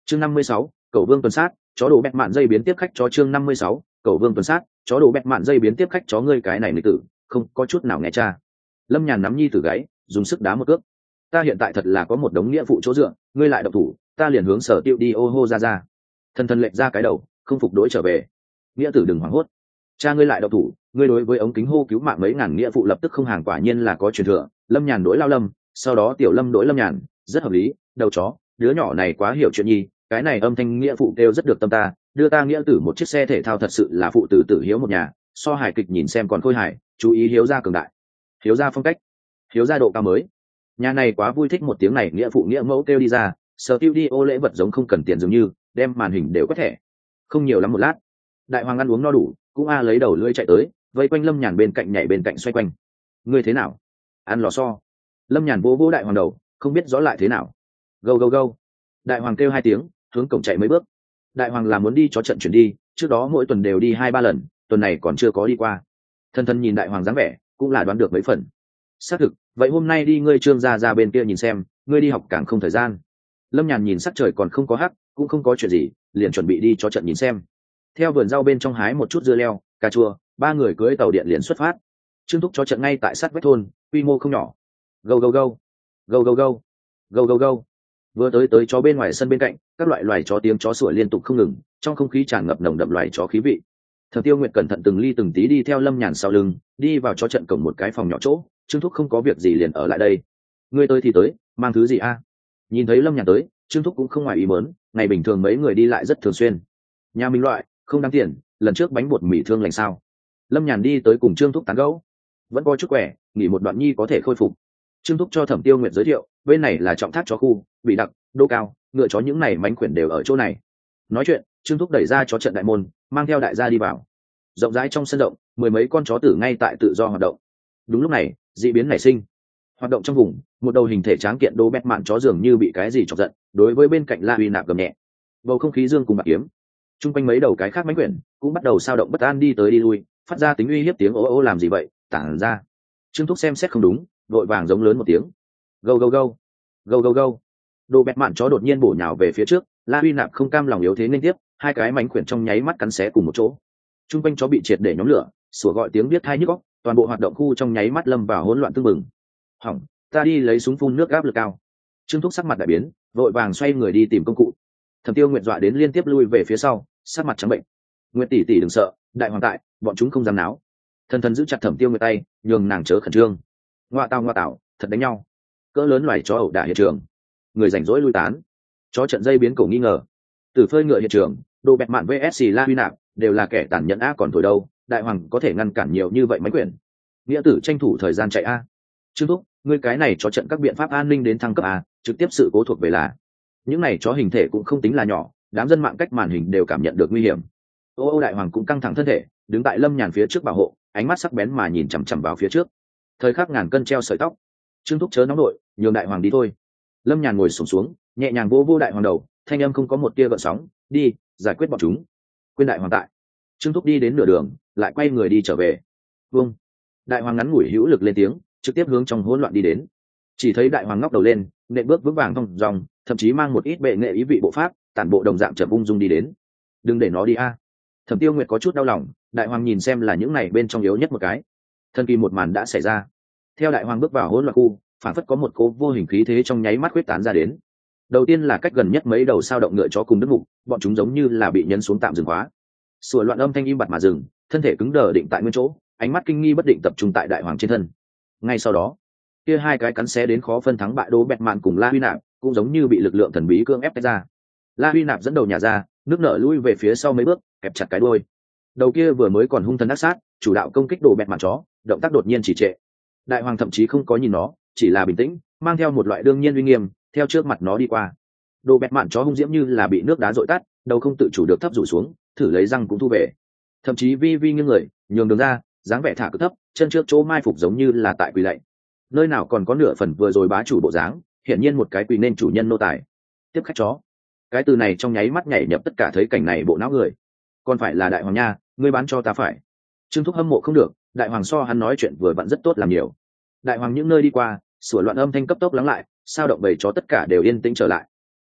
chương 56, cẩu vương tuần sát chó đồ bẹt mạn dây biến tiếp khách chó. chương 56, cẩu vương tuần sát chó đồ bẹt mạn dây biến tiếp khách chó. Ngươi cái này nữ tử không có chút nào nghe cha. Lâm Nhàn nắm nhi tử gáy dùng sức đá một cước. Ta hiện tại thật là có một đống nghĩa vụ chỗ dựa, ngươi lại động thủ ta liền hướng Sở Tiêu đi ô hô ra. Thần thần lệch ra cái đầu không phục đối trở về. Nghĩa tử đừng hoảng hốt, cha ngươi lại động thủ, ngươi đối với ống kính hô cứu mạng mấy ngàn nghĩa vụ lập tức không hàng, quả nhiên là có truyền thừa. Lâm Nhàn đối Lao Lâm, sau đó Tiểu Lâm đối Lâm Nhàn, rất hợp lý. Đầu chó, đứa nhỏ này quá hiểu chuyện nhi, cái này âm thanh nghĩa phụ kêu rất được tâm ta, đưa ta nghĩa tử một chiếc xe thể thao thật sự là phụ tử tử hiếu một nhà, so hài kịch nhìn xem còn khôi hài. Chú ý hiếu gia cường đại, hiếu gia phong cách, hiếu gia độ cao mới. Nhà này quá vui thích một tiếng này nghĩa phụ nghĩa mẫu kêu đi ra. Sở Tiêu đi ô lễ vật giống không cần tiền dường như đem màn hình đều có thẻ, không nhiều lắm một lát đại hoàng ăn uống no đủ cũng lấy đầu lưỡi chạy tới vây quanh Lâm Nhàn bên cạnh nhảy bên cạnh xoay quanh. Ngươi thế nào, ăn lò xo? Lâm Nhàn vỗ vỗ đại hoàng đầu không biết rõ lại thế nào. Gâu gâu gâu, đại hoàng kêu 2 tiếng hướng cổng chạy mấy bước. Đại hoàng là muốn đi chó trận chuyển đi, trước đó mỗi tuần đều đi 2-3 lần, tuần này còn chưa có đi qua. Thân thân nhìn đại hoàng dáng vẻ cũng là đoán được mấy phần. Xác thực, vậy hôm nay đi ngươi Trương gia ra bên kia nhìn xem, ngươi đi học càng không thời gian. Lâm Nhàn nhìn sắc trời còn không có hắc cũng không có chuyện gì, liền chuẩn bị đi chó trận nhìn xem. Theo vườn rau bên trong hái một chút dưa leo cà chua, 3 người cưỡi tàu điện liền xuất phát. Trương Thúc chó trận ngay tại sát vách thôn, quy mô không nhỏ. Gâu gâu gâu, gâu gâu gâu, gâu gâu gâu. Vừa tới chó bên ngoài sân bên cạnh, các loại loài chó tiếng chó sủa liên tục không ngừng, trong không khí tràn ngập nồng đậm loài chó khí vị. Thẩm Tiêu Nguyệt cẩn thận từng ly từng tí đi theo Lâm Nhàn sau lưng, đi vào chó trận cổng một cái phòng nhỏ chỗ. Trương Thúc không có việc gì liền ở lại đây. Ngươi tới thì tới, mang thứ gì a? Nhìn thấy Lâm Nhàn tới, Trương Thúc cũng không ngoài ý mớn, ngày bình thường mấy người đi lại rất thường xuyên. Nhà mình loại không đáng tiền, lần trước bánh bột mì thương lành sao? Lâm Nhàn đi tới cùng Trương Thúc tán gẫu, vẫn có chút khỏe, nghỉ một đoạn nhi có thể khôi phục. Trương Thúc cho Thẩm Tiêu Nguyệt giới thiệu, bên này là trọng thác chó khu, bị đặc, đô cao, ngựa chó những này mánh khuyển đều ở chỗ này. Nói chuyện, Trương Thúc đẩy ra chó trận đại môn, mang theo đại gia đi vào. Rộng rãi trong sân rộng, 10 mấy con chó tử ngay tại tự do hoạt động. Đúng lúc này, dị biến nảy sinh. Hoạt động trong vùng, một đầu hình thể tráng kiện đô bét mạn chó dường như bị cái gì chọc giận, đối với bên cạnh La Uy Nạp gầm nhẹ. Bầu không khí dương cùng bạc kiếm. Trung quanh mấy đầu cái khác mánh quyển cũng bắt đầu sao động bất an đi tới đi lui, phát ra tính uy hiếp tiếng ô ô. Làm gì vậy, tản ra. Trương Thúc xem xét không đúng, vội vàng giống lớn một tiếng. Gâu gâu gâu, gâu gâu gâu. Đô bét mạn chó đột nhiên bổ nhào về phía trước, La Uy Nạp không cam lòng yếu thế nên tiếp, 2 cái mánh quyển trong nháy mắt cắn xé cùng một chỗ. Trung quanh chó bị triệt để nhóm lửa, sủa gọi tiếng biết tai nhức óc, toàn bộ hoạt động khu trong nháy mắt lâm vào hỗn loạn tương mừng. Hỏng, ta đi lấy súng phun nước áp lực cao. Trương Thúc sắc mặt đại biến, vội vàng xoay người đi tìm công cụ. Thẩm Tiêu Nguyệt dọa đến liên tiếp lui về phía sau, sắc mặt trắng bệnh. Nguyệt tỷ tỷ đừng sợ, đại hoàng tại, bọn chúng không dám náo. Thần thần giữ chặt Thẩm Tiêu Nguyệt tay, nhường nàng chớ khẩn trương. Ngoa tào, thật đánh nhau. Cỡ lớn loài chó ẩu đả hiện trường, người rảnh rỗi lui tán. Chó trận dây biến cổ nghi ngờ. Từ phơi ngựa hiện trường, đồ bẹt mạn vs La Huy Nạp đều là kẻ tàn nhẫn còn thổi đâu, đại hoàng có thể ngăn cản nhiều như vậy mấy quyển. Nghĩa tử tranh thủ thời gian chạy a. Trương Thúc, ngươi cái này chó trận các biện pháp an ninh đến thăng cấp a, trực tiếp sự cố thuộc về là. Những này chó hình thể cũng không tính là nhỏ, đám dân mạng cách màn hình đều cảm nhận được nguy hiểm. Ô đại hoàng cũng căng thẳng thân thể, đứng tại Lâm Nhàn phía trước bảo hộ, ánh mắt sắc bén mà nhìn chằm chằm vào phía trước. Thời khắc ngàn cân treo sợi tóc. Trương Thúc chớ nóng nội, nhường đại hoàng đi thôi. Lâm Nhàn ngồi xổm xuống, nhẹ nhàng vô đại hoàng đầu, thanh âm không có một tia gợn sóng. Đi, giải quyết bọn chúng. Quên đại hoàng tại. Trương Thúc đi đến nửa đường, lại quay người đi trở về. Vâng. Đại hoàng ngắn ngủi hữu lực lên tiếng, trực tiếp hướng trong hỗn loạn đi đến. Chỉ thấy đại hoàng ngóc đầu lên, nện bước vững vàng thong dong, thậm chí mang một ít bệ nghệ ý vị bộ pháp, tản bộ đồng dạng chậm ung dung đi đến. Đừng để nó đi a. Thẩm Tiêu Nguyệt có chút đau lòng, đại hoàng nhìn xem là những này bên trong yếu nhất một cái. Thần kỳ một màn đã xảy ra. Theo đại hoàng bước vào hỗn loạn khu, phản phất có một cố vô hình khí thế trong nháy mắt quyết tán ra đến. Đầu tiên là cách gần nhất mấy đầu sao động ngựa chó cùng đất mục, bọn chúng giống như là bị nhấn xuống tạm dừng khóa. Sủa loạn âm thanh im bặt mà dừng, thân thể cứng đờ định tại nguyên chỗ, ánh mắt kinh nghi bất định tập trung tại đại hoàng trên thân. Ngay sau đó, kia 2 cái cắn xé đến khó phân thắng bại đố bẹt mạn cùng La Huy Nạp cũng giống như bị lực lượng thần bí cưỡng ép tách ra. La Huy Nạp dẫn đầu nhả ra, nước nở lui về phía sau mấy bước, kẹp chặt cái đuôi. Đầu kia vừa mới còn hung thần ác sát, chủ đạo công kích đồ bẹt mạn chó, động tác đột nhiên chỉ trệ. Đại hoàng thậm chí không có nhìn nó, chỉ là bình tĩnh, mang theo một loại đương nhiên uy nghiêm, theo trước mặt nó đi qua. Đồ bẹt mạn chó hung diễm như là bị nước đá dội tắt, đầu không tự chủ được thấp rủ xuống, thử lấy răng cũng thu về. Thậm chí vi nghiêng người, nhường đường ra, dáng vẻ thả cực thấp, chân trước chỗ mai phục giống như là tại quỳ lạy. Nơi nào còn có nửa phần vừa rồi bá chủ bộ dáng, hiển nhiên một cái quỳ nên chủ nhân nô tài. Tiếp khách chó. Cái từ này trong nháy mắt nhảy nhập tất cả thấy cảnh này bộ não người. Còn phải là đại hoàng nha, ngươi bán cho ta phải. Trương Thúc hâm mộ không được, đại hoàng so hắn nói chuyện vừa vặn rất tốt làm nhiều. Đại hoàng những nơi đi qua, sủa loạn âm thanh cấp tốc lắng lại, sao động bầy chó tất cả đều yên tĩnh trở lại.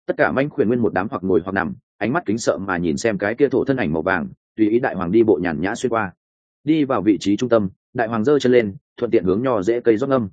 Tất cả manh khuyển nguyên một đám hoặc ngồi hoặc nằm, ánh mắt kính sợ mà nhìn xem cái kia thổ thân ảnh màu vàng, tùy ý đại hoàng đi bộ nhàn nhã xuyên qua. Đi vào vị trí trung tâm, đại hoàng giơ chân lên, thuận tiện hướng nho dễ cây rót ngâm.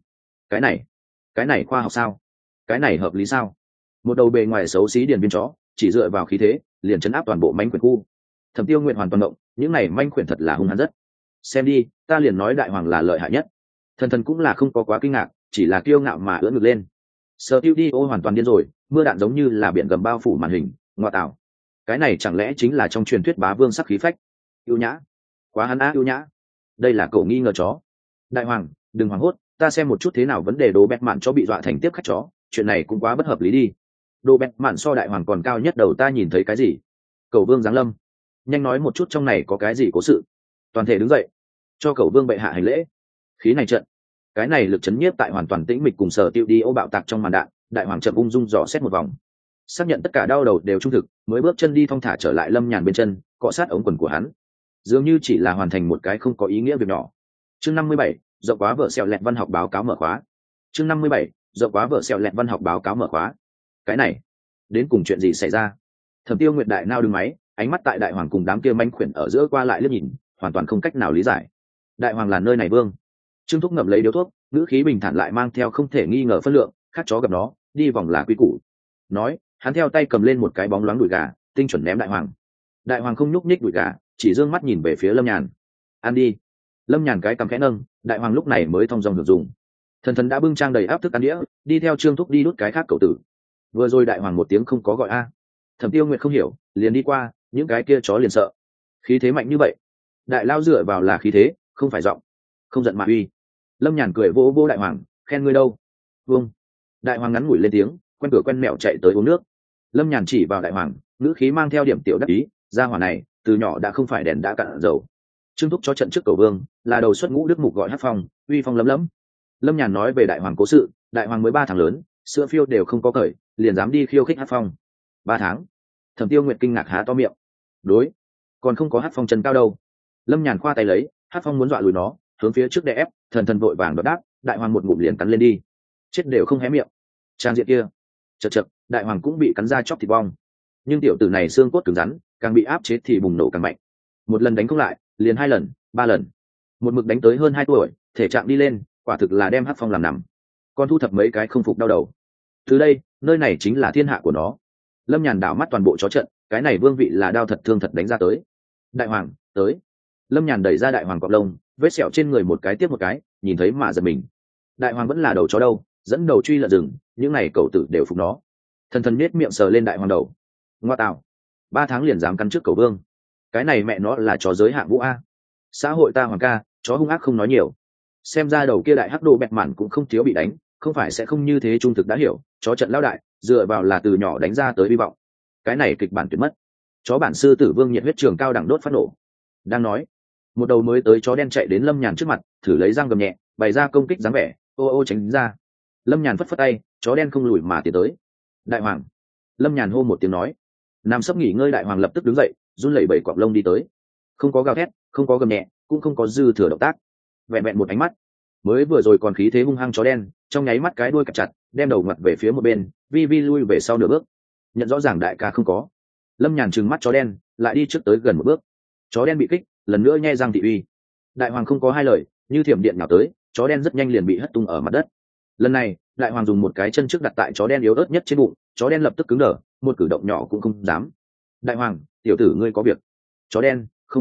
Cái này khoa học sao? Cái này hợp lý sao? Một đầu bề ngoài xấu xí điền viên chó, chỉ dựa vào khí thế, liền chấn áp toàn bộ manh khuyển khu. Thẩm Tiêu Nguyện hoàn toàn động, những này manh khuyển thật là hung hãn rất. Xem đi, ta liền nói đại hoàng là lợi hại nhất. Thần cũng là không có quá kinh ngạc, chỉ là kiêu ngạo mà ưỡn ngực lên. Studio hoàn toàn điên rồi, mưa đạn giống như là biển gầm bao phủ màn hình, ngoa tạo. Cái này chẳng lẽ chính là trong truyền thuyết bá vương sắc khí phách? Yêu nhã, quá hắn á yêu nhã. Đây là cậu nghi ngờ chó. Đại hoàng, đừng hoảng hốt, ta xem một chút thế nào vấn đề đồ bẹt mạn chó bị dọa thành tiếp khách chó, chuyện này cũng quá bất hợp lý đi. Đồ bẹt mạn so đại hoàng còn cao nhất đầu ta nhìn thấy cái gì? Cầu vương giáng lâm. Nhanh nói một chút trong này có cái gì cố sự. Toàn thể đứng dậy, cho cầu vương bệ hạ hành lễ. Khí này trận, cái này lực chấn nhiếp tại hoàn toàn tĩnh mịch cùng sở tiêu đi ô bạo tạc trong màn đạn. Đại hoàng chậm ung dung dò xét một vòng, xác nhận tất cả đau đầu đều trung thực, mới bước chân đi thong thả trở lại Lâm Nhàn bên chân, cọ sát ống quần của hắn, dường như chỉ là hoàn thành một cái không có ý nghĩa việc nhỏ. Chương 57, rộng quá vợ sẹo lẹt văn học báo cáo mở khóa. Chương 57, rộng quá vợ sẹo lẹt văn học báo cáo mở khóa. Cái này, đến cùng chuyện gì xảy ra? Thẩm Tiêu Nguyệt đại nao đứng máy, ánh mắt tại đại hoàng cùng đám kia manh khuyển ở giữa qua lại liếc nhìn, hoàn toàn không cách nào lý giải. Đại hoàng là nơi này vương. Trương Thúc ngậm lấy điếu thuốc, ngữ khí bình thản lại mang theo không thể nghi ngờ phân lượng, khác chó gặp nó, đi vòng là quý củ. Nói, hắn theo tay cầm lên một cái bóng loáng đùi gà, tinh chuẩn ném đại hoàng. Đại hoàng không nhúc nhích đùi gà, chỉ dương mắt nhìn về phía Lâm Nhàn. Ăn đi. Lâm Nhàn cái cầm khẽ nâng, đại hoàng lúc này mới thong dong được dùng. Thần đã bưng trang đầy áp thức ăn đĩa, đi theo Trương Thúc đi đút cái khác cậu tử. Vừa rồi đại hoàng một tiếng không có gọi a. Thẩm Tiêu Nguyệt không hiểu, liền đi qua, những cái kia chó liền sợ. Khí thế mạnh như vậy, đại lao dựa vào là khí thế, không phải giọng. Không giận mà uy. Lâm Nhàn cười vỗ vỗ đại hoàng, khen ngươi đâu. Vâng. Đại hoàng ngắn ngủi lên tiếng, quen cửa quen mẹo chạy tới uống nước. Lâm Nhàn chỉ vào đại hoàng, ngữ khí mang theo điểm tiểu đắc ý, gia hỏa này từ nhỏ đã không phải đèn đã cạn dầu. Trương Thúc cho trận trước cầu vương là đầu xuất ngũ đức mục gọi hát phong, uy phong lấm lấm. Lâm Nhàn nói về đại hoàng cố sự, đại hoàng mới 3 tháng lớn, sữa phiêu đều không có cởi, liền dám đi khiêu khích hát phong. 3 tháng? Thẩm Tiêu Nguyệt kinh ngạc há to miệng. Đối, còn không có hát phong chân cao đâu. Lâm Nhàn khoa tay lấy, hát phong muốn dọa lùi nó, hướng phía trước đè ép, thần vội vàng đáp, đại hoàng một ngụm liền cắn lên đi, chết đều không hé miệng. Trang diện kia, chật, đại hoàng cũng bị cắn ra chóc thịt bong, nhưng tiểu tử này xương cốt cứng rắn, càng bị áp chế thì bùng nổ càng mạnh. Một lần đánh không lại, liền 2 lần, 3 lần, một mực đánh tới hơn 2 tuổi, thể trạng đi lên, quả thực là đem hát phong làm nằm. Con thu thập mấy cái không phục đau đầu. Từ đây, nơi này chính là thiên hạ của nó. Lâm Nhàn đảo mắt toàn bộ chó trận, cái này vương vị là đao thật thương thật đánh ra tới. Đại hoàng, tới. Lâm Nhàn đẩy ra đại hoàng cọp lông, vết sẹo trên người một cái tiếp một cái, nhìn thấy mà giật mình. Đại hoàng vẫn là đầu chó đâu, dẫn đầu truy lợn rừng, những này cậu tử đều phục nó. Thần nết miệng sờ lên đại hoàng đầu. Ngoa tạo, 3 tháng liền dám căn trước cầu vương, cái này mẹ nó là chó giới hạng vũ a. Xã hội ta hoàng ca, chó hung ác không nói nhiều. Xem ra đầu kia đại hắc đồ bẹt mạn cũng không thiếu bị đánh, không phải sẽ không như thế. Trung thực đã hiểu, chó trận lao đại dựa vào là từ nhỏ đánh ra tới hy vọng. Cái này kịch bản tuyệt mất. Chó bản sư tử vương nhiệt huyết trường cao đẳng đốt phát nổ. Đang nói, một đầu mới tới chó đen chạy đến Lâm Nhàn trước mặt, thử lấy răng gầm nhẹ, bày ra công kích dáng vẻ, ô tránh ra. Lâm Nhàn phất phất tay, chó đen không lùi mà tiến tới. Đại hoàng. Lâm Nhàn hô một tiếng nói. Nằm sấp nghỉ ngơi đại hoàng lập tức đứng dậy, run lẩy bẩy quặp lông đi tới. Không có gào thét, không có gầm nhẹ, cũng không có dư thừa động tác, vẹn vẹn một ánh mắt. Mới vừa rồi còn khí thế hung hăng chó đen, trong nháy mắt cái đuôi cặp chặt, đem đầu ngoặt về phía một bên, vi lui về sau nửa bước. Nhận rõ ràng đại ca không có. Lâm Nhàn trừng mắt chó đen, lại đi trước tới gần một bước. Chó đen bị kích, lần nữa nhe răng thị uy. Đại hoàng không có hai lời, như thiểm điện nào tới, chó đen rất nhanh liền bị hất tung ở mặt đất. Lần này, đại hoàng dùng một cái chân trước đặt tại chó đen yếu ớt nhất trên bụng, chó đen lập tức cứng đờ, một cử động nhỏ cũng không dám. Đại hoàng, tiểu tử ngươi có việc? Chó đen, không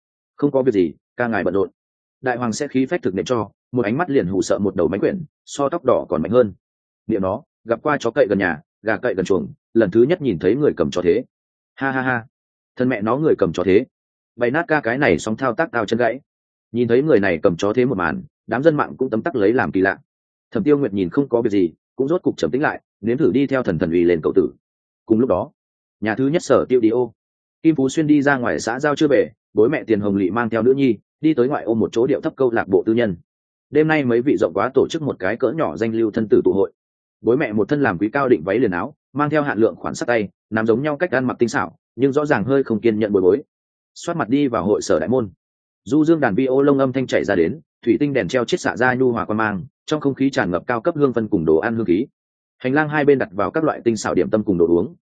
có việc gì, ca ngài bận rộn. Đại hoàng sẽ khí phách thực nện cho, một ánh mắt liền hù sợ một đầu mánh quyển, so tóc đỏ còn mạnh hơn. Niệm nó, gặp qua chó cậy gần nhà, gà cậy gần chuồng, lần thứ nhất nhìn thấy người cầm chó thế. Ha, thân mẹ nó người cầm chó thế. Bày nát ca cái này sóng thao tác tao chân gãy. Nhìn thấy người này cầm chó thế một màn, đám dân mạng cũng tấm tắc lấy làm kỳ lạ. Thẩm Tiêu Nguyệt nhìn không có việc gì, cũng rốt cục trầm tĩnh lại, nếm thử đi theo thần uy lên cậu tử. Cùng lúc đó, nhà thứ nhất Sở Tiêu đi ô, Kim Phú Xuyên đi ra ngoài xã giao chưa về, bối mẹ Tiền Hồng Lị mang theo nữ nhi đi tới ngoại ô một chỗ điệu thấp câu lạc bộ tư nhân. Đêm nay mấy vị rộng quá tổ chức một cái cỡ nhỏ danh lưu thân tử tụ hội. Bối mẹ một thân làm quý cao định váy liền áo, mang theo hạn lượng khoản sắt tay, nắm giống nhau cách ăn mặc tinh xảo, nhưng rõ ràng hơi không kiên nhận bối. Xoát mặt đi vào hội sở đại môn. Du dương đàn vi ô lông âm thanh chảy ra đến, thủy tinh đèn treo chiết xạ ra nhu hòa quan mang, trong không khí tràn ngập cao cấp hương phân cùng đồ ăn hương khí. Hành lang hai bên đặt vào các loại tinh xảo điểm tâm cùng đồ uống,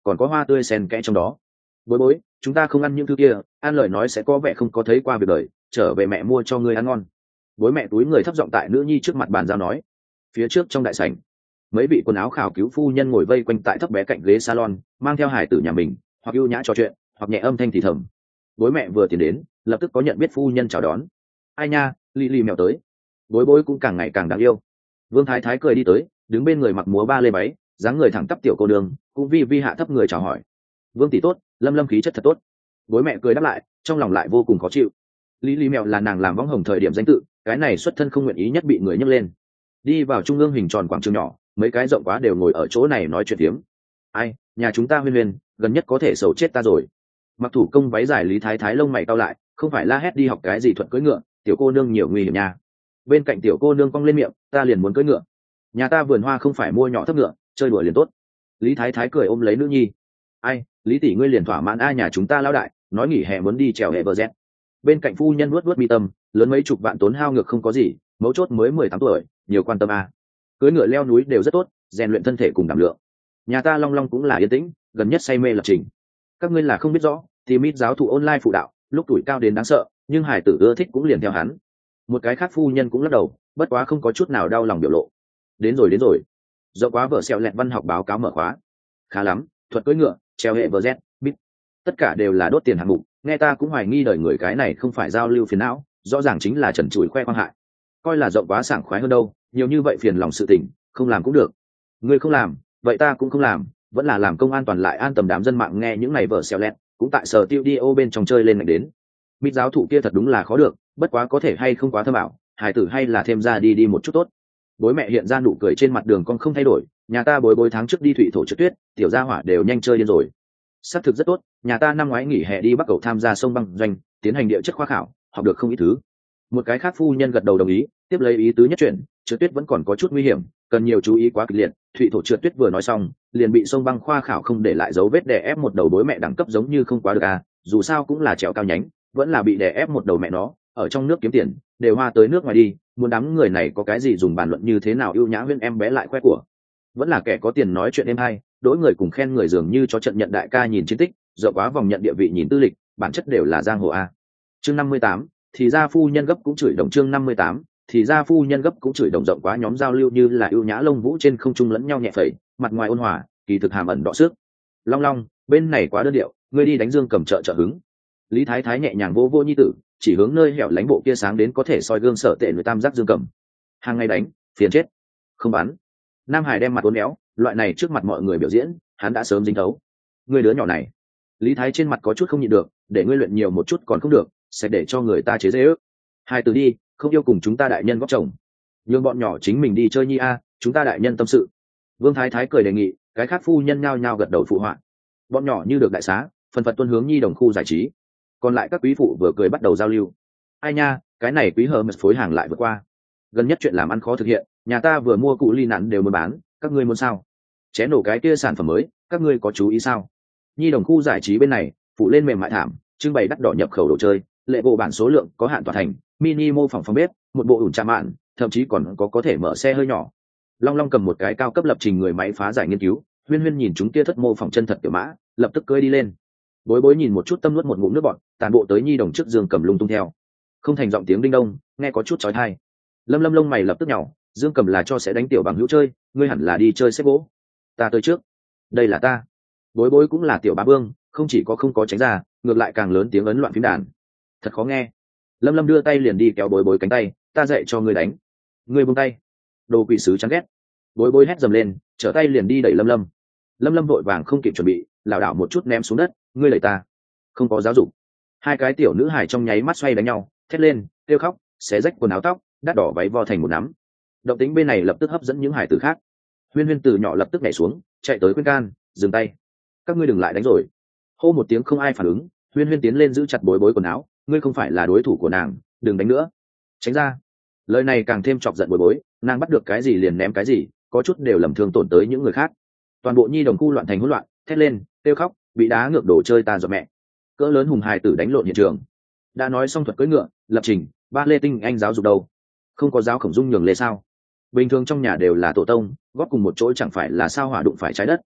còn có hoa tươi xen kẽ trong đó. Bối bối, chúng ta không ăn những thứ kia, ăn lời nói sẽ có vẻ không có thấy qua việc đời, trở về mẹ mua cho ngươi ăn ngon. Bối mẹ túi người thấp giọng tại nữ nhi trước mặt bàn giao nói. Phía trước trong đại sảnh, mấy vị quần áo khảo cứu phu nhân ngồi vây quanh tại thấp bé cạnh ghế salon, mang theo hải tử nhà mình, hoặc ưu nhã trò chuyện, hoặc nhẹ âm thanh thì thầm. Bối mẹ vừa tiến đến, lập tức có nhận biết phu nhân chào đón. Ai nha, Lily mèo tới. Bối bối cũng càng ngày càng đáng yêu. Vương Thái Thái cười đi tới, đứng bên người mặc múa ba lê váy, dáng người thẳng tắp tiểu cô đường, cũng vi hạ thấp người chào hỏi. Vương tỷ tốt, Lâm Lâm khí chất thật tốt. Bối mẹ cười đáp lại, trong lòng lại vô cùng khó chịu. Lily mèo là nàng làm võng hồng thời điểm danh tự, cái này xuất thân không nguyện ý nhất bị người nhấc lên. Đi vào trung ương hình tròn quảng trường nhỏ, mấy cái rộng quá đều ngồi ở chỗ này nói chuyện tiếm. Ai, nhà chúng ta Huyên Huyên, gần nhất có thể sầu chết ta rồi. Mặc thủ công váy dài Lý Thái Thái lông mày cau lại, không phải la hét đi học cái gì thuận cưỡi ngựa, tiểu cô nương nhiều nguy hiểm nha. Bên cạnh tiểu cô nương cong lên miệng, ta liền muốn cưỡi ngựa. Nhà ta vườn hoa không phải mua nhỏ thấp ngựa, chơi đùa liền tốt. Lý Thái Thái cười ôm lấy nữ nhi. Ai, Lý tỷ ngươi liền thỏa mãn a, nhà chúng ta lão đại, nói nghỉ hè muốn đi trèo hệ bờ rét. Bên cạnh phu nhân nuốt mi tâm, lớn mấy chục vạn tốn hao ngược không có gì, mấu chốt mới 18 tuổi, nhiều quan tâm a. Cưỡi ngựa leo núi đều rất tốt, rèn luyện thân thể cùng đảm lượng. Nhà ta Long Long cũng là yên tĩnh, gần nhất say mê lập trình. Các ngươi là không biết rõ, thì mít giáo thụ online phụ đạo, lúc tuổi cao đến đáng sợ, nhưng hải tử ưa thích cũng liền theo hắn. Một cái khác phu nhân cũng lắc đầu, bất quá không có chút nào đau lòng biểu lộ. Đến rồi, dẫu quá vợ xẹo lẹn văn học báo cáo mở khóa. Khá lắm, thuật cưỡi ngựa, treo hệ vờ z, bít, tất cả đều là đốt tiền hạng mục. Nghe ta cũng hoài nghi đời người cái này không phải giao lưu phiền não, rõ ràng chính là trần trụi khoe khoang hại. Coi là rộng quá sảng khoái hơn đâu, nhiều như vậy phiền lòng sự tình, không làm cũng được. Ngươi không làm, vậy ta cũng không làm, vẫn là làm công an toàn lại an tâm. Đám dân mạng nghe những này vợ xẹo lẹn, cũng tại sở tiêu đi ô bên trong chơi lên ngạch đến. Mít giáo thụ kia thật đúng là khó được, bất quá có thể hay không quá thơm ảo, hải tử hay là thêm ra đi một chút tốt. Bối mẹ hiện ra nụ cười trên mặt đường con không thay đổi, nhà ta bối tháng trước đi thủy thổ trượt tuyết, tiểu gia hỏa đều nhanh chơi điên rồi. Xác thực rất tốt, nhà ta năm ngoái nghỉ hè đi Bắc Cầu tham gia sông băng doanh, tiến hành địa chất khoa khảo, học được không ít thứ. Một cái khác phu nhân gật đầu đồng ý, tiếp lấy ý tứ nhất chuyện, trượt tuyết vẫn còn có chút nguy hiểm, cần nhiều chú ý quá kịch liệt. Thủy thổ trượt tuyết vừa nói xong, liền bị sông băng khoa khảo không để lại dấu vết đè ép một đầu. Bối mẹ đẳng cấp giống như không quá được à, dù sao cũng là trèo cao nhánh, vẫn là bị đè ép một đầu mẹ nó, ở trong nước kiếm tiền, đều hoa tới nước ngoài đi, muốn đám người này có cái gì dùng bàn luận như thế nào ưu nhã Huyên em bé lại khoe của. Vẫn là kẻ có tiền nói chuyện êm hay, đối người cùng khen người dường như cho trận nhận đại ca nhìn chiến tích, rộng quá vòng nhận địa vị nhìn tư lịch, bản chất đều là giang hồ a. Chương 58, thì ra phu nhân gấp cũng chửi đồng. Chương 58, thì ra phu nhân gấp cũng chửi đồng. Rộng quá nhóm giao lưu như là ưu nhã lông vũ trên không trung lẫn nhau nhẹ phẩy, mặt ngoài ôn hòa, kỳ thực hàm ẩn đọ xước. Long Long, bên này quá đơn điệu, ngươi đi đánh Dương Cầm trợ trợ hứng. Lý Thái Thái nhẹ nhàng vô vô nhi tử, chỉ hướng nơi hẻo lánh bộ kia sáng đến có thể soi gương sở tệ người tam giác Dương Cầm. Hàng ngày đánh, phiền chết. Không bắn. Nam Hải đem mặt uốn éo, loại này trước mặt mọi người biểu diễn, hắn đã sớm dính thấu. Ngươi đứa nhỏ này. Lý Thái trên mặt có chút không nhịn được, để ngươi luyện nhiều một chút còn không được, sẽ để cho người ta chế giễu. Hai từ đi, không yêu cùng chúng ta đại nhân góp chồng. Nhưng bọn nhỏ chính mình đi chơi nhi a, chúng ta đại nhân tâm sự. Vương Thái Thái cười đề nghị, cái khác phu nhân nhao nhao gật đầu phụ họa. Bọn nhỏ như được đại xá, phần phật tuân hướng nhi đồng khu giải trí. Còn lại các quý phụ vừa cười bắt đầu giao lưu. Ai nha, cái này quý hờ mật phối hàng lại vượt qua. Gần nhất chuyện làm ăn khó thực hiện, nhà ta vừa mua cụ ly nặn đều muốn bán, các ngươi muốn sao? Ché nổ cái kia sản phẩm mới, các ngươi có chú ý sao? Nhi đồng khu giải trí bên này phụ lên mềm mại thảm, trưng bày đắt đỏ nhập khẩu đồ chơi, lệ bộ bản số lượng có hạn tỏa thành, mini mô phỏng phòng bếp, một bộ ủn trà mạn, thậm chí còn có thể mở xe hơi nhỏ. Long Long cầm một cái cao cấp lập trình người máy phá giải nghiên cứu, Huyên Huyên nhìn chúng kia thất mô phỏng chân thật tiểu mã, lập tức cưỡi đi lên. Bối Bối nhìn một chút tâm nuốt một ngụm nước bọt, tàn bộ tới nhi đồng trước Dương Cầm lung tung theo. Không thành giọng tiếng đinh đông, nghe có chút chói tai. Lâm Lâm lông mày lập tức nhỏ, Dương Cầm là cho sẽ đánh tiểu bằng hữu chơi, ngươi hẳn là đi chơi xếp gỗ. Ta tới trước. Đây là ta. Bối Bối cũng là tiểu bá vương, không chỉ có không có tránh ra, ngược lại càng lớn tiếng ấn loạn phím đàn. Thật khó nghe. Lâm Lâm đưa tay liền đi kéo Bối Bối cánh tay, ta dạy cho ngươi đánh. Ngươi buông tay. Đồ quỷ sứ chán ghét. Bối Bối hét dầm lên, trở tay liền đi đẩy Lâm Lâm. Lâm Lâm vội vàng không kịp chuẩn bị, lảo đảo một chút ném xuống đất, ngươi đẩy ta. Không có giáo dục. Hai cái tiểu nữ hài trong nháy mắt xoay đánh nhau, thét lên, kêu khóc, xé rách quần áo tóc, đắt đỏ váy vo thành một nắm. Động tính bên này lập tức hấp dẫn những hải tử khác. Huyên Huyên từ nhỏ lập tức nhảy xuống, chạy tới khuyên can, dừng tay. Các ngươi đừng lại đánh rồi. Hô một tiếng không ai phản ứng, Huyên Huyên tiến lên giữ chặt Bối Bối quần áo, ngươi không phải là đối thủ của nàng, đừng đánh nữa. Tránh ra. Lời này càng thêm chọc giận Bối Bối, nàng bắt được cái gì liền ném cái gì, có chút đều lầm thương tổn tới những người khác. Toàn bộ nhi đồng khu loạn thành hỗn loạn, thét lên, kêu khóc, bị đá ngược đổ chơi ta dọa mẹ. Cỡ lớn hùng hài tử đánh lộn hiện trường. Đã nói xong thuật cưỡi ngựa, lập trình, ba lê tinh anh giáo dục đâu? Không có giáo khổng dung nhường lê sao? Bình thường trong nhà đều là tổ tông, góp cùng một chỗ chẳng phải là sao hỏa đụng phải trái đất.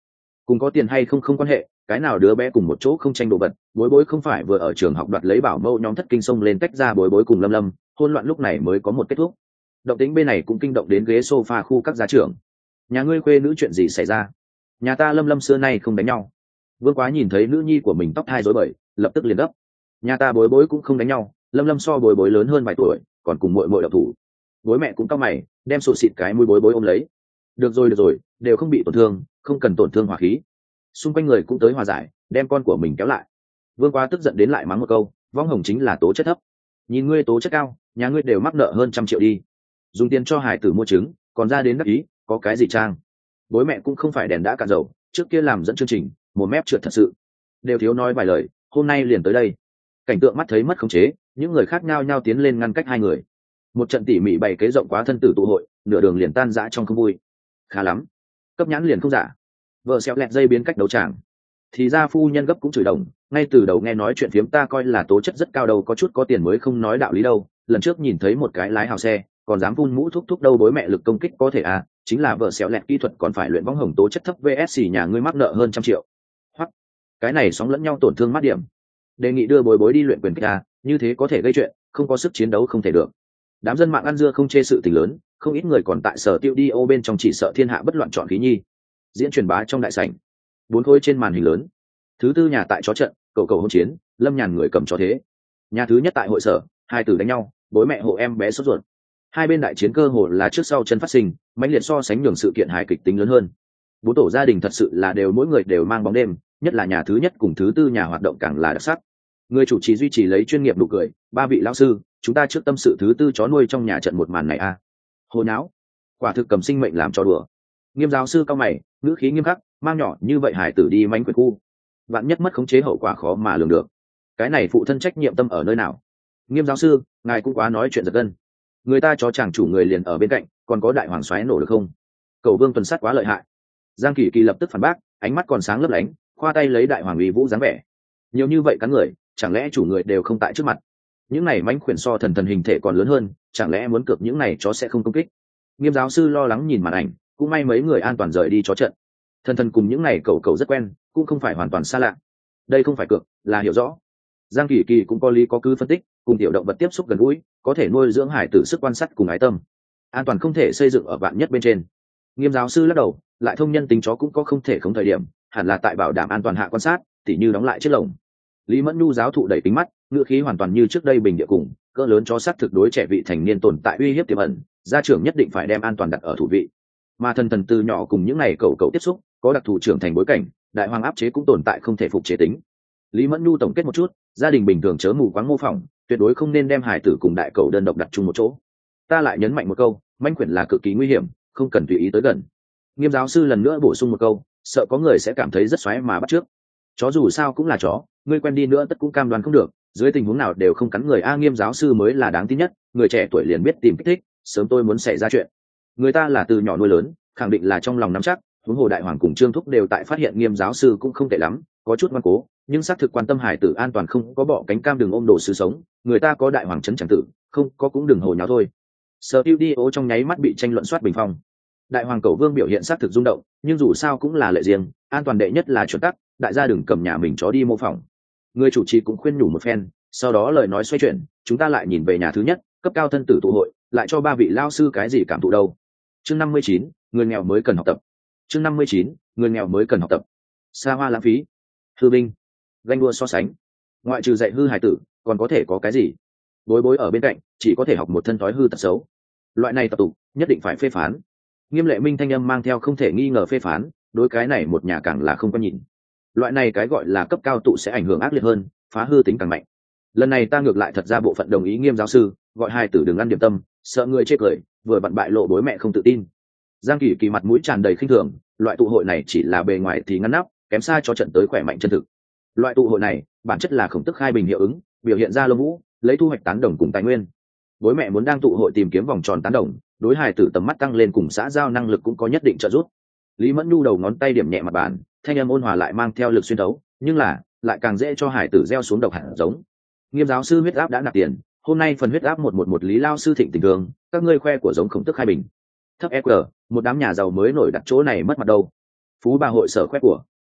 Cùng có tiền hay không không quan hệ, cái nào đứa bé cùng một chỗ không tranh đồ vật, bối bối không phải vừa ở trường học đoạt lấy bảo mẫu nhóm thất kinh xông lên tách ra bối bối cùng Lâm Lâm, hôn loạn lúc này mới có một kết thúc. Động tĩnh bên này cũng kinh động đến ghế sofa khu các gia trưởng. Nhà ngươi khuê nữ chuyện gì xảy ra? Nhà ta Lâm Lâm xưa nay không đánh nhau. Vương Quá nhìn thấy nữ nhi của mình tóc hai rối bời, lập tức liền gấp. Nhà ta bối bối cũng không đánh nhau, Lâm Lâm so bối bối lớn hơn vài tuổi, còn cùng muội muội độc thủ. Bối mẹ cũng cau mày, đem sụt xịt cái mũi bối bối ôm lấy. Được rồi, đều không bị tổn thương, không cần tổn thương hỏa khí. Xung quanh người cũng tới hòa giải, đem con của mình kéo lại. Vương Quá tức giận đến lại mắng một câu, Võng Hồng chính là tố chất thấp. Nhìn ngươi tố chất cao, nhà ngươi đều mắc nợ hơn 100 triệu đi. Dùng tiền cho hải tử mua trứng, còn ra đến đắc ý, có cái gì trang? Bối mẹ cũng không phải đèn đã cạn dầu, trước kia làm dẫn chương trình, một mép trượt thật sự. Đều thiếu nói vài lời, hôm nay liền tới đây. Cảnh tượng mắt thấy mất khống chế, những người khác nhao nhao tiến lên ngăn cách hai người. Một trận tỉ mỉ bày kế rộng quá thân tử tụ hội, nửa đường liền tan rã trong không vui. Khá lắm, cấp nhãn liền không giả. Vợ xéo lẹt dây biến cách đấu tràng. Thì ra phu nhân gấp cũng chửi đồng, ngay từ đầu nghe nói chuyện phiếm ta coi là tố chất rất cao đâu, có chút có tiền mới không nói đạo lý đâu. Lần trước nhìn thấy một cái lái hào xe, còn dám vun mũ thúc thúc đâu, bối mẹ lực công kích có thể à, chính là vợ xéo lẹt kỹ thuật còn phải luyện Võng Hồng tố chất thấp vs nhà ngươi mắc nợ hơn 100 triệu. Hoặc cái này sóng lẫn nhau tổn thương mắt điểm. Đề nghị đưa bối bối đi luyện quyền kích à, như thế có thể gây chuyện, không có sức chiến đấu không thể được. Đám dân mạng ăn dưa không chê sự tình lớn, không ít người còn tại sở tiêu đi ô bên trong chỉ sợ thiên hạ bất loạn chọn khí nhi. Diễn truyền bá trong đại sảnh, 4 khối trên màn hình lớn. Thứ tư nhà tại chó trận, cầu hôn chiến, Lâm Nhàn người cầm chó thế. Nhà thứ nhất tại hội sở, hai tử đánh nhau, bối mẹ hộ em bé sốt ruột. Hai bên đại chiến cơ hồ là trước sau chân phát sinh, mãnh liệt so sánh nhường sự kiện hài kịch tính lớn hơn. 4 tổ gia đình thật sự là đều mỗi người đều mang bóng đêm, nhất là nhà thứ nhất cùng thứ tư nhà hoạt động càng là đặc sắc. Người chủ trì duy trì lấy chuyên nghiệp nụ cười, ba vị lão sư, chúng ta trước tâm sự thứ tư chó nuôi trong nhà trận một màn này a. Hồi não, quả thực cầm sinh mệnh làm trò đùa. Nghiêm giáo sư cao mày, ngữ khí nghiêm khắc, mang nhỏ như vậy hải tử đi mánh quyền khu, vạn nhất mất khống chế hậu quả khó mà lường được. Cái này phụ thân trách nhiệm tâm ở nơi nào? Nghiêm giáo sư, ngài cũng quá nói chuyện giật gân. Người ta chó chàng chủ người liền ở bên cạnh, còn có đại hoàng xoáy nổ được không? Cầu Vương tuần sát quá lợi hại. Giang Kỳ Kỳ lập tức phản bác, ánh mắt còn sáng lấp lánh, khoa tay lấy đại hoàng uy vũ dáng vẻ. Nhiều như vậy cắn người, chẳng lẽ chủ người đều không tại trước mặt? Những này mánh khuyển so thần thần hình thể còn lớn hơn, chẳng lẽ muốn cược những này chó sẽ không công kích? Nghiêm giáo sư lo lắng nhìn màn ảnh, cũng may mấy người an toàn rời đi chó trận. Thần thần cùng những này cậu rất quen, cũng không phải hoàn toàn xa lạ. Đây không phải cược, là hiểu rõ. Giang Kỳ Kỳ cũng có lý có cứ phân tích, cùng tiểu động vật tiếp xúc gần gũi, có thể nuôi dưỡng hải tử sức quan sát cùng ái tâm. An toàn không thể xây dựng ở vạn nhất bên trên. Nghiêm giáo sư lắc đầu, lại thông nhân tính chó cũng có không thể không thời điểm, hẳn là tại bảo đảm an toàn hạ quan sát, tỉ như đóng lại chiếc lồng. Lý Mẫn Nhu giáo thụ đẩy kính mắt, ngữ khí hoàn toàn như trước đây bình địa cùng, cỡ lớn chó sát thực đối trẻ vị thành niên tồn tại uy hiếp tiềm ẩn, gia trưởng nhất định phải đem an toàn đặt ở thủ vị. Mà thần thần từ nhỏ cùng những này cậu tiếp xúc, có đặc thù trưởng thành bối cảnh, đại hoàng áp chế cũng tồn tại không thể phục chế tính. Lý Mẫn Nhu tổng kết một chút, gia đình bình thường chớ mù quáng mô phỏng, tuyệt đối không nên đem hải tử cùng đại cậu đơn độc đặt chung một chỗ. Ta lại nhấn mạnh một câu, manh quyển là cực kỳ nguy hiểm, không cần tùy ý tới gần. Nghiêm giáo sư lần nữa bổ sung một câu, sợ có người sẽ cảm thấy rất xoáy mà bắt trước. Chó dù sao cũng là chó, ngươi quen đi nữa tất cũng cam đoan không được, dưới tình huống nào đều không cắn người a. Nghiêm giáo sư mới là đáng tin nhất, người trẻ tuổi liền biết tìm kích thích, sớm tôi muốn xảy ra chuyện. Người ta là từ nhỏ nuôi lớn, khẳng định là trong lòng nắm chắc. Huống hồ đại hoàng cùng Trương Thúc đều tại phát hiện Nghiêm giáo sư cũng không tệ lắm, có chút ngoan cố, nhưng xác thực quan tâm hải tử an toàn, không có bọ cánh cam đừng ôm đồ sứ sống. Người ta có đại hoàng chấn chẳng tử, không có cũng đừng hồ nháo thôi. Studio trong nháy mắt bị tranh luận soát bình phong. Đại hoàng Cẩu Vương biểu hiện xác thực rung động, nhưng dù sao cũng là lệ riêng, an toàn đệ nhất là chuẩn tắc, đại gia đừng cầm nhà mình chó đi mô phỏng. Người chủ trì cũng khuyên nhủ một phen, sau đó lời nói xoay chuyển, chúng ta lại nhìn về nhà thứ nhất, cấp cao thân tử tụ hội, lại cho ba vị lao sư cái gì cảm thụ đâu. Chương 59, người nghèo mới cần học tập. Chương 59, người nghèo mới cần học tập. Xa hoa lãng phí, hư vinh, ganh đua so sánh, ngoại trừ dạy hư hài tử, còn có thể có cái gì? Bối bối ở bên cạnh, chỉ có thể học một thân thói hư tật xấu. Loại này tập tục, nhất định phải phê phán. Nghiêm Lệ Minh thanh âm mang theo không thể nghi ngờ phê phán, đối cái này một nhà càng là không có nhìn. Loại này cái gọi là cấp cao tụ sẽ ảnh hưởng ác liệt hơn, phá hư tính càng mạnh. Lần này ta ngược lại thật ra bộ phận đồng ý Nghiêm giáo sư, gọi hai tử đừng ăn điểm tâm, sợ người chê cười, vừa vặn bại lộ bối mẹ không tự tin. Giang Kỳ Kỳ mặt mũi tràn đầy khinh thường, loại tụ hội này chỉ là bề ngoài thì ngăn nắp, kém xa cho trận tới khỏe mạnh chân thực. Loại tụ hội này, bản chất là khổng tức khai bình hiệu ứng, biểu hiện ra lông vũ, lấy thu hoạch tán đồng cùng tài nguyên. Bối mẹ muốn đang tụ hội tìm kiếm vòng tròn tán đồng, đối hài tử tầm mắt tăng lên cùng xã giao năng lực cũng có nhất định trợ giúp. Lý Mẫn Nhu đầu ngón tay điểm nhẹ mặt bàn, thanh âm ôn hòa lại mang theo lực xuyên thấu, nhưng là lại càng dễ cho hải tử gieo xuống độc hạt giống. Nghiêm giáo sư huyết áp đã nạp tiền, hôm nay phần huyết áp 111 Lý lao sư thịnh tình thường, các ngươi khoe của giống khổng tức khai bình. Thấp EQ, một đám nhà giàu mới nổi đặt chỗ này mất mặt đâu. Phú bà hội sở khoe của,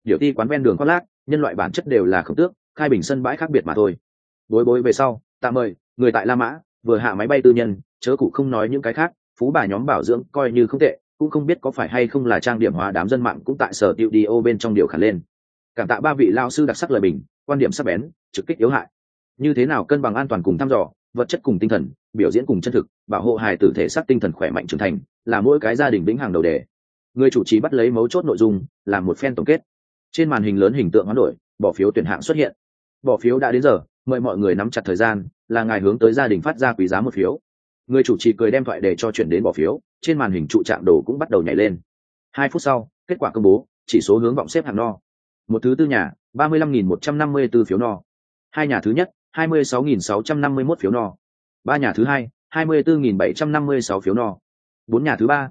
điệu ti quán ven đường khoác lác, nhân loại bản chất đều là khổng tước, khai bình sân bãi khác biệt mà thôi. Bối bối về sau tạm mời người tại La Mã vừa hạ máy bay tư nhân, chớ cụ không nói những cái khác, phú bà nhóm bảo dưỡng coi như không tệ, cũng không biết có phải hay không là trang điểm hóa đám dân mạng cũng tại sở tiêu đi ô bên trong điều khả lên. Cảm tạ ba vị lao sư đặc sắc lời bình, quan điểm sắc bén, trực kích yếu hại. Như thế nào cân bằng an toàn cùng thăm dò, vật chất cùng tinh thần, biểu diễn cùng chân thực, bảo hộ hài tử thể xác tinh thần khỏe mạnh trưởng thành, là mỗi cái gia đình vĩnh hằng đầu đề. Người chủ trì bắt lấy mấu chốt nội dung, làm một phen tổng kết. Trên màn hình lớn hình tượng hoán đổi, bỏ phiếu tuyển hạng xuất hiện. Bỏ phiếu đã đến giờ, mời mọi người nắm chặt thời gian, là ngài hướng tới gia đình phát ra quý giá một phiếu. Người chủ trì cười đem thoại để cho chuyển đến bỏ phiếu, trên màn hình trụ trạng đồ cũng bắt đầu nhảy lên. 2 phút sau, kết quả công bố, chỉ số hướng vọng xếp hạng no. Một thứ tư nhà, 35.154 phiếu no. Hai nhà thứ nhất, 26.651 phiếu no. Ba nhà thứ hai, 24.756 phiếu no. Bốn nhà thứ ba,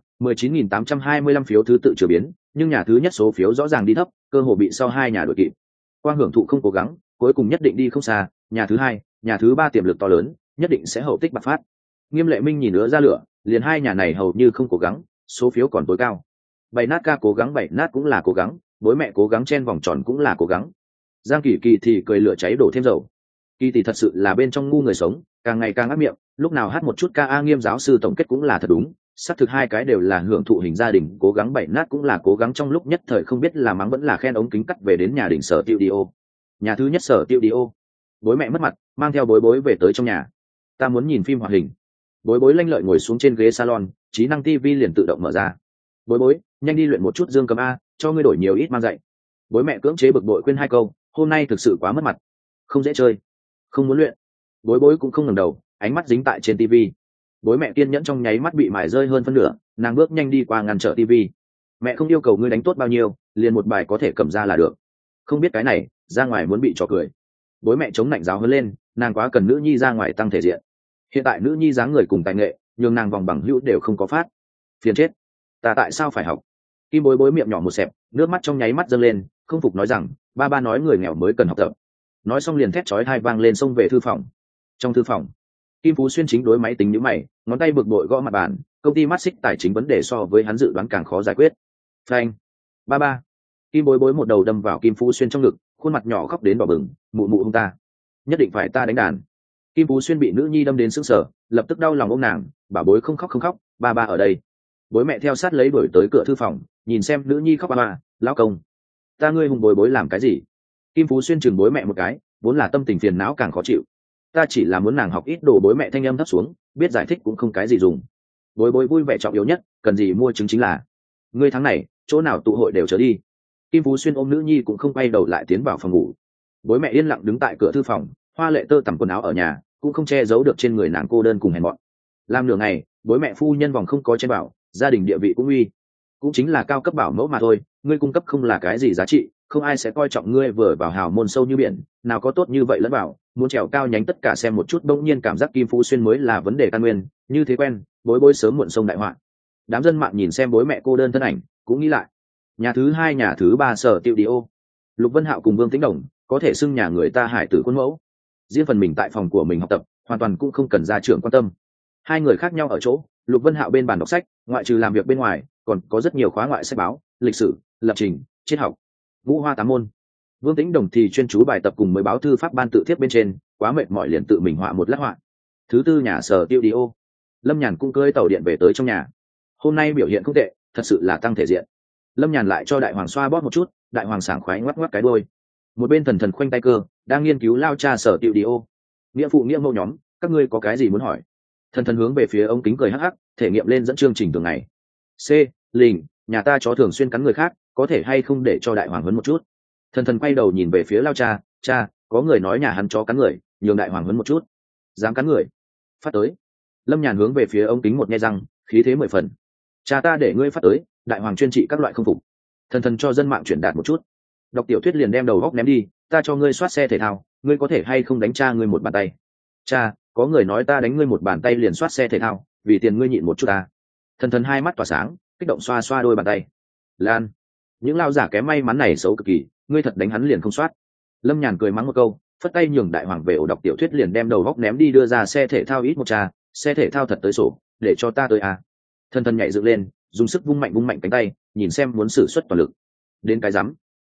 19.825 phiếu thứ tự chưa biến, nhưng nhà thứ nhất số phiếu rõ ràng đi thấp, cơ hội bị sau hai nhà đuổi kịp. Quang hưởng thụ không cố gắng, cuối cùng nhất định đi không xa, nhà thứ hai, nhà thứ ba tiềm lực to lớn, nhất định sẽ hậu tích bạc phát. Nghiêm Lệ Minh nhìn nữa ra lửa, liền hai nhà này hầu như không cố gắng, số phiếu còn tối cao. Bảy nát ca cố gắng bảy nát cũng là cố gắng, bối mẹ cố gắng chen vòng tròn cũng là cố gắng. Giang Kỳ Kỳ thì cười lửa cháy đổ thêm dầu. Kỳ tỷ thật sự là bên trong ngu người sống, càng ngày càng ác miệng, lúc nào hát một chút ca a. Nghiêm giáo sư tổng kết cũng là thật đúng, xác thực hai cái đều là hưởng thụ hình gia đình, cố gắng bảy nát cũng là cố gắng, trong lúc nhất thời không biết là mắng vẫn là khen. Ống kính cắt về đến nhà đỉnh Sở Tiêu Diêu. Nhà thứ nhất Sở Tiêu Diêu. Bối mẹ mất mặt, mang theo bối bối về tới trong nhà. Ta muốn nhìn phim hoạt hình. Bối bối lanh lợi ngồi xuống trên ghế salon, trí năng TV liền tự động mở ra. Bối bối, nhanh đi luyện một chút dương cầm a, cho ngươi đổi nhiều ít mang dạy. Bối mẹ cưỡng chế bực bội khuyên hai câu, hôm nay thực sự quá mất mặt, không dễ chơi, không muốn luyện. Bối bối cũng không ngẩng đầu, ánh mắt dính tại trên TV. Bối mẹ kiên nhẫn trong nháy mắt bị mài rơi hơn phân nửa, nàng bước nhanh đi qua ngăn trở TV. Mẹ không yêu cầu ngươi đánh tốt bao nhiêu, liền một bài có thể cầm ra là được. Không biết cái này, ra ngoài muốn bị trò cười. Bối mẹ chống lạnh giáo hơn lên, nàng quá cần nữ nhi ra ngoài tăng thể diện. Hiện tại nữ nhi dáng người cùng tài nghệ, nhưng nàng vòng bằng hữu đều không có phát. Phiền chết, ta tại sao phải học? Kim bối bối miệng nhỏ một xẹp, nước mắt trong nháy mắt dâng lên, không phục nói rằng, ba ba nói người nghèo mới cần học tập. Nói xong liền thét chói tai vang lên, xông về thư phòng. Trong thư phòng, Kim Phú Xuyên chính đối máy tính nhíu mày, ngón tay bực bội gõ mặt bàn, công ty mắt xích tài chính vấn đề so với hắn dự đoán càng khó giải quyết. Phanh, ba ba. Kim bối bối một đầu đâm vào Kim Phú Xuyên trong ngực, khuôn mặt nhỏ khóc đến đỏ bừng, mụ mụ hung ta, nhất định phải ta đánh đàn. Kim Phú Xuyên bị nữ nhi đâm đến sững sờ, lập tức đau lòng ôm nàng, bảo bối không khóc không khóc, ba ba ở đây. Bối mẹ theo sát lấy đuổi tới cửa thư phòng, nhìn xem nữ nhi khóc, ba ba, lão công, ta ngươi hùng bối bối làm cái gì? Kim Phú Xuyên chừng bối mẹ một cái, vốn là tâm tình phiền não càng khó chịu. Ta chỉ là muốn nàng học ít đồ. Bối mẹ thanh âm thấp xuống, biết giải thích cũng không cái gì dùng. Bối bối vui vẻ trọng yếu nhất, cần gì mua chứng chính là. Ngươi tháng này, chỗ nào tụ hội đều trở đi. Kim Phú Xuyên ôm nữ nhi cũng không quay đầu lại tiến vào phòng ngủ. Bối mẹ yên lặng đứng tại cửa thư phòng, hoa lệ tơ tằm quần áo ở nhà, cũng không che giấu được trên người nàng cô đơn cùng hèn mọn. Làm nửa ngày, bối mẹ phu nhân vòng không có trên bảo, gia đình địa vị cũng uy, cũng chính là cao cấp bảo mẫu mà thôi. Ngươi cung cấp không là cái gì giá trị, không ai sẽ coi trọng ngươi. Vừa vào hào môn sâu như biển, nào có tốt như vậy lẫn vào, muốn trèo cao nhánh tất cả xem một chút. Bỗng nhiên cảm giác Kim Phú Xuyên mới là vấn đề căn nguyên, như thế quen, bối bối sớm muộn sông đại họa. Đám dân mạng nhìn xem bối mẹ cô đơn thân ảnh, cũng nghĩ lại. Nhà thứ hai nhà thứ ba Sở Tiêu Diêu. Lục Vân Hạo cùng Vương Tĩnh Đồng có thể xưng nhà người ta hải tử khuôn mẫu, riêng phần mình tại phòng của mình học tập, hoàn toàn cũng không cần gia trưởng quan tâm. Hai người khác nhau ở chỗ, Lục Vân Hạo bên bàn đọc sách, ngoại trừ làm việc bên ngoài, còn có rất nhiều khóa ngoại sách báo, lịch sử, lập trình, triết học, ngũ hoa tám môn. Vương Tĩnh Đồng thì chuyên chú bài tập cùng mới báo thư pháp ban tự thiếp bên trên, quá mệt mỏi liền tự mình họa một lát họa. Thứ tư nhà Sở Tiêu Diêu. Lâm Nhàn cũng cưỡi tàu điện về tới trong nhà. Hôm nay biểu hiện không tệ, thật sự là tăng thể diện. Lâm Nhàn lại cho Đại Hoàng xoa bóp một chút, Đại Hoàng sảng khoái ngoắc ngoắc cái đuôi. Một bên thần thần khoanh tay cơ, đang nghiên cứu lao cha Sở Tiêu Diêu. Nghĩa phụ nghĩa mẫu nhóm, các ngươi có cái gì muốn hỏi? Thần thần hướng về phía ông kính cười hắc hắc, thể nghiệm lên dẫn chương trình thường ngày. C, Lình, nhà ta chó thường xuyên cắn người khác, có thể hay không để cho Đại Hoàng huấn một chút? Thần thần quay đầu nhìn về phía lao cha, cha, có người nói nhà hắn chó cắn người, nhường Đại Hoàng huấn một chút. Dám cắn người? Phát tới. Lâm Nhàn hướng về phía ông kính một nhe răng, khí thế 10 phần. Cha ta để ngươi phát tới, Đại Hoàng chuyên trị các loại không phục. Thần thần cho dân mạng chuyển đạt một chút. Đọc tiểu thuyết liền đem đầu góc ném đi, ta cho ngươi soát xe thể thao, ngươi có thể hay không đánh cha ngươi một bàn tay? Cha, có người nói ta đánh ngươi một bàn tay liền soát xe thể thao, vì tiền ngươi nhịn một chút ta. Thần thần hai mắt tỏa sáng, kích động xoa xoa đôi bàn tay. Lan, những lao giả kém may mắn này xấu cực kỳ, ngươi thật đánh hắn liền không soát. Lâm Nhàn cười mắng một câu, phất tay nhường Đại Hoàng về ổ đọc tiểu thuyết liền đem đầu góc ném đi, đưa ra xe thể thao ít một cha, xe thể thao thật tới sổ, để cho ta tới à. Thần thần nhảy dựng lên, dùng sức vung mạnh cánh tay, nhìn xem muốn sử xuất toàn lực. Đến cái rắm.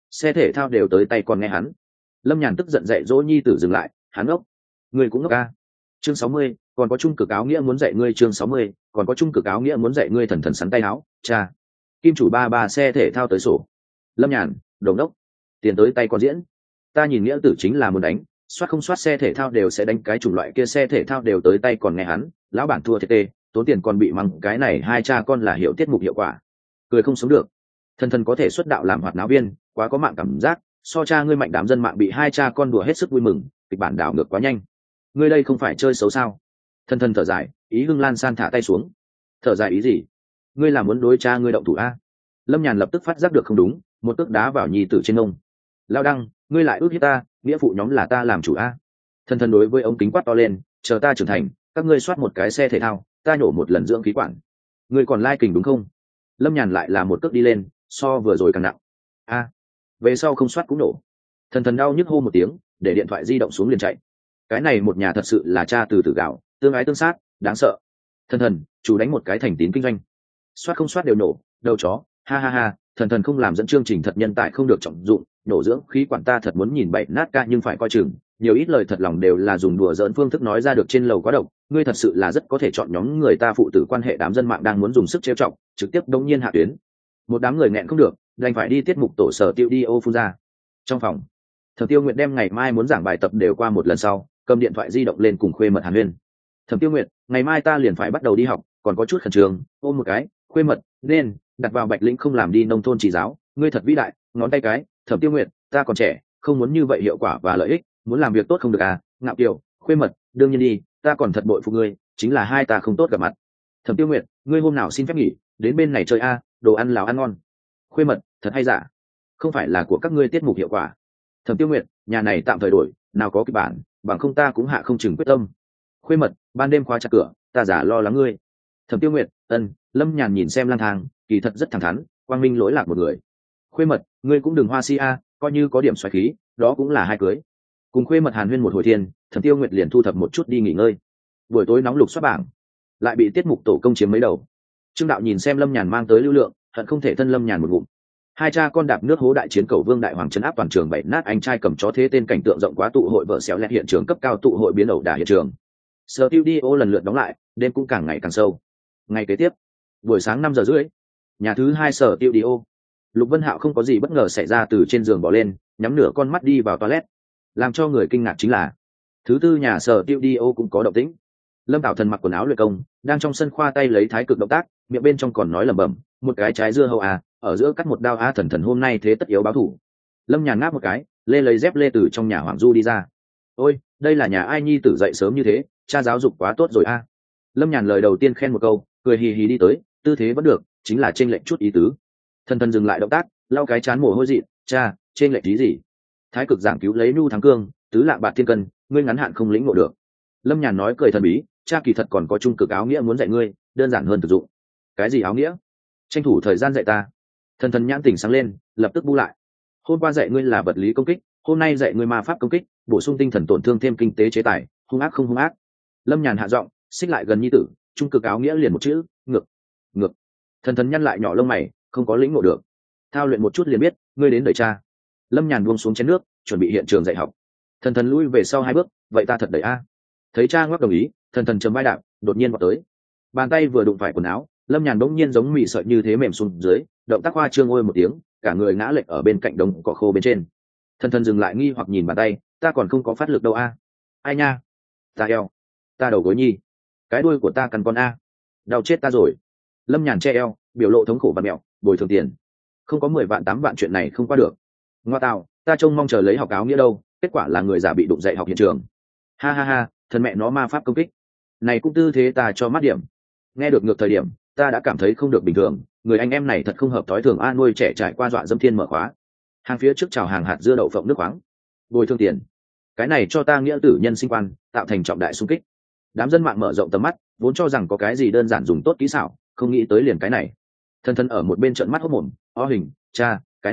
xe thể thao đều tới tay còn nghe hắn. Lâm Nhàn tức giận dạy dỗ nhi tử dừng lại, hắn ngốc. Ngươi cũng ngốc a. Chương 60, còn có trung cực áo nghĩa muốn dạy ngươi. Chương 60, còn có trung cực áo nghĩa muốn dạy ngươi. Thần thần sắn tay áo, cha. Kim chủ ba xe thể thao tới sổ. Lâm Nhàn, đồng đốc. Tiền tới tay còn diễn. Ta nhìn nghĩa tử chính là muốn đánh, soát không soát xe thể thao đều sẽ đánh, cái chủng loại kia xe thể thao đều tới tay còn nghe hắn, lão bản thua thiệt tê, tốn tiền còn bị mắng, cái này hai cha con là hiểu tiết mục hiệu quả. Cười không sống được. Thần thần có thể xuất đạo làm hoạt náo viên, quá có mạng cảm giác, so cha ngươi mạnh, đám dân mạng bị hai cha con đùa hết sức vui mừng, kịch bản đảo ngược quá nhanh. Ngươi đây không phải chơi xấu sao? Thần thần thở dài, ý hưng lan san thả tay xuống. Thở dài ý gì? Ngươi là muốn đối cha ngươi động thủ a? Lâm Nhàn lập tức phát giác được không đúng, một cước đá vào nhi tử trên ông. Lao đăng, ngươi lại ước hiếp ta, nghĩa phụ nhóm là ta làm chủ a. Thần thần đối với ống kính quát to lên, chờ ta trưởng thành, các ngươi soát một cái xe thể thao, ta nhổ một lần dưỡng khí quản. Ngươi còn lai kình đúng không? Lâm Nhàn lại là một cước đi lên, so vừa rồi càng nặng. A, về sau không soát cũng nổ. Thần thần đau nhức hô một tiếng, để điện thoại di động xuống liền chạy. Cái này một nhà thật sự là cha từ từ gạo, tương ái tương sát, đáng sợ. Thần thần, chủ đánh một cái thành tín kinh doanh, soát không soát đều nổ, đầu chó, ha ha ha. Thần thần không làm dẫn chương trình thật nhân tài không được trọng dụng, nổ dưỡng khí quản ta thật muốn nhìn bậy nát ca, nhưng phải coi chừng, nhiều ít lời thật lòng đều là dùng đùa giỡn phương thức nói ra được, trên lầu quá độc. Ngươi thật sự là rất có thể chọn nhóm người ta phụ tử quan hệ, đám dân mạng đang muốn dùng sức trêu chọc, trực tiếp đông nhiên hạ tuyến. Một đám người nghẹn không được, đành phải đi tiết mục tổ sở tiêu đi ô phun ra. Trong phòng, Thẩm Tiêu Nguyệt đem ngày mai muốn giảng bài tập đều qua một lần sau, cầm điện thoại di động lên cùng Khuê Mật hàn huyên. Thẩm Tiêu Nguyệt, ngày mai ta liền phải bắt đầu đi học, còn có chút khẩn trương, ôm một cái. Khuê Mật, nên đặt vào Bạch Lĩnh không làm đi nông thôn chỉ giáo, ngươi thật vĩ đại, ngón tay cái. Thẩm Tiêu Nguyệt, ta còn trẻ, không muốn như vậy hiệu quả và lợi ích, muốn làm việc tốt không được à? Ngạo Kiều, Khuê Mật, đương nhiên đi, ta còn thật bội phục ngươi, chính là hai ta không tốt gặp mặt. Thẩm Tiêu Nguyệt, ngươi hôm nào xin phép nghỉ, đến bên này chơi a, đồ ăn lào ăn ngon. Khuê Mật, thật hay giả? Không phải là của các ngươi tiết mục hiệu quả. Thẩm Tiêu Nguyệt, nhà này tạm thời đổi, nào có kịch bản, bằng không ta cũng hạ không chừng quyết tâm. Khuê Mật, ban đêm khóa chặt cửa, ta giả lo lắng ngươi. Thẩm Tiêu Nguyệt, Lâm Nhàn nhìn xem lang thang, kỳ thật rất thẳng thắn, quang minh lỗi lạc một người. Khuê Mật, ngươi cũng đừng hoa si a, coi như có điểm xoáy khí, đó cũng là hai cưới. Cùng Khuê Mật hàn huyên một hồi thiên, Thẩm Tiêu Nguyệt liền thu thập một chút đi nghỉ ngơi. Buổi tối nóng lục soát bảng, lại bị tiết mục tổ công chiếm mấy đầu. Trương Đạo nhìn xem Lâm Nhàn mang tới lưu lượng, hận không thể thân Lâm Nhàn một ngụm. Hai cha con đạp nước hố đại chiến cầu vương đại hoàng trấn áp toàn trường, bảy nát anh trai cầm chó thế tên cảnh tượng rộng quá tụ hội vợ xéo lẹt hiện trường cấp cao tụ hội biến ẩu đả hiện trường. Studio lần lượt đóng lại, đêm cũng càng ngày càng sâu. Ngày kế tiếp, buổi sáng 5:30, nhà thứ hai Studio. Lục Vân Hạo không có gì bất ngờ xảy ra từ trên giường bỏ lên, nhắm nửa con mắt đi vào toilet. Làm cho người kinh ngạc chính là, thứ tư nhà Studio cũng có động tĩnh. Lâm Tạo Thần mặc quần áo luyện công, đang trong sân khoa tay lấy thái cực động tác, miệng bên trong còn nói lẩm bẩm, một cái trái dưa hấu à, ở giữa cắt một đao a, thần thần hôm nay thế tất yếu báo thủ. Lâm Nhàn ngáp một cái, lê lấy dép lê từ trong nhà Hoàng Du đi ra. Ôi, đây là nhà ai nhi tử dậy sớm như thế, cha giáo dục quá tốt rồi a. Lâm Nhàn lời đầu tiên khen một câu, cười hì hì đi tới, tư thế vẫn được, chính là trên lệnh chút ý tứ. Thần thần dừng lại động tác, lau cái chán mồ hôi dị, cha, trên lệnh ý gì? Thái cực giảng cứu lấy nhu thắng cương, tứ lạ bạt thiên cân, ngươi ngắn hạn không lĩnh ngộ được. Lâm Nhàn nói cười thần bí, cha kỳ thật còn có trung cực áo nghĩa muốn dạy ngươi, đơn giản hơn thực dụng. Cái gì áo nghĩa? Tranh thủ thời gian dạy ta. Thần thần nhãn tỉnh sáng lên, lập tức bu lại. Hôm qua dạy ngươi là vật lý công kích, hôm nay dạy ngươi ma pháp công kích, bổ sung tinh thần tổn thương thêm kinh tế chế tài, hung ác không hung ác. Lâm Nhàn hạ giọng, xích lại gần nhi tử, trung cực áo nghĩa liền một chữ, ngược. Ngược. Thần thần nhăn lại nhỏ lông mày, không có lĩnh ngộ được. Thao luyện một chút liền biết, ngươi đến đợi cha. Lâm Nhàn buông xuống chén nước, chuẩn bị hiện trường dạy học. Thần thần lui về sau 2 bước, vậy ta thật đợi a. Thấy cha ngoắc đồng ý, thần thần chấm vai đạp, đột nhiên vào tới. Bàn tay vừa đụng phải quần áo, Lâm Nhàn bỗng nhiên giống mị sợi như thế mềm xuống dưới, động tác hoa trương ôi một tiếng, cả người ngã lệch ở bên cạnh đống cỏ khô bên trên. Thần thần dừng lại nghi hoặc nhìn bàn tay, ta còn không có phát lực đâu a. Ai nha, ta eo, ta đầu gối nhi, cái đuôi của ta cắn con a, đau chết ta rồi. Lâm Nhàn che eo, biểu lộ thống khổ và mẹo, bồi thường tiền, không có 10 vạn 8 vạn chuyện này không qua được. Ngoa tạo, ta trông mong chờ lấy học áo nghĩa đâu, kết quả là người giả bị đụng dậy học hiện trường. Ha ha ha, thần mẹ nó ma pháp công kích, này cũng tư thế ta cho mát điểm. Nghe được ngược thời điểm, ta đã cảm thấy không được bình thường, người anh em này thật không hợp thói thường a, nuôi trẻ trải qua dọa dâm thiên mở khóa. Hàng phía trước chào hàng hạt dưa đậu phộng nước khoáng, bồi thường tiền, cái này cho ta nghĩa tử nhân sinh quan, tạo thành trọng đại xung kích. Đám dân mạng mở rộng tầm mắt, vốn cho rằng có cái gì đơn giản dùng tốt kỹ xảo, không nghĩ tới liền cái này. Thân thân ở một bên trợn mắt hốt mồm, hình, cha, cái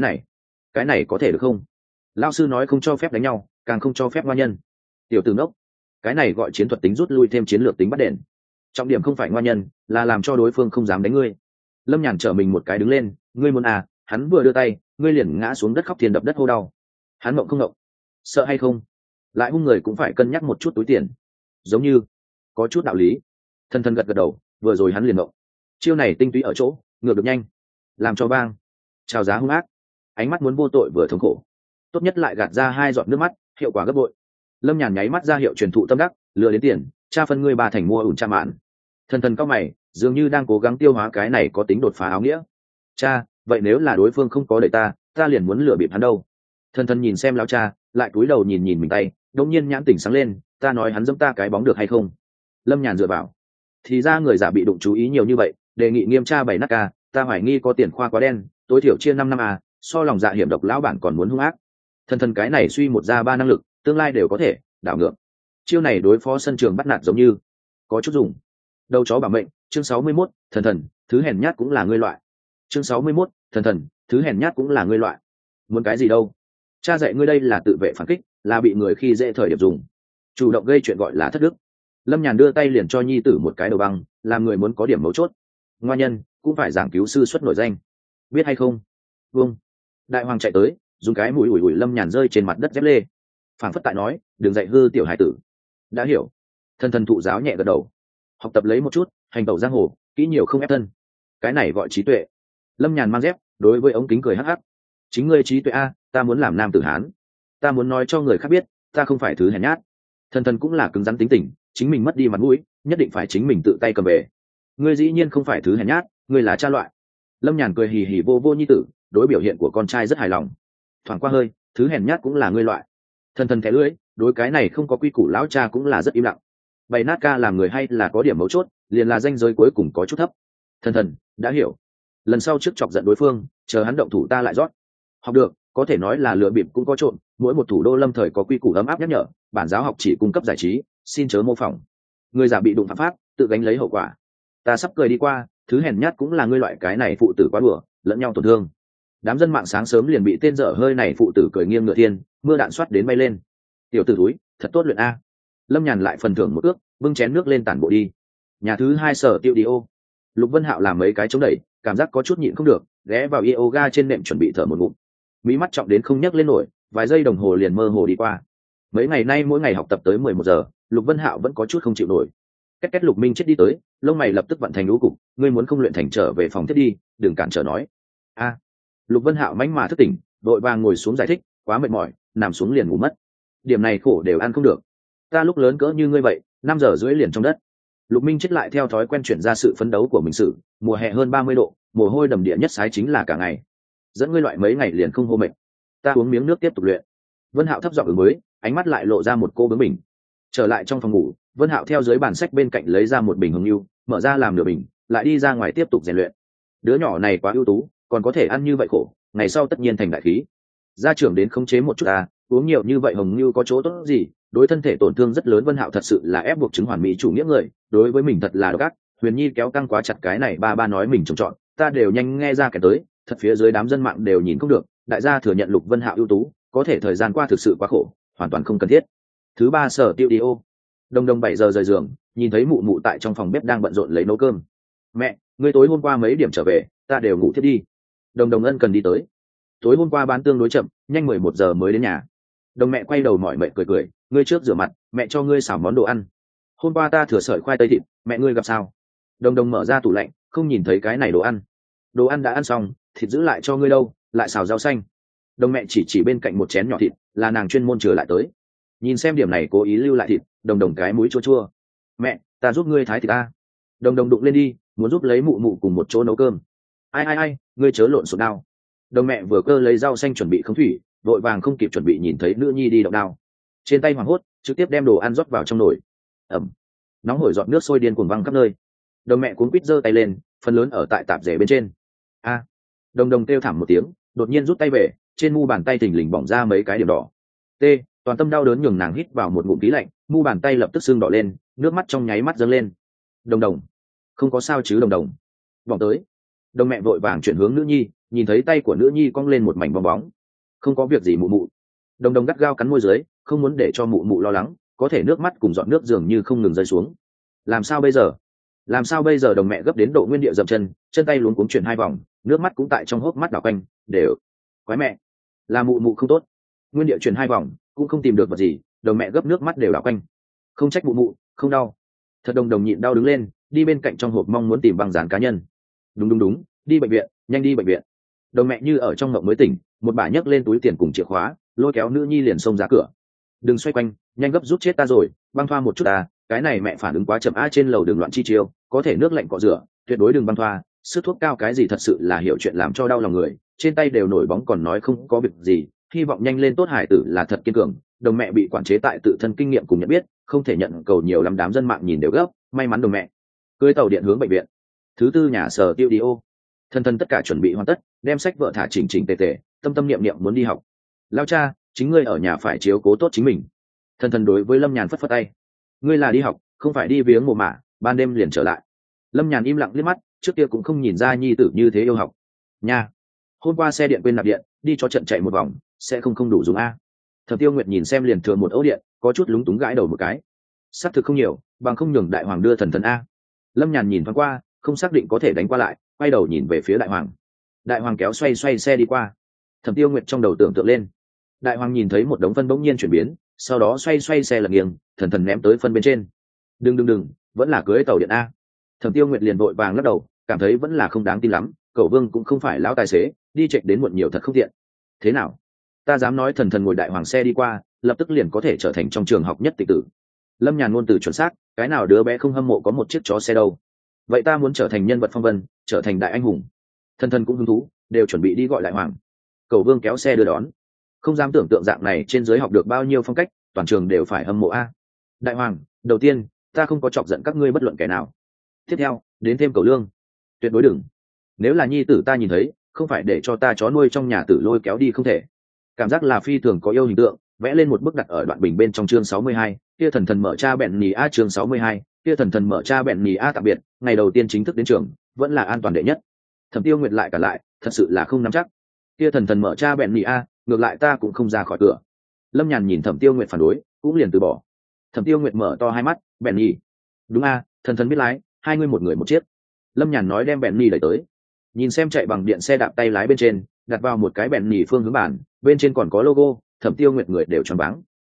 này có thể được không? Lão sư nói không cho phép đánh nhau, càng không cho phép ngoan nhân. Tiểu tử ngốc, cái này gọi chiến thuật tính rút lui thêm chiến lược tính bắt đền. Trọng điểm không phải ngoan nhân, là làm cho đối phương không dám đánh ngươi. Lâm Nhàn trở mình một cái đứng lên, ngươi muốn à, hắn vừa đưa tay ngươi liền ngã xuống đất khóc thiên đập đất hô đau. Hắn mộng không mộng, sợ hay không, lại hung người cũng phải cân nhắc một chút túi tiền, giống như có chút đạo lý. Thần thần gật gật đầu, vừa rồi hắn liền mộng. Chiêu này tinh túy ở chỗ ngược được nhanh, làm cho vang, chào giá hung ác, ánh mắt muốn vô tội vừa thống khổ, tốt nhất lại gạt ra 2 giọt nước mắt, hiệu quả gấp bội. Lâm Nhàn nháy mắt ra hiệu truyền thụ tâm đắc, lừa đến tiền, cha phân ngươi 3 thành mua ủn cha mạn. Thần thần cao mày, dường như đang cố gắng tiêu hóa cái này có tính đột phá áo nghĩa. Cha, vậy nếu là đối phương không có đợi ta liền muốn lừa bịp hắn đâu. Thần thần nhìn xem lão cha, lại cúi đầu nhìn nhìn mình tay, đột nhiên nhãn tỉnh sáng lên, ta nói hắn giẫm ta cái bóng được hay không? Lâm Nhàn dựa vào, thì ra người giả bị đụng chú ý nhiều như vậy, đề nghị nghiêm tra 7 nát ca, ta hoài nghi có tiền khoa quá đen, tối thiểu chia 5 năm à, so lòng dạ hiểm độc lão bản còn muốn hung ác. Thần thần cái này suy 1 ra 3 năng lực, tương lai đều có thể đảo ngược. Chiêu này đối phó sân trường bắt nạt giống như có chút dùng. Đầu chó bảo mệnh, chương 61, thần thần, thứ hèn nhát cũng là ngươi loại. Chương 61, thần thần, thứ hèn nhát cũng là ngươi loại. Muốn cái gì đâu? Cha dạy ngươi đây là tự vệ phản kích, là bị người khi dễ thời điểm dùng. Chủ động gây chuyện gọi là thất đức. Lâm Nhàn đưa tay liền cho nhi tử một cái đầu băng, làm người muốn có điểm mấu chốt. Ngoan nhân cũng phải giảng cứu sư xuất nổi danh, biết hay không? Vâng. Đại hoàng chạy tới, dùng cái mũi ủi ủi Lâm Nhàn rơi trên mặt đất dép lê, phảng phất tại nói đừng dạy hư tiểu hải tử. Đã hiểu. Thần thần thụ giáo nhẹ gật đầu. Học tập lấy một chút, hành tẩu giang hồ, kỹ nhiều không ép thân, cái này gọi trí tuệ. Lâm Nhàn mang dép, đối với ống kính cười hắc hắc. Chính ngươi trí tuệ a, ta muốn làm nam tử hán, ta muốn nói cho người khác biết ta không phải thứ hèn nhát. Thần thần cũng là cứng rắn tính tình, chính mình mất đi mặt mũi nhất định phải chính mình tự tay cầm về. Ngươi dĩ nhiên không phải thứ hèn nhát, ngươi là cha loại. Lâm Nhàn cười hì hì vô vô nhi tử, đối biểu hiện của con trai rất hài lòng. Thoảng qua hơi, thứ hèn nhát cũng là ngươi loại. Thần thần thẻ lưỡi, đối cái này không có quy củ lão cha cũng là rất im lặng. Bày nát ca làm người hay là có điểm mấu chốt, liền là ranh giới cuối cùng có chút thấp. Thần thần đã hiểu, lần sau trước chọc giận đối phương, chờ hắn động thủ ta lại rót. Học được, có thể nói là lừa bịp cũng có trộn, mỗi một thủ đô lâm thời có quy củ ấm áp nhắc nhở, bản giáo học chỉ cung cấp giải trí, xin chớ mô phỏng. Người giả bị đụng phạm pháp, tự gánh lấy hậu quả. Ta sắp cười đi qua, thứ hèn nhát cũng là ngươi loại, cái này phụ tử quá đùa, lẫn nhau tổn thương. Đám dân mạng sáng sớm liền bị tên dở hơi này phụ tử cười nghiêng ngựa thiên, mưa đạn xoát đến bay lên. Tiểu tử túi, thật tốt luyện a. Lâm Nhàn lại phần thưởng một ước, bưng chén nước lên tản bộ đi. Nhà thứ 2 sở tiêu đi ô. Lục Vân Hạo làm mấy cái chống đẩy, cảm giác có chút nhịn không được, ghé vào yoga trên nệm chuẩn bị thở một ngụm. Mí mắt trọng đến không nhấc lên nổi, vài giây đồng hồ liền mơ hồ đi qua. Mấy ngày nay mỗi ngày học tập tới 11 giờ, Lục Vân Hạo vẫn có chút không chịu nổi. Két két Lục Minh chết đi tới, lông mày lập tức vận thành lũ cục, ngươi muốn không luyện thành trở về phòng thiết đi, đừng cản trở nói. A. Lục Vân Hạo mánh mà thức tỉnh, đội vàng ngồi xuống giải thích, quá mệt mỏi, nằm xuống liền ngủ mất. Điểm này khổ đều ăn không được. Ta lúc lớn cỡ như ngươi vậy, 5 giờ rưỡi liền trong đất. Lục Minh chết lại theo thói quen chuyển ra sự phấn đấu của mình sự, mùa hè hơn 30 độ, mồ hôi đầm địa nhất sái chính là cả ngày. Dẫn ngươi loại mấy ngày liền không hô mệt. Ta uống miếng nước tiếp tục luyện. Vân Hạo thấp giọng ứng mới, ánh mắt lại lộ ra một cô bướng bỉnh. Trở lại trong phòng ngủ, Vân Hạo theo dưới bàn sách bên cạnh lấy ra một bình hồng lưu, mở ra làm nửa bình, lại đi ra ngoài tiếp tục rèn luyện. Đứa nhỏ này quá ưu tú, còn có thể ăn như vậy khổ, ngày sau tất nhiên thành đại khí. Gia trưởng đến khống chế một chút à, uống nhiều như vậy hồng lưu có chỗ tốt gì, đối thân thể tổn thương rất lớn. Vân Hạo thật sự là ép buộc chứng hoàn mỹ chủ nghĩa người, đối với mình thật là độc ác. Huyền Nhi kéo căng quá chặt cái này, ba nói mình trồng trọt, ta đều nhanh nghe ra kẻ tới, thật phía dưới đám dân mạng đều nhìn không được. Đại gia thừa nhận Lục Vân Hạo ưu tú, có thể thời gian qua thực sự quá khổ, hoàn toàn không cần thiết. Thứ 3 sở tiêu đi ô. Đồng đồng 7 giờ rời giường, nhìn thấy mụ mụ tại trong phòng bếp đang bận rộn lấy nấu cơm. Mẹ, ngươi tối hôm qua mấy điểm trở về, ta đều ngủ thiết đi. Đồng đồng ân cần đi tới. Tối hôm qua bán tương đối chậm, nhanh 11 giờ mới đến nhà. Đồng mẹ quay đầu mỏi mệt cười cười, ngươi trước rửa mặt, mẹ cho ngươi xào món đồ ăn. Hôm qua ta thừa sợi khoai tây thịt, mẹ ngươi gặp sao? Đồng đồng mở ra tủ lạnh, không nhìn thấy cái này đồ ăn. Đồ ăn đã ăn xong, thịt giữ lại cho ngươi đâu, lại xào rau xanh. Đồng mẹ chỉ bên cạnh một chén nhỏ thịt, là nàng chuyên môn chừa lại tới. Nhìn xem điểm này cố ý lưu lại thịt, đồng đồng cái mũi chua chua. Mẹ, ta giúp ngươi thái thịt ta. Đồng đồng đụng lên đi, muốn giúp lấy mụ mụ cùng một chỗ nấu cơm. Ai, ngươi chớ lộn xộn đao. Đồng mẹ vừa cơ lấy rau xanh chuẩn bị khống thủy, vội vàng không kịp chuẩn bị nhìn thấy nữ nhi đi động đao, trên tay hoảng hốt trực tiếp đem đồ ăn rót vào trong nồi. Ẩm, nóng hổi giọt nước sôi điên cuồng văng khắp nơi. Đồng mẹ cuống quýt giơ tay lên, phần lớn ở tại tạp rể bên trên. A. Đồng đồng kêu thảm một tiếng, đột nhiên rút tay về, trên mu bàn tay thình lình bỏng ra mấy cái điểm đỏ. T. Toàn tâm đau đớn nhường nàng hít vào một ngụm khí lạnh, mu bàn tay lập tức sưng đỏ lên, nước mắt trong nháy mắt dâng lên. Đồng đồng, không có sao chứ? Đồng đồng vòng tới. Đồng mẹ vội vàng chuyển hướng nữ nhi, nhìn thấy tay của nữ nhi cong lên một mảnh bong bóng. Không có việc gì mụ mụ. Đồng đồng gắt gao cắn môi dưới, không muốn để cho mụ mụ lo lắng, có thể nước mắt cùng giọt nước dường như không ngừng rơi xuống. Làm sao bây giờ? Đồng mẹ gấp đến độ nguyên địa dậm chân, chân tay luống cuống chuyển 2 vòng, nước mắt cũng tại trong hốc mắt đảo quanh. Đều quái mẹ, là mụ mụ không tốt. Nguyên địa chuyển 2 vòng cũng không tìm được vật gì, đồng mẹ gấp nước mắt đều đảo quanh. Không trách mụ mụ, không đau. Thật đồng đồng nhịn đau đứng lên, đi bên cạnh trong hộp mong muốn tìm băng dán cá nhân. Đúng, đi bệnh viện, nhanh đi bệnh viện. Đồng mẹ như ở trong mộng mới tỉnh, một bà nhấc lên túi tiền cùng chìa khóa, lôi kéo nữ nhi liền xông ra cửa. Đừng xoay quanh, nhanh gấp rút chết ta rồi, băng thoa một chút ta, cái này mẹ phản ứng quá chậm a, trên lầu đường loạn chi chiêu, có thể nước lạnh cọ rửa, tuyệt đối đừng băng thoa, sức thuốc cao cái gì thật sự là hiểu chuyện làm cho đau lòng người, trên tay đều nổi bóng còn nói không có việc gì, hy vọng nhanh lên tốt, hải tử là thật kiên cường. Đồng mẹ bị quản chế tại tự thân kinh nghiệm cùng nhận biết, không thể nhận cầu nhiều lắm, đám dân mạng nhìn đều gấp, may mắn đồng mẹ cưới tàu điện hướng bệnh viện. Thứ tư nhà sở tiêu đi ô, thân tất cả chuẩn bị hoàn tất, đem sách vợ thả chỉnh chỉnh tề tề, tâm niệm niệm muốn đi học. Lao cha, chính ngươi ở nhà phải chiếu cố tốt chính mình. Thân đối với Lâm Nhàn phất phất tay, ngươi là đi học, không phải đi viếng mồ mả, ban đêm liền trở lại. Lâm Nhàn im lặng liếc mắt, trước kia cũng không nhìn ra nhi tử như thế yêu học nha. Hôm qua xe điện quên nạp điện, đi cho trận chạy một vòng sẽ không đủ dùng a. Thẩm Tiêu Nguyệt nhìn xem liền thừa một ấu điện, có chút lúng túng gãi đầu một cái. Xác thực không nhiều, bằng không nhường đại hoàng đưa thần a. Lâm Nhàn nhìn thoáng qua, không xác định có thể đánh qua lại, quay đầu nhìn về phía đại hoàng. Đại hoàng kéo xoay xe đi qua. Thẩm Tiêu Nguyệt trong đầu tưởng tượng lên, đại hoàng nhìn thấy một đống phân bỗng nhiên chuyển biến, sau đó xoay xe lật nghiêng, thần ném tới phân bên trên. Đừng, vẫn là cưới tàu điện a. Thẩm Tiêu Nguyệt liền vội vàng lắc đầu, cảm thấy vẫn là không đáng tin lắm, cậu Vương cũng không phải lão tài xế, đi chạy đến muộn nhiều thật không tiện. Thế nào, ta dám nói thần ngồi đại hoàng xe đi qua, lập tức liền có thể trở thành trong trường học nhất tịch tử. Lâm Nhàn ngôn từ chuẩn xác, cái nào đứa bé không hâm mộ có một chiếc chó xe đâu. Vậy ta muốn trở thành nhân vật phong vân, trở thành đại anh hùng. Thần cũng hứng thú, đều chuẩn bị đi gọi đại hoàng. Cậu Vương kéo xe đưa đón, không dám tưởng tượng dạng này trên giới học được bao nhiêu phong cách, toàn trường đều phải hâm mộ a. Đại hoàng, đầu tiên ta không có chọc giận các ngươi bất luận kẻ nào, tiếp theo đến thêm cầu lương, tuyệt đối đừng. Nếu là nhi tử ta nhìn thấy, không phải để cho ta chó nuôi trong nhà tử lôi kéo đi không thể. Cảm giác là phi thường có yêu hình tượng, vẽ lên một bức đặt ở đoạn bình bên trong chương 62, kia thần mở cha bẹn nhì a, chương 62, kia thần mở cha bẹn nhì a. Tạm biệt, ngày đầu tiên chính thức đến trường, vẫn là an toàn đệ nhất. Thẩm Tiêu Nguyệt lại cả lại, thật sự là không nắm chắc. Kia thần mở cha bẹn nhì a, ngược lại ta cũng không ra khỏi cửa. Lâm Nhàn nhìn Thẩm Tiêu Nguyệt phản đối, cũng liền từ bỏ. Thẩm Tiêu Nguyệt mở to hai mắt, bẹn nhì, đúng a, thần biết lái, hai người một chiếc. Lâm Nhàn nói đem bẹn nhì đẩy tới, nhìn xem chạy bằng điện xe đạp tay lái bên trên, đặt vào một cái bẹn nhì phương hướng bản, bên trên còn có logo. Thẩm Tiêu Nguyệt người đều choáng váng.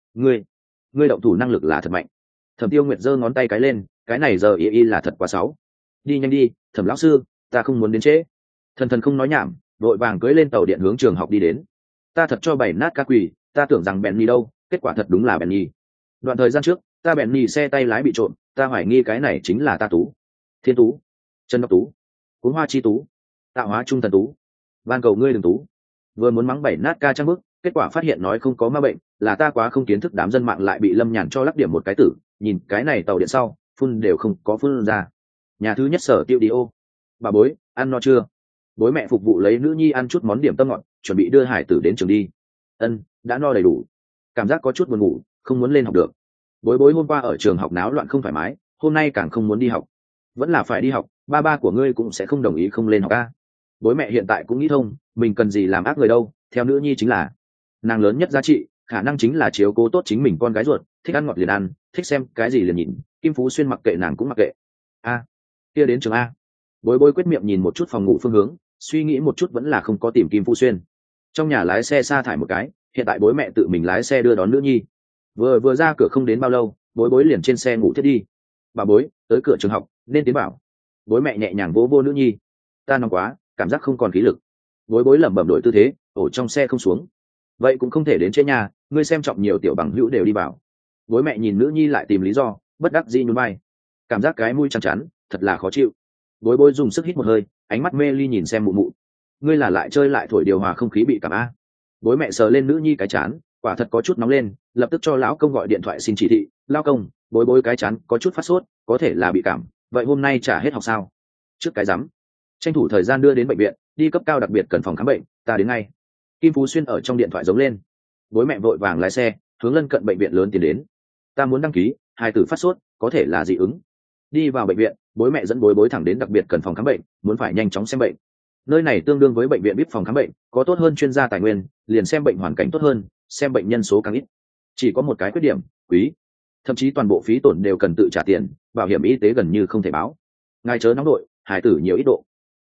Ngươi động thủ năng lực là thật mạnh. Thẩm Tiêu Nguyệt giơ ngón tay cái lên, cái này giờ y là thật quá xấu. Đi nhanh đi, Thẩm lão sư, ta không muốn đến trễ. Thần không nói nhảm, vội vàng cưỡi lên tàu điện hướng trường học đi đến. Ta thật cho bảy nát ca quỷ, ta tưởng rằng bẹn nhì đâu, kết quả thật đúng là bẹn nhì. Đoạn thời gian trước, ta bẹn nhì xe tay lái bị trộm, ta hoài nghi cái này chính là ta Tú, Thiên Tú, Trần Ngọc Tú, Cuốn Hoa Chi Tú, Tạo Hóa Trung Thần Tú. Van cầu ngươi đừng Tú. Vừa muốn mắng bảy nát ca trang bức, kết quả phát hiện nói không có ma bệnh, là ta quá không kiến thức, đám dân mạng lại bị Lâm Nhàn cho lắc điểm một cái tử, nhìn cái này tàu điện sau, phun đều không có phun ra. Nhà thứ nhất sở tiêu đi ô. Bà bối, ăn no chưa? Bối mẹ phục vụ lấy nữ nhi ăn chút món điểm tâm ngọt, chuẩn bị đưa hải tử đến trường đi. Ân, đã no đầy đủ. Cảm giác có chút buồn ngủ, không muốn lên học được. Bối hôm qua ở trường học náo loạn không thoải mái, hôm nay càng không muốn đi học. Vẫn là phải đi học, ba của ngươi cũng sẽ không đồng ý không lên học a. Bối mẹ hiện tại cũng nghĩ thông, mình cần gì làm ác người đâu, theo nữ nhi chính là nàng lớn nhất giá trị, khả năng chính là chiếu cố tốt chính mình con gái ruột, thích ăn ngọt liền ăn, thích xem cái gì liền nhìn. Kim Phú Xuyên mặc kệ nàng cũng mặc kệ. A, kia đến trường a. Bối quyết miệng nhìn một chút phòng ngủ phương hướng, suy nghĩ một chút vẫn là không có tìm Kim Phú Xuyên. Trong nhà lái xe sa thải một cái, hiện tại bối mẹ tự mình lái xe đưa đón nữ nhi. Vừa ra cửa không đến bao lâu, bối liền trên xe ngủ thiết đi. Bà bối, tới cửa trường học nên tiến bảo. Bối mẹ nhẹ nhàng vỗ vô nữ nhi. Ta nóng quá, cảm giác không còn khí lực. Bối lẩm bẩm đổi tư thế, ổ trong xe không xuống. Vậy cũng không thể đến trên nhà, ngươi xem trọng nhiều tiểu bằng hữu đều đi bảo. Bối mẹ nhìn nữ nhi lại tìm lý do, bất đắc dĩ nhún vai. Cảm giác cái mũi chăn chắn, thật là khó chịu. Bối dùng sức hít một hơi, ánh mắt mê ly nhìn xem mụ. Ngươi là lại chơi lại thổi điều hòa không khí bị cảm a. Bối mẹ sờ lên nữ nhi cái chán, quả thật có chút nóng lên, lập tức cho lão công gọi điện thoại xin chỉ thị. Lão công, bối cái chán có chút phát sốt, có thể là bị cảm, vậy hôm nay trả hết học sao? Trước cái rắm, tranh thủ thời gian đưa đến bệnh viện, đi cấp cao đặc biệt cần phòng khám bệnh, ta đến ngay. Kim Phú Xuyên ở trong điện thoại giống lên. Bối mẹ vội vàng lái xe hướng lân cận bệnh viện lớn tiến đến. Ta muốn đăng ký, hai tử phát sốt, có thể là dị ứng. Đi vào bệnh viện, bối mẹ dẫn bối thẳng đến đặc biệt cần phòng khám bệnh, muốn phải nhanh chóng xem bệnh. Nơi này tương đương với bệnh viện VIP phòng khám bệnh, có tốt hơn chuyên gia tài nguyên, liền xem bệnh hoàn cảnh tốt hơn, xem bệnh nhân số càng ít. Chỉ có một cái khuyết điểm, quý, thậm chí toàn bộ phí tổn đều cần tự trả tiền, bảo hiểm y tế gần như không thể báo. Ngài chớ nóng đội, hải tử nhiều ít độ.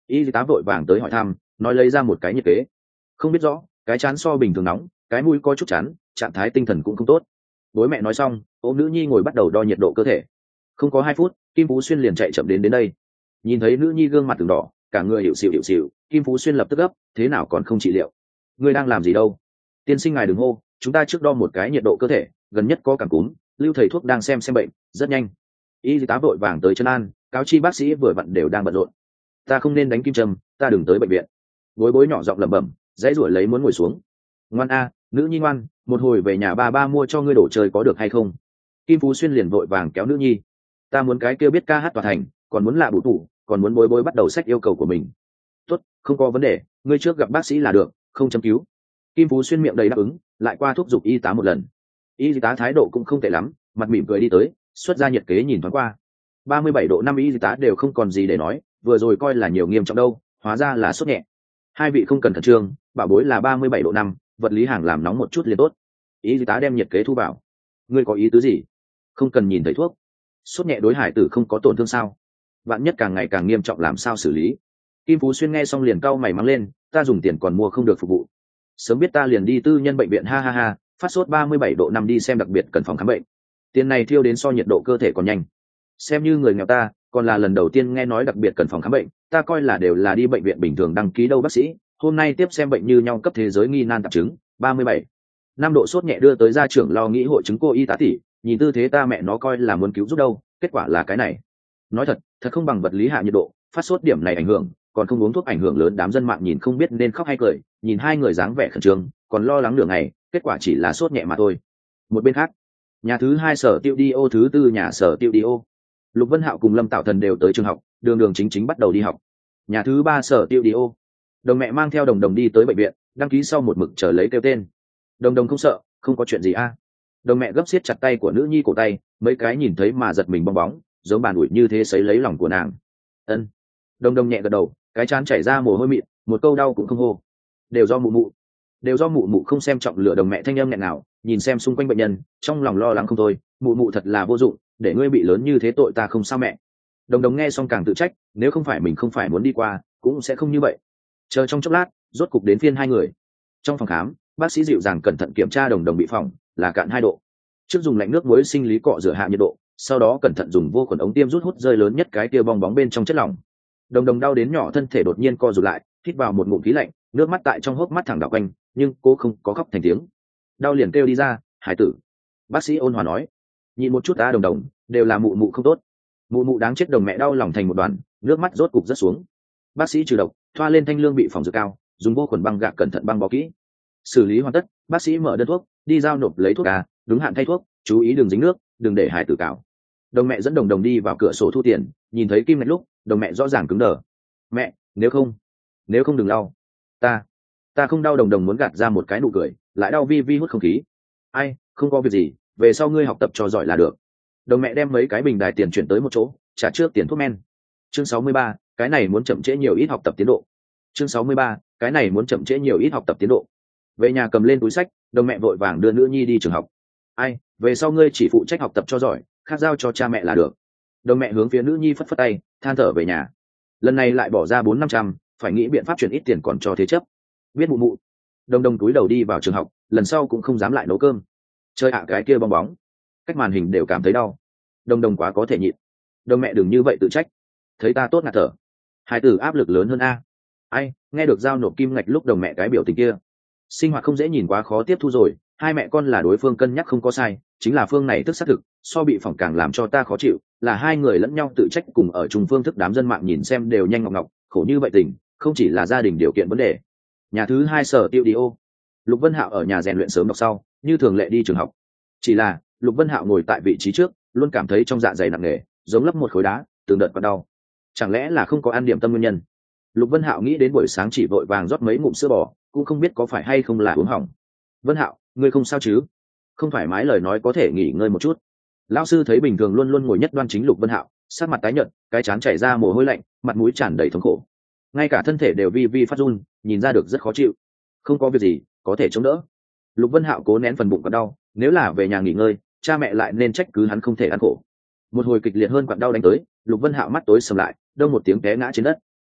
Y tá vội vàng tới hỏi thăm, nói lấy ra một cái nhiệt kế. Không biết rõ, cái chán so bình thường nóng, cái mũi có chút chán, trạng thái tinh thần cũng không tốt. Bối mẹ nói xong, ôm nữ nhi ngồi bắt đầu đo nhiệt độ cơ thể. Không có 2 phút, Kim Phú Xuyên liền chạy chậm đến đây. Nhìn thấy nữ nhi gương mặt từng đỏ, cả người hiệu xịu, Kim Phú Xuyên lập tức gấp, thế nào còn không trị liệu? Ngươi đang làm gì đâu? Tiên sinh ngài đừng hô, chúng ta trước đo một cái nhiệt độ cơ thể, gần nhất có cảm cúm, Lưu thầy thuốc đang xem bệnh, rất nhanh. Y tá vội vàng tới chân an, cáo chi bác sĩ vừa vặn đều đang bận rộn. Ta không nên đánh kim châm, ta đừng tới bệnh viện. Bối nhỏ giọng lẩm bẩm, dãy ruổi lấy muốn ngồi xuống. Ngoan a, nữ nhi ngoan, một hồi về nhà ba mua cho ngươi đồ chơi có được hay không? Kim Phú Xuyên liền vội vàng kéo nữ nhi. Ta muốn cái kia biết ca hát tòa thành, còn muốn lạ bụ tủ, còn muốn bối bắt đầu sách yêu cầu của mình. Tốt, không có vấn đề, ngươi trước gặp bác sĩ là được, không châm cứu. Kim Phú Xuyên miệng đầy đáp ứng, lại qua thúc giục y tá một lần. Y tá thái độ cũng không tệ lắm, mặt mỉm cười đi tới, xuất ra nhiệt kế nhìn thoáng qua. 37 độ 5 y tá đều không còn gì để nói, vừa rồi coi là nhiều nghiêm trọng đâu, hóa ra là sốt nhẹ. Hai vị không cần khẩn trương, bảo bối là 37 độ 5, vật lý hàng làm nóng một chút liền tốt. Y tá đem nhiệt kế thu vào. Ngươi có ý tứ gì? Không cần nhìn thấy thuốc. Sốt nhẹ đối hải tử không có tổn thương sao? Vạn nhất càng ngày càng nghiêm trọng làm sao xử lý? Kim Phú Xuyên nghe xong liền cau mày mắng lên, ta dùng tiền còn mua không được phục vụ. Sớm biết ta liền đi tư nhân bệnh viện, ha ha ha, phát sốt 37 độ 5 đi xem đặc biệt cần phòng khám bệnh. Tiền này thiêu đến so nhiệt độ cơ thể còn nhanh. Xem như người nghèo ta, còn là lần đầu tiên nghe nói đặc biệt cần phòng khám bệnh, ta coi là đều là đi bệnh viện bình thường đăng ký đâu bác sĩ, hôm nay tiếp xem bệnh như nhau cấp thế giới nghi nan tạp chứng, 37 5 độ sốt nhẹ đưa tới gia trưởng lo nghĩ hội chứng cô y tá tỷ, nhìn tư thế ta mẹ nó coi là muốn cứu giúp đâu, kết quả là cái này. Nói thật không bằng vật lý hạ nhiệt độ, phát sốt điểm này ảnh hưởng, còn không uống thuốc ảnh hưởng lớn, đám dân mạng nhìn không biết nên khóc hay cười, nhìn hai người dáng vẻ khẩn trương, còn lo lắng nửa ngày, kết quả chỉ là sốt nhẹ mà thôi. Một bên khác, nhà thứ 2 sở tiêu đi ô, thứ 4 nhà sở tiêu đi ô. Lục Vân Hạo cùng Lâm Tạo Thần đều tới trường học, đường chính bắt đầu đi học. Nhà thứ 3 sở tiêu đi ô. Đồng mẹ mang theo Đồng đi tới bệnh viện, đăng ký sau một mực chờ lấy kêu tên. Đồng không sợ, không có chuyện gì a. Đồng mẹ gấp siết chặt tay của nữ nhi cổ tay, mấy cái nhìn thấy mà giật mình bong bóng, giống bàn ủi như thế sấy lấy lòng của nàng. Ân. Đồng nhẹ gật đầu, cái trán chảy ra mồ hôi mịn, một câu đau cũng không hô. Đều do mụ mụ không xem trọng lửa. Đồng mẹ thanh âm nghẹn nào, nhìn xem xung quanh bệnh nhân, trong lòng lo lắng không thôi, mụ thật là vô dụng, để ngươi bị lớn như thế tội ta không sao mẹ. Đồng nghe xong càng tự trách, nếu không phải mình không phải muốn đi qua, cũng sẽ không như vậy. Chờ trong chốc lát, rốt cục đến phiên hai người. Trong phòng khám, bác sĩ dịu dàng cẩn thận kiểm tra Đồng bị phỏng là cạn 2 độ. Trước dùng lạnh nước muối sinh lý cọ rửa hạ nhiệt độ, sau đó cẩn thận dùng vô khuẩn ống tiêm rút hút rơi lớn nhất cái tia bong bóng bên trong chất lỏng. Đồng đau đến nhỏ thân thể đột nhiên co rụt lại, hít vào một ngụm khí lạnh, nước mắt tại trong hốc mắt thẳng đảo quanh, nhưng cô không có khóc thành tiếng. Đau liền kêu đi ra, hải tử. Bác sĩ ôn hòa nói, nhịn một chút ta Đồng, đều là mụ không tốt. Mụ đáng chết. Đồng mẹ đau lòng thành một đoàn, nước mắt rốt cục rất xuống. Bác sĩ trừ độc, thoa lên thanh lương bị phòng dược cao, dùng vô khuẩn băng gạc cẩn thận băng bó kỹ. Xử lý hoàn tất, bác sĩ mở đơn thuốc, đi giao nộp lấy thuốc đúng hạn thay thuốc, chú ý đừng dính nước, đừng để hải tử cào. Đồng mẹ dẫn Đồng đi vào cửa sổ thu tiền, nhìn thấy kim ngạch lúc, Đồng mẹ rõ ràng cứng đờ. Mẹ, nếu không đừng đau. Ta không đau. Đồng muốn gạt ra một cái nụ cười, lại đau vi hút không khí. Ai, không có việc gì, về sau ngươi học tập cho giỏi là được. Đồng mẹ đem mấy cái bình đài tiền chuyển tới một chỗ, trả trước tiền thuốc men. Chương 63, cái này muốn chậm trễ nhiều ít học tập tiến độ. Chương 63, cái này muốn chậm trễ nhiều ít học tập tiến độ. Về nhà cầm lên túi sách, Đồng mẹ vội vàng đưa nữ nhi đi trường học. Ai, về sau ngươi chỉ phụ trách học tập cho giỏi, khác giao cho cha mẹ là được. Đồng mẹ hướng phía nữ nhi phất tay, than thở về nhà. Lần này lại bỏ ra 400-500, phải nghĩ biện pháp chuyển ít tiền còn cho thế chấp. Biết mụ. Đồng túi đầu đi vào trường học, lần sau cũng không dám lại nấu cơm. Chơi cái kia bong bóng, cách màn hình đều cảm thấy đau. Đồng quá có thể nhịn. Đồng mẹ đừng như vậy tự trách. Thấy ta tốt ngạt thở. Hai tử áp lực lớn hơn a. Ai, nghe được giao nộp kim ngạch lúc Đồng mẹ cái biểu tình kia. Sinh hoạt không dễ nhìn quá khó tiếp thu rồi, hai mẹ con là đối phương cân nhắc không có sai, chính là phương này tức xác thực, so bị phỏng càng làm cho ta khó chịu, là hai người lẫn nhau tự trách cùng ở chung phương thức, đám dân mạng nhìn xem đều nhanh ngọc, khổ như vậy tình, không chỉ là gia đình điều kiện vấn đề. Nhà thứ 2 sở tiêu đi ô. Lục Vân Hạo ở nhà rèn luyện sớm đọc sau, như thường lệ đi trường học. Chỉ là Lục Vân Hạo ngồi tại vị trí trước, luôn cảm thấy trong dạ dày nặng nề, giống lấp một khối đá, từng đợt còn đau. Chẳng lẽ là không có ăn điểm tâm nguyên nhân? Lục Vân Hạo nghĩ đến buổi sáng chỉ vội vàng rót mấy ngụm sữa bò, cũng không biết có phải hay không là uống hỏng. Vân Hạo, ngươi không sao chứ? Không thoải mái lời nói có thể nghỉ ngơi một chút. Lão sư thấy bình thường luôn luôn ngồi nhất đoan chính Lục Vân Hạo, sát mặt tái nhợt, cái trán chảy ra mồ hôi lạnh, mặt mũi tràn đầy thống khổ, ngay cả thân thể đều vi phát run, nhìn ra được rất khó chịu. Không có việc gì, có thể chống đỡ. Lục Vân Hạo cố nén phần bụng còn đau, nếu là về nhà nghỉ ngơi, cha mẹ lại nên trách cứ hắn không thể ăn khổ. Một hồi kịch liệt hơn quặn đau đánh tới, Lục Vân Hạo mắt tối sầm lại, đông một tiếng té ngã trên đất.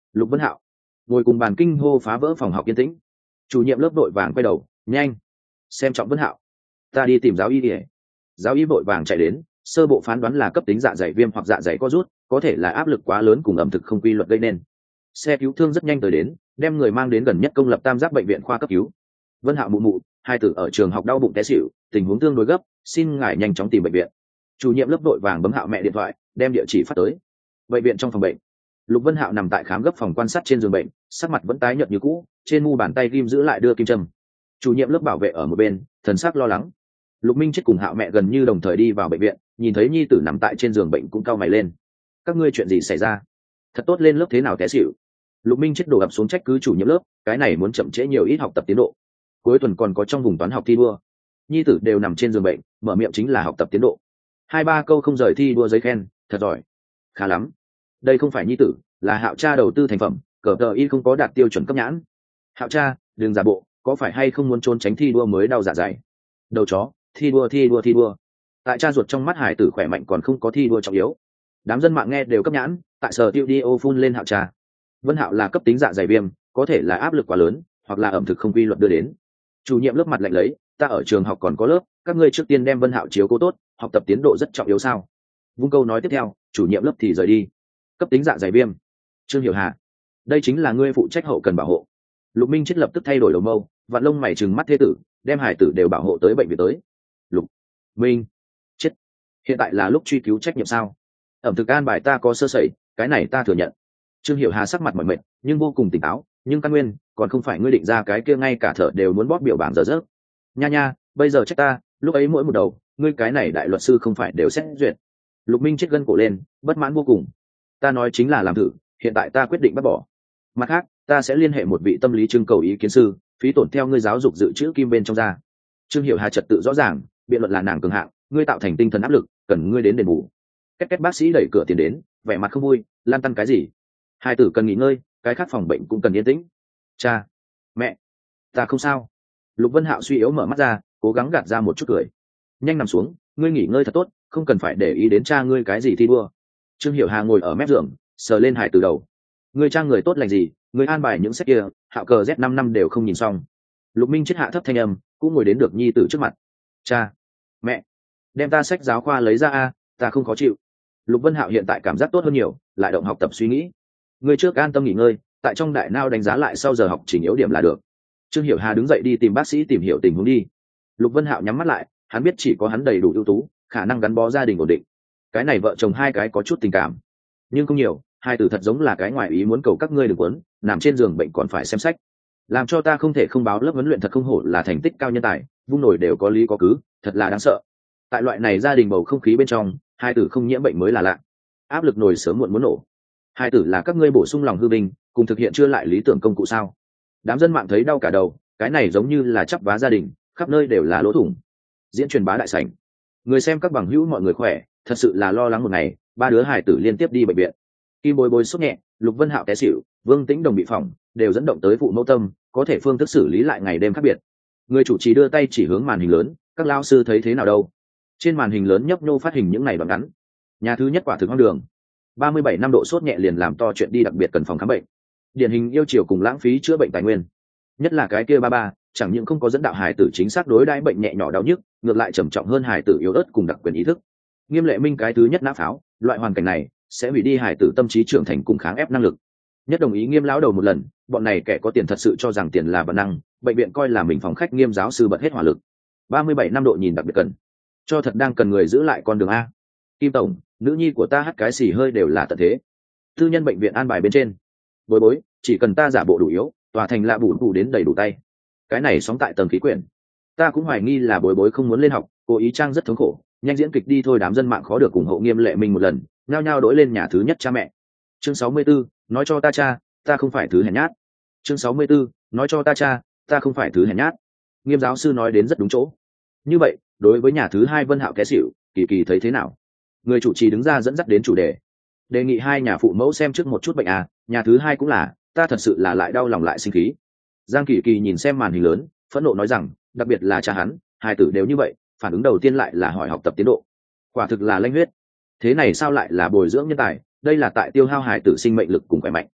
Lục Vân Hạo ngồi cùng bàn kinh hô phá vỡ phòng học yên tĩnh. Chủ nhiệm lớp vội vàng quay đầu, nhanh, xem trọng Vân Hạo, ta đi tìm giáo y đi. Giáo y vội vàng chạy đến, sơ bộ phán đoán là cấp tính dạ dày viêm hoặc dạ dày có rút, có thể là áp lực quá lớn cùng ẩm thực không quy luật gây nên. Xe cứu thương rất nhanh tới đến, đem người mang đến gần nhất công lập Tam Giác bệnh viện khoa cấp cứu. Vân Hạo mụ mụ, hai tử ở trường học đau bụng té xỉu, tình huống tương đối gấp, xin ngài nhanh chóng tìm bệnh viện. Chủ nhiệm lớp vội vàng bấm Hạo mẹ điện thoại, đem địa chỉ phát tới. Bệnh viện trong phòng bệnh, Lục Vân Hạo nằm tại khám gấp phòng quan sát trên giường bệnh, sắc mặt vẫn tái nhợt như cũ, trên mu bàn tay ghim giữ lại đưa kim châm. Chủ nhiệm lớp bảo vệ ở một bên, thần sắc lo lắng. Lục Minh Chết cùng Hạo mẹ gần như đồng thời đi vào bệnh viện, nhìn thấy nhi tử nằm tại trên giường bệnh cũng cau mày lên. Các ngươi chuyện gì xảy ra? Thật tốt lên lớp thế nào té xỉu? Lục Minh Chết đổ ập xuống trách cứ chủ nhiệm lớp, cái này muốn chậm trễ nhiều ít học tập tiến độ. Cuối tuần còn có trong vùng toán học thi đua, nhi tử đều nằm trên giường bệnh, mở miệng chính là học tập tiến độ. 2-3 câu không rời thi đua giấy khen, thật giỏi, khá lắm. Đây không phải nhi tử, là Hạo cha đầu tư thành phẩm, cờ tờ y không có đạt tiêu chuẩn cấp nhãn. Hạo cha, đừng giả bộ, có phải hay không muốn trốn tránh thi đua mới đau dạ dày? Đầu chó, thi đua. Tại cha ruột trong mắt hải tử khỏe mạnh còn không có thi đua trọng yếu. Đám dân mạng nghe đều cấp nhãn, tại sở tiêu đi ô phun lên Hạo cha. Vân Hạo là cấp tính dạ dày viêm, có thể là áp lực quá lớn, hoặc là ẩm thực không quy luật đưa đến. Chủ nhiệm lớp mặt lạnh lấy, ta ở trường học còn có lớp, các ngươi trước tiên đem Vân Hạo chiếu cố tốt, học tập tiến độ rất trọng yếu sao? Vung câu nói tiếp theo, chủ nhiệm lớp thì rời đi. Cấp tính dạ dày viêm, Trương Hiểu Hà, đây chính là ngươi phụ trách hậu cần bảo hộ. Lục Minh Chết lập tức thay đổi đầu mâu, vạn lông mày trừng mắt thế tử, đem hải tử đều bảo hộ tới bệnh viện tới. Lục Minh Chết, hiện tại là lúc truy cứu trách nhiệm sao? Ẩm thực an bài ta có sơ sẩy, cái này ta thừa nhận. Trương Hiểu Hà sắc mặt mỏi mệt nhưng vô cùng tỉnh táo, nhưng căn nguyên còn không phải ngươi định ra cái kia ngay cả thở đều muốn bóp biểu bảng giờ giấc. Nha, bây giờ trách ta, lúc ấy mỗi một đầu, ngươi cái này đại luật sư không phải đều xét duyệt. Lục Minh Chết gân cổ lên, bất mãn vô cùng. Ta nói chính là làm thử, hiện tại ta quyết định bắt bỏ. Mặt khác, ta sẽ liên hệ một vị tâm lý trưng cầu ý kiến sư, phí tổn theo ngươi giáo dục dự trữ kim bên trong ra. Trương Hiểu Hà trật tự rõ ràng, biện luận là nàng cường hạng, ngươi tạo thành tinh thần áp lực, cần ngươi đến đền bù. Két bác sĩ đẩy cửa tiền đến, vẻ mặt không vui, lan tăn cái gì? Hai tử cần nghỉ ngơi, cái khác phòng bệnh cũng cần yên tĩnh. Cha, mẹ, ta không sao. Lục Vân Hạo suy yếu mở mắt ra, cố gắng gạt ra một chút cười. Nhanh nằm xuống, ngươi nghỉ ngơi thật tốt, không cần phải để ý đến cha ngươi cái gì thi đua. Trương Hiểu Hà ngồi ở mép giường, sờ lên Hải từ đầu. Ngươi cha người tốt lành gì, ngươi an bài những sách kia, Hạo cờ z 5 năm đều không nhìn xong. Lục Minh Chết hạ thấp thanh âm, cũng ngồi đến được nhi tử trước mặt. Cha, mẹ, đem ta sách giáo khoa lấy ra a, ta không khó chịu. Lục Vân Hạo hiện tại cảm giác tốt hơn nhiều, lại động học tập suy nghĩ. Ngươi trước an tâm nghỉ ngơi, tại trong đại não đánh giá lại sau giờ học chỉnh yếu điểm là được. Trương Hiểu Hà đứng dậy đi tìm bác sĩ tìm hiểu tình huống đi. Lục Vân Hạo nhắm mắt lại, hắn biết chỉ có hắn đầy đủ ưu tú, khả năng gắn bó gia đình ổn định. Cái này vợ chồng hai cái có chút tình cảm, nhưng không nhiều. Hai từ thật giống là cái ngoài ý muốn cầu các ngươi đừng quấn, nằm trên giường bệnh còn phải xem sách, làm cho ta không thể không báo lớp huấn luyện thật không hổ là thành tích cao nhân tài, vung nổi đều có lý có cứ, thật là đáng sợ. Tại loại này gia đình bầu không khí bên trong, hai tử không nhiễm bệnh mới là lạ. Áp lực nổi sớm muộn muốn nổ. Hai tử là các ngươi bổ sung lòng hư binh, cùng thực hiện chưa lại lý tưởng công cụ sao? Đám dân mạng thấy đau cả đầu, cái này giống như là chắp vá gia đình, khắp nơi đều là lỗ thủng. Diễn truyền bá đại sảnh, người xem các bằng hữu mọi người khỏe, thật sự là lo lắng một ngày, ba đứa hài tử liên tiếp đi bệnh viện. Kim Bối Bối sốt nhẹ, Lục Vân Hạo té xỉu, Vương Tĩnh Đồng bị phỏng, đều dẫn động tới phụ mẫu tâm, có thể phương thức xử lý lại ngày đêm khác biệt. Người chủ trì đưa tay chỉ hướng màn hình lớn, các lao sư thấy thế nào đâu? Trên màn hình lớn nhấp nhô phát hình những ngày đoạn ngắn. Nhà thứ nhất quả thực hoang đường. 37 năm độ sốt nhẹ liền làm to chuyện đi đặc biệt cần phòng khám bệnh. Điển hình yêu chiều cùng lãng phí chữa bệnh tài nguyên. Nhất là cái kia ba, chẳng những không có dẫn đạo hài tử chính xác đối đãi bệnh nhẹ nhỏ đau nhức, ngược lại trầm trọng hơn hài tử yếu ớt cùng đặc quyền ý thức. Nghiêm Lệ Minh cái thứ nhất nã pháo, loại hoàn cảnh này sẽ hủy đi hài tử tâm trí trưởng thành cùng kháng ép năng lực. Nhất đồng ý Nghiêm lão đầu một lần, bọn này kẻ có tiền thật sự cho rằng tiền là bản năng, bệnh viện coi là mình phòng khách Nghiêm giáo sư bật hết hỏa lực. 37 năm độ nhìn đặc biệt cần, cho thật đang cần người giữ lại con đường a. Kim tổng, nữ nhi của ta hắt cái xì hơi đều là tận thế. Tư nhân bệnh viện an bài bên trên. Bối Bối, chỉ cần ta giả bộ đủ yếu, tòa thành lạ bùn bù đến đầy đủ tay. Cái này sóng tại tầng khí quyển. Ta cũng hoài nghi là Bối Bối không muốn lên học, cố ý trang rất thống khổ, nhanh diễn kịch đi thôi. Đám dân mạng khó được ủng hộ Nghiêm Lệ Minh một lần, nhao nhao đổi lên nhà thứ nhất cha mẹ. Chương 64, nói cho ta cha, ta không phải thứ hèn nhát. Chương 64, nói cho ta cha, ta không phải thứ hèn nhát. Nghiêm giáo sư nói đến rất đúng chỗ. Như vậy, đối với nhà thứ hai Vân Hạo té xỉu, Kỳ Kỳ thấy thế nào? Người chủ trì đứng ra dẫn dắt đến chủ đề nghị hai nhà phụ mẫu xem trước một chút bệnh à, nhà thứ hai cũng là, ta thật sự là lại đau lòng lại sinh khí. Giang Kỳ Kỳ nhìn xem màn hình lớn, phẫn nộ nói rằng, đặc biệt là cha hắn, hai tử đều như vậy, phản ứng đầu tiên lại là hỏi học tập tiến độ. Quả thực là lanh huyết. Thế này sao lại là bồi dưỡng nhân tài, đây là tại tiêu hao hài tử sinh mệnh lực cùng khỏe mạnh.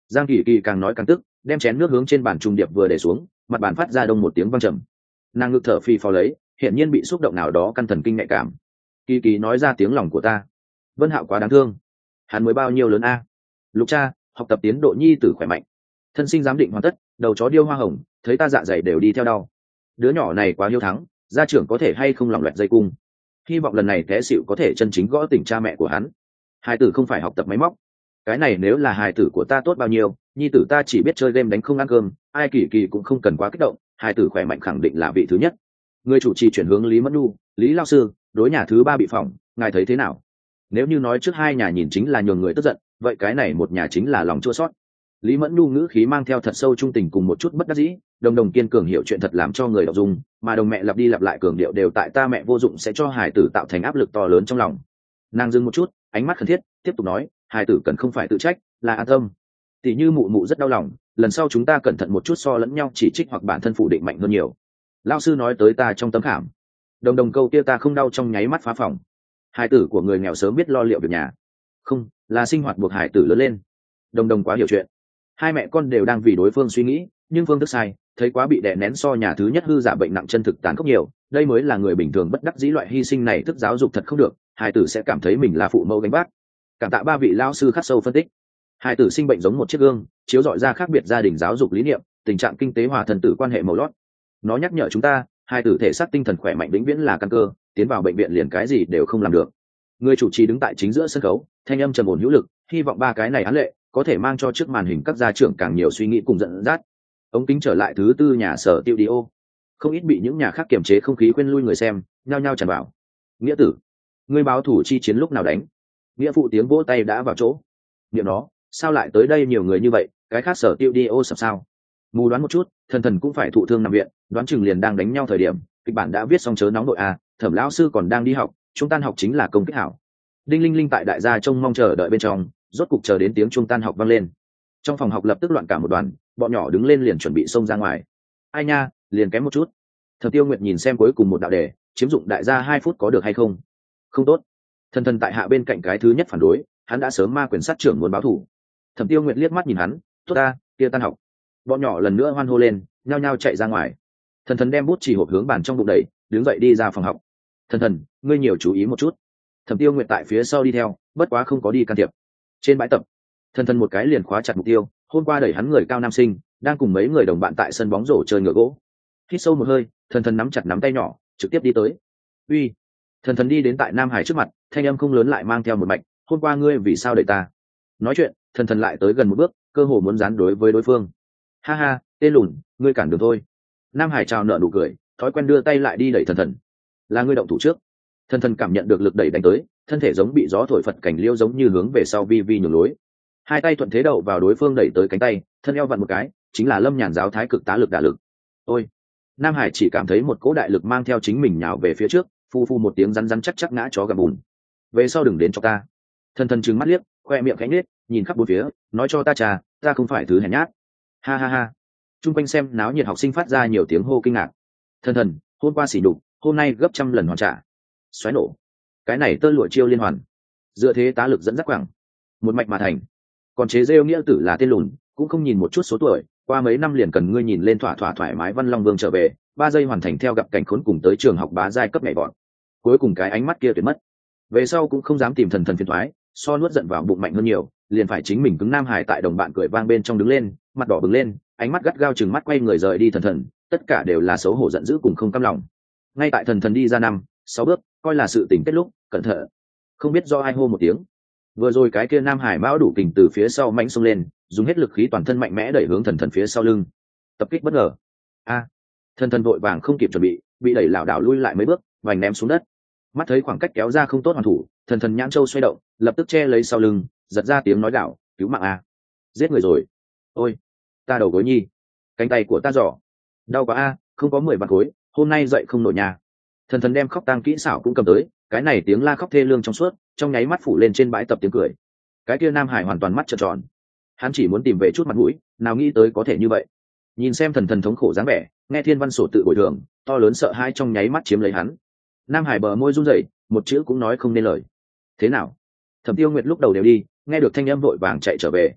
Giang Kỳ Kỳ càng nói càng tức, đem chén nước hướng trên bàn trung điệp vừa để xuống, mặt bàn phát ra đông một tiếng vang trầm. Nàng ngực thở phì phò lấy, hiển nhiên bị xúc động nào đó căn thần kinh nhạy cảm. Kỳ Kỳ nói ra tiếng lòng của ta. Vân Hạo quá đáng thương, hắn mới bao nhiêu lớn a? Lục cha, học tập tiến độ nhi tử khỏe mạnh. Thân sinh giám định hoàn tất, đầu chó điêu hoa hồng, thấy ta dạ dày đều đi theo đau. Đứa nhỏ này quá hiếu thắng, gia trưởng có thể hay không lòng loẹt dây cung. Hy vọng lần này té xịu có thể chân chính gõ tỉnh cha mẹ của hắn. Hai tử không phải học tập máy móc. Cái này nếu là hài tử của ta tốt bao nhiêu, nhi tử ta chỉ biết chơi game đánh không ăn cơm, ai Kỳ Kỳ cũng không cần quá kích động, hài tử khỏe mạnh khẳng định là vị thứ nhất. Người chủ trì chuyển hướng Lý Mẫn Nhu, Lý lao sư, đối nhà thứ ba bị phỏng, ngài thấy thế nào? Nếu như nói trước hai nhà nhìn chính là nhường người tức giận, vậy cái này một nhà chính là lòng chua sót. Lý Mẫn Nhu ngữ khí mang theo thật sâu trung tình cùng một chút bất đắc dĩ, đồng đồng kiên cường hiểu chuyện thật làm cho người đọc dung, mà đồng mẹ lặp đi lặp lại cường điệu đều tại ta mẹ vô dụng sẽ cho hài tử tạo thành áp lực to lớn trong lòng. Nàng dừng một chút, ánh mắt khẩn thiết, tiếp tục nói, hài tử cần không phải tự trách, là an tâm. Tỷ như mụ mụ rất đau lòng, lần sau chúng ta cẩn thận một chút so lẫn nhau chỉ trích hoặc bản thân phủ định mạnh hơn nhiều. Lão sư nói tới ta trong tấm khảm. Đồng đồng câu kia ta không đau trong nháy mắt phá phòng. Hài tử của người nghèo sớm biết lo liệu việc nhà. Không, là sinh hoạt buộc hài tử lớn lên. Đồng đồng quá hiểu chuyện. Hai mẹ con đều đang vì đối phương suy nghĩ, nhưng phương thức sai, thấy quá bị đè nén so nhà thứ nhất hư giả bệnh nặng chân thực tàn khốc nhiều, đây mới là người bình thường bất đắc dĩ loại hy sinh này thức giáo dục thật không được, hài tử sẽ cảm thấy mình là phụ mẫu gánh vác. Cảm tạ ba vị lao sư khắc sâu phân tích. Hài tử sinh bệnh giống một chiếc gương, chiếu rọi ra khác biệt gia đình giáo dục lý niệm, tình trạng kinh tế hòa thần tử quan hệ màu lót. Nó nhắc nhở chúng ta, hài tử thể xác tinh thần khỏe mạnh vĩnh viễn là căn cơ, tiến vào bệnh viện liền cái gì đều không làm được. Người chủ trì đứng tại chính giữa sân khấu, thanh âm trầm ổn hữu lực, hy vọng ba cái này án lệ có thể mang cho trước màn hình các gia trưởng càng nhiều suy nghĩ cùng dẫn dắt. Ống kính trở lại thứ tư nhà sở tiêu đi ô, không ít bị những nhà khác kiềm chế không khí khuyên lui người xem, nhao nhao tràn vào. Nghĩa tử, ngươi báo thủ chi chiến lúc nào đánh? Nghĩa phụ tiếng vỗ tay đã vào chỗ. Niệm nó, sao lại tới đây nhiều người như vậy, cái khác sở tiêu đi ô sập sao? Mù đoán một chút, thần thần cũng phải thụ thương nằm viện, đoán chừng liền đang đánh nhau thời điểm, kịch bản đã viết xong chớ nóng nội a, Thẩm lão sư còn đang đi học, trung tan học chính là công kích hảo. Đinh linh linh tại đại gia trông mong chờ đợi bên trong, rốt cục chờ đến tiếng trung tan học vang lên. Trong phòng học lập tức loạn cả một đoàn, bọn nhỏ đứng lên liền chuẩn bị xông ra ngoài. Ai nha, liền kém một chút. Thẩm Tiêu Nguyệt nhìn xem cuối cùng một đạo đề, chiếm dụng đại gia 2 phút có được hay không? Không tốt. Thần thần tại hạ bên cạnh cái thứ nhất phản đối, hắn đã sớm ma quyền sát trưởng muốn báo thù. Thẩm Tiêu Nguyệt liếc mắt nhìn hắn, tốt ta, kia tan học. Bọn nhỏ lần nữa hoan hô lên, nhao nhao chạy ra ngoài. Thần thần đem bút chỉ hộp hướng bàn trong bụng đẩy, đứng dậy đi ra phòng học. Thần thần, ngươi nhiều chú ý một chút. Thẩm Tiêu Nguyệt tại phía sau đi theo, bất quá không có đi can thiệp. Trên bãi tập, thần thần một cái liền khóa chặt mục tiêu, hôm qua đẩy hắn người cao nam sinh đang cùng mấy người đồng bạn tại sân bóng rổ chơi ngựa gỗ. Hít sâu một hơi, thần thần nắm chặt nắm tay nhỏ, trực tiếp đi tới. Uy! Thần thần đi đến tại Nam Hải trước mặt, thanh âm không lớn lại mang theo một mạch, hôm qua ngươi vì sao đẩy ta? Nói chuyện, thần thần lại tới gần một bước, cơ hồ muốn dán đối với đối phương. Ha ha, tên lùn, ngươi cản đường thôi. Nam Hải chào nợ nụ cười, thói quen đưa tay lại đi đẩy thần thần. Là ngươi động thủ trước. Thần thần cảm nhận được lực đẩy đánh tới, thân thể giống bị gió thổi phật cảnh liêu giống như hướng về sau vi vi nhường lối. Hai tay thuận thế đậu vào đối phương đẩy tới cánh tay, thân eo vặn một cái, chính là Lâm Nhàn giáo thái cực tá lực đả lực. Ôi! Nam Hải chỉ cảm thấy một cỗ đại lực mang theo chính mình nhào về phía trước, phu phu một tiếng rắn rắn chắc chắc ngã chó gặm bùn. Về sau đừng đến cho ta. Thần thần trừng mắt liếc, khoe miệng cánh nết, nhìn khắp bốn phía, nói cho ta trà, ta không phải thứ hèn nhát. Ha ha ha. Trung quanh xem náo nhiệt học sinh phát ra nhiều tiếng hô kinh ngạc. Thần thần, hôm qua xỉ đục, hôm nay gấp trăm lần hoàn trả. Xoáy nổ. Cái này tơ lụa chiêu liên hoàn. Dựa thế tá lực dẫn dắt quảng. Một mạch mà thành. Còn chế rêu nghĩa tử là tên lùn, cũng không nhìn một chút số tuổi, qua mấy năm liền cần ngươi nhìn lên thỏa thỏa thoải mái Văn Long Vương trở về, 3 giây hoàn thành theo gặp cảnh khốn cùng tới trường học bá giai cấp nhảy bọn. Cuối cùng cái ánh mắt kia tuyệt mất. Về sau cũng không dám tìm thần thần phiền toái, so nuốt giận vào bụng mạnh hơn nhiều, liền phải chính mình cứng. Nam Hải tại đồng bạn cười vang bên trong đứng lên, mặt đỏ bừng lên, ánh mắt gắt gao chừng mắt quay người rời đi thần thần, tất cả đều là xấu hổ giận dữ cùng không cam lòng. Ngay tại thần thần đi ra 5-6 bước, coi là sự tình kết lúc, cẩn thận. Không biết do ai hô một tiếng. Vừa rồi cái kia Nam Hải mão đủ kình từ phía sau mãnh xông lên, dùng hết lực khí toàn thân mạnh mẽ đẩy hướng thần thần phía sau lưng. Tập kích bất ngờ. A! Thần thần vội vàng không kịp chuẩn bị đẩy lảo đảo lui lại mấy bước, vành ném xuống đất. Mắt thấy khoảng cách kéo ra không tốt hoàn thủ, thần thần nhãn châu xoay động, lập tức che lấy sau lưng, giật ra tiếng nói gạo, cứu mạng a! Giết người rồi. Ôi, ta đầu gối nhi, cánh tay của ta giỏ. Đau quá a, không có 10 vạn khối, hôm nay dậy không nổi nhà. Thần thần đem khóc tang kỹ xảo cũng cầm tới, cái này tiếng la khóc thê lương trong suốt, trong nháy mắt phủ lên trên bãi tập tiếng cười. Cái kia Nam Hải hoàn toàn mắt trợn tròn, hắn chỉ muốn tìm về chút mặt mũi, nào nghĩ tới có thể như vậy. Nhìn xem thần thần thống khổ dáng vẻ, nghe thiên văn sổ tự bồi thường, to lớn sợ hãi trong nháy mắt chiếm lấy hắn. Nam Hải bờ môi run rẩy, một chữ cũng nói không nên lời. Thế nào? Thẩm Tiêu Nguyệt lúc đầu đều đi, nghe được thanh âm vội vàng chạy trở về.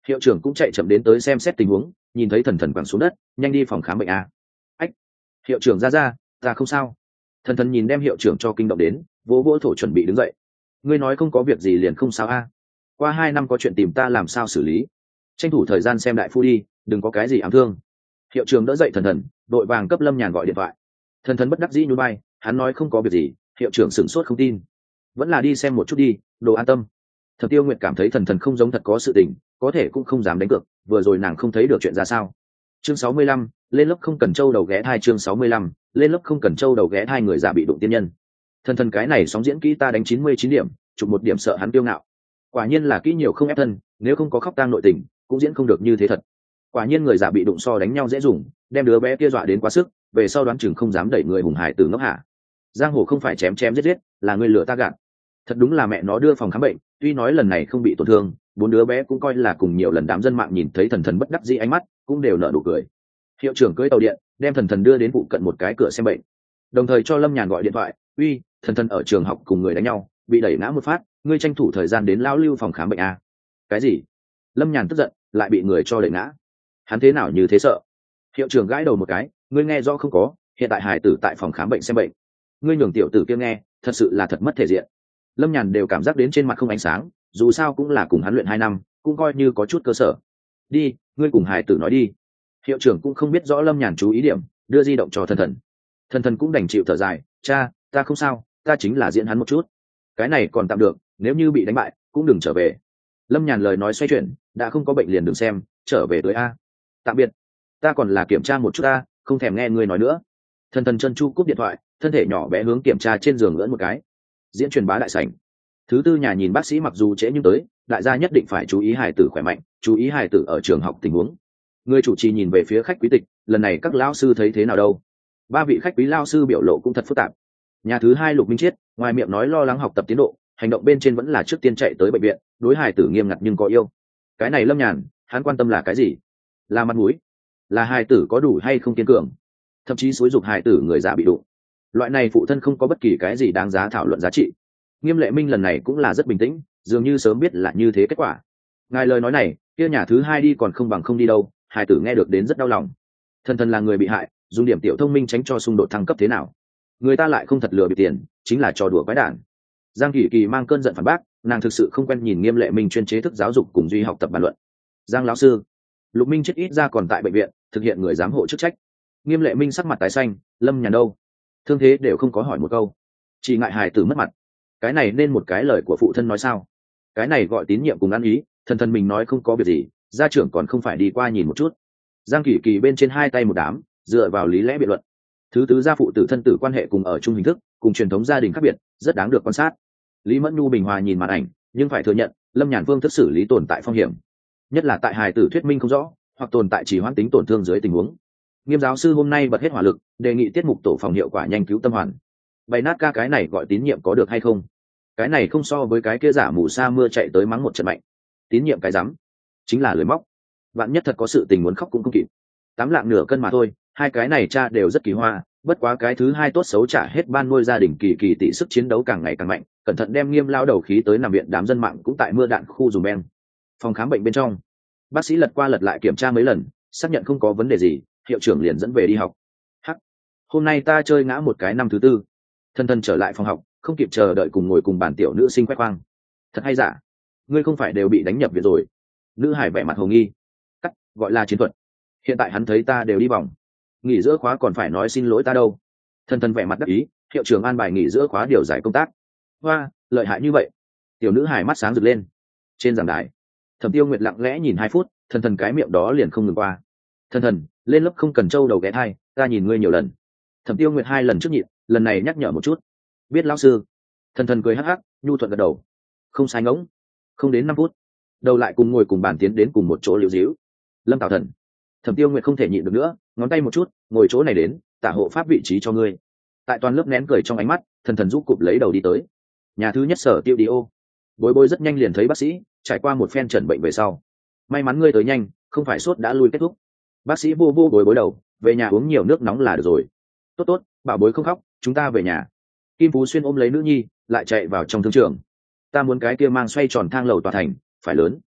Hiệu trưởng cũng chạy chậm đến tới xem xét tình huống, nhìn thấy thần thần quẳng xuống đất, nhanh đi phòng khám bệnh a. Ách, hiệu trưởng ra, ta không sao. Thần thần nhìn đem hiệu trưởng cho kinh động đến, vỗ vỗ thổ chuẩn bị đứng dậy. Ngươi nói không có việc gì liền không sao a. Qua 2 năm có chuyện tìm ta làm sao xử lý, tranh thủ thời gian xem đại phu đi, đừng có cái gì ám thương. Hiệu trưởng đỡ dậy thần thần, đội vàng cấp Lâm Nhàn gọi điện thoại. Thần thần bất đắc dĩ nhún vai, hắn nói không có việc gì. Hiệu trưởng sửng sốt không tin, vẫn là đi xem một chút đi, đồ an tâm. Thẩm Tiêu Nguyệt cảm thấy thần thần không giống thật có sự tình, có thể cũng không dám đánh cược, vừa rồi nàng không thấy được chuyện ra sao. Chương 65, lên lớp không cần trâu đầu ghé thai. Chương 65, lên lớp không cần trâu đầu ghé thai. Người già bị đụng tiên nhân. Thần thần cái này sóng diễn kỹ ta đánh 99 điểm, chụp 1 điểm sợ hắn kiêu ngạo. Quả nhiên là kỹ nhiều không ép thân, nếu không có khóc tang nội tình, cũng diễn không được như thế thật. Quả nhiên người già bị đụng so đánh nhau dễ dùng, đem đứa bé kia dọa đến quá sức, về sau đoán chừng không dám đẩy người hùng hải từ ngốc hạ. Giang hồ không phải chém chém giết giết, là người lừa ta gạt. Thật đúng là mẹ nó đưa phòng khám bệnh, tuy nói lần này không bị tổn thương, 4 đứa bé cũng coi là cùng nhiều lần đám dân mạng nhìn thấy thần thần bất đắc dĩ ánh mắt, cũng đều nở nụ cười. Hiệu trưởng cưỡi tàu điện, đem thần thần đưa đến vụ cận một cái cửa xem bệnh, đồng thời cho Lâm Nhàn gọi điện thoại, uy, thần thần ở trường học cùng người đánh nhau, bị đẩy ngã một phát, ngươi tranh thủ thời gian đến lão lưu phòng khám bệnh a. Cái gì? Lâm Nhàn tức giận, lại bị người cho đẩy ngã, hắn thế nào như thế sợ? Hiệu trưởng gãi đầu một cái, ngươi nghe rõ không có, hiện tại hải tử tại phòng khám bệnh xem bệnh, ngươi nhường tiểu tử kia nghe, thật sự là thật mất thể diện. Lâm Nhàn đều cảm giác đến trên mặt không ánh sáng, dù sao cũng là cùng hắn luyện 2 năm, cũng coi như có chút cơ sở. Đi, ngươi cùng hải tử nói đi. Hiệu trưởng cũng không biết rõ Lâm Nhàn chú ý điểm, đưa di động cho thần thần. Thần thần cũng đành chịu thở dài, cha, ta không sao, ta chính là diễn hắn một chút, cái này còn tạm được, nếu như bị đánh bại cũng đừng trở về. Lâm Nhàn lời nói xoay chuyển, đã không có bệnh liền đừng xem, trở về tới a. Tạm biệt, ta còn là kiểm tra một chút ta, không thèm nghe ngươi nói nữa. Thần thần chân chu cúp điện thoại, thân thể nhỏ bé hướng kiểm tra trên giường lẫn một cái. Diễn truyền bá đại sảnh, thứ tư nhà nhìn bác sĩ mặc dù trễ nhưng tới, đại gia nhất định phải chú ý hài tử khỏe mạnh, chú ý hài tử ở trường học tình huống. Người chủ trì nhìn về phía khách quý tịch, lần này các lão sư thấy thế nào đâu? 3 vị khách quý lão sư biểu lộ cũng thật phức tạp. Nhà thứ hai Lục Minh Chiết, ngoài miệng nói lo lắng học tập tiến độ, hành động bên trên vẫn là trước tiên chạy tới bệnh viện, đối hài tử nghiêm ngặt nhưng có yêu. Cái này Lâm Nhàn, hắn quan tâm là cái gì? Là mặt mũi, là hài tử có đủ hay không kiên cường, thậm chí xúi giục hài tử người già bị đụng. Loại này phụ thân không có bất kỳ cái gì đáng giá thảo luận giá trị. Nghiêm Lệ Minh lần này cũng là rất bình tĩnh, dường như sớm biết là như thế kết quả. Ngài lời nói này, kia nhà thứ hai đi còn không bằng không đi đâu, hài tử nghe được đến rất đau lòng. Thần thần là người bị hại, dùng điểm tiểu thông minh tránh cho xung đột thăng cấp thế nào? Người ta lại không thật lừa bị tiền, chính là trò đùa quái đản. Giang Kỳ Kỳ mang cơn giận phản bác, nàng thực sự không quen nhìn Nghiêm Lệ Minh chuyên chế thức giáo dục cùng duy học tập bàn luận. Giang lão sư, Lục Minh chết ít ra còn tại bệnh viện, thực hiện người giám hộ chức trách. Nghiêm Lệ Minh sắc mặt tái xanh, Lâm Nhàn đâu? Thương thế đều không có hỏi một câu, chỉ ngại hài tử mất mặt. Cái này nên một cái lời của phụ thân nói sao? Cái này gọi tín nhiệm cùng ăn ý, thần thần mình nói không có việc gì, gia trưởng còn không phải đi qua nhìn một chút. Giang Kỳ Kỳ bên trên 2 tay một đám, dựa vào lý lẽ biện luận. Thứ tứ gia phụ tử thân tử quan hệ cùng ở chung hình thức, cùng truyền thống gia đình khác biệt, rất đáng được quan sát. Lý Mẫn Nhu bình hòa nhìn màn ảnh, nhưng phải thừa nhận, Lâm Nhàn phương thức xử lý tồn tại phong hiểm, nhất là tại hài tử thuyết minh không rõ, hoặc tồn tại chỉ hoãn tính tổn thương dưới tình huống. Nghiêm giáo sư hôm nay bật hết hỏa lực, đề nghị tiết mục tổ phòng hiệu quả nhanh cứu tâm hoàn. Bày nát ca cái này gọi tín nhiệm có được hay không? Cái này không so với cái kia giả mù sa mưa chạy tới mắng một trận mạnh. Tín nhiệm cái rắm, chính là lưới móc. Bạn nhất thật có sự tình muốn khóc cũng không kịp. 8 lạng nửa cân mà thôi, 2 cái này cha đều rất kỳ hoa, bất quá cái thứ hai tốt xấu trả hết ban nuôi gia đình Kỳ Kỳ tỷ sức chiến đấu càng ngày càng mạnh, cẩn thận đem Nghiêm lao đầu khí tới nằm viện, đám dân mạng cũng tại mưa đạn khu dùng beng. Phòng khám bệnh bên trong, bác sĩ lật qua lật lại kiểm tra mấy lần, xác nhận không có vấn đề gì, hiệu trưởng liền dẫn về đi học. Hắc, hôm nay ta chơi ngã một cái năm thứ 4. Thần thần trở lại phòng học, không kịp chờ đợi cùng ngồi cùng bàn tiểu nữ sinh khoe khoang. Thật hay giả? Ngươi không phải đều bị đánh nhập viện rồi? Nữ hải vẻ mặt hồ nghi. Cắt, gọi là chiến thuật. Hiện tại hắn thấy ta đều đi vòng. Nghỉ giữa khóa còn phải nói xin lỗi ta đâu? Thần thần vẻ mặt đắc ý, hiệu trưởng an bài nghỉ giữa khóa điều giải công tác. Hoa, lợi hại như vậy. Tiểu nữ hải mắt sáng rực lên. Trên giảng đài, Thẩm Tiêu Nguyệt lặng lẽ nhìn 2 phút, thần thần cái miệng đó liền không ngừng qua. Thần thần, lên lớp không cần trâu đầu ghé thai, ta nhìn ngươi nhiều lần. Thẩm Tiêu Nguyệt 2 lần trước nhịn, lần này nhắc nhở một chút. Biết lão sư. Thần thần cười hắc hắc, nhu thuận gật đầu. Không sai ngỗng. Không đến 5 phút, đầu lại cùng ngồi cùng bàn tiến đến cùng một chỗ liễu díu. Lâm Tảo Thần. Thẩm Tiêu Nguyệt không thể nhịn được nữa, ngón tay một chút, ngồi chỗ này đến, tả hộ pháp vị trí cho ngươi. Tại toàn lớp nén cười trong ánh mắt, thần thần giúp cụp lấy đầu đi tới. Nhà thứ nhất Sở Tiêu Đi ô. Bối bối rất nhanh liền thấy bác sĩ, trải qua một phen chẩn bệnh về sau. May mắn ngươi tới nhanh, không phải sốt đã lui kết thúc. Bác sĩ vô vô bối bối đầu, về nhà uống nhiều nước nóng là được rồi. Tốt tốt, bảo bối không khóc, chúng ta về nhà. Kim Phú Xuyên ôm lấy nữ nhi, lại chạy vào trong thương trường. Ta muốn cái kia mang xoay tròn thang lầu tòa thành, phải lớn.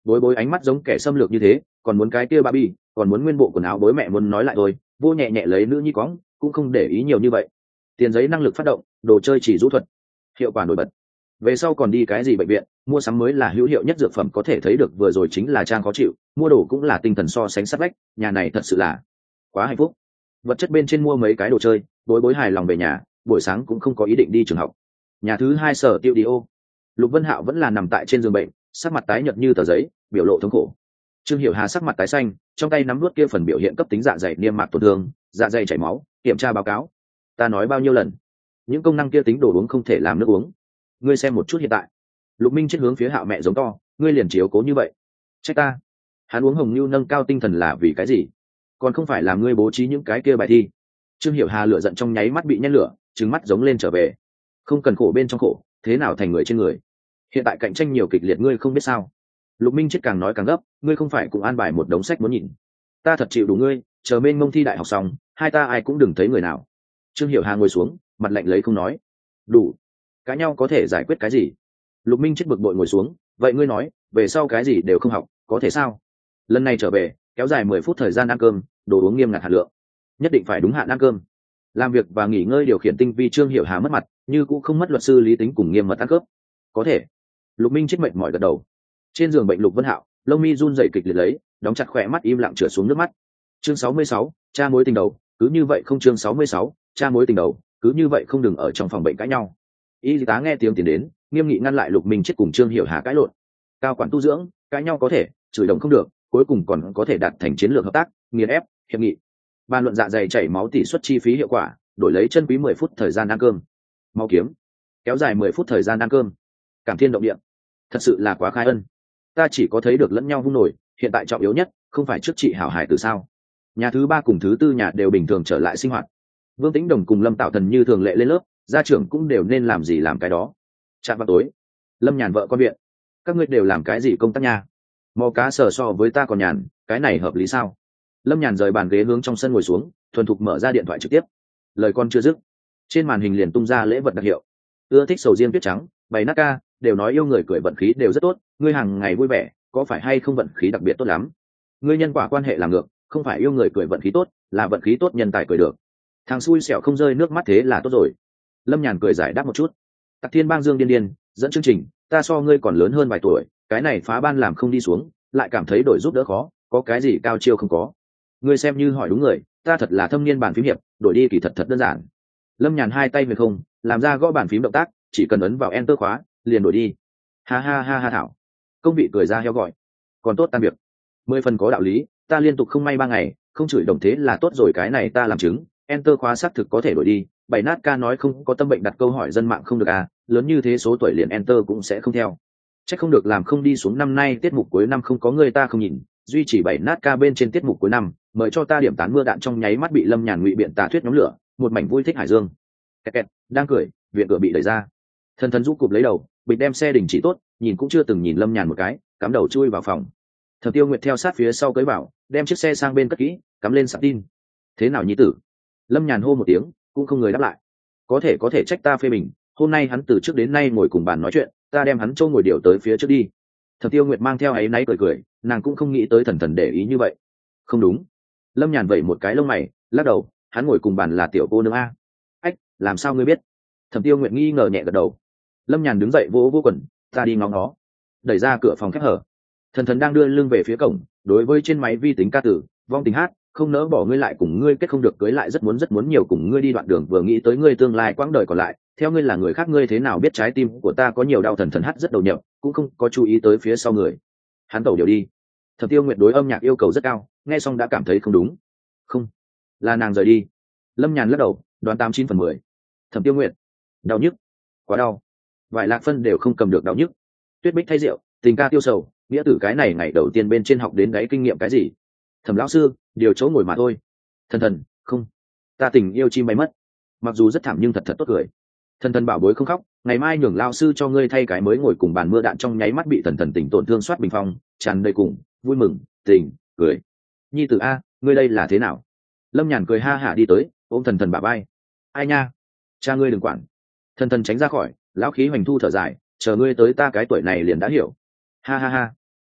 Bối bối ánh mắt giống kẻ xâm lược như thế, còn muốn cái kia Barbie, còn muốn nguyên bộ quần áo. Bối mẹ muốn nói lại thôi, vô nhẹ nhẹ lấy nữ nhi cõng, cũng không để ý nhiều như vậy. Tiền giấy năng lực phát động, đồ chơi chỉ rũ thuật, hiệu quả nổi bật. Về sau còn đi cái gì bệnh viện, mua sắm mới là hữu hiệu nhất dược phẩm có thể thấy được. Vừa rồi chính là trang khó chịu, mua đồ cũng là tinh thần so sánh sát vách. Nhà này thật sự là quá hạnh phúc. Vật chất bên trên mua mấy cái đồ chơi, bối bối hài lòng về nhà. Buổi sáng cũng không có ý định đi trường học. Nhà thứ hai sở tiêu đi ô. Lục Vân Hạo vẫn là nằm tại trên giường bệnh, sắc mặt tái nhợt như tờ giấy, biểu lộ thống khổ. Trương Hiểu Hà sắc mặt tái xanh, trong tay nắm nuốt kia phần biểu hiện cấp tính dạ dày niêm mạc tổn thương, dạ dày chảy máu, kiểm tra báo cáo. Ta nói bao nhiêu lần, những công năng kia tính đồ uống không thể làm nước uống. Ngươi xem một chút hiện tại. Lục Minh chết hướng phía Hạo mẹ giống to, ngươi liền chiếu cố như vậy, trách ta. Hắn uống hồng lưu nâng cao tinh thần là vì cái gì? Còn không phải là ngươi bố trí những cái kia bài thi. Trương Hiểu Hà lửa giận trong nháy mắt bị nhen lửa, trừng mắt giống lên trở về. Không cần khổ bên trong khổ, thế nào thành người trên người. Hiện tại cạnh tranh nhiều kịch liệt, ngươi không biết sao? Lục Minh chết càng nói càng gấp, ngươi không phải cũng an bài một đống sách muốn nhìn. Ta thật chịu đủ ngươi, chờ bên mông thi đại học xong, hai ta ai cũng đừng thấy người nào. Trương Hiểu Hà ngồi xuống, mặt lạnh lấy không nói. Đủ. Cãi nhau có thể giải quyết cái gì? Lục Minh chết bực bội ngồi xuống, vậy ngươi nói, về sau cái gì đều không học, có thể sao? Lần này trở về, kéo dài 10 phút thời gian ăn cơm, đồ uống nghiêm ngặt hạt lượng, nhất định phải đúng hạn ăn cơm. Làm việc và nghỉ ngơi điều khiển tinh vi. Trương Hiểu Hà mất mặt, như cũng không mất luật sư lý tính cùng nghiêm mật ăn cướp. Có thể. Lục Minh chết mệt mỏi gật đầu. Trên giường bệnh Lục Vân Hạo, lông mi run rẩy kịch liệt lấy, đóng chặt khỏe mắt im lặng trượt xuống nước mắt. Chương 66, cha mối tình đầu, cứ như vậy không. Chương 66, cha mối tình đầu, cứ như vậy không. Đừng ở trong phòng bệnh cãi nhau. Y tá nghe tiếng tiến đến, nghiêm nghị ngăn lại Lục Minh chết cùng Trương Hiểu Hà cãi lộn. Cao quản tu dưỡng, cãi nhau có thể, chửi đồng không được, cuối cùng còn có thể đạt thành chiến lược hợp tác, nghiền ép, hiệp nghị. Bàn luận dạ dày chảy máu tỷ suất chi phí hiệu quả, đổi lấy chân quý 10 phút thời gian ăn cơm. Mau kiếm, kéo dài 10 phút thời gian ăn cơm. Cảm thiên động địa, thật sự là quá khai ân. Ta chỉ có thấy được lẫn nhau hung nổi, hiện tại trọng yếu nhất không phải trước chị hảo hải từ sao? Nhà thứ ba cùng thứ tư nhà đều bình thường trở lại sinh hoạt. Vương Tĩnh Đồng cùng Lâm Tạo Thần như thường lệ lên lớp, gia trưởng cũng đều nên làm gì làm cái đó. Chạm vào tối, Lâm Nhàn vợ con viện, các ngươi đều làm cái gì công tác nha? Mò cá sờ so với ta còn nhàn, cái này hợp lý sao? Lâm Nhàn rời bàn ghế hướng trong sân ngồi xuống, thuần thục mở ra điện thoại trực tiếp. Lời con chưa dứt, trên màn hình liền tung ra lễ vật đặc hiệu. Ưa thích sầu riêng tuyết trắng, bày nát ca, đều nói yêu người cười vận khí đều rất tốt, ngươi hàng ngày vui vẻ, có phải hay không vận khí đặc biệt tốt lắm? Ngươi nhân quả quan hệ làm ngược, không phải yêu người cười vận khí tốt, là vận khí tốt nhân tài cười được. Thằng xui xẻo không rơi nước mắt thế là tốt rồi. Lâm Nhàn cười giải đáp một chút. Tặc Thiên Bang Dương điên điên dẫn chương trình, ta so ngươi còn lớn hơn vài tuổi, cái này phá ban làm không đi xuống, lại cảm thấy đổi giúp đỡ khó, có cái gì cao chiêu không có. Ngươi xem như hỏi đúng người, ta thật là thâm niên bàn phím hiệp, đổi đi kỳ thật thật đơn giản. Lâm Nhàn hai tay về không, làm ra gõ bàn phím động tác, chỉ cần ấn vào enter khóa, liền đổi đi. Ha ha ha ha thảo. Công vị cười ra heo gọi. Còn tốt tan việc. 10 phần có đạo lý, ta liên tục không may 3 ngày, không chửi đồng thế là tốt rồi, cái này ta làm chứng, enter khóa xác thực có thể đổi đi. Bảy nát ca nói không có tâm bệnh đặt câu hỏi dân mạng không được à, lớn như thế số tuổi liền enter cũng sẽ không theo. Chắc không được làm không đi xuống. Năm nay tiết mục cuối năm không có người ta không nhìn, duy trì bảy nát ca bên trên tiết mục cuối năm, mời cho ta điểm tán mưa đạn. Trong nháy mắt bị Lâm Nhàn ngụy biện tà thuyết nhóm lửa, một mảnh vui thích hải dương. Kẹt kẹt, đang cười, viện cửa bị đẩy ra. Thần thần rút cụp lấy đầu, bịch đem xe đình chỉ tốt, nhìn cũng chưa từng nhìn Lâm Nhàn một cái, cắm đầu chui vào phòng. Thẩm Tiêu Nguyệt theo sát phía sau cưới bảo, đem chiếc xe sang bên cất kỹ, cắm lên sạc tin. Thế nào nhi tử? Lâm Nhàn hô một tiếng, cũng không người đáp lại. Có thể trách ta phê bình, hôm nay hắn từ trước đến nay ngồi cùng bàn nói chuyện, ta đem hắn trâu ngồi điều tới phía trước đi. Thẩm Tiêu Nguyệt mang theo áy náy cười cười, nàng cũng không nghĩ tới thần thần để ý như vậy. Không đúng. Lâm Nhàn vẩy một cái lông mày, lắc đầu, hắn ngồi cùng bàn là tiểu cô nương a. Ách, làm sao ngươi biết? Thẩm Tiêu Nguyệt nghi ngờ nhẹ gật đầu. Lâm Nhàn đứng dậy vỗ vỗ quần, ta đi ngóng nó. Đẩy ra cửa phòng khép hở. Thần thần đang đưa lưng về phía cổng, đối với trên máy vi tính ca tử, vong tình hát, không nỡ bỏ ngươi lại cùng ngươi kết không được cưới lại rất muốn nhiều cùng ngươi đi đoạn đường, vừa nghĩ tới ngươi tương lai quãng đời còn lại, theo ngươi là người khác ngươi thế nào biết trái tim của ta có nhiều đau. Thần thần hát rất đầu nhập, cũng không có chú ý tới phía sau người. Hắn tẩu điều đi. Thẩm Tiêu Nguyệt đối âm nhạc yêu cầu rất cao, nghe xong đã cảm thấy không đúng. Không, là nàng rời đi. Lâm Nhàn lắc đầu, đoán 89/10. Thẩm Tiêu Nguyệt, đau nhức, quá đau, vài lạc phân đều không cầm được đau nhức. Tuyết Bích thay rượu, tình ca tiêu sầu, nghĩa tử cái này ngày đầu tiên bên trên học đến đấy kinh nghiệm cái gì? Thẩm lão sư, điều chỗ ngồi mà thôi. Thần thần, không, ta tình yêu chim bay mất. Mặc dù rất thảm nhưng thật tốt cười. Thần thần bảo bối không khóc, ngày mai nhường lao sư cho ngươi thay cái mới. Ngồi cùng bàn mưa đạn trong nháy mắt bị thần thần tỉnh tổn thương soát bình phong, tràn đầy cùng vui mừng tình cười. Nhi tử a, ngươi đây là thế nào? Lâm Nhàn cười ha hả đi tới, ôm thần thần bả vai. Ai nha, cha ngươi đừng quản. Thần thần tránh ra khỏi, lão khí hoành thu thở dài, chờ ngươi tới ta cái tuổi này liền đã hiểu. Ha ha ha.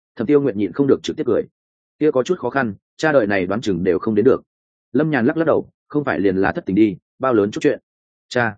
Thẩm Tiêu Nguyệt nhịn không được trực tiếp cười. Kia có chút khó khăn, cha đời này đoán chừng đều không đến được. Lâm Nhàn lắc lắc đầu, không phải liền là thất tình đi, bao lớn chút chuyện. Cha,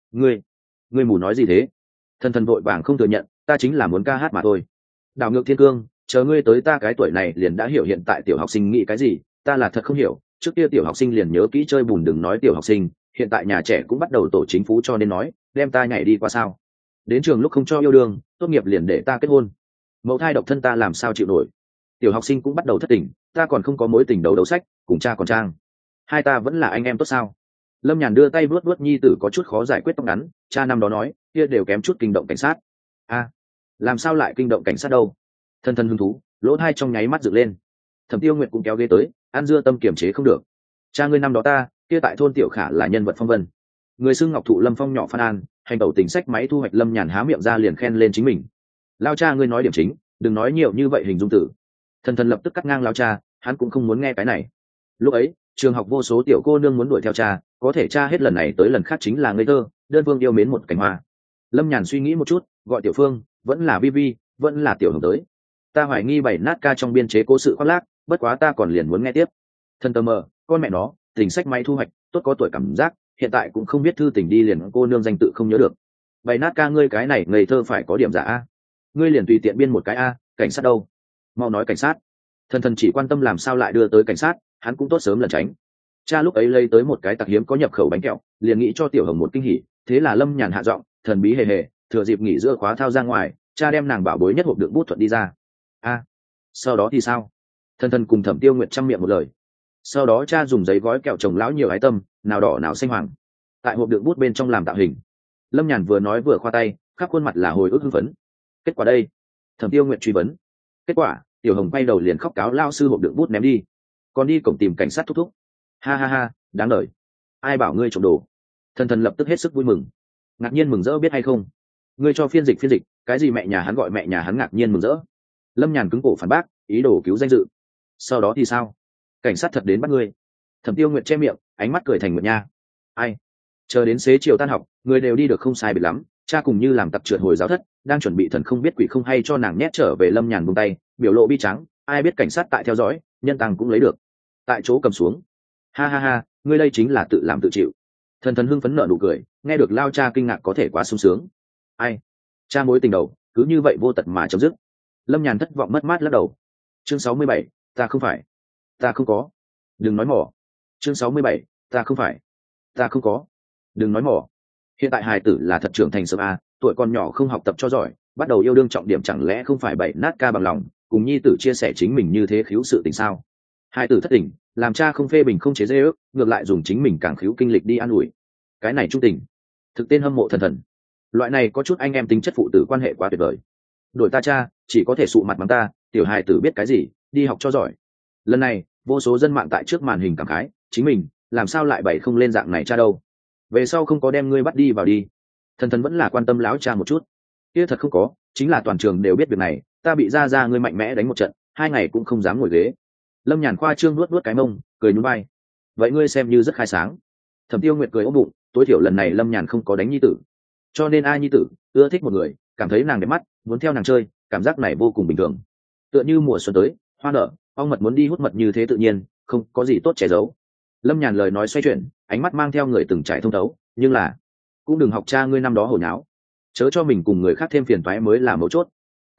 ngươi mù nói gì thế? Thần thần vội vàng không thừa nhận, ta chính là muốn ca hát mà thôi. Đảo ngược thiên cương, chờ ngươi tới ta cái tuổi này liền đã hiểu hiện tại tiểu học sinh nghĩ cái gì, ta là thật không hiểu. Trước kia tiểu học sinh liền nhớ kỹ chơi bùn, đừng nói tiểu học sinh, hiện tại nhà trẻ cũng bắt đầu tổ chính phủ, cho nên nói đem ta nhảy đi qua sao? Đến trường lúc không cho yêu đương, tốt nghiệp liền để ta kết hôn. Mẫu thai độc thân ta làm sao chịu nổi? Tiểu học sinh cũng bắt đầu thất tình, ta còn không có mối tình đấu sách, cùng cha còn trang. Hai ta vẫn là anh em tốt sao? Lâm Nhàn đưa tay vuốt vuốt nhi tử có chút khó giải quyết tóc ngắn, cha năm đó nói kia đều kém chút kinh động cảnh sát. A, làm sao lại kinh động cảnh sát đâu? Thân thân hứng thú, lỗ hai trong nháy mắt dựng lên. Thẩm Tiêu Nguyệt cũng kéo ghế tới, ăn dưa tâm kiềm chế không được. Cha ngươi năm đó ta kia tại thôn Tiểu Khả là nhân vật phong vân, người xưng ngọc thụ lâm phong nhỏ phan an, hành tẩu tình sách máy thu hoạch. Lâm Nhàn há miệng ra liền khen lên chính mình. Lao cha ngươi nói điểm chính, đừng nói nhiều như vậy hình dung tử. Thân thân lập tức cắt ngang lao cha, hắn cũng không muốn nghe cái này. Lúc ấy trường học vô số tiểu cô nương muốn đuổi theo cha, có thể cha hết lần này tới lần khác chính là ngây thơ đơn phương yêu mến một cành hoa. Lâm Nhàn suy nghĩ một chút, gọi Tiểu Phương, vẫn là Vi Vi, vẫn là Tiểu Hồng tới. Ta hoài nghi bảy nát ca trong biên chế cố sự khoác lác, bất quá ta còn liền muốn nghe tiếp. Thân tơ mờ, con mẹ nó, tình sách may thu hoạch, tốt có tuổi cảm giác, hiện tại cũng không biết thư tình đi liền cô nương danh tự không nhớ được. Bảy nát ca ngươi cái này ngây thơ phải có điểm giả a. Ngươi liền tùy tiện biên một cái a, cảnh sát đâu? Mau nói cảnh sát. Thân thân chỉ quan tâm làm sao lại đưa tới cảnh sát, hắn cũng tốt sớm lẩn tránh. Cha lúc ấy lấy tới một cái tặc hiếm có nhập khẩu bánh kẹo, liền nghĩ cho Tiểu Hồng một kinh hỉ, thế là Lâm Nhàn hạ giọng, thần bí hề hề, thừa dịp nghỉ giữa khóa thao ra ngoài, cha đem nàng bảo bối nhất hộp đựng bút thuận đi ra. A, sau đó thì sao? Thân thân cùng Thẩm Tiêu Nguyệt chăm miệng một lời. Sau đó cha dùng giấy gói kẹo trồng lão nhiều ái tâm, nào đỏ nào xanh hoàng, tại hộp đựng bút bên trong làm tạo hình. Lâm Nhàn vừa nói vừa khoa tay, khắp khuôn mặt là hồi ức hưng phấn. Kết quả đây? Thẩm Tiêu Nguyệt truy vấn. Kết quả, Tiểu Hồng quay đầu liền khóc cáo lao sư hộp đựng bút ném đi, còn đi cổng tìm cảnh sát thúc thúc. Ha ha ha, đáng đời. Ai bảo ngươi trộm đồ? Thần thần lập tức hết sức vui mừng, ngạc nhiên mừng rỡ biết hay không. Ngươi cho phiên dịch cái gì mẹ nhà hắn gọi mẹ nhà hắn, ngạc nhiên mừng rỡ. Lâm Nhàn cứng cổ phản bác, ý đồ cứu danh dự. Sau đó thì sao? Cảnh sát thật đến bắt ngươi? Thẩm Tiêu Nguyệt che miệng, ánh mắt cười thành nguyệt nha. Ai? Chờ đến xế chiều tan học, người đều đi được không sai biệt lắm, cha cùng như làm tặc trượt hồi giáo thất, đang chuẩn bị thần không biết quỷ không hay cho nàng nhét trở về. Lâm Nhàn buông tay, biểu lộ bi trắng, ai biết cảnh sát tại theo dõi, nhân tăng cũng lấy được, tại chỗ cầm xuống. Ha ha ha, ngươi đây chính là tự làm tự chịu. Thần thần hưng phấn nở nụ cười, nghe được lao cha kinh ngạc có thể quá sung sướng. Ai? Cha mối tình đầu cứ như vậy vô tật mà chấm dứt. Lâm Nhàn thất vọng mất mát lắc đầu. Chương 67, ta không phải, ta không có, đừng nói mỏ. Chương 67, ta không phải, ta không có, đừng nói mỏ. Hiện tại hài tử là thật trưởng thành sớm a, tuổi còn nhỏ không học tập cho giỏi, bắt đầu yêu đương trọng điểm, chẳng lẽ không phải bảy nát ca bằng lòng cùng nhi tử chia sẻ chính mình như thế khiếu sự tình sao? Hài tử thất tình, làm cha không phê bình không chế dê ước, ngược lại dùng chính mình càng khiếu kinh lịch đi an ủi, cái này trung tình, thực tên hâm mộ thần thần. Loại này có chút anh em tính chất phụ tử quan hệ quá tuyệt vời. Đổi ta cha chỉ có thể sụ mặt mắng ta, tiểu hài tử biết cái gì, đi học cho giỏi. Lần này vô số dân mạng tại trước màn hình cảm khái, chính mình làm sao lại bày không lên dạng này cha đâu, về sau không có đem ngươi bắt đi vào đi. Thần thần vẫn là quan tâm láo cha một chút. Kia thật không có, chính là toàn trường đều biết việc này, ta bị ra ngươi mạnh mẽ đánh một trận, 2 ngày cũng không dám ngồi ghế. Lâm Nhàn khoa trương nuốt cái mông, cười nhún vai. Vậy ngươi xem như rất khai sáng. Thẩm Tiêu Nguyệt cười ôm bụng, tối thiểu lần này Lâm Nhàn không có đánh nhi tử, cho nên ai nhi tử ưa thích một người, cảm thấy nàng đẹp mắt, muốn theo nàng chơi, cảm giác này vô cùng bình thường. Tựa như mùa xuân tới, hoa nở, ong mật muốn đi hút mật như thế tự nhiên, không có gì tốt che giấu. Lâm Nhàn lời nói xoay chuyển, ánh mắt mang theo người từng trải thông thấu, nhưng là cũng đừng học cha ngươi năm đó hồi nháo, chớ cho mình cùng người khác thêm phiền toái mới là mấu chốt.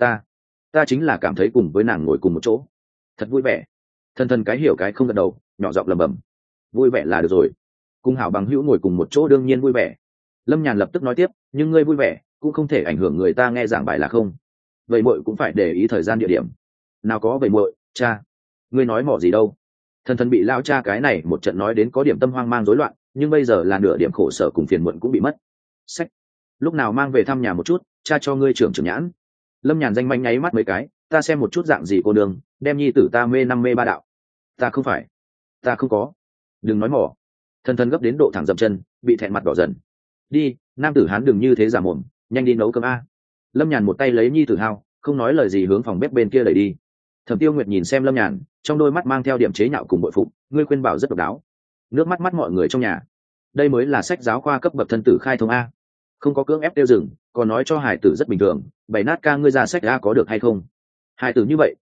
Ta chính là cảm thấy cùng với nàng ngồi cùng một chỗ thật vui vẻ. Thần thần cái hiểu cái không gật đầu, nhỏ giọng lẩm bẩm, vui vẻ là được rồi, cùng hảo bằng hữu ngồi cùng một chỗ đương nhiên vui vẻ. Lâm Nhàn lập tức nói tiếp, nhưng ngươi vui vẻ cũng không thể ảnh hưởng người ta nghe giảng bài là không? Vậy muội cũng phải để ý thời gian địa điểm. Nào có vậy muội, cha, ngươi nói mỏ gì đâu? Thần thần bị lao cha cái này một trận nói đến có điểm tâm hoang mang rối loạn, nhưng bây giờ là nửa điểm khổ sở cùng phiền muộn cũng bị mất. Sách, lúc nào mang về thăm nhà một chút, cha cho ngươi trưởng nhãn. Lâm Nhàn danh manh nháy mắt mấy cái, ta xem một chút dạng gì cô đường, đem nhi tử ta mê 5 mê 3 đạo. Ta không phải, ta không có, đừng nói mỏ. Thần thần gấp đến độ thẳng dậm chân, bị thẹn mặt đỏ dần. Đi, nam tử hán đừng như thế giả mồm, nhanh đi nấu cơm a. Lâm Nhàn một tay lấy nhi tử hao, không nói lời gì hướng phòng bếp bên kia đẩy đi. Thẩm Tiêu Nguyệt nhìn xem Lâm Nhàn, trong đôi mắt mang theo điểm chế nhạo cùng bội phục, ngươi khuyên bảo rất độc đáo. Nước mắt mọi người trong nhà. Đây mới là sách giáo khoa cấp bậc thân tử khai thông a. Không có cưỡng ép tiêu dừng, còn nói cho hải tử rất bình thường, bày nát ca ngươi ra sách a có được hay không? Hải tử như vậy,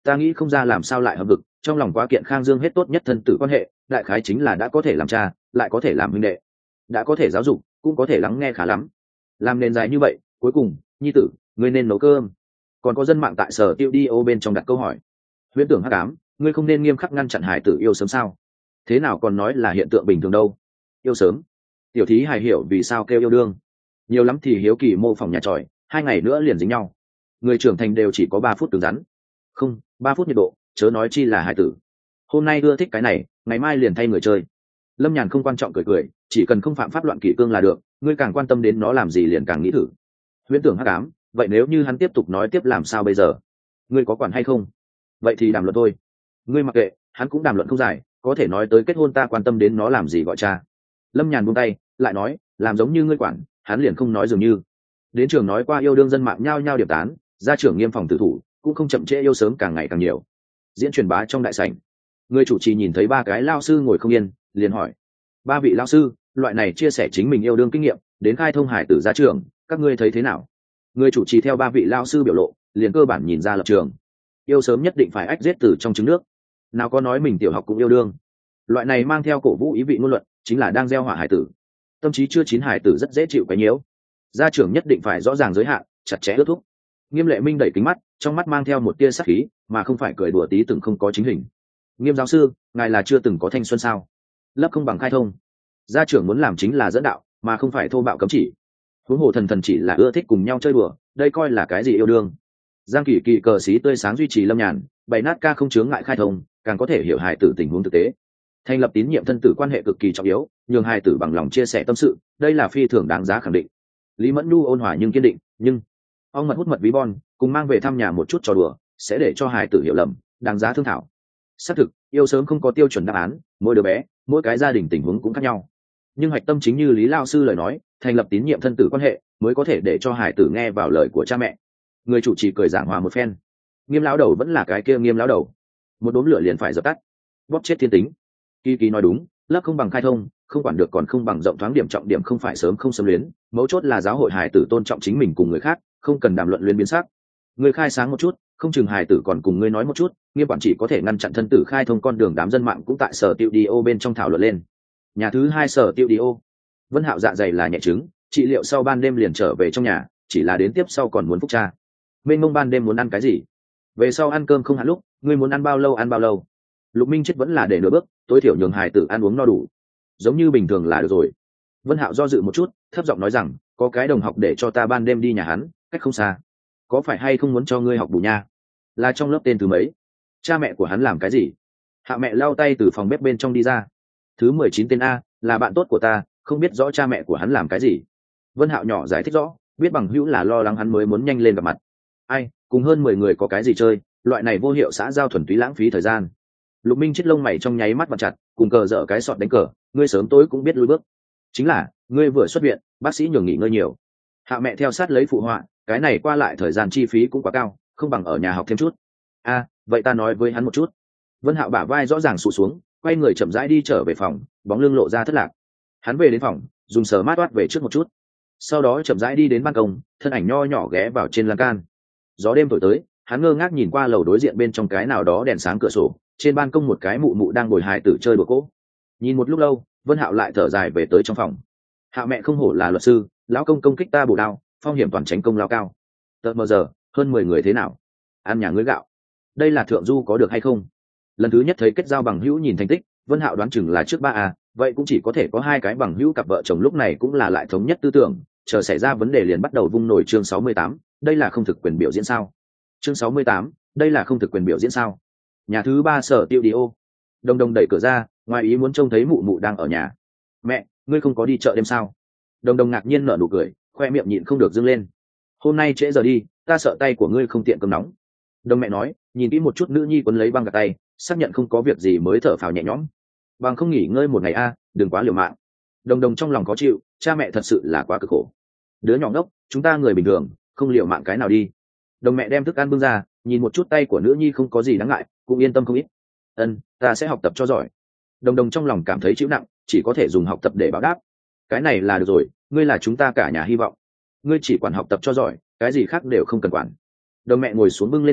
ta nghĩ không ra làm sao lại hợp vực, trong lòng quá kiện Khang Dương hết tốt nhất thân tử quan hệ, đại khái chính là đã có thể làm cha, lại có thể làm huynh đệ, đã có thể giáo dục, cũng có thể lắng nghe khá lắm. Làm nền dài như vậy, cuối cùng, nhi tử, ngươi nên nấu cơm. Còn có dân mạng tại sở tiêu đi ô bên trong đặt câu hỏi. Huyễn tưởng hắc ám, ngươi không nên nghiêm khắc ngăn chặn hải tử yêu sớm sao? Thế nào còn nói là hiện tượng bình thường đâu? Yêu sớm. Tiểu thí hài hiểu vì sao kêu yêu đương. Nhiều lắm thì hiếu kỳ mô phỏng nhà tròi, 2 ngày nữa liền dính nhau. Người trưởng thành đều chỉ có 3 phút cứng rắn. Không, 3 phút nhiệt độ, chớ nói chi là hải tử. Hôm nay ưa thích cái này, ngày mai liền thay người chơi. Lâm Nhàn không quan trọng cười cười, chỉ cần không phạm pháp loạn kỷ cương là được, ngươi càng quan tâm đến nó làm gì liền càng nghĩ thử. Huyễn tưởng hắc ám, vậy nếu như hắn tiếp tục nói tiếp làm sao bây giờ? Ngươi có quản hay không? Vậy thì đàm luận thôi. Ngươi mặc kệ, hắn cũng đàm luận không dài, có thể nói tới kết hôn ta quan tâm đến nó làm gì gọi cha. Lâm Nhàn buông tay, lại nói, làm giống như ngươi quản, hắn liền không nói dường như. Đến trường nói qua yêu đương dân mạng nhao nhao điểm tán, gia trưởng nghiêm phòng tử thủ, cũng không chậm trễ yêu sớm càng ngày càng nhiều. Diễn truyền bá trong đại sảnh, người chủ trì nhìn thấy 3 cái lao sư ngồi không yên, liền hỏi: 3 vị lao sư, loại này chia sẻ chính mình yêu đương kinh nghiệm, đến khai thông hải tử gia trưởng, các ngươi thấy thế nào? Người chủ trì theo 3 vị lao sư biểu lộ, liền cơ bản nhìn ra lập trường. Yêu sớm nhất định phải ách giết từ trong trứng nước, nào có nói mình tiểu học cũng yêu đương. Loại này mang theo cổ vũ ý vị ngôn luận, chính là đang gieo họa hải tử. Tâm trí chưa chín hải tử rất dễ chịu cái nhiễu. Gia trưởng nhất định phải rõ ràng giới hạn, chặt chẽ ước thúc. Nghiêm Lệ Minh đẩy kính mắt, trong mắt mang theo một tia sắc khí, mà không phải cười đùa tí từng không có chính hình. Nghiêm giáo sư, ngài là chưa từng có thanh xuân sao? Lấp không bằng khai thông. Gia trưởng muốn làm chính là dẫn đạo, mà không phải thô bạo cấm chỉ. Huống hồ thần chỉ là ưa thích cùng nhau chơi đùa, đây coi là cái gì yêu đương? Giang Kỳ Kỳ cờ xí tươi sáng duy trì Lâm Nhàn, bày nát ca không chướng ngại khai thông, càng có thể hiểu hài tử tình huống thực tế. Thành lập tín nhiệm thân tử quan hệ cực kỳ trọng yếu, nhường hài tử bằng lòng chia sẻ tâm sự, đây là phi thường đáng giá khẳng định. Lý Mẫn Nhu ôn hòa nhưng kiên định, nhưng ong mật hút mật ví bon, cùng mang về thăm nhà một chút trò đùa, sẽ để cho hài tử hiểu lầm, đáng giá thương thảo. Xác thực, yêu sớm không có tiêu chuẩn đáp án, mỗi đứa bé, mỗi cái gia đình tình huống cũng khác nhau. Nhưng hạch tâm chính như Lý Lao sư lời nói, thành lập tín nhiệm thân tử quan hệ, mới có thể để cho hài tử nghe vào lời của cha mẹ. Người chủ trì cười giảng hòa một phen. Nghiêm lão đầu vẫn là cái kia Nghiêm lão đầu, một đốm lửa liền phải dập tắt, bóp chết thiên tính. Kỳ Kỳ nói đúng, lớp không bằng khai thông, không quản được còn không bằng rộng thoáng, điểm trọng điểm không phải sớm không xâm luyến, mấu chốt là giáo hội hài tử tôn trọng chính mình cùng người khác, không cần đàm luận luyến biến sắc. Người khai sáng một chút, không chừng hài tử còn cùng ngươi nói một chút, Nghiêm quản chỉ có thể ngăn chặn thân tử khai thông con đường. Đám dân mạng cũng tại sở tiêu đi ô bên trong thảo luận lên. Nhà thứ 2 sở tiêu đi ô, Vân Hạo dạ dày là nhẹ chứng, trị liệu sau ban đêm liền trở về trong nhà, chỉ là đến tiếp sau còn muốn phúc cha. Mênh mông ban đêm muốn ăn cái gì? Về sau ăn cơm không hạn lúc, ngươi muốn ăn bao lâu ăn bao lâu. Lục Minh chết vẫn là để nửa bước, tối thiểu nhường hài tử ăn uống no đủ, giống như bình thường là được rồi. Vân Hạo do dự một chút, thấp giọng nói rằng, có cái đồng học để cho ta ban đêm đi nhà hắn, cách không xa, có phải hay không muốn cho ngươi học bù nha? Là trong lớp tên thứ mấy? Cha mẹ của hắn làm cái gì? Hạ mẹ lau tay từ phòng bếp bên trong đi ra. Thứ 19 tên A, là bạn tốt của ta, không biết rõ cha mẹ của hắn làm cái gì. Vân Hạo nhỏ giải thích rõ, biết bằng hữu là lo lắng hắn mới muốn nhanh lên gặp mặt. Ai, cùng hơn 10 người có cái gì chơi, loại này vô hiệu xã giao thuần túy lãng phí thời gian. Lục Minh chết lông mày trong nháy mắt vặn chặt, cùng cờ dở cái sọt đánh cờ, ngươi sớm tối cũng biết lùi bước. Chính là, ngươi vừa xuất viện, bác sĩ nhường nghỉ ngơi nhiều. Hạ mẹ theo sát lấy phụ họa, cái này qua lại thời gian chi phí cũng quá cao, không bằng ở nhà học thêm chút. A, vậy ta nói với hắn một chút. Vân Hạo bả vai rõ ràng sụ xuống, quay người chậm rãi đi trở về phòng, bóng lưng lộ ra thất lạc. Hắn về đến phòng, dùng sờ mát toát về trước một chút, sau đó chậm rãi đi đến ban công, thân ảnh nho nhỏ ghé vào trên lan can. Gió đêm thổi tới, hắn ngơ ngác nhìn qua lầu đối diện bên trong cái nào đó đèn sáng cửa sổ, trên ban công một cái mụ mụ đang ngồi hài tử chơi đùa cỗ. Nhìn một lúc lâu, Vân Hạo lại thở dài về tới trong phòng. Hạ mẹ không hổ là luật sư, lão công công kích ta bổ đao, phong hiểm toàn tránh công lao cao. Tợt mờ giờ, hơn 10 người thế nào? Ăn nhà ngươi gạo. Đây là thượng du có được hay không? Lần thứ nhất thấy kết giao bằng hữu nhìn thành tích, Vân Hạo đoán chừng là trước 3A, vậy cũng chỉ có thể có 2 cái bằng hữu cặp vợ chồng, lúc này cũng là lại thống nhất tư tưởng, chờ xảy ra vấn đề liền bắt đầu vung nổi. Chương 68, đây là không thực quyền biểu diễn sao? Chương 68, đây là không thực quyền biểu diễn sao? Nhà thứ 3 sở tiêu đi ô. Đồng Đồng đẩy cửa ra, ngoài ý muốn trông thấy mụ mụ đang ở nhà. Mẹ, ngươi không có đi chợ đêm sao? Đồng Đồng ngạc nhiên nở nụ cười, khoe miệng nhịn không được dâng lên. Hôm nay trễ giờ đi, ta sợ tay của ngươi không tiện cơm nóng. Đồng mẹ nói, nhìn kỹ một chút nữ nhi quấn lấy băng gạc tay, xác nhận không có việc gì mới thở phào nhẹ nhõm. Bằng không nghỉ ngơi một ngày a, đừng quá liều mạng. Đồng Đồng trong lòng khó chịu, cha mẹ thật sự là quá cực khổ. Đứa nhỏ ngốc, chúng ta người bình thường, không liều mạng cái nào đi. Đồng mẹ đem thức ăn bưng ra, nhìn một chút tay của nữ nhi không có gì đáng ngại, cũng yên tâm không ít. Ta sẽ học tập cho giỏi. Đồng Đồng trong lòng cảm thấy chịu nặng, chỉ có thể dùng học tập để báo đáp. Cái này là được rồi, ngươi là chúng ta cả nhà hy vọng. Ngươi chỉ quản học tập cho giỏi, cái gì khác đều không cần quản. Đồng mẹ ngồi xuống bưng lên chén,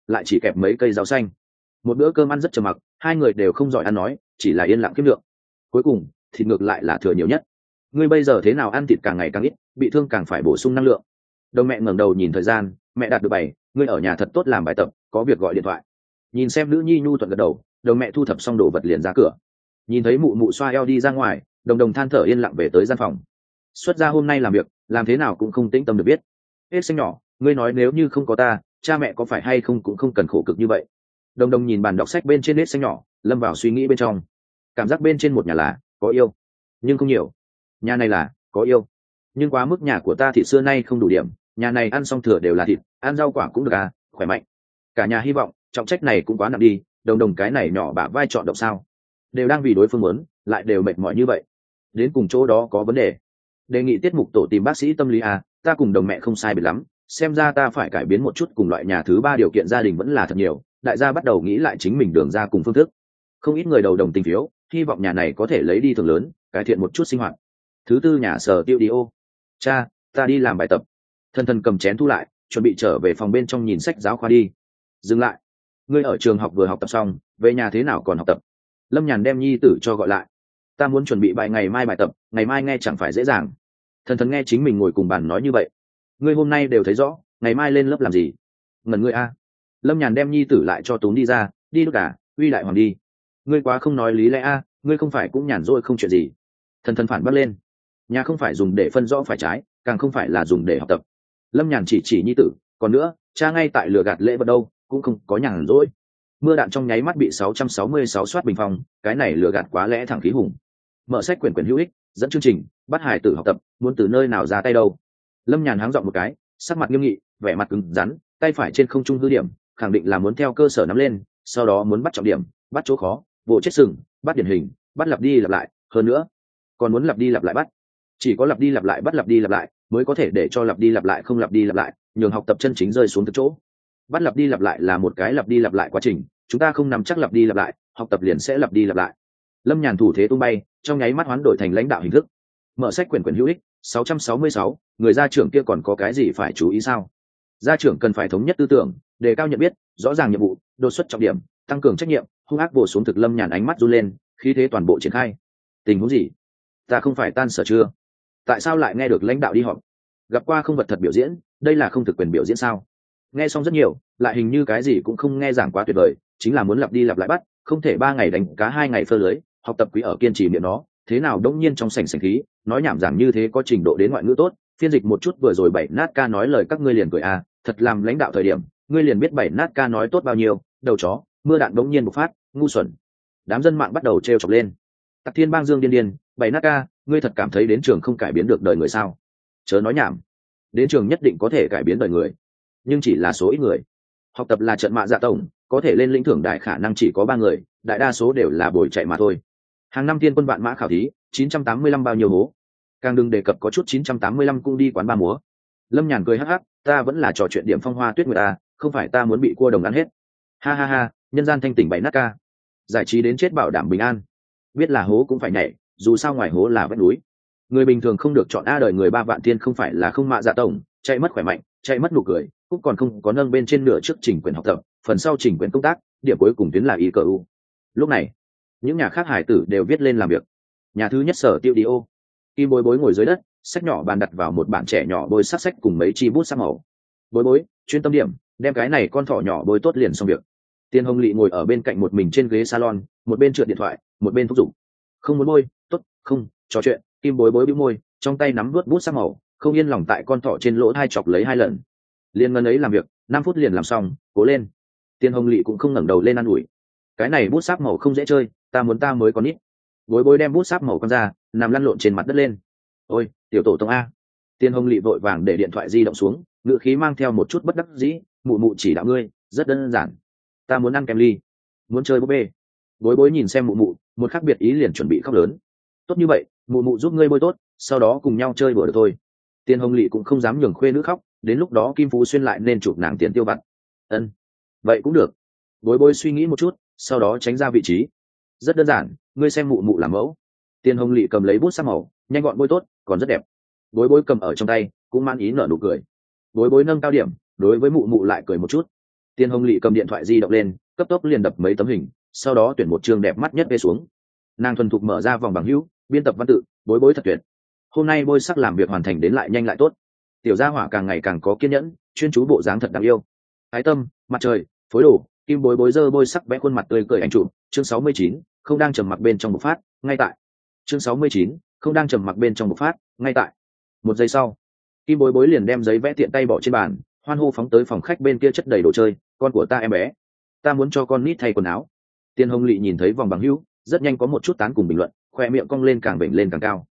lại chỉ kẹp mấy cây rau xanh. Một bữa cơm ăn rất trầm mặc, hai người đều không giỏi ăn nói, chỉ là yên lặng kiếm lượng. Cuối cùng thịt ngược lại là thừa nhiều nhất. Ngươi bây giờ thế nào, ăn thịt càng ngày càng ít, bị thương càng phải bổ sung năng lượng. Đồng mẹ ngẩng đầu nhìn thời gian, mẹ đạt được 7, ngươi ở nhà thật tốt làm bài tập, có việc gọi điện thoại. Nhìn xem nữ nhi nhu thuận gật đầu, đồng mẹ thu thập xong đồ vật liền ra cửa. Nhìn thấy mụ mụ xoa eo đi ra ngoài, đồng đồng than thở yên lặng về tới gian phòng. Xuất ra hôm nay làm việc, làm thế nào cũng không tĩnh tâm được biết. Hết xanh nhỏ, ngươi nói nếu như không có ta, cha mẹ có phải hay không cũng không cần khổ cực như vậy. Đồng đồng nhìn bàn đọc sách bên trên hết xanh nhỏ, lâm vào suy nghĩ bên trong. Cảm giác bên trên một nhà là có yêu, nhưng không nhiều. Nhà này là có yêu, nhưng quá mức. Nhà của ta thịt xưa nay không đủ điểm, nhà này ăn xong thừa đều là thịt, ăn rau quả cũng được à, khỏe mạnh. Cả nhà hy vọng, trọng trách này cũng quá nặng đi. Đồng đồng cái này nhỏ bả vai chọn động sao, đều đang vì đối phương muốn, lại đều mệt mỏi như vậy, đến cùng chỗ đó có vấn đề. Đề nghị tiết mục tổ tìm bác sĩ tâm lý à, ta cùng đồng mẹ không sai biệt lắm, xem ra ta phải cải biến một chút. Cùng loại nhà thứ ba điều kiện gia đình vẫn là thật nhiều, đại gia bắt đầu nghĩ lại chính mình đường ra cùng phương thức. Không ít người đầu đồng tình phiếu, hy vọng nhà này có thể lấy đi thường lớn, cải thiện một chút sinh hoạt. Thứ tư nhà sở tiêu đi ô. Cha, ta đi làm bài tập. Thần thần cầm chén thu lại, chuẩn bị trở về phòng bên trong nhìn sách giáo khoa đi. Dừng lại, ngươi ở trường học vừa học tập xong, về nhà thế nào còn học tập? Lâm Nhàn đem nhi tử cho gọi lại. Ta muốn chuẩn bị bài ngày mai bài tập, ngày mai nghe chẳng phải dễ dàng. Thần thần nghe chính mình ngồi cùng bàn nói như vậy. Ngươi hôm nay đều thấy rõ, ngày mai lên lớp làm gì? Ngẩn ngươi a. Lâm Nhàn đem nhi tử lại cho Tún đi ra, đi đốt cả, uy đại hoàng đi. Ngươi quá không nói lý lẽ a, ngươi không phải cũng nhàn rỗi không chuyện gì? Thần thần phản bác lên. Nhà không phải dùng để phân rõ phải trái, càng không phải là dùng để học tập. Lâm Nhàn chỉ nhi tử, còn nữa, cha ngay tại lừa gạt lễ vật đâu, cũng không có nhàn rỗi. Mưa đạn trong nháy mắt bị 666 soát bình phong, cái này lừa gạt quá lẽ thẳng khí hùng. Mở sách quyển hữu ích, dẫn chương trình, bắt hải tử học tập, muốn từ nơi nào ra tay đâu? Lâm Nhàn háng giọng một cái, sắc mặt nghiêm nghị, vẻ mặt cứng rắn, tay phải trên không trung hư điểm, khẳng định là muốn theo cơ sở nắm lên, sau đó muốn bắt trọng điểm, bắt chỗ khó, bộ chết sừng, bắt điển hình, bắt lặp đi lặp lại, hơn nữa còn muốn lặp đi lặp lại bắt. Chỉ có lặp đi lặp lại bắt lặp đi lặp lại mới có thể để cho lặp đi lặp lại không lặp đi lặp lại, nhường học tập chân chính rơi xuống thực chỗ. Bắt lặp đi lặp lại là một cái lặp đi lặp lại quá trình, chúng ta không nắm chắc lặp đi lặp lại, học tập liền sẽ lặp đi lặp lại. Lâm Nhàn thủ thế tung bay, trong nháy mắt hoán đổi thành lãnh đạo hình thức. Mở sách quyển hữu ích 666, người gia trưởng kia còn có cái gì phải chú ý sao? Gia trưởng cần phải thống nhất tư tưởng, đề cao nhận biết, rõ ràng nhiệm vụ, đột xuất trọng điểm, tăng cường trách nhiệm, hung ác bổ xuống thực. Lâm Nhàn ánh mắt run lên, khí thế toàn bộ triển khai. Tình huống gì? Ta không phải tan sở chưa? Tại sao lại nghe được lãnh đạo đi họp? Gặp qua không vật thật biểu diễn, đây là không thực quyền biểu diễn sao? Nghe xong rất nhiều, lại hình như cái gì cũng không nghe giảng quá tuyệt vời, chính là muốn lặp đi lặp lại bắt, không thể 3 ngày đánh cá 2 ngày phơ lưới, học tập quý ở kiên trì miệng nó, thế nào đống nhiên trong sảnh khí, nói nhảm giảng như thế có trình độ đến ngoại ngữ tốt, phiên dịch một chút vừa rồi bảy nát ca nói lời các ngươi liền cười à, thật làm lãnh đạo thời điểm, ngươi liền biết bảy nát ca nói tốt bao nhiêu, đầu chó, mưa đạn đống nhiên bộc phát, ngu xuẩn. Đám dân mạng bắt đầu trêu chọc lên. Tặc Thiên Bang Dương điên điên, bảy nát ca, ngươi thật cảm thấy đến trường không cải biến được đời người sao? Chớ nói nhảm, đến trường nhất định có thể cải biến đời người, nhưng chỉ là số ít người. Học tập là trận mạ dạ tổng, có thể lên lĩnh thưởng đại khả năng chỉ có 3 người, đại đa số đều là bồi chạy mà thôi. Hàng năm tiên quân vạn mã khảo thí 985 bao nhiêu hố, càng đừng đề cập có chút 985 cũng đi quán ba múa. Lâm Nhàn cười hắc hắc, ta vẫn là trò chuyện điểm phong hoa tuyết người ta, không phải ta muốn bị cua đồng ăn hết. Ha ha ha, nhân gian thanh tỉnh bảy nát ca, giải trí đến chết bảo đảm bình an. Biết là hố cũng phải nhảy, dù sao ngoài hố là vách núi. Người bình thường không được chọn a, đời người 3 vạn tiên không phải là không mạ dạ tổng, chạy mất khỏe mạnh, chạy mất nụ cười, cũng còn không có nâng bên trên nửa trước trình quyền học tập, phần sau trình quyền công tác, điểm cuối cùng tuyến là y cờ u. Lúc này những nhà khác hải tử đều viết lên làm việc. Nhà thứ nhất Sở Tiêu đi ô. Kim Bối Bối ngồi dưới đất, sách nhỏ bàn đặt vào một bản trẻ nhỏ bôi sắc sách cùng mấy chi bút sắc màu. Bối Bối, chuyên tâm điểm, đem cái này con thỏ nhỏ bôi tốt liền xong việc. Tiên Hồng Lệ ngồi ở bên cạnh một mình trên ghế salon, một bên trượt điện thoại, một bên thúc giục. Không muốn bôi, tốt, không, trò chuyện. Kim Bối Bối bĩu môi, trong tay nắm vuốt bút sắc màu, không yên lòng tại con thỏ trên lỗ hai chọc lấy 2 lần. Liên ngân ấy làm việc, 5 phút liền làm xong, cố lên. Tiên Hồng Lệ cũng không ngẩng đầu lên ăn ủi. Cái này bút sắc màu không dễ chơi, ta muốn ta mới có nít. Bối Bối đem bút sáp màu con ra, nằm lăn lộn trên mặt đất lên. Ôi, tiểu tổ tông a. Tiên Hồng Lệ vội vàng để điện thoại di động xuống, ngữ khí mang theo một chút bất đắc dĩ, mụ mụ chỉ đạo ngươi, rất đơn giản. Ta muốn ăn kem ly, muốn chơi búp bê. Bối Bối nhìn xem mụ mụ, một khác biệt ý liền chuẩn bị khóc lớn. Tốt như vậy, mụ mụ giúp ngươi bôi tốt, sau đó cùng nhau chơi bữa được thôi. Tiên Hồng Lệ cũng không dám nhường khuê nữ khóc, đến lúc đó Kim Phú Xuyên lại nên chụp nàng tiền tiêu vặt. Ân, vậy cũng được. Bối Bối suy nghĩ một chút, sau đó tránh ra vị trí. Rất đơn giản, ngươi xem mụ mụ làm mẫu. Tiên Hồng Lệ cầm lấy bút sắc màu, nhanh gọn bôi tốt, còn rất đẹp. Bối Bối cầm ở trong tay, cũng man ý nở nụ cười. Bối Bối nâng cao điểm, đối với mụ mụ lại cười một chút. Tiên Hồng Lệ cầm điện thoại di động lên, cấp tốc liền đập mấy tấm hình, sau đó tuyển một chương đẹp mắt nhất về xuống. Nàng thuần thục mở ra vòng bằng hữu, biên tập văn tự, bối bối thật tuyệt. Hôm nay bôi sắc làm việc hoàn thành đến lại nhanh lại tốt. Tiểu gia hỏa càng ngày càng có kiên nhẫn, chuyên chú bộ dáng thật đáng yêu. Ái tâm, mặt trời, phối đồ, kim bối bối dơ bôi sắc vẽ khuôn mặt tươi cười ảnh chụp. Chương 69, không đang trầm mặc bên trong bộc phát, ngay tại. Chương 69, không đang trầm mặc bên trong bộc phát, ngay tại. Một giây sau, kim bối bối liền đem giấy vẽ tiện tay bỏ trên bàn, hoan hô phóng tới phòng khách bên kia chất đầy đồ chơi. Con của ta em bé, ta muốn cho con nít thay quần áo. Tiên Hồng Lệ nhìn thấy vòng bằng hữu, rất nhanh có một chút tán cùng bình luận, khoe miệng cong lên càng bệnh lên càng cao.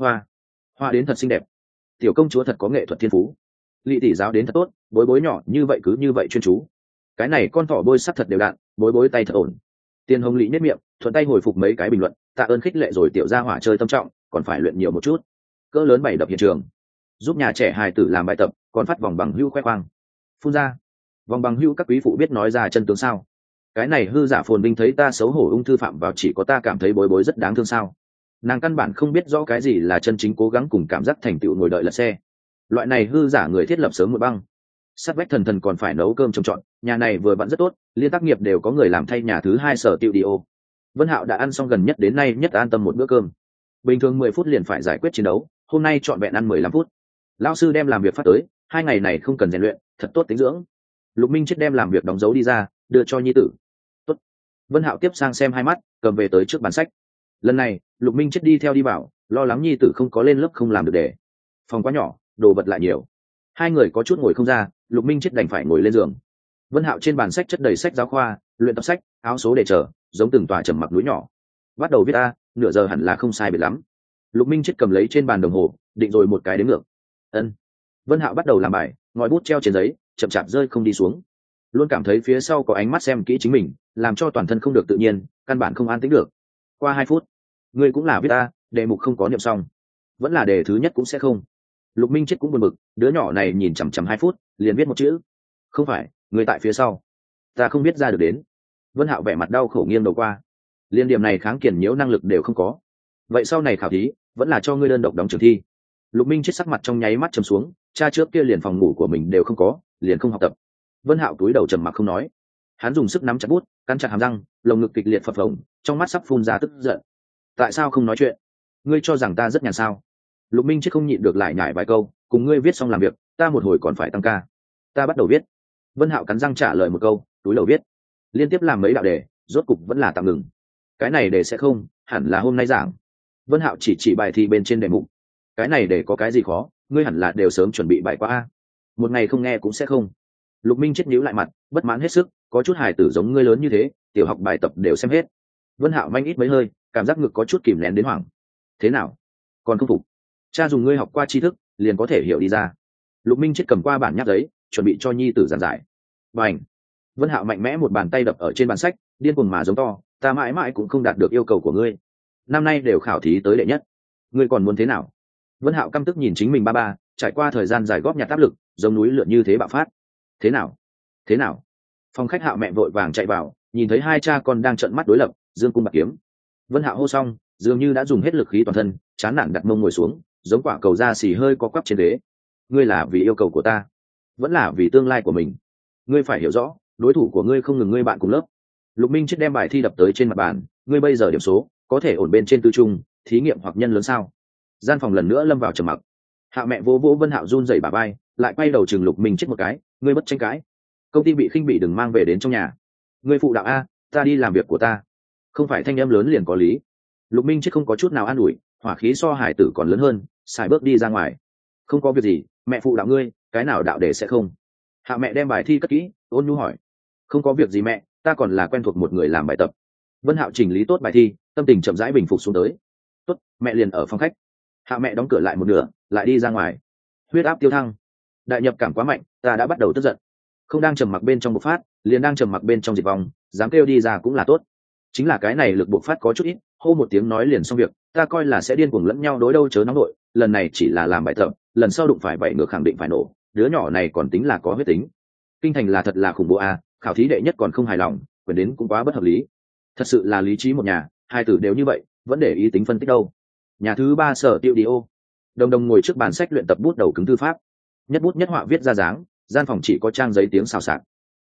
Hoa đến thật xinh đẹp, tiểu công chúa thật có nghệ thuật thiên phú, Lệ tỷ giáo đến thật tốt, bối bối nhỏ như vậy cứ như vậy chuyên chú. Cái này con thỏ bôi sắt thật đều đặn, bối bối tay thật ổn. Tiên Hồng Lệ nhếch miệng, thuận tay hồi phục mấy cái bình luận, tạ ơn khích lệ rồi tiểu gia hỏa chơi tâm trọng, còn phải luyện nhiều một chút. Cỡ lớn bày đập hiện trường, giúp nhà trẻ hài tử làm bài tập, còn phát vòng bằng hữu khoe khoang. Phun ra, vòng bằng hữu các quý phụ biết nói ra chân tướng sao? Cái này hư giả phồn vinh thấy ta xấu hổ ung thư phạm vào, chỉ có ta cảm thấy bối bối rất đáng thương sao? Nàng căn bản không biết rõ cái gì là chân chính cố gắng cùng cảm giác thành tựu ngồi đợi lật xe. Loại này hư giả người thiết lập sớm một băng. Sát vách thần thần còn phải nấu cơm trông trọn, nhà này vừa vặn rất tốt, liên tác nghiệp đều có người làm thay nhà thứ hai sở tiệu đi ô. Vân Hạo đã ăn xong gần nhất đến nay nhất an tâm một bữa cơm. Bình thường 10 phút liền phải giải quyết chiến đấu, hôm nay trọn vẹn ăn 15 phút. Lão sư đem làm việc phát tới, 2 ngày này không cần rèn luyện, thật tốt tính dưỡng. Lục Minh Chết đem làm việc đóng dấu đi ra, đưa cho nhi tử. Tốt. Vân Hạo tiếp sang xem 2 mắt, cầm về tới trước bàn sách. Lần này, Lục Minh Chết đi theo đi bảo, lo lắng nhi tử không có lên lớp không làm được đề. Phòng quá nhỏ, đồ vật lại nhiều. 2 người có chút ngồi không ra, Lục Minh Chết đành phải ngồi lên giường. Vân Hạo trên bàn sách chất đầy sách giáo khoa, luyện tập sách, áo số để chờ, giống từng tòa trầm mặc núi nhỏ. Bắt đầu viết a, nửa giờ hẳn là không sai biệt lắm. Lục Minh Chết cầm lấy trên bàn đồng hồ, định rồi một cái đếm ngược. Ân. Vân Hạo bắt đầu làm bài, ngòi bút treo trên giấy, chậm chạp rơi không đi xuống. Luôn cảm thấy phía sau có ánh mắt xem kỹ chính mình, làm cho toàn thân không được tự nhiên, căn bản không an tĩnh được. Qua 2 phút, ngươi cũng là viết a, đề mục không có niệm xong, vẫn là đề thứ nhất cũng sẽ không. Lục Minh Chết cũng buồn bực, đứa nhỏ này nhìn chằm chằm 2 phút, liền viết một chữ. Không phải, người tại phía sau, ta không biết ra được đến. Vân Hạo vẻ mặt đau khổ nghiêng đầu qua, liên điểm này kháng kiển nhiễu năng lực đều không có. Vậy sau này khảo thí, vẫn là cho ngươi đơn độc đóng trường thi. Lục Minh Chết sắc mặt trong nháy mắt trầm xuống, cha trước kia liền phòng ngủ của mình đều không có, liền không học tập. Vân Hạo cúi đầu trầm mặc không nói. Hắn dùng sức nắm chặt bút, cắn chặt hàm răng, lồng ngực kịch liệt phập phồng, trong mắt sắp phun ra tức giận. Tại sao không nói chuyện? Ngươi cho rằng ta rất nhàn sao? Lục Minh Chết không nhịn được lại nhải vài câu, cùng ngươi viết xong làm việc, ta một hồi còn phải tăng ca. Ta bắt đầu viết. Vân Hạo cắn răng trả lời một câu, túi đầu viết. Liên tiếp làm mấy đạo đề, rốt cục vẫn là tạm ngừng. Cái này đề sẽ không, hẳn là hôm nay giảng. Vân Hạo chỉ bài thi bên trên đề mục. Cái này để có cái gì khó, ngươi hẳn là đều sớm chuẩn bị bài qua a. Một ngày không nghe cũng sẽ không. Lục Minh Chết nhíu lại mặt, bất mãn hết sức, có chút hài tử giống ngươi lớn như thế, tiểu học bài tập đều xem hết. Vân Hạo manh ít mấy hơi, cảm giác ngực có chút kìm nén đến hoảng. Thế nào? Còn không phục? Cha dùng ngươi học qua tri thức, liền có thể hiểu đi ra. Lục Minh Chết cầm qua bản nháp giấy, chuẩn bị cho nhi tử giảng giải. Bành! Vân Hạo mạnh mẽ một bàn tay đập ở trên bàn sách, điên cuồng mà giống to, ta mãi mãi cũng không đạt được yêu cầu của ngươi. Năm nay đều khảo thí tới đệ nhất, ngươi còn muốn thế nào? Vân Hạo căm tức nhìn chính mình ba, trải qua thời gian dài góp nhặt áp lực, giống núi lửa như thế bạo phát. Thế nào? Thế nào? Phòng khách Hạo mẹ vội vàng chạy vào, nhìn thấy 2 cha con đang trợn mắt đối lập, dương cung bạc kiếm. Vân Hạo hô xong, dường như đã dùng hết lực khí toàn thân, chán nản đặt mông ngồi xuống, giống quả cầu da xì hơi có quắp trên ghế. Ngươi là vì yêu cầu của ta, vẫn là vì tương lai của mình. Ngươi phải hiểu rõ, đối thủ của ngươi không ngừng ngươi bạn cùng lớp. Lục Minh Chết đem bài thi đập tới trên mặt bàn, ngươi bây giờ điểm số có thể ổn bên trên tư trung, thí nghiệm hoặc nhân lớn sao? Gian phòng lần nữa lâm vào trầm mặc. Hạo mẹ vỗ vỗ Vân Hạo run rẩy bả vai, lại quay đầu chừng Lục Minh Chết một cái, ngươi bất tranh cãi. Công ty bị khinh bị đừng mang về đến trong nhà. Ngươi phụ đạo a, ta đi làm việc của ta. Không phải thanh em lớn liền có lý. Lục Minh Chết không có chút nào an ủi, hỏa khí so hải tử còn lớn hơn, xài bước đi ra ngoài. Không có việc gì, mẹ phụ đạo ngươi, cái nào đạo để sẽ không. Hạo mẹ đem bài thi cất kỹ, ôn nhu hỏi. Không có việc gì mẹ, ta còn là quen thuộc một người làm bài tập. Vân Hạo chỉnh lý tốt bài thi, tâm tình chậm rãi bình phục xuống tới. Tốt, mẹ liền ở phòng khách. Hạo mẹ đóng cửa lại một nửa, lại đi ra ngoài. Huyết áp tiêu thăng, đại nhập cảm quá mạnh, ta đã bắt đầu tức giận. Không đang trầm mặc bên trong bộc phát, liền đang trầm mặc bên trong diệt vong, dám kêu đi ra cũng là tốt. Chính là cái này lực bộc phát có chút ít, hô một tiếng nói liền xong việc, ta coi là sẽ điên cuồng lẫn nhau đối đâu chớ nóng đội, lần này chỉ là làm bài tập, lần sau đụng phải bảy ngược khẳng định phải nổ, đứa nhỏ này còn tính là có huyết tính. Kinh thành là thật là khủng bố a, khảo thí đệ nhất còn không hài lòng, quyền đến cũng quá bất hợp lý. Thật sự là lý trí một nhà, hai tử đều như vậy, vẫn để ý tính phân tích đâu. Nhà thứ 3 Sở Tiêu Đi-ô. Đồng đồng ngồi trước bàn sách luyện tập bút đầu cứng thư pháp, nhất bút nhất họa viết ra dáng, gian phòng chỉ có trang giấy tiếng xào xạc.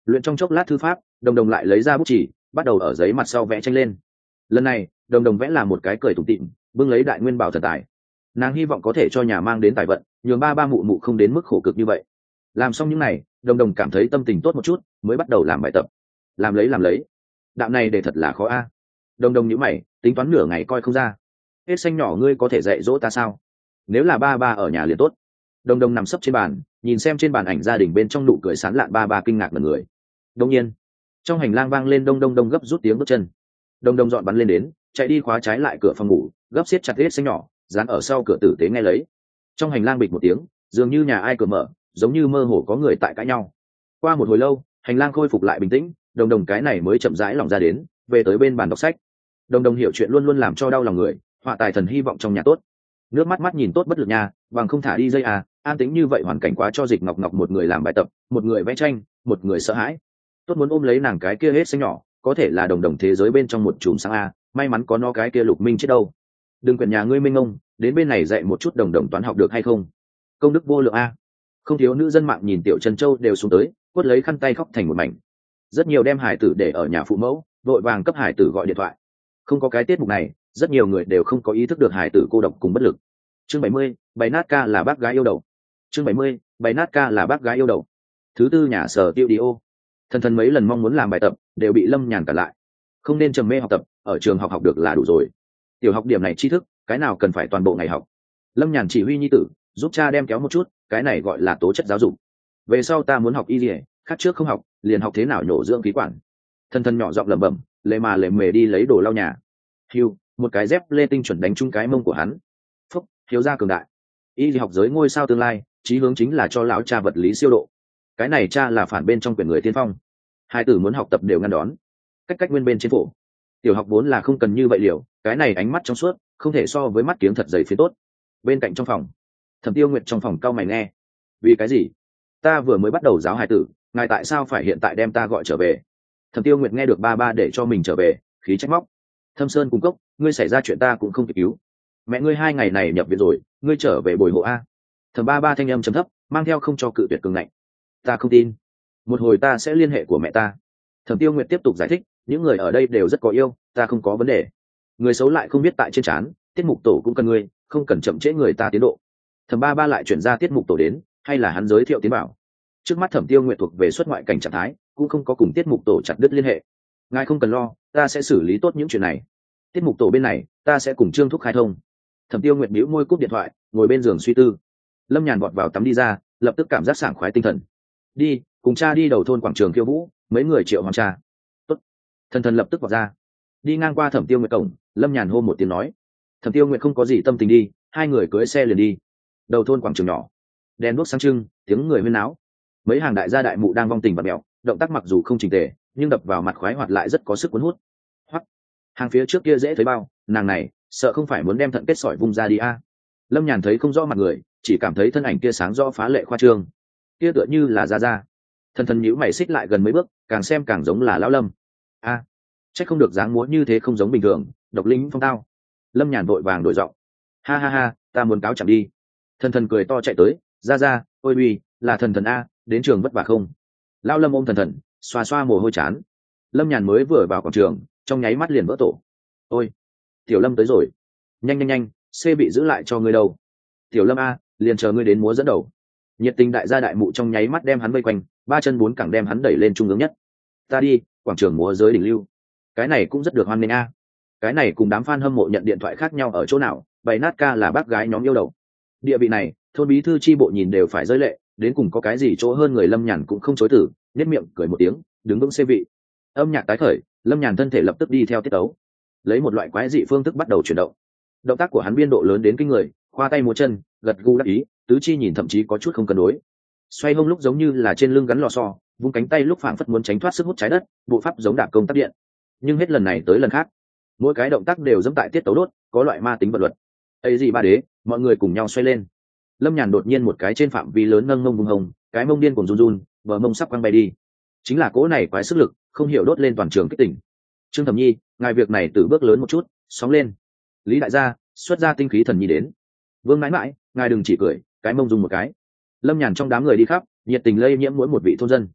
luyện trong chốc lát thư pháp, đồng đồng lại lấy ra bút chỉ, bắt đầu ở giấy mặt sau vẽ tranh lên. Lần này đồng đồng vẽ là một cái cười tủm tỉm, bưng lấy đại nguyên bảo thần tài. Nàng hy vọng có thể cho nhà mang đến tài vận, nhường ba ba mụ mụ không đến mức khổ cực như vậy. Làm xong những này, đồng đồng cảm thấy tâm tình tốt một chút, mới bắt đầu làm bài tập. Làm lấy đạo này để thật là khó a. Đồng đồng nhíu mày, tính toán nửa ngày coi không ra. Hết xanh nhỏ ngươi có thể dạy dỗ ta sao? Nếu là ba ba ở nhà liền tốt. Đồng đồng nằm sấp trên bàn, nhìn xem trên bàn ảnh gia đình bên trong nụ cười sán lạn, ba ba kinh ngạc ngẩn người. Đột nhiên trong hành lang vang lên đông đông đông gấp rút tiếng bước chân. Đồng đồng dọn bắn lên đến, chạy đi khóa trái lại cửa phòng ngủ, gấp siết chặt hết xanh nhỏ dán ở sau cửa tử tế nghe lấy. Trong hành lang bịch một tiếng, dường như nhà ai cửa mở, giống như mơ hồ có người tại cãi nhau. Qua một hồi lâu, hành lang khôi phục lại bình tĩnh, đồng đồng cái này mới chậm rãi lòng ra đến, về tới bên bàn đọc sách. Đồng đồng hiểu chuyện luôn luôn làm cho đau lòng người, họa tài thần hy vọng trong nhà tốt. Nước mắt mắt nhìn tốt bất lực nha, bằng không thả đi dây à, an tính như vậy hoàn cảnh quá cho Dịch Ngọc Ngọc một người làm bài tập, một người vẽ tranh, một người sợ hãi. Tốt muốn ôm lấy nàng cái kia hết xanh nhỏ, có thể là đồng đồng thế giới bên trong một chùm sáng a, may mắn có nó cái kia Lục Minh chết đâu. Đừng quyển nhà ngươi minh ông, đến bên này dạy một chút đồng đồng toán học được hay không? Công đức vô lượng a. Không thiếu nữ dân mạng nhìn Tiểu Trần Châu đều xuống tới, quất lấy khăn tay khóc thành một mảnh. Rất nhiều đem hải tử để ở nhà phụ mẫu, vội vàng cấp hải tử gọi điện thoại. Không có cái tiết mục này, rất nhiều người đều không có ý thức được hải tử cô độc cùng bất lực. Chương 70, bày nát ca là bác gái yêu đầu. Chương 70, bày nát ca là bác gái yêu đầu. Thứ tư nhà sở tiêu đi ô. Thần mấy lần mong muốn làm bài tập đều bị Lâm Nhàn cản lại. Không nên trầm mê học tập, ở trường học được là đủ rồi. Tiểu học điểm này tri thức, cái nào cần phải toàn bộ ngày học. Lâm Nhàn chỉ huy nhi tử, giúp cha đem kéo một chút, cái này gọi là tố chất giáo dục. Về sau ta muốn học y lìa, khác trước không học, liền học thế nào nhổ dưỡng khí quản. Thần nhỏ giọng lẩm bẩm, lề mề đi lấy đồ lau nhà. Hiu, một cái dép lê tinh chuẩn đánh trúng cái mông của hắn. Phúc, hiếu gia cường đại. Y học giới ngôi sao tương lai, chí hướng chính là cho lão cha vật lý siêu độ. Cái này cha là phản bên trong quyển người tiên phong. Hai tử muốn học tập đều ngăn đón. Cách nguyên bên trên phổ. Tiểu học vốn là không cần như vậy liều, cái này ánh mắt trong suốt, không thể so với mắt kiếng thật dày phía tốt. Bên cạnh trong phòng, Thẩm Tiêu Nguyệt trong phòng cau mày nghe. Vì cái gì? Ta vừa mới bắt đầu giáo hài tử, ngài tại sao phải hiện tại đem ta gọi trở về? Thẩm Tiêu Nguyệt nghe được ba ba để cho mình trở về, khí trách móc. Thâm Sơn cung cốc, ngươi xảy ra chuyện ta cũng không kịp cứu. Mẹ ngươi 2 ngày này nhập viện rồi, ngươi trở về bồi hộ a. Thẩm ba thanh âm trầm thấp, mang theo không cho cự tuyệt cường ngạnh. Ta không tin. Một hồi ta sẽ liên hệ của mẹ ta. Thẩm Tiêu Nguyệt tiếp tục giải thích, những người ở đây đều rất có yêu, ta không có vấn đề. Người xấu lại không biết tại trên trán, tiết mục tổ cũng cần ngươi, không cần chậm trễ người ta tiến độ. Thẩm ba lại chuyển ra tiết mục tổ đến, hay là hắn giới thiệu tiến bảo. Trước mắt Thẩm Tiêu Nguyệt thuộc về xuất ngoại cảnh trạng thái, cũng không có cùng tiết mục tổ chặt đứt liên hệ. Ngài không cần lo, ta sẽ xử lý tốt những chuyện này. Tiết mục tổ bên này, ta sẽ cùng Trương Thúc khai thông. Thẩm Tiêu Nguyệt bĩu môi cúp điện thoại, ngồi bên giường suy tư. Lâm Nhàn vọt vào tắm đi ra, lập tức cảm giác sảng khoái tinh thần. Đi, cùng cha đi đầu thôn quảng trường khiêu vũ, mấy người triệu hoàng cha. Tốt. Thần lập tức vọt ra. Đi ngang qua Thẩm Tiêu Nguyệt cổng, Lâm Nhàn hô một tiếng nói. Thẩm Tiêu Nguyệt không có gì tâm tình đi, hai người cưỡi xe liền đi. Đầu thôn quảng trường nhỏ, đèn đuốc sáng trưng, tiếng người huyên náo. Mấy hàng đại gia đại mụ đang vong tình và mẹo, động tác mặc dù không chỉnh tề, nhưng đập vào mặt khoái hoạt lại rất có sức cuốn hút. Hoắc, hàng phía trước kia dễ thấy bao, nàng này, sợ không phải muốn đem thận kết sỏi vung ra đi a. Lâm Nhàn thấy không rõ mặt người, chỉ cảm thấy thân ảnh kia sáng rõ phá lệ khoa trương. Kia tựa như là ra. Thần nhíu mày xích lại gần mấy bước, càng xem càng giống là lão Lâm. A, chắc không được dáng múa như thế không giống bình thường, độc linh phong tao. Lâm Nhàn vội vàng đổi giọng. Ha, ta muốn cáo chẳng đi. Thần cười to chạy tới, ra, ôi uy, là thần a, đến trường vất vả không? Lão Lâm ôm thần, xoa xoa mồ hôi chán. Lâm Nhàn mới vừa vào quảng trường, trong nháy mắt liền vỡ tổ. Ôi, Tiểu Lâm tới rồi. Nhanh, xe bị giữ lại cho ngươi đâu. Tiểu Lâm a, liền chờ ngươi đến múa dẫn đầu. Nhiệt tình đại gia đại mụ trong nháy mắt đem hắn vây quanh, 3 chân 4 cẳng đem hắn đẩy lên trung ương nhất. Ta đi, quảng trường múa giới đỉnh lưu. Cái này cũng rất được hoan nghênh a. Cái này cùng đám fan hâm mộ nhận điện thoại khác nhau ở chỗ nào, bày nát ca là bác gái nhóm yêu đầu. Địa vị này, thôn bí thư chi bộ nhìn đều phải rơi lệ, đến cùng có cái gì chỗ hơn người. Lâm Nhàn cũng không chối từ, nhếch miệng cười một tiếng, đứng vững xê vị. Âm nhạc tái khởi, Lâm Nhàn thân thể lập tức đi theo tiết tấu, lấy một loại quái dị phương thức bắt đầu chuyển động. Động tác của hắn biên độ lớn đến kinh người, khoa tay múa chân, gật gù đắc ý, tứ chi nhìn thậm chí có chút không cân đối. Xoay hông lúc giống như là trên lưng gắn lò xo, vung cánh tay lúc phảng phất muốn tránh thoát sức hút trái đất, bộ pháp giống đạp công tắc điện. Nhưng hết lần này tới lần khác, mỗi cái động tác đều dẫm tại tiết tấu đốt, có loại ma tính vật luật. Ấy gì ba đế, mọi người cùng nhau xoay lên. Lâm Nhàn đột nhiên một cái trên phạm vi lớn nâng mông vùng hồng, cái mông điên cuồng run, bờ mông sắp quăng bay đi. Chính là cỗ này quái sức lực, không hiểu đốt lên toàn trường kích tỉnh. Trương Thẩm Nhi, ngài việc này từ bước lớn một chút, sóng lên. Lý đại gia, xuất ra tinh khí thần nhi đến. Vương mãi mãi, ngài đừng chỉ cười, cái mông dùng một cái. Lâm Nhàn trong đám người đi khắp, nhiệt tình lây nhiễm mỗi một vị thôn dân.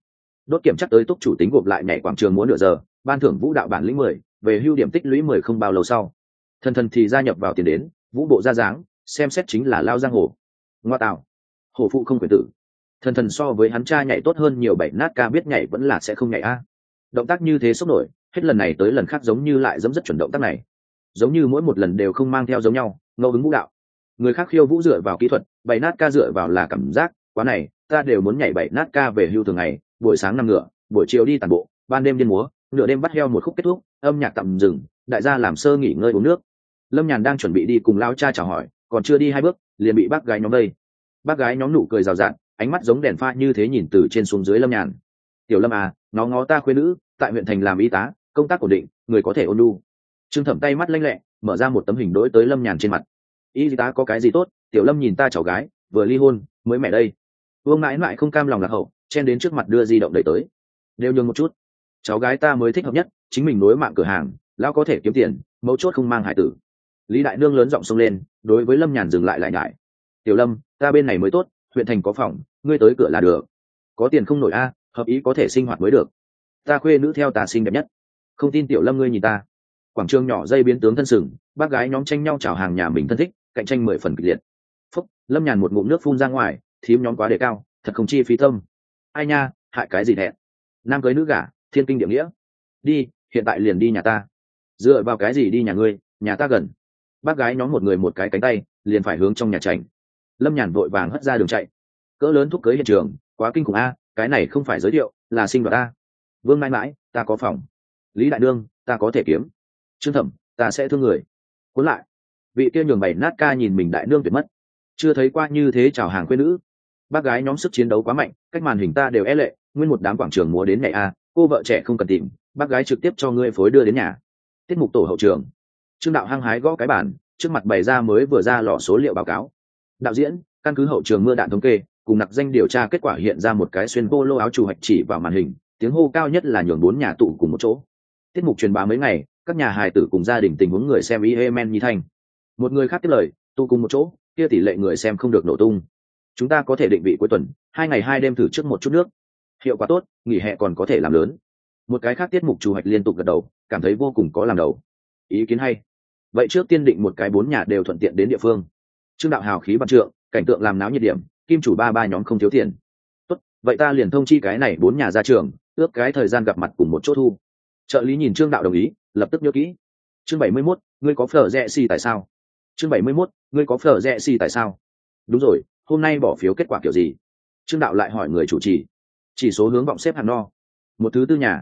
đốt kiểm chắc tới túc chủ tính gộp lại nhảy quảng trường múa nửa giờ, ban thưởng vũ đạo bản lĩnh 10, về hưu điểm tích lũy 10 không bao lâu sau. Thần thì gia nhập vào tiền đến, vũ bộ ra dáng, xem xét chính là lao giang hồ. Ngoa tạo, hổ phụ không quyền tử. Thần so với hắn cha nhảy tốt hơn nhiều, bảy nát ca biết nhảy vẫn là sẽ không nhảy a. Động tác như thế sốc nổi, hết lần này tới lần khác giống như lại dẫm rất chuẩn động tác này, giống như mỗi một lần đều không mang theo giống nhau, ngẫu hứng vũ đạo. Người khác khiêu vũ dựa vào kỹ thuật, bảy nát ca dựa vào là cảm giác, quá này, ta đều muốn nhảy bảy nát ca về hưu thường ngày, buổi sáng nằm ngựa, buổi chiều đi tàn bộ, ban đêm điên múa, nửa đêm bắt heo một khúc kết thúc, âm nhạc tạm dừng, đại gia làm sơ nghỉ ngơi uống nước. Lâm Nhàn đang chuẩn bị đi cùng lao cha chào hỏi, còn chưa đi 2 bước, liền bị bác gái nhóm đây. Bác gái nhóm nụ cười rào rạt, ánh mắt giống đèn pha như thế nhìn từ trên xuống dưới Lâm Nhàn. Tiểu Lâm à, nó ngó ta khuê nữ, tại huyện thành làm y tá, công tác ổn định, người có thể ôn nhu. Trương Thẩm tay mắt lanh lẹ, mở ra một tấm hình đối tới Lâm Nhàn trên mặt. Y tá có cái gì tốt? Tiểu Lâm nhìn ta cháu gái, vừa ly hôn, mới mẹ đây. Vương mãi mãi không cam lòng lạc hậu, chen đến trước mặt đưa di động đẩy tới. Đều nhường một chút, cháu gái ta mới thích hợp nhất, chính mình nối mạng cửa hàng, lão có thể kiếm tiền, mấu chốt không mang hải tử. Lý đại nương lớn giọng xông lên, đối với Lâm Nhàn dừng lại lại nhải. Tiểu Lâm, ta bên này mới tốt, huyện thành có phòng, ngươi tới cửa là được. Có tiền không nổi a, hợp ý có thể sinh hoạt mới được. Ta khuê nữ theo ta xinh đẹp nhất, không tin Tiểu Lâm ngươi nhìn ta. Quảng trường nhỏ dây biến tướng thân sừng, bác gái nhóm tranh nhau chào hàng nhà mình thân thích, cạnh tranh 10 phần kịch liệt. Phúc, Lâm Nhàn một ngụm nước phun ra ngoài, thím nhóm quá đề cao, thật không chi phí tâm. Ai nha, hại cái gì thẹn. Nam cưới nữ gả, thiên kinh địa nghĩa. Đi, hiện tại liền đi nhà ta. Dựa vào cái gì đi nhà ngươi, nhà ta gần. Bác gái nhóm một người một cái cánh tay, liền phải hướng trong nhà tránh. Lâm Nhàn vội vàng hất ra đường chạy. Cỡ lớn thúc cưới hiện trường, quá kinh khủng a, cái này không phải giới thiệu, là sinh đoạt a. Vương mãi mãi, ta có phòng. Lý đại đương, ta có thể kiếm. Trương Thẩm, ta sẽ thương người. Cuốn lại, vị kia nhường bảy nát ca nhìn mình đại nương tuyệt mất, chưa thấy qua như thế chào hàng quê nữ. Bác gái nhóm sức chiến đấu quá mạnh, cách màn hình ta đều e lệ, nguyên một đám quảng trường múa đến ngày a, cô vợ trẻ không cần tìm, bác gái trực tiếp cho ngươi phối đưa đến nhà. Tiết mục tổ hậu trường, Trương Đạo hăng hái gõ cái bàn, trước mặt bày ra mới vừa ra lò số liệu báo cáo. Đạo diễn, căn cứ hậu trường mưa đạn thống kê, cùng nặc danh điều tra kết quả hiện ra một cái xuyên polo áo chủ hoạch chỉ vào màn hình, tiếng hô cao nhất là nhường 4 nhà tụ cùng một chỗ. Tiết mục truyền bá mấy ngày, các nhà hài tử cùng gia đình tình huống người xem y men như thanh. Một người khác tiếp lời, tụ cùng một chỗ, kia tỷ lệ người xem không được nổ tung. Chúng ta có thể định vị cuối tuần, 2 ngày 2 đêm thử trước một chút nước. Hiệu quả tốt, nghỉ hè còn có thể làm lớn. Một cái khác tiết mục chủ hoạch liên tục gật đầu, cảm thấy vô cùng có làm đầu. Ý kiến hay. Vậy trước tiên định một cái 4 nhà đều thuận tiện đến địa phương. Trương Đạo hào khí bắn trượng, cảnh tượng làm náo nhiệt điểm, kim chủ ba nhóm không thiếu tiền. Tốt, vậy ta liền thông chi cái này 4 nhà ra trường, ước cái thời gian gặp mặt cùng một chỗ thu. Trợ lý nhìn Trương Đạo đồng ý, lập tức nhớ kỹ. Chương 71, ngươi có phở rẻ xì tại sao? Chương 71, ngươi có phở rẻ xì tại sao? Đúng rồi, hôm nay bỏ phiếu kết quả kiểu gì? Trương Đạo lại hỏi người chủ trì. Chỉ số hướng vọng xếp hạng no. Một thứ tư nhà,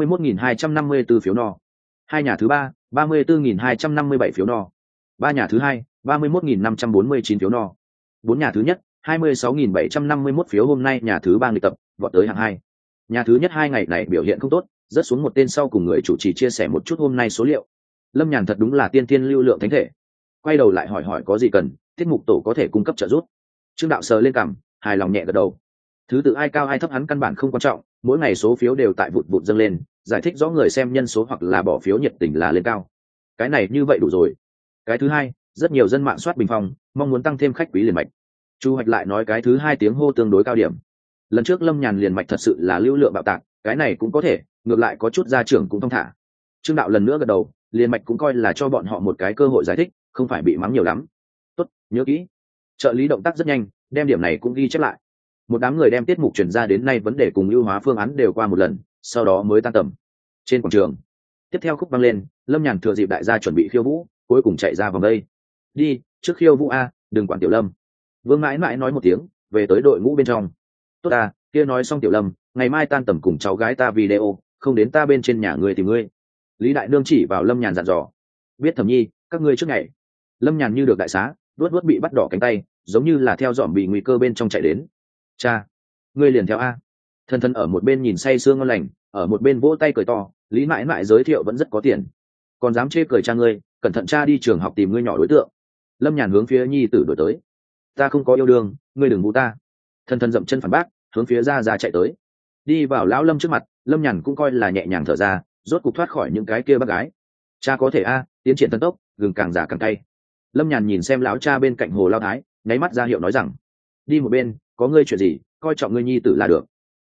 41.254 phiếu no. 2 nhà thứ ba, 34.257 phiếu no. 3 nhà thứ hai, 31.549 phiếu no. 4 nhà thứ nhất, 26.751 phiếu. Hôm nay nhà thứ ba nghịch tập, vọt tới hạng 2. Nhà thứ nhất 2 ngày này biểu hiện không tốt, rớt xuống một tên sau cùng người chủ trì chia sẻ một chút hôm nay số liệu. Lâm Nhàn thật đúng là tiên tiên lưu lượng thánh thể. Quay đầu lại hỏi có gì cần, tiết mục tổ có thể cung cấp trợ giúp. Trương Đạo sờ lên cằm, hài lòng nhẹ gật đầu. Thứ tự ai cao ai thấp hắn căn bản không quan trọng, mỗi ngày số phiếu đều tại vụt vụt dâng lên, giải thích rõ người xem nhân số hoặc là bỏ phiếu nhiệt tình là lên cao. Cái này như vậy đủ rồi. Cái thứ hai, rất nhiều dân mạng soát bình phong, mong muốn tăng thêm khách quý liền mạch. Chu hoạch lại nói cái thứ hai tiếng hô tương đối cao điểm. Lần trước Lâm Nhàn liền mạch thật sự là lưu lượng bạo tạc, cái này cũng có thể, ngược lại có chút gia trưởng cũng thông thả. Trương Đạo lần nữa gật đầu, liền mạch cũng coi là cho bọn họ một cái cơ hội giải thích, không phải bị mắng nhiều lắm. Tốt, nhớ kỹ. Trợ lý động tác rất nhanh, đem điểm này cũng ghi chép lại. Một đám người đem tiết mục chuyển ra đến nay vấn đề cùng ưu hóa phương án đều qua một lần, sau đó mới tan tầm. Trên quảng trường, tiếp theo khúc vang lên, Lâm Nhàn thừa dịp đại gia chuẩn bị khiêu vũ, cuối cùng chạy ra vòng đây. Đi, trước khiêu vũ a, đừng quản Tiểu Lâm. Vương mãi mãi nói một tiếng, về tới đội ngũ bên trong. Tốt à, kia nói xong Tiểu Lâm, ngày mai tan tầm cùng cháu gái ta video, không đến ta bên trên nhà ngươi tìm ngươi. Lý đại nương chỉ vào Lâm Nhàn dặn dò. Biết Thẩm Nhi, các ngươi trước ngày. Lâm Nhàn như được đại xá, luốt bị bắt đỏ cánh tay, giống như là theo dõm bị nguy cơ bên trong chạy đến. Cha, ngươi liền theo a. Thân ở một bên nhìn say sương ngon lành, ở một bên vỗ tay cười to. Lý mãi mãi giới thiệu vẫn rất có tiền, còn dám chê cười cha ngươi, cẩn thận cha đi trường học tìm ngươi nhỏ đối tượng. Lâm Nhàn hướng phía nhi tử đổi tới. Ta không có yêu đương, ngươi đừng vu ta. Thân dậm chân phản bác, hướng phía ra chạy tới. Đi vào lão Lâm trước mặt, Lâm Nhàn cũng coi là nhẹ nhàng thở ra, rốt cục thoát khỏi những cái kia bác gái. Cha có thể a, tiến triển thần tốc, gừng càng già càng cay. Lâm Nhàn nhìn xem lão cha bên cạnh Hồ Lao Thái, nháy mắt ra hiệu nói rằng, đi một bên, có ngươi chuyện gì, coi trọng ngươi nhi tử là được.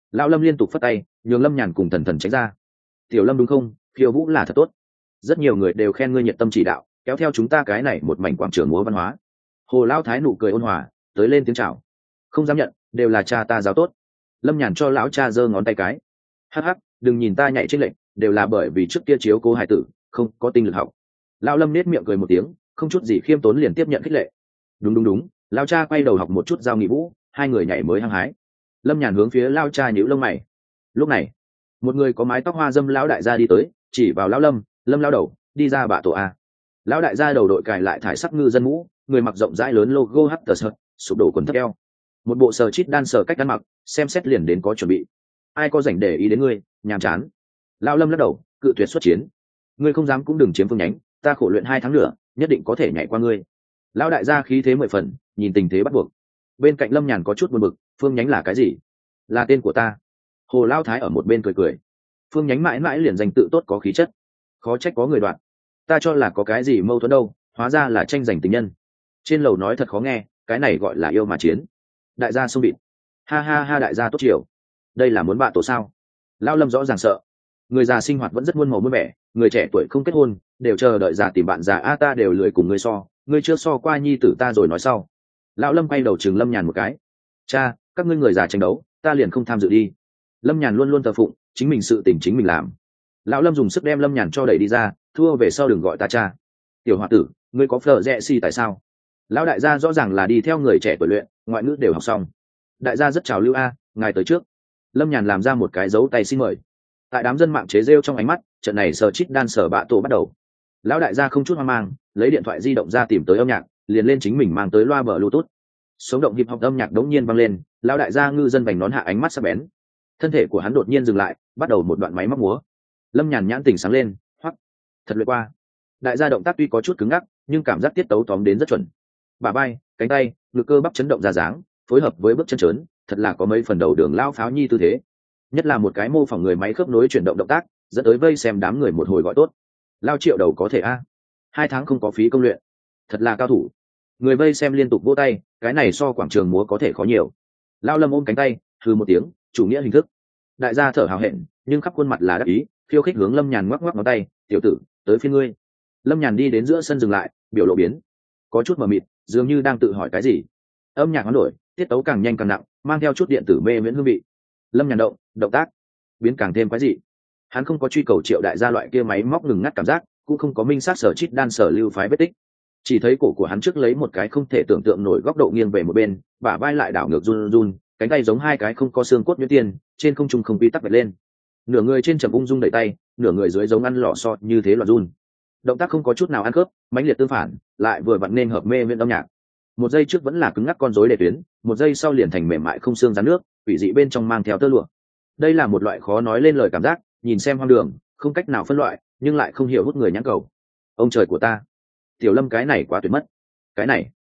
Lão Lâm liên tục phất tay nhường Lâm Nhàn cùng Thần Thần tránh ra. Tiểu Lâm đúng không, khiêu vũ là thật tốt, rất nhiều người đều khen ngươi nhiệt tâm chỉ đạo, kéo theo chúng ta cái này một mảnh quảng trường múa văn hóa. Hồ Lão Thái nụ cười ôn hòa tới lên tiếng chào. Không dám nhận, đều là cha ta giáo tốt. Lâm Nhàn cho lão cha giơ ngón tay cái. Hắc hắc, đừng nhìn ta nhảy trên lệnh, đều là bởi vì trước kia chiếu cố hải tử không có tinh lực học. Lão Lâm nết miệng cười một tiếng, không chút gì khiêm tốn liền tiếp nhận khích lệ. Đúng đúng đúng, lão cha quay đầu học một chút giao nghị vũ, hai người nhảy mới hăng hái. Lâm Nhàn hướng phía lão cha nhíu lông mày. Lúc này một người có mái tóc hoa dâm lão đại gia đi tới, chỉ vào lão Lâm. Lâm lão đầu, đi ra bạ tổ a. Lão đại gia đầu đội cài lại thải sắc ngư dân mũ, người mặc rộng rãi lớn logo Hunters, sụp đổ quần thấp eo, một bộ sờ chít đan sờ cách ăn mặc, xem xét liền đến có chuẩn bị. Ai có rảnh để ý đến ngươi, nhàm chán. Lão Lâm lắc đầu, cự tuyệt xuất chiến. Ngươi không dám cũng đừng chiếm phương nhánh, ta khổ luyện 2 tháng nữa, nhất định có thể nhảy qua ngươi. Lão đại gia khí thế 10 phần, nhìn tình thế bắt buộc. Bên cạnh Lâm Nhàn có chút buồn bực, phương nhánh là cái gì? Là tên của ta. Hồ Lao Thái ở một bên cười cười. Phương nhánh mãi mãi liền danh tự tốt có khí chất, khó trách có người đoạn. Ta cho là có cái gì mâu thuẫn đâu, hóa ra là tranh giành tình nhân. Trên lầu nói thật khó nghe, cái này gọi là yêu mà chiến. Đại gia xung bịt. Ha ha ha, đại gia tốt chiều. Đây là muốn bạ tổ sao? Lao Lâm rõ ràng sợ. Người già sinh hoạt vẫn rất muôn màu muôn vẻ, người trẻ tuổi không kết hôn đều chờ đợi già tìm bạn già a, ta đều lười cùng ngươi so, ngươi chưa so qua nhi tử ta rồi nói sau. Lão Lâm quay đầu chừng Lâm Nhàn một cái. Cha, các ngươi người già tranh đấu, ta liền không tham dự đi. Lâm Nhàn luôn luôn thờ phụng, chính mình sự tình chính mình làm. Lão Lâm dùng sức đem Lâm Nhàn cho đẩy đi ra, thua về sau đừng gọi ta cha. Tiểu h tử, ngươi có phở rẽ si tại sao? Lão đại gia rõ ràng là đi theo người trẻ tuổi luyện, ngoại ngữ đều học xong. Đại gia rất chào lưu a, ngài tới trước. Lâm Nhàn làm ra một cái dấu tay xin mời. Tại đám dân mạng chế rêu trong ánh mắt, trận này sờ chít đan sờ bạ tổ bắt đầu. Lão đại gia không chút hoang mang, lấy điện thoại di động ra tìm tới âm nhạc, liền lên chính mình mang tới loa bluetooth. Sống động hip hop âm nhạc đống nhiên vang lên, lão đại gia ngư dân vành nón hạ ánh mắt sắc bén. Thân thể của hắn đột nhiên dừng lại, bắt đầu một đoạn máy móc múa. Lâm Nhàn nhãn tỉnh sáng lên, hoắc, thật luyện qua. Đại gia động tác tuy có chút cứng ngắc, nhưng cảm giác tiết tấu tóm đến rất chuẩn. Bả vai, cánh tay, ngực cơ bắp chấn động ra dáng, phối hợp với bước chân trớn, thật là có mấy phần đầu đường lao pháo nhi tư thế. Nhất là một cái mô phỏng người máy khớp nối chuyển động động tác, dẫn tới vây xem đám người một hồi gọi tốt. Lao Triệu đầu có thể a, 2 tháng không có phí công luyện, thật là cao thủ. Người vây xem liên tục vỗ tay, cái này so quảng trường múa có thể khó nhiều. Lao Lâm ôm cánh tay, hừ một tiếng, chủ nghĩa hình thức. Đại gia thở hào hẹn, nhưng khắp khuôn mặt là đắc ý, khiêu khích hướng Lâm Nhàn ngoắc ngoắc ngón tay, tiểu tử, tới phiên ngươi. Lâm Nhàn đi đến giữa sân dừng lại, biểu lộ biến, có chút mờ mịt, dường như đang tự hỏi cái gì. Âm nhạc hoán đổi, tiết tấu càng nhanh càng nặng, mang theo chút điện tử mê miễn hương vị. Lâm Nhàn động tác biến càng thêm quái dị. Hắn không có truy cầu Triệu đại gia loại kia máy móc ngừng ngắt cảm giác, cũng không có minh sát sở chít đan sở lưu phái vết tích. Chỉ thấy cổ của hắn trước lấy một cái không thể tưởng tượng nổi góc độ nghiêng về một bên, bả vai lại đảo ngược run run, cánh tay giống 2 cái không có xương cốt nhuyễn tiền, trên không trung không quy tắc vạch lên. Nửa người trên trầm ung dung đẩy tay, nửa người dưới giống ăn lò xo như thế loạn run. Động tác không có chút nào ăn khớp, mãnh liệt tương phản, lại vừa vặn nên hợp mê miễn âm nhạc. Một giây trước vẫn là cứng ngắc con rối để tuyến, một giây sau liền thành mềm mại không xương rắn nước, quỷ dị bên trong mang theo tơ lụa. Đây là một loại khó nói lên lời cảm giác, nhìn xem hoang đường, không cách nào phân loại, nhưng lại không hiểu hút người nhãn cầu. Ông trời của ta, Tiểu Lâm cái này quá tuyệt mất. Cái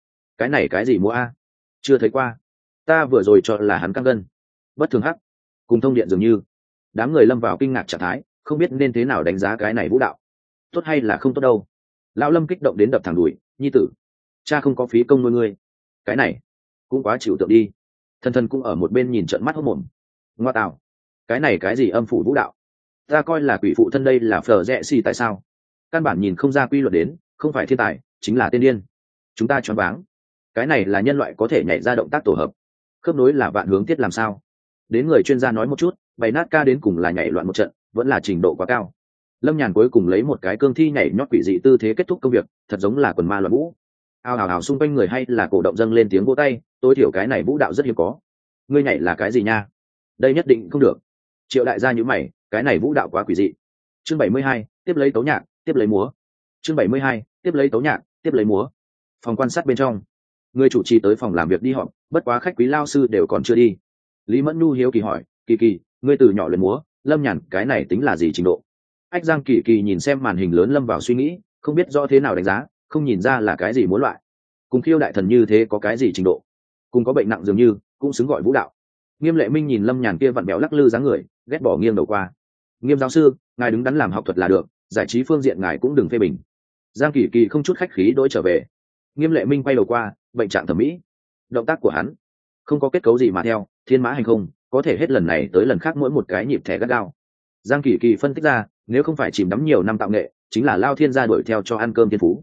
này cái gì múa a? Chưa thấy qua. Ta vừa rồi cho là hắn căng gân. Bất thường hắc, cùng thông điện dường như. Đám người lâm vào kinh ngạc trạng thái, không biết nên thế nào đánh giá cái này vũ đạo. Tốt hay là không tốt đâu. Lão Lâm kích động đến đập thẳng đùi, nhi tử, cha không có phí công nuôi ngươi. Cái này cũng quá chịu tượng đi. Thần Thần cũng ở một bên nhìn trợn mắt hốt mồm. Ngoa tạo, cái này cái gì âm phủ vũ đạo? Ta coi là quỷ phụ thân, đây là phở rẽ xì tại sao? Căn bản nhìn không ra quy luật đến, không phải thiên tài, chính là tiên điên. Chúng ta choáng váng. Cái này là nhân loại có thể nhảy ra động tác tổ hợp, khớp nối là vạn hướng tiết làm sao? Đến người chuyên gia nói một chút, bày nát ca đến cùng là nhảy loạn một trận, vẫn là trình độ quá cao. Lâm Nhàn cuối cùng lấy một cái cương thi nhảy nhót quỷ dị tư thế kết thúc công việc, thật giống là quần ma loạn vũ. Ao ào ào xung quanh người hay là cổ động dâng lên tiếng vỗ tay, tối thiểu cái này vũ đạo rất hiếm có. Ngươi nhảy là cái gì nha? Đây nhất định không được. Triệu đại gia nhíu mày, cái này vũ đạo quá quỷ dị. Chương 72, tiếp lấy tấu nhạc, tiếp lấy múa. Chương 72, tiếp lấy tấu nhạc, tiếp lấy múa. Phòng quan sát bên trong, người chủ trì tới phòng làm việc đi họp, bất quá khách quý lao sư đều còn chưa đi. Lý Mẫn Nhu hiếu kỳ hỏi, Kỳ Kỳ, ngươi từ nhỏ luyện múa, Lâm Nhàn cái này tính là gì trình độ? Ách Giang Kỳ Kỳ nhìn xem màn hình lớn lâm vào suy nghĩ, không biết rõ thế nào đánh giá, không nhìn ra là cái gì múa loại. Cùng Khiêu đại thần như thế có cái gì trình độ? Cùng có bệnh nặng dường như, cũng xứng gọi vũ đạo. Nghiêm Lệ Minh nhìn Lâm Nhàn kia vặn béo lắc lư dáng người, ghét bỏ nghiêng đầu qua. Nghiêm giáo sư, ngài đứng đắn làm học thuật là được, giải trí phương diện ngài cũng đừng phê bình. Giang Kỳ Kỳ không chút khách khí đối trở về. Nghiêm Lệ Minh quay đầu qua, bệnh trạng thẩm mỹ. Động tác của hắn không có kết cấu gì mà theo, thiên mã hành không, có thể hết lần này tới lần khác mỗi một cái nhịp thẻ gắt gao. Giang Kỳ Kỳ phân tích ra, nếu không phải chìm đắm nhiều năm tạo nghệ, chính là lao thiên gia đuổi theo cho ăn cơm thiên phú.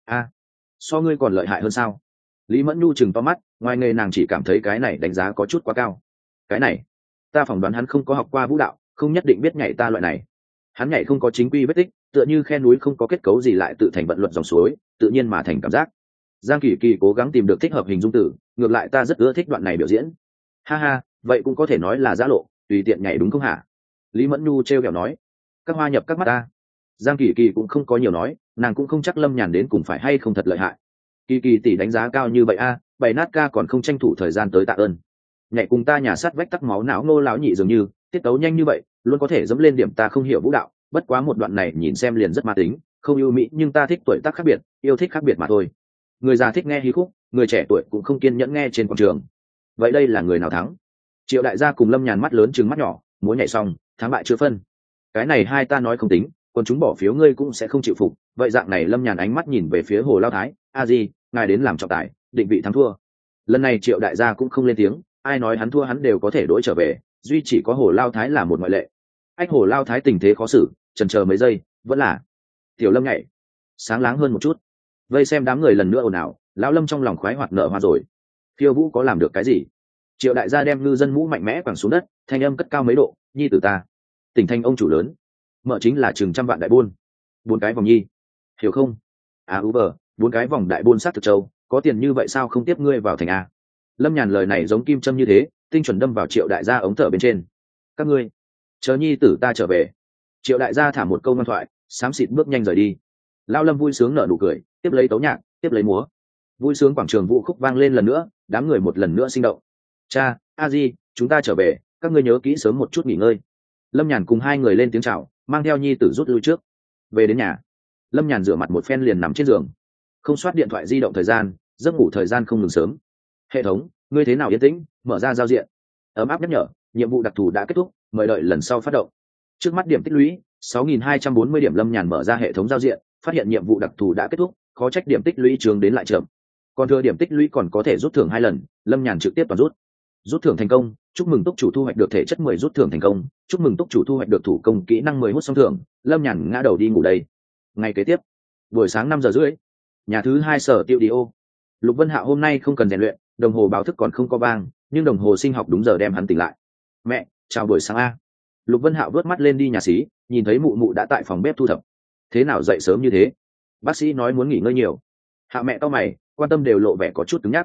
So ngươi còn lợi hại hơn sao? Lý Mẫn Nhu chừng to mắt, ngoài nghề nàng chỉ cảm thấy cái này đánh giá có chút quá cao. Cái này, ta phỏng đoán hắn không có học qua vũ đạo, không nhất định biết nhảy ta loại này. Hắn nhảy không có chính quy vết tích, tựa như khe núi không có kết cấu gì lại tự thành vận luật dòng suối, tự nhiên mà thành cảm giác. Giang Kỳ Kỳ cố gắng tìm được thích hợp hình dung từ, ngược lại ta rất ưa thích đoạn này biểu diễn. Ha ha, vậy cũng có thể nói là giã lộ, tùy tiện nhảy đúng không hả? Lý Mẫn Nhu trêu ghẹo nói. Các hoa nhập các mắt ta. Giang Kỳ Kỳ cũng không có nhiều nói, nàng cũng không chắc Lâm Nhàn đến cùng phải hay không thật lợi hại. Kỳ Kỳ tỷ đánh giá cao như vậy bày nát ca còn không tranh thủ thời gian tới tạ ơn. Nhảy cùng ta nhà sát vách tắc máu não Ngô lão nhị dường như, tiết tấu nhanh như vậy, luôn có thể dẫm lên điểm ta không hiểu vũ đạo, bất quá một đoạn này nhìn xem liền rất ma tính, không ưu mỹ nhưng ta thích tuổi tác khác biệt, yêu thích khác biệt mà thôi. Người già thích nghe hí khúc, người trẻ tuổi cũng không kiên nhẫn nghe trên quảng trường. Vậy đây là người nào thắng? Triệu đại gia cùng Lâm Nhàn mắt lớn trừng mắt nhỏ, múa nhảy xong, thắng bại chưa phân. Cái này hai ta nói không tính, còn chúng bỏ phiếu ngươi cũng sẽ không chịu phục. Vậy dạng này Lâm Nhàn ánh mắt nhìn về phía Hồ Lao Thái, a di, ngài đến làm trọng tài, định vị thắng thua. Lần này Triệu đại gia cũng không lên tiếng, ai nói hắn thua hắn đều có thể đổi trở về, duy chỉ có Hồ Lao Thái là một ngoại lệ. Ách Hồ Lao Thái tình thế khó xử, chần chờ mấy giây, vẫn là Tiểu Lâm nhảy sáng láng hơn một chút. Vây xem đám người lần nữa ồn ào, lão Lâm trong lòng khoái hoạt nở hoa rồi. Phiêu Vũ có làm được cái gì? Triệu đại gia đem ngư dân mũ mạnh mẽ quẳng xuống đất, thanh âm cất cao mấy độ, nhi tử ta tỉnh thành ông chủ lớn, mở chính là chừng 100 vạn đại buôn, 4 cái vòng nhi, hiểu không? Uber, 4 cái vòng đại buôn sát thực châu, có tiền như vậy sao không tiếp ngươi vào thành a? Lâm Nhàn lời này giống kim châm như thế, tinh chuẩn đâm vào Triệu đại gia ống thở bên trên. Các ngươi chờ nhi tử ta trở về. Triệu đại gia thả một câu ngoan thoại, xám xịt bước nhanh rời đi. Lão Lâm vui sướng nở nụ cười, tiếp lấy tấu nhạc, tiếp lấy múa. Vui sướng quảng trường vũ khúc vang lên lần nữa, đám người một lần nữa sinh động. Cha, a di, chúng ta trở về, các ngươi nhớ kỹ sớm một chút nghỉ ngơi. Lâm Nhàn cùng hai người lên tiếng chào, mang theo nhi tử rút lui trước. Về đến nhà, Lâm Nhàn rửa mặt một phen liền nằm trên giường, không soát điện thoại di động thời gian, giấc ngủ thời gian không ngừng sớm. Hệ thống, ngươi thế nào yên tĩnh? Mở ra giao diện. Ấm áp nhắc nhở, nhiệm vụ đặc thù đã kết thúc, mời đợi lần sau phát động. Trước mắt điểm tích lũy 6.240 điểm. Lâm Nhàn mở ra hệ thống giao diện, phát hiện nhiệm vụ đặc thù đã kết thúc, khó trách điểm tích lũy trường đến lại chậm. Còn thừa điểm tích lũy còn có thể rút thưởng 2 lần, Lâm Nhàn trực tiếp toàn rút thưởng thành công. Chúc mừng túc chủ thu hoạch được thể chất 10 rút thưởng thành công. Chúc mừng túc chủ thu hoạch được thủ công kỹ năng 10 hút xong thưởng. Lâm Nhàn ngã đầu đi ngủ đây. Ngày kế tiếp, buổi sáng 5 giờ rưỡi, nhà thứ 2 sở tiêu đi ô. Lục Vân Hạo hôm nay không cần rèn luyện, đồng hồ báo thức còn không có vang, nhưng đồng hồ sinh học đúng giờ đem hắn tỉnh lại. Mẹ, chào buổi sáng a. Lục Vân Hạo vớt mắt lên đi nhà xí, nhìn thấy mụ mụ đã tại phòng bếp thu thập. Thế nào dậy sớm như thế? Bác sĩ nói muốn nghỉ ngơi nhiều. Hạo mẹ cau mày, quan tâm đều lộ vẻ có chút cứng nhắc.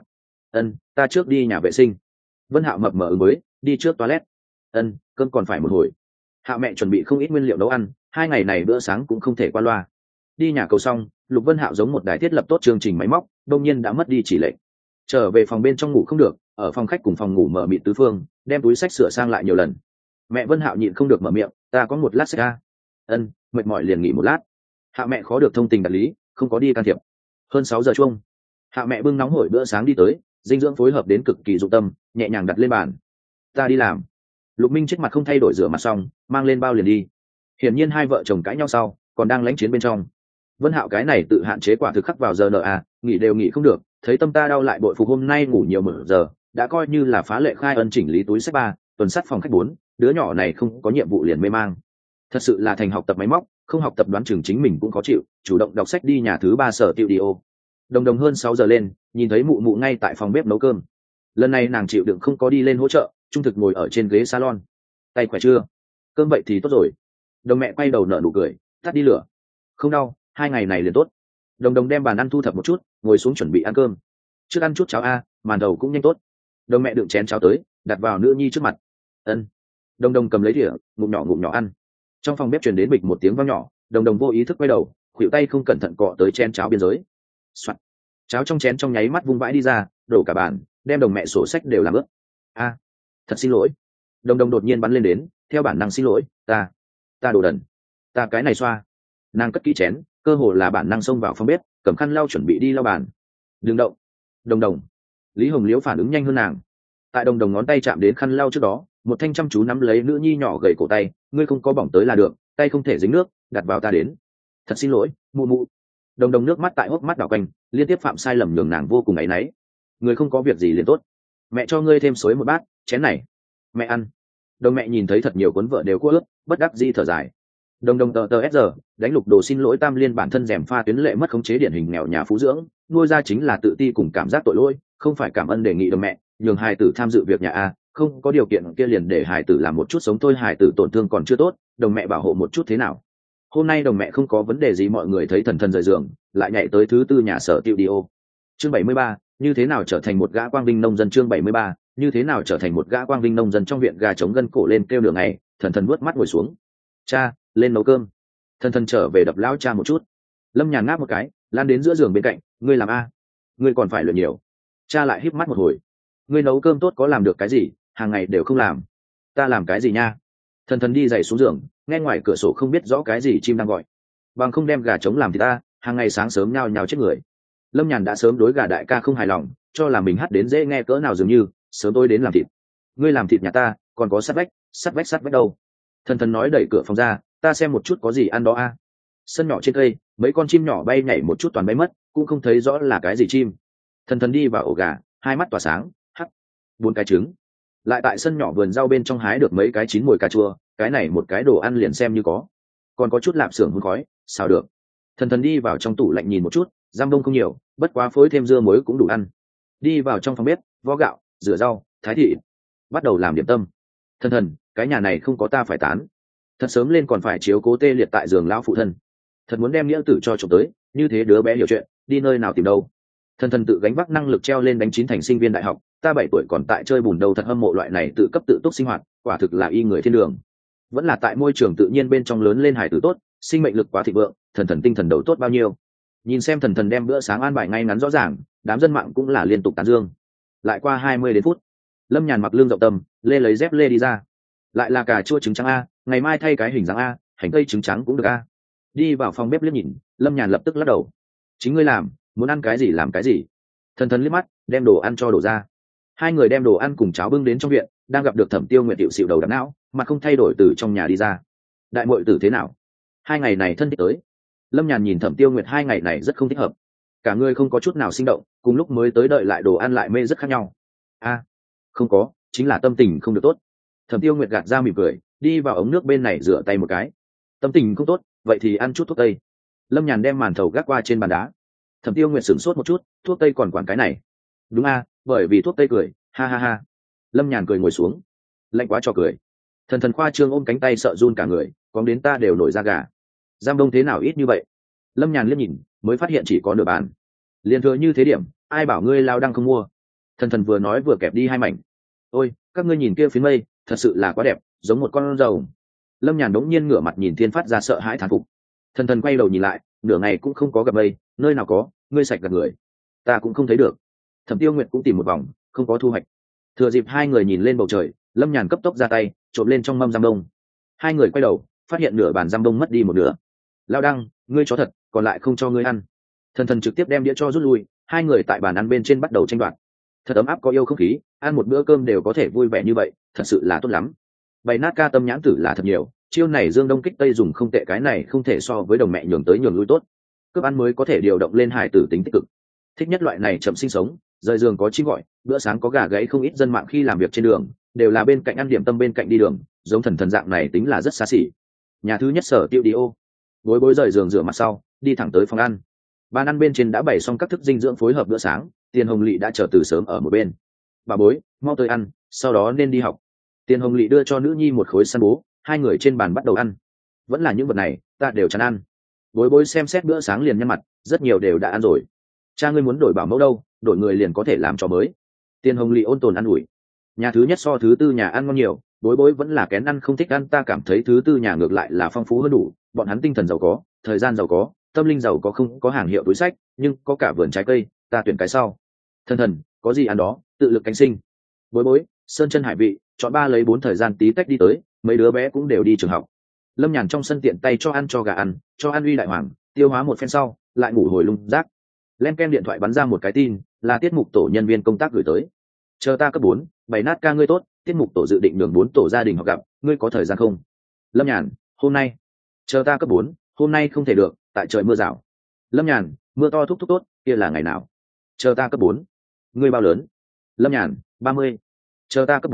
Ta trước đi nhà vệ sinh. Vân Hạo mập mờ mới đi trước toilet. Cơm còn phải một hồi. Hạo mẹ chuẩn bị không ít nguyên liệu nấu ăn, 2 ngày này bữa sáng cũng không thể qua loa. Đi nhà cầu xong, Lục Vân Hạo giống một đài thiết lập tốt chương trình máy móc, đương nhiên đã mất đi chỉ lệnh. Trở về phòng bên trong ngủ không được, ở phòng khách cùng phòng ngủ mở mịt tứ phương, đem túi sách sửa sang lại nhiều lần. Mẹ Vân Hạo nhịn không được mở miệng, ta có một lát sách a. Mệt mỏi liền nghỉ một lát. Hạo mẹ khó được thông tình đạt lý, không có đi can thiệp. Hơn 6 giờ chuông, Hạo mẹ bưng nóng hổi bữa sáng đi tới, dinh dưỡng phối hợp đến cực kỳ dụng tâm, nhẹ nhàng đặt lên bàn. Ta đi làm. Lục Minh trước mặt không thay đổi rửa mặt xong, mang lên bao liền đi. Hiển nhiên hai vợ chồng cãi nhau sau, còn đang lãnh chiến bên trong. Vân Hạo cái này tự hạn chế quả thực khắc vào giờ nợ nghỉ đều nghỉ không được, thấy tâm ta đau lại bội phục hôm nay ngủ nhiều một giờ, đã coi như là phá lệ khai ân chỉnh lý túi sách 3, tuần sát phòng khách 4, đứa nhỏ này không có nhiệm vụ liền mê mang. Thật sự là thành học tập máy móc, không học tập đoán chừng chính mình cũng khó chịu, chủ động đọc sách đi nhà thứ 3 sở tiệu đi ô. Đồng hơn 6 giờ lên, nhìn thấy mụ mụ ngay tại phòng bếp nấu cơm. Lần này nàng chịu đựng không có đi lên hỗ trợ, trung thực ngồi ở trên ghế salon. Tay khỏe chưa? Cơm vậy thì tốt rồi. Đồng mẹ quay đầu nở nụ cười, tắt đi lửa. Không đau, 2 ngày này liền tốt. Đồng đem bàn ăn thu thập một chút, ngồi xuống chuẩn bị ăn cơm. Trước ăn chút cháo màn đầu cũng nhanh tốt. Đồng mẹ đựng chén cháo tới, đặt vào nữ nhi trước mặt. Đồng cầm lấy đĩa, ngụm nhỏ ăn. Trong phòng bếp truyền đến bịch một tiếng vang nhỏ, đồng vô ý thức quay đầu, khuỷu tay không cẩn thận cọ tới chén cháo biên giới. Soạt. Cháo trong chén trong nháy mắt vung vãi đi ra, đổ cả bàn, đem đồng mẹ sổ sách đều làm ướt. Thật xin lỗi. Đồng đột nhiên bắn lên đến, theo bản năng xin lỗi, ta đồ đần, ta cái này xoa. Nàng cất kỹ chén, cơ hồ là bản năng xông vào phòng bếp, cầm khăn lau chuẩn bị đi lau bàn. Đừng động. Đồng. Lý Hồng Liễu phản ứng nhanh hơn nàng. Tại đồng ngón tay chạm đến khăn lau trước đó, một thanh chăm chú nắm lấy nữ nhi nhỏ gầy cổ tay, ngươi không có bỏng tới là được, tay không thể dính nước, đặt vào ta đến. Thật xin lỗi, mụ. Đồng nước mắt tại hốc mắt đảo quanh, liên tiếp phạm sai lầm nhường nàng vô cùng áy náy. Người không có việc gì liền tốt. Mẹ cho ngươi thêm xối một bát, chén này. Mẹ ăn. Đồng mẹ nhìn thấy thật nhiều cuốn vợ đều cua ướt, bất đắc dĩ thở dài. Đồng tờ SR, đánh lục đồ xin lỗi Tam Liên bản thân rèm pha tuyến lệ mất khống chế điển hình nghèo nhà phú dưỡng, nuôi ra chính là tự ti cùng cảm giác tội lỗi, không phải cảm ơn đề nghị đồng mẹ, nhường hài tử tham dự việc nhà a, không có điều kiện kia liền để hài tử làm một chút sống thôi, hài tử tổn thương còn chưa tốt, đồng mẹ bảo hộ một chút thế nào. Hôm nay đồng mẹ không có vấn đề gì, mọi người thấy thần rời giường, lại nhảy tới thứ tư nhà sở tiệu đi ô. Chương 73, như thế nào trở thành một gã quang vinh nông dân. Chương 73, như thế nào trở thành một gã quang vinh nông dân. Trong viện gà trống gân cổ lên kêu đường này, thần vuốt mắt ngồi xuống. Cha, lên nấu cơm. Thần trở về đập lão cha một chút. Lâm Nhàn ngáp một cái, lan đến giữa giường bên cạnh, ngươi làm a? Ngươi còn phải luyện nhiều. Cha lại híp mắt một hồi. Ngươi nấu cơm tốt có làm được cái gì, hàng ngày đều không làm. Ta làm cái gì nha? Thần đi giày xuống giường, nghe ngoài cửa sổ không biết rõ cái gì chim đang gọi. Bằng không đem gà trống làm thì ta, hàng ngày sáng sớm nhao nhao chết người. Lâm Nhàn đã sớm đối gà đại ca không hài lòng, cho là mình hát đến dễ nghe cỡ nào, dường như sớm tôi đến làm thịt. Ngươi làm thịt nhà ta, còn có sắt vách đâu? Thần nói đẩy cửa phòng ra, ta xem một chút có gì ăn đó a. Sân nhỏ trên cây, mấy con chim nhỏ bay nhảy một chút toàn bay mất, cũng không thấy rõ là cái gì chim. Thần đi vào ổ gà, hai mắt tỏa sáng, hắc, 4 cái trứng. Lại tại sân nhỏ vườn rau bên trong hái được mấy cái chín mùi cà chua, cái này một cái đồ ăn liền xem như có. Còn có chút lạp xưởng hun khói, sao được. Thần đi vào trong tủ lạnh nhìn một chút, giam đông không nhiều, bất quá phối thêm dưa muối cũng đủ ăn. Đi vào trong phòng bếp, vo gạo, rửa rau, thái thịt, bắt đầu làm điểm tâm. Thần, cái nhà này không có ta phải tán. Thật sớm lên còn phải chiếu cố tê liệt tại giường lão phụ thân. Thật muốn đem nghĩa tử cho chồng tới, như thế đứa bé hiểu chuyện, đi nơi nào tìm đâu. Thần tự gánh vác năng lực treo lên đánh chín thành sinh viên đại học, ta 7 tuổi còn tại chơi bùn đầu, thật hâm mộ loại này tự cấp tự túc sinh hoạt, quả thực là y người thiên đường. Vẫn là tại môi trường tự nhiên bên trong lớn lên hải tử tốt, sinh mệnh lực quá thịnh vượng, thần tinh thần đầu tốt bao nhiêu. Nhìn xem thần đem bữa sáng an bài ngay ngắn rõ ràng, đám dân mạng cũng là liên tục tán dương. Lại qua 20 đến phút, Lâm Nhàn mặc lương rộng tâm, lê lấy dép lê đi ra. Lại là cà chua trứng trắng a, ngày mai thay cái hình dáng a, hành tây trứng trắng cũng được a. Đi vào phòng bếp liếc nhìn, Lâm Nhàn lập tức lắc đầu. Chính ngươi làm, muốn ăn cái gì làm cái gì. Thần liếc mắt, đem đồ ăn cho đổ ra. Hai người đem đồ ăn cùng cháo bưng đến trong viện, đang gặp được Thẩm Tiêu Nguyệt điệu xịu đầu đắng não, mà không thay đổi từ trong nhà đi ra. Đại muội tử thế nào? 2 ngày này thân thích tới. Lâm Nhàn nhìn Thẩm Tiêu Nguyệt 2 ngày này rất không thích hợp, cả người không có chút nào sinh động, cùng lúc mới tới đợi lại đồ ăn lại mê rất khác nhau. A, không có, chính là tâm tình không được tốt. Thẩm Tiêu Nguyệt gạt ra mỉm cười, đi vào ống nước bên này rửa tay một cái. Tâm tình không tốt, vậy thì ăn chút thuốc tây. Lâm Nhàn đem màn thầu gác qua trên bàn đá. Thẩm Tiêu Nguyệt sửng sốt một chút, thuốc tây còn quản cái này? Đúng a, bởi vì thuốc tây cười, ha ha ha. Lâm Nhàn cười ngồi xuống. Lạnh quá cho cười. Thần khoa trương ôm cánh tay sợ run cả người, có đến ta đều nổi da gà. Giam đông thế nào ít như vậy? Lâm Nhàn liếc nhìn, mới phát hiện chỉ có nửa bàn. Liên thừa như thế điểm, ai bảo ngươi lao đăng không mua? Thần vừa nói vừa kẹp đi 2 mảnh. Ôi, các ngươi nhìn kia phiến mây, thật sự là quá đẹp, giống một con rồng. Lâm Nhàn đống nhiên ngửa mặt nhìn thiên phát ra sợ hãi thán phục. Thần quay đầu nhìn lại, nửa ngày cũng không có gặp mây, nơi nào có, ngươi sạch gạt người. Ta cũng không thấy được. Thẩm Tiêu Nguyệt cũng tìm một vòng, không có thu hoạch. Thừa dịp 2 người nhìn lên bầu trời, Lâm Nhàn cấp tốc ra tay, trộm lên trong mâm giam đông. 2 người quay đầu, phát hiện nửa bàn giam đông mất đi một nửa. Lao đăng, ngươi chó thật, còn lại không cho ngươi ăn. Thần trực tiếp đem đĩa cho rút lui, 2 người tại bàn ăn bên trên bắt đầu tranh đoạt. Thật ấm áp có yêu không khí, ăn một bữa cơm đều có thể vui vẻ như vậy, thật sự là tốt lắm. Bày nát ca tâm nhãn tử là thật nhiều, chiêu này dương đông kích tây dùng không tệ, cái này không thể so với đồng mẹ nhường tới nhường lui tốt. Cướp ăn mới có thể điều động lên hải tử tính tích cực. Thích nhất loại này chậm sinh sống, rời giường có chim gọi, bữa sáng có gà gáy, không ít dân mạng khi làm việc trên đường đều là bên cạnh ăn điểm tâm bên cạnh đi đường, giống thần dạng này tính là rất xa xỉ. Nhà thứ nhất sở tiêu đi ô. Bối rời giường rửa mặt sau, đi thẳng tới phòng ăn. Bàn ăn bên trên đã bày xong các thức dinh dưỡng phối hợp bữa sáng, Tiền Hồng Lệ đã chờ từ sớm ở một bên. Bà bối, mau tới ăn, sau đó nên đi học. Tiền Hồng Lệ đưa cho nữ nhi một khối săn bố, 2 người trên bàn bắt đầu ăn. Vẫn là những vật này, ta đều chán ăn. Bối xem xét bữa sáng liền nhăn mặt, rất nhiều đều đã ăn rồi. Cha ngươi muốn đổi bảo mẫu đâu, đổi người liền có thể làm cho mới. Tiền Hồng Lệ ôn tồn ăn ủi. Nhà thứ nhất so thứ tư nhà ăn ngon nhiều, bối vẫn là kén ăn không thích ăn, ta cảm thấy thứ tư nhà ngược lại là phong phú hơn đủ, bọn hắn tinh thần giàu có, thời gian giàu có, tâm linh giàu có, không có hàng hiệu túi sách, nhưng có cả vườn trái cây, ta tuyển cái sau. Thần, có gì ăn đó, tự lực cánh sinh. Bối, sơn chân hải vị, chọn 3 lấy 4 thời gian tí tách đi tới, mấy đứa bé cũng đều đi trường học. Lâm Nhàn trong sân tiện tay cho ăn cho gà ăn, cho ăn uy đại hoàng, tiêu hóa một phen sau, lại ngủ hồi lung rác. Len ken điện thoại bắn ra một cái tin, là tiết mục tổ nhân viên công tác gửi tới. Chờ ta cấp 4, bày nát ca ngươi tốt, tiết mục tổ dự định nhường 4 tổ gia đình họ gặp, ngươi có thời gian không? Lâm Nhàn, hôm nay. Chờ ta cấp 4, hôm nay không thể được, tại trời mưa rào. Lâm Nhàn, mưa to thúc tốt, kia là ngày nào? Chờ ta cấp 4. Ngươi bao lớn? Lâm Nhàn, 30. Chờ ta cấp 4,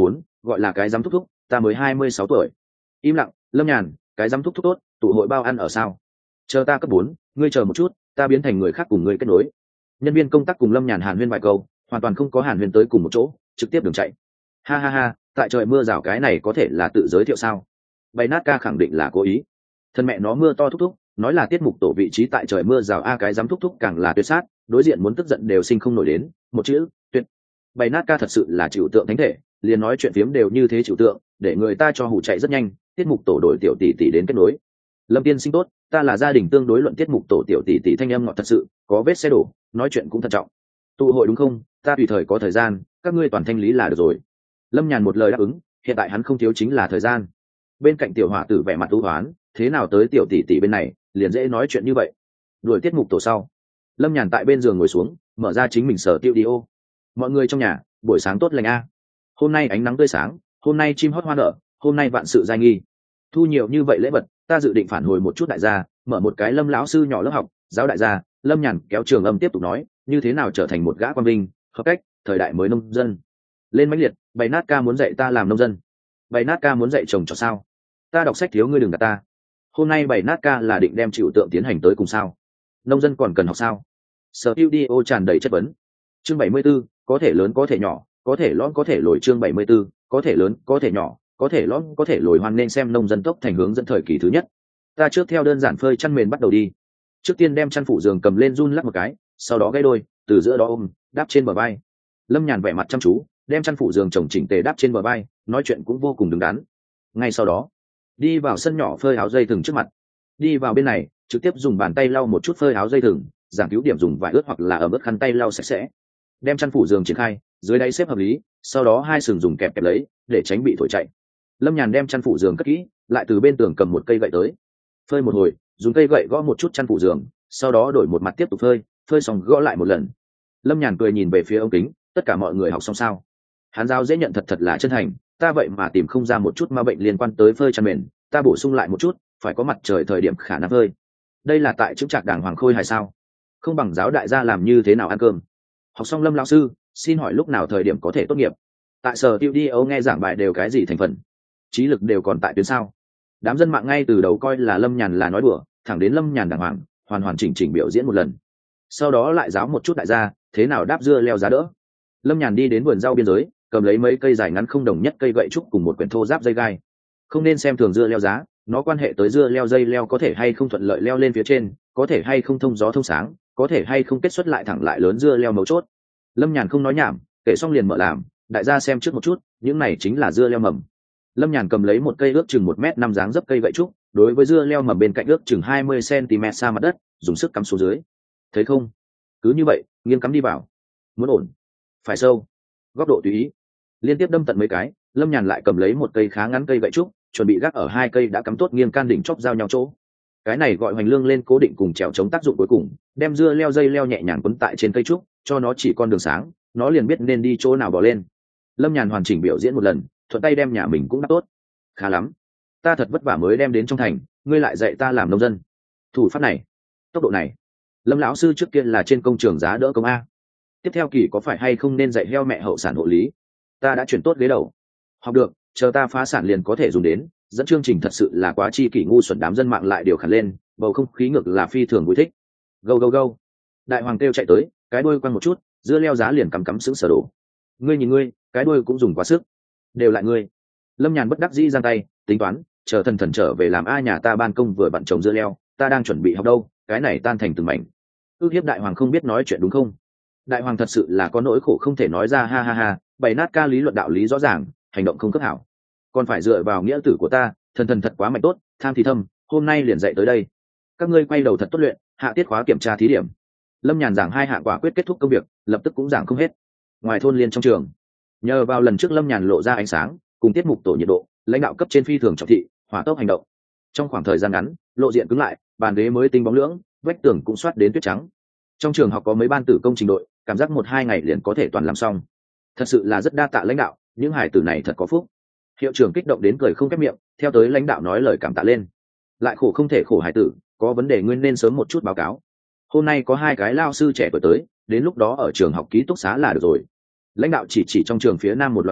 gọi là cái giám thúc thúc, ta mới 26 tuổi. Im lặng. Lâm Nhàn, cái giám thúc thúc tốt, tụ hội bao ăn ở sao? Chờ ta cấp 4, ngươi chờ một chút, ta biến thành người khác cùng ngươi kết nối. Nhân viên công tác cùng Lâm Nhàn hàn huyên vài câu, hoàn toàn không có hàn huyên tới cùng một chỗ, trực tiếp đường chạy. Ha ha ha, tại trời mưa rào cái này có thể là tự giới thiệu sao? Bày nát ca khẳng định là cố ý. Thân mẹ nó mưa to thúc thúc, nói là tiết mục tổ vị trí tại trời mưa rào a, cái dám thúc thúc càng là tuyệt sát, đối diện muốn tức giận đều sinh không nổi đến, một chữ, tuyệt. Bày nát ca thật sự là chịu tượng thánh thể, liền nói chuyện phiếm đều như thế chịu tượng, để người ta cho hù chạy rất nhanh, tiết mục tổ đổi tiểu tỷ tỷ đến kết nối. Lâm tiên sinh tốt, ta là gia đình tương đối luận tiết mục tổ tiểu tỷ tỷ thanh âm ngọt thật sự, có vết xe đổ, nói chuyện cũng thận trọng. Tụ hội đúng không? Ta tùy thời có thời gian, các ngươi toàn thanh lý là được rồi. Lâm Nhàn một lời đáp ứng, hiện tại hắn không thiếu chính là thời gian. Bên cạnh tiểu hỏa tử vẻ mặt u hoán, thế nào tới tiểu tỷ tỷ bên này, liền dễ nói chuyện như vậy. Đuổi tiết mục tổ sau, Lâm Nhàn tại bên giường ngồi xuống, mở ra chính mình sở tiêu đi ô. Mọi người trong nhà, buổi sáng tốt lành a. Hôm nay ánh nắng tươi sáng, hôm nay chim hót hoa nở, hôm nay vạn sự giai nghi. Thu nhiều như vậy lễ vật, ta dự định phản hồi một chút đại gia, mở một cái Lâm lão sư nhỏ lớp học, giáo đại gia. Lâm Nhàn kéo Trường Âm tiếp tục nói, như thế nào trở thành một gã quan binh, hợp cách, thời đại mới nông dân. Lên mãnh liệt, Bày nát ca muốn dạy ta làm nông dân. Bày nát ca muốn dạy trồng trọt sao? Ta đọc sách thiếu, ngươi đừng gạt ta. Hôm nay Bày nát ca là định đem chịu tượng tiến hành tới cùng sao? Nông dân còn cần học sao? Sở Studio tràn đầy chất vấn. Chương 74, có thể lớn có thể nhỏ, có thể lõm có thể lồi. Chương 74, có thể lớn có thể nhỏ, có thể lõm có thể lồi. Hoan nên xem nông dân tốc thành hướng dẫn thời kỳ thứ nhất. Ta trước theo đơn giản phơi chăn mền bắt đầu đi. Trước tiên đem chăn phủ giường cầm lên run lắc một cái, sau đó gãy đôi, từ giữa đó ôm, đáp trên bờ vai. Lâm Nhàn vẻ mặt chăm chú, đem chăn phủ giường chồng chỉnh tề đáp trên bờ vai, nói chuyện cũng vô cùng đứng đắn. Ngay sau đó, đi vào sân nhỏ phơi áo dây thừng trước mặt. Đi vào bên này, trực tiếp dùng bàn tay lau một chút phơi áo dây thừng, giảng cứu điểm dùng vải ướt hoặc là ẩm ướt khăn tay lau sạch sẽ. Đem chăn phủ giường triển khai, dưới đáy xếp hợp lý, sau đó hai sừng dùng kẹp kẹp lấy, để tránh bị thổi chạy. Lâm Nhàn đem chăn phủ giường cất kỹ, lại từ bên tường cầm một cây gậy tới. Phơi một hồi, dùng cây gậy gõ một chút chăn phủ giường, sau đó đổi một mặt tiếp tục phơi, phơi xong gõ lại một lần. Lâm Nhàn cười nhìn về phía ống kính, tất cả mọi người học xong sao? Hắn giao dễ nhận thật là chân thành, ta vậy mà tìm không ra một chút ma bệnh liên quan tới phơi chăn mền, ta bổ sung lại một chút, phải có mặt trời thời điểm khả năng phơi. Đây là tại chững chạc đàng hoàng khôi hay sao? Không bằng giáo đại gia làm như thế nào ăn cơm. Học xong Lâm lão sư, xin hỏi lúc nào thời điểm có thể tốt nghiệp? Tại sở tiêu đi nghe giảng bài đều cái gì thành phần, trí lực đều còn tại tuyến sao? Đám dân mạng ngay từ đầu coi là Lâm Nhàn là nói đùa, thẳng đến Lâm Nhàn đàng hoàng hoàn hoàn chỉnh chỉnh biểu diễn một lần, sau đó lại giáo một chút đại gia thế nào đáp dưa leo giá đỡ. Lâm Nhàn đi đến vườn rau biên giới, cầm lấy mấy cây dài ngắn không đồng nhất cây gậy trúc cùng một quyển thô giáp dây gai. Không nên xem thường dưa leo giá, nó quan hệ tới dưa leo dây leo có thể hay không thuận lợi leo lên phía trên, có thể hay không thông gió thông sáng, có thể hay không kết xuất lại thẳng lại lớn dưa leo mấu chốt. Lâm Nhàn không nói nhảm, kể xong liền mở làm, đại gia xem trước một chút, những này chính là dưa leo mầm. Lâm Nhàn cầm lấy một cây ước chừng 1m5 dáng dấp cây gậy trúc, đối với dưa leo mầm bên cạnh ước chừng 20 cm xa mặt đất, dùng sức cắm xuống dưới. Thấy không? Cứ như vậy, nghiêng cắm đi vào. Muốn ổn, phải sâu, góc độ tùy ý. Liên tiếp đâm tận mấy cái, Lâm Nhàn lại cầm lấy một cây khá ngắn cây gậy trúc, chuẩn bị gác ở hai cây đã cắm tốt nghiêng can đỉnh chóp giao nhau chỗ. Cái này gọi hoành lương lên cố định cùng trèo chống tác dụng cuối cùng, đem dưa leo dây leo nhẹ nhàng quấn tại trên cây trúc, cho nó chỉ con đường sáng, nó liền biết nên đi chỗ nào bỏ lên. Lâm Nhàn hoàn chỉnh biểu diễn một lần, thuận tay đem nhà mình cũng đắp tốt. Khá lắm, ta thật vất vả mới đem đến trong thành, ngươi lại dạy ta làm nông dân. Thủ pháp này, tốc độ này, Lâm lão sư trước kia là trên công trường giá đỡ công a. Tiếp theo kỳ có phải hay không nên dạy heo mẹ hậu sản hộ lý? Ta đã chuyển tốt ghế đầu. Học được, chờ ta phá sản liền có thể dùng đến. Dẫn chương trình thật sự là quá chi kỷ ngu xuẩn, đám dân mạng lại điều khản lên, bầu không khí ngược là phi thường vui thích. Go go go. Đại hoàng kêu chạy tới, cái đuôi quăng một chút, dưa leo giá liền cắm sững sờ đổ. Ngươi nhìn ngươi, cái đuôi cũng dùng quá sức. Đều lại ngươi. Lâm Nhàn bất đắc dĩ giang tay, tính toán, chờ thần thần trở về làm a, nhà ta ban công vừa bận trồng dưa leo, ta đang chuẩn bị học đâu, cái này tan thành từng mảnh. Ước hiếp đại hoàng không biết nói chuyện đúng không? Đại hoàng thật sự là có nỗi khổ không thể nói ra, ha ha ha, bày nát ca lý luận đạo lý rõ ràng, hành động không cấp hảo, còn phải dựa vào nghĩa tử của ta, thần thần thật quá mạnh tốt, tham thì thâm, hôm nay liền dạy tới đây. Các ngươi quay đầu thật tốt luyện, hạ tiết khóa kiểm tra thí điểm. Lâm Nhàn giảng 2 hạng quả quyết kết thúc công việc, lập tức cũng giảng không hết. Ngoài thôn liên trong trường, nhờ vào lần trước Lâm Nhàn lộ ra ánh sáng, cùng tiết mục tổ nhiệt độ, lãnh đạo cấp trên phi thường trọng thị, hỏa tốc hành động. Trong khoảng thời gian ngắn, lộ diện cứng lại, bàn ghế mới tinh bóng lưỡng, vách tường cũng soát đến tuyết trắng. Trong trường học có mấy ban tử công trình đội, cảm giác 1-2 ngày liền có thể toàn làm xong. Thật sự là rất đa tạ lãnh đạo, những hải tử này thật có phúc. Hiệu trưởng kích động đến cười không khép miệng, theo tới lãnh đạo nói lời cảm tạ lên. Lại khổ không thể khổ hải tử, có vấn đề nguyên nên sớm một chút báo cáo. Hôm nay có 2 cái lao sư trẻ tuổi tới, đến lúc đó ở trường học ký túc xá là được rồi. Lãnh đạo chỉ trong trường phía nam một loạt phòng,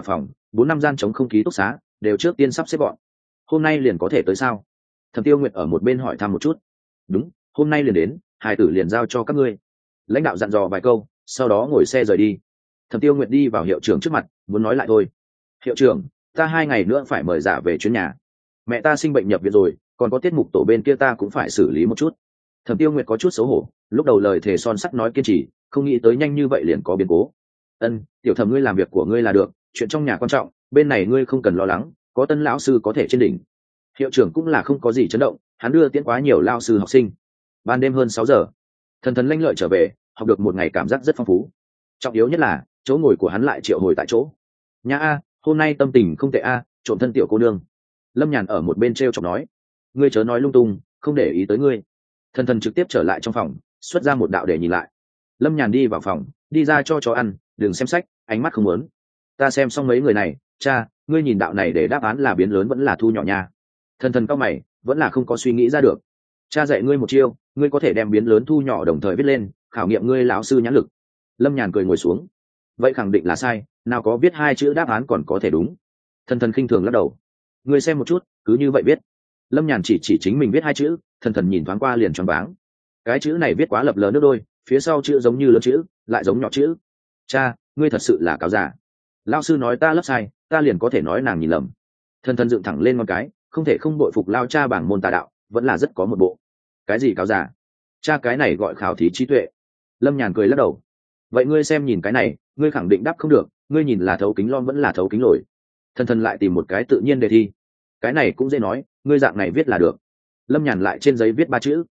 4 năm gian chống không ký túc xá đều trước tiên sắp xếp gọn. Hôm nay liền có thể tới sao? Thẩm Tiêu Nguyệt ở một bên hỏi thăm một chút. Đúng, hôm nay liền đến, hài tử liền giao cho các ngươi. Lãnh đạo dặn dò vài câu, sau đó ngồi xe rời đi. Thẩm Tiêu Nguyệt đi vào hiệu trưởng trước mặt, muốn nói lại thôi. Hiệu trưởng, ta 2 ngày nữa phải mời giả về chuyến nhà. Mẹ ta sinh bệnh nhập viện rồi, còn có tiết mục tổ bên kia ta cũng phải xử lý một chút. Thẩm Tiêu Nguyệt có chút xấu hổ, lúc đầu lời thề son sắt nói kiên trì, không nghĩ tới nhanh như vậy liền có biến cố. Ân, tiểu Thẩm ngươi làm việc của ngươi là được, chuyện trong nhà quan trọng, bên này ngươi không cần lo lắng, có Tân lão sư có thể trên đỉnh. Hiệu trưởng cũng là không có gì chấn động, hắn đưa tiễn quá nhiều lao sư học sinh. Ban đêm hơn 6 giờ, Thần Thần lanh lợi trở về, học được một ngày cảm giác rất phong phú. Trọng yếu nhất là chỗ ngồi của hắn lại triệu hồi tại chỗ. Nha a, hôm nay tâm tình không tệ a, trộm thân tiểu cô nương. Lâm Nhàn ở một bên treo chọc nói, ngươi chớ nói lung tung, không để ý tới ngươi. Thần Thần trực tiếp trở lại trong phòng, xuất ra một đạo để nhìn lại. Lâm Nhàn đi vào phòng, đi ra cho chó ăn, đừng xem sách, ánh mắt không muốn. Ta xem xong mấy người này, cha, ngươi nhìn đạo này để đáp án là biến lớn vẫn là thu nhỏ nha. Thần Thần cao mày, vẫn là không có suy nghĩ ra được. Cha dạy ngươi một chiêu, ngươi có thể đem biến lớn thu nhỏ đồng thời viết lên, khảo nghiệm ngươi lão sư nhãn lực. Lâm Nhàn cười ngồi xuống. Vậy khẳng định là sai, nào có viết 2 chữ đáp án còn có thể đúng. Thần Thần khinh thường lắc đầu. Ngươi xem một chút, cứ như vậy viết. Lâm Nhàn chỉ chính mình viết 2 chữ, Thần Thần nhìn thoáng qua liền choáng váng. Cái chữ này viết quá lập lờ nước đôi, phía sau chữ giống như lớn chữ, lại giống nhỏ chữ. Cha, ngươi thật sự là cáo giả. Lão sư nói ta lấp sai, ta liền có thể nói nàng nhìn lầm. Thần Thần dựng thẳng lên ngón cái, không thể không bội phục lao cha bảng môn tà đạo, vẫn là rất có một bộ. Cái gì cáo giả? Cha, cái này gọi khảo thí trí tuệ. Lâm Nhàn cười lắc đầu. Vậy ngươi xem nhìn cái này, ngươi khẳng định đáp không được, ngươi nhìn là thấu kính lom vẫn là thấu kính lồi. Thần Thần lại tìm một cái tự nhiên đề thi. Cái này cũng dễ nói, ngươi dạng này viết là được. Lâm Nhàn lại trên giấy viết 3 chữ.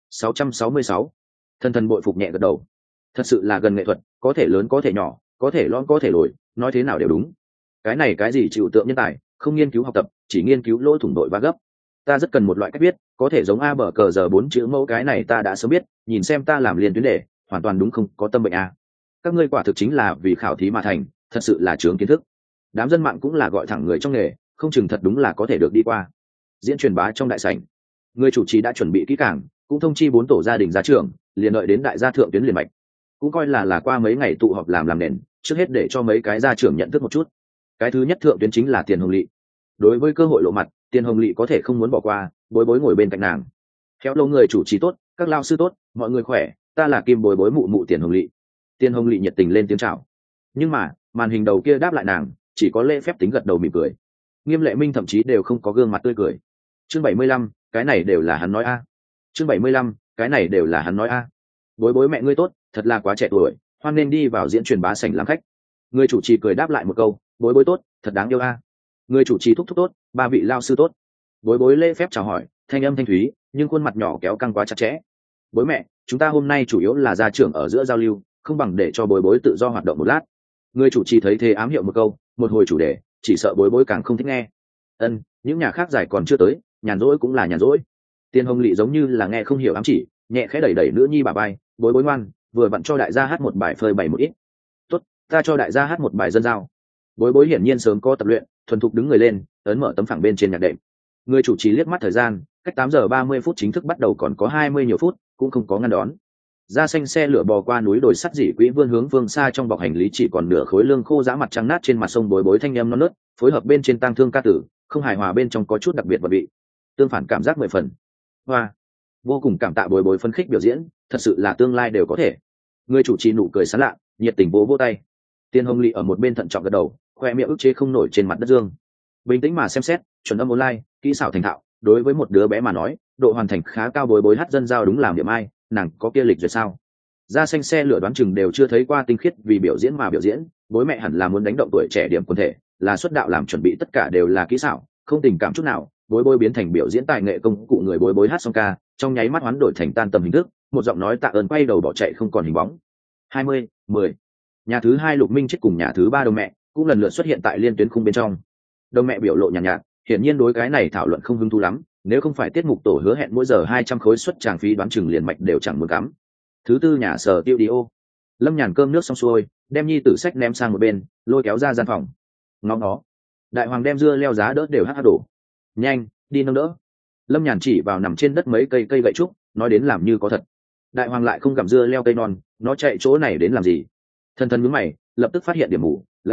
666. Thần Thần bội phục nhẹ gật đầu. Thật sự là gần nghệ thuật, có thể lớn có thể nhỏ, có thể lon có thể lồi, nói thế nào đều đúng. Cái này cái gì chịu tượng nhân tài, không nghiên cứu học tập, chỉ nghiên cứu lỗ thủng đội và gấp. Ta rất cần một loại cách viết, có thể giống a bờ cờ giờ 4 chữ mẫu, cái này ta đã sớm biết, nhìn xem ta làm liền tuyến đề, hoàn toàn đúng không có tâm bệnh a. Các ngươi quả thực chính là vì khảo thí mà thành, thật sự là chướng kiến thức. Đám dân mạng cũng là gọi thẳng người trong nghề, không chừng thật đúng là có thể được đi qua. Diễn truyền bá trong đại sảnh, người chủ trì đã chuẩn bị kỹ càng, cũng thông chi 4 tổ gia đình gia trưởng, liền đợi đến đại gia thượng tuyến liền mạch. Cũng coi là qua mấy ngày tụ họp làm nền, trước hết để cho mấy cái gia trưởng nhận thức một chút. Cái thứ nhất thượng tuyến chính là Tiền Hồng Lệ. Đối với cơ hội lộ mặt, Tiền Hồng Lệ có thể không muốn bỏ qua, bối bối ngồi bên cạnh nàng. Khéo lâu người chủ trì tốt, các lao sư tốt, mọi người khỏe, ta là Kim bối bối mụ mụ Tiền Hồng Lệ. Tiền Hồng Lệ nhiệt tình lên tiếng chào. Nhưng mà màn hình đầu kia đáp lại nàng, chỉ có lễ phép tính gật đầu mỉm cười. Nghiêm Lệ Minh thậm chí đều không có gương mặt tươi cười. Chương 75, cái này đều là hắn nói a. Chương 75, cái này đều là hắn nói a. Bối bối mẹ ngươi tốt, thật là quá trẻ tuổi, hoan nên đi vào diễn truyền bá sảnh làm khách. Người chủ trì cười đáp lại một câu, bối bối tốt, thật đáng yêu a. Người chủ trì thúc thúc tốt, 3 vị lao sư tốt. Bối bối lễ phép chào hỏi, thanh âm thanh thúy, nhưng khuôn mặt nhỏ kéo căng quá chặt chẽ. Bối mẹ, chúng ta hôm nay chủ yếu là gia trưởng ở giữa giao lưu, không bằng để cho bối bối tự do hoạt động một lát. Người chủ trì thấy thế ám hiệu một câu, một hồi chủ đề, chỉ sợ bối bối càng không thích nghe. Ân, những nhà khác giải còn chưa tới, nhàn rỗi cũng là nhàn rỗi. Tiền Hồng Lệ giống như là nghe không hiểu ám chỉ, nhẹ khẽ đẩy đẩy nữ nhi bà bay, bối bối ngoan, vừa vặn cho đại gia hát một bài phơi bày một ít. Tốt, ta cho đại gia hát một bài dân giao. Bối bối hiển nhiên sớm có tập luyện, thuần thục đứng người lên, ấn mở tấm phẳng bên trên nhạc đệm. Người chủ trì liếc mắt thời gian, cách 8 giờ 30 phút chính thức bắt đầu còn có 20 nhiều phút, cũng không có ngăn đón. Da xanh xe lửa bò qua núi đồi sắt dỉ quỹ vươn hướng phương xa, trong bọc hành lý chỉ còn nửa khối lương khô giã mặt trắng nát trên mặt sông. Bối bối thanh em non nớt, phối hợp bên trên tang thương ca tử, không hài hòa bên trong có chút đặc biệt và vị tương phản cảm giác 10 phần. Hoa, vô cùng cảm tạ bối bối phấn khích biểu diễn, thật sự là tương lai đều có thể. Người chủ trì nụ cười sán lạ, nhiệt tình vỗ vỗ tay. Tiền Hồng Lệ ở một bên thận trọng gật đầu, khoe miệng ức chế không nổi trên mặt đất dương. Bình tĩnh mà xem xét, chuẩn âm online, kỹ xảo thành thạo, đối với một đứa bé mà nói, độ hoàn thành khá cao. Bối bối hát dân giao đúng làm điểm ai, nàng có kia lịch duyệt sao? Da xanh xe lửa đoán chừng đều chưa thấy qua tinh khiết vì biểu diễn mà biểu diễn, bối mẹ hẳn là muốn đánh động tuổi trẻ điểm quần thể, là xuất đạo làm chuẩn bị, tất cả đều là kỹ xảo, không tình cảm chút nào. Bối bối biến thành biểu diễn tài nghệ công cụ, người bối bối hát xong ca, trong nháy mắt hoán đổi thành tan tầm hình thức, một giọng nói tạ ơn quay đầu bỏ chạy không còn hình bóng. 20, 10. Nhà thứ 2 Lục Minh Chết cùng nhà thứ 3 Đồng Mẹ cũng lần lượt xuất hiện tại liên tuyến khung bên trong. Đồng Mẹ biểu lộ nhàn nhạt, hiển nhiên đối cái này thảo luận không hứng thú lắm, nếu không phải tiết mục tổ hứa hẹn mỗi giờ 200 khối suất tràng phí, đoán chừng liền mạch đều chẳng muốn cắm. Thứ tư nhà Sở Tiêu Đi Ô. Lâm Nhàn cơm nước xong xuôi, đem nhi tử sách ném sang một bên, lôi kéo ra gian phòng. Ngó ngó, đại hoàng đem dưa leo giá đỡ đều hát đổ. Nhanh, đi nâng đỡ. Lâm Nhàn chỉ vào nằm trên đất mấy cây gậy trúc, nói đến làm như có thật. Đại hoàng lại không gặm dưa leo cây non, nó chạy chỗ này đến làm gì? Thần Thần nhướng mày, lập tức phát hiện điểm mù, lao đăng,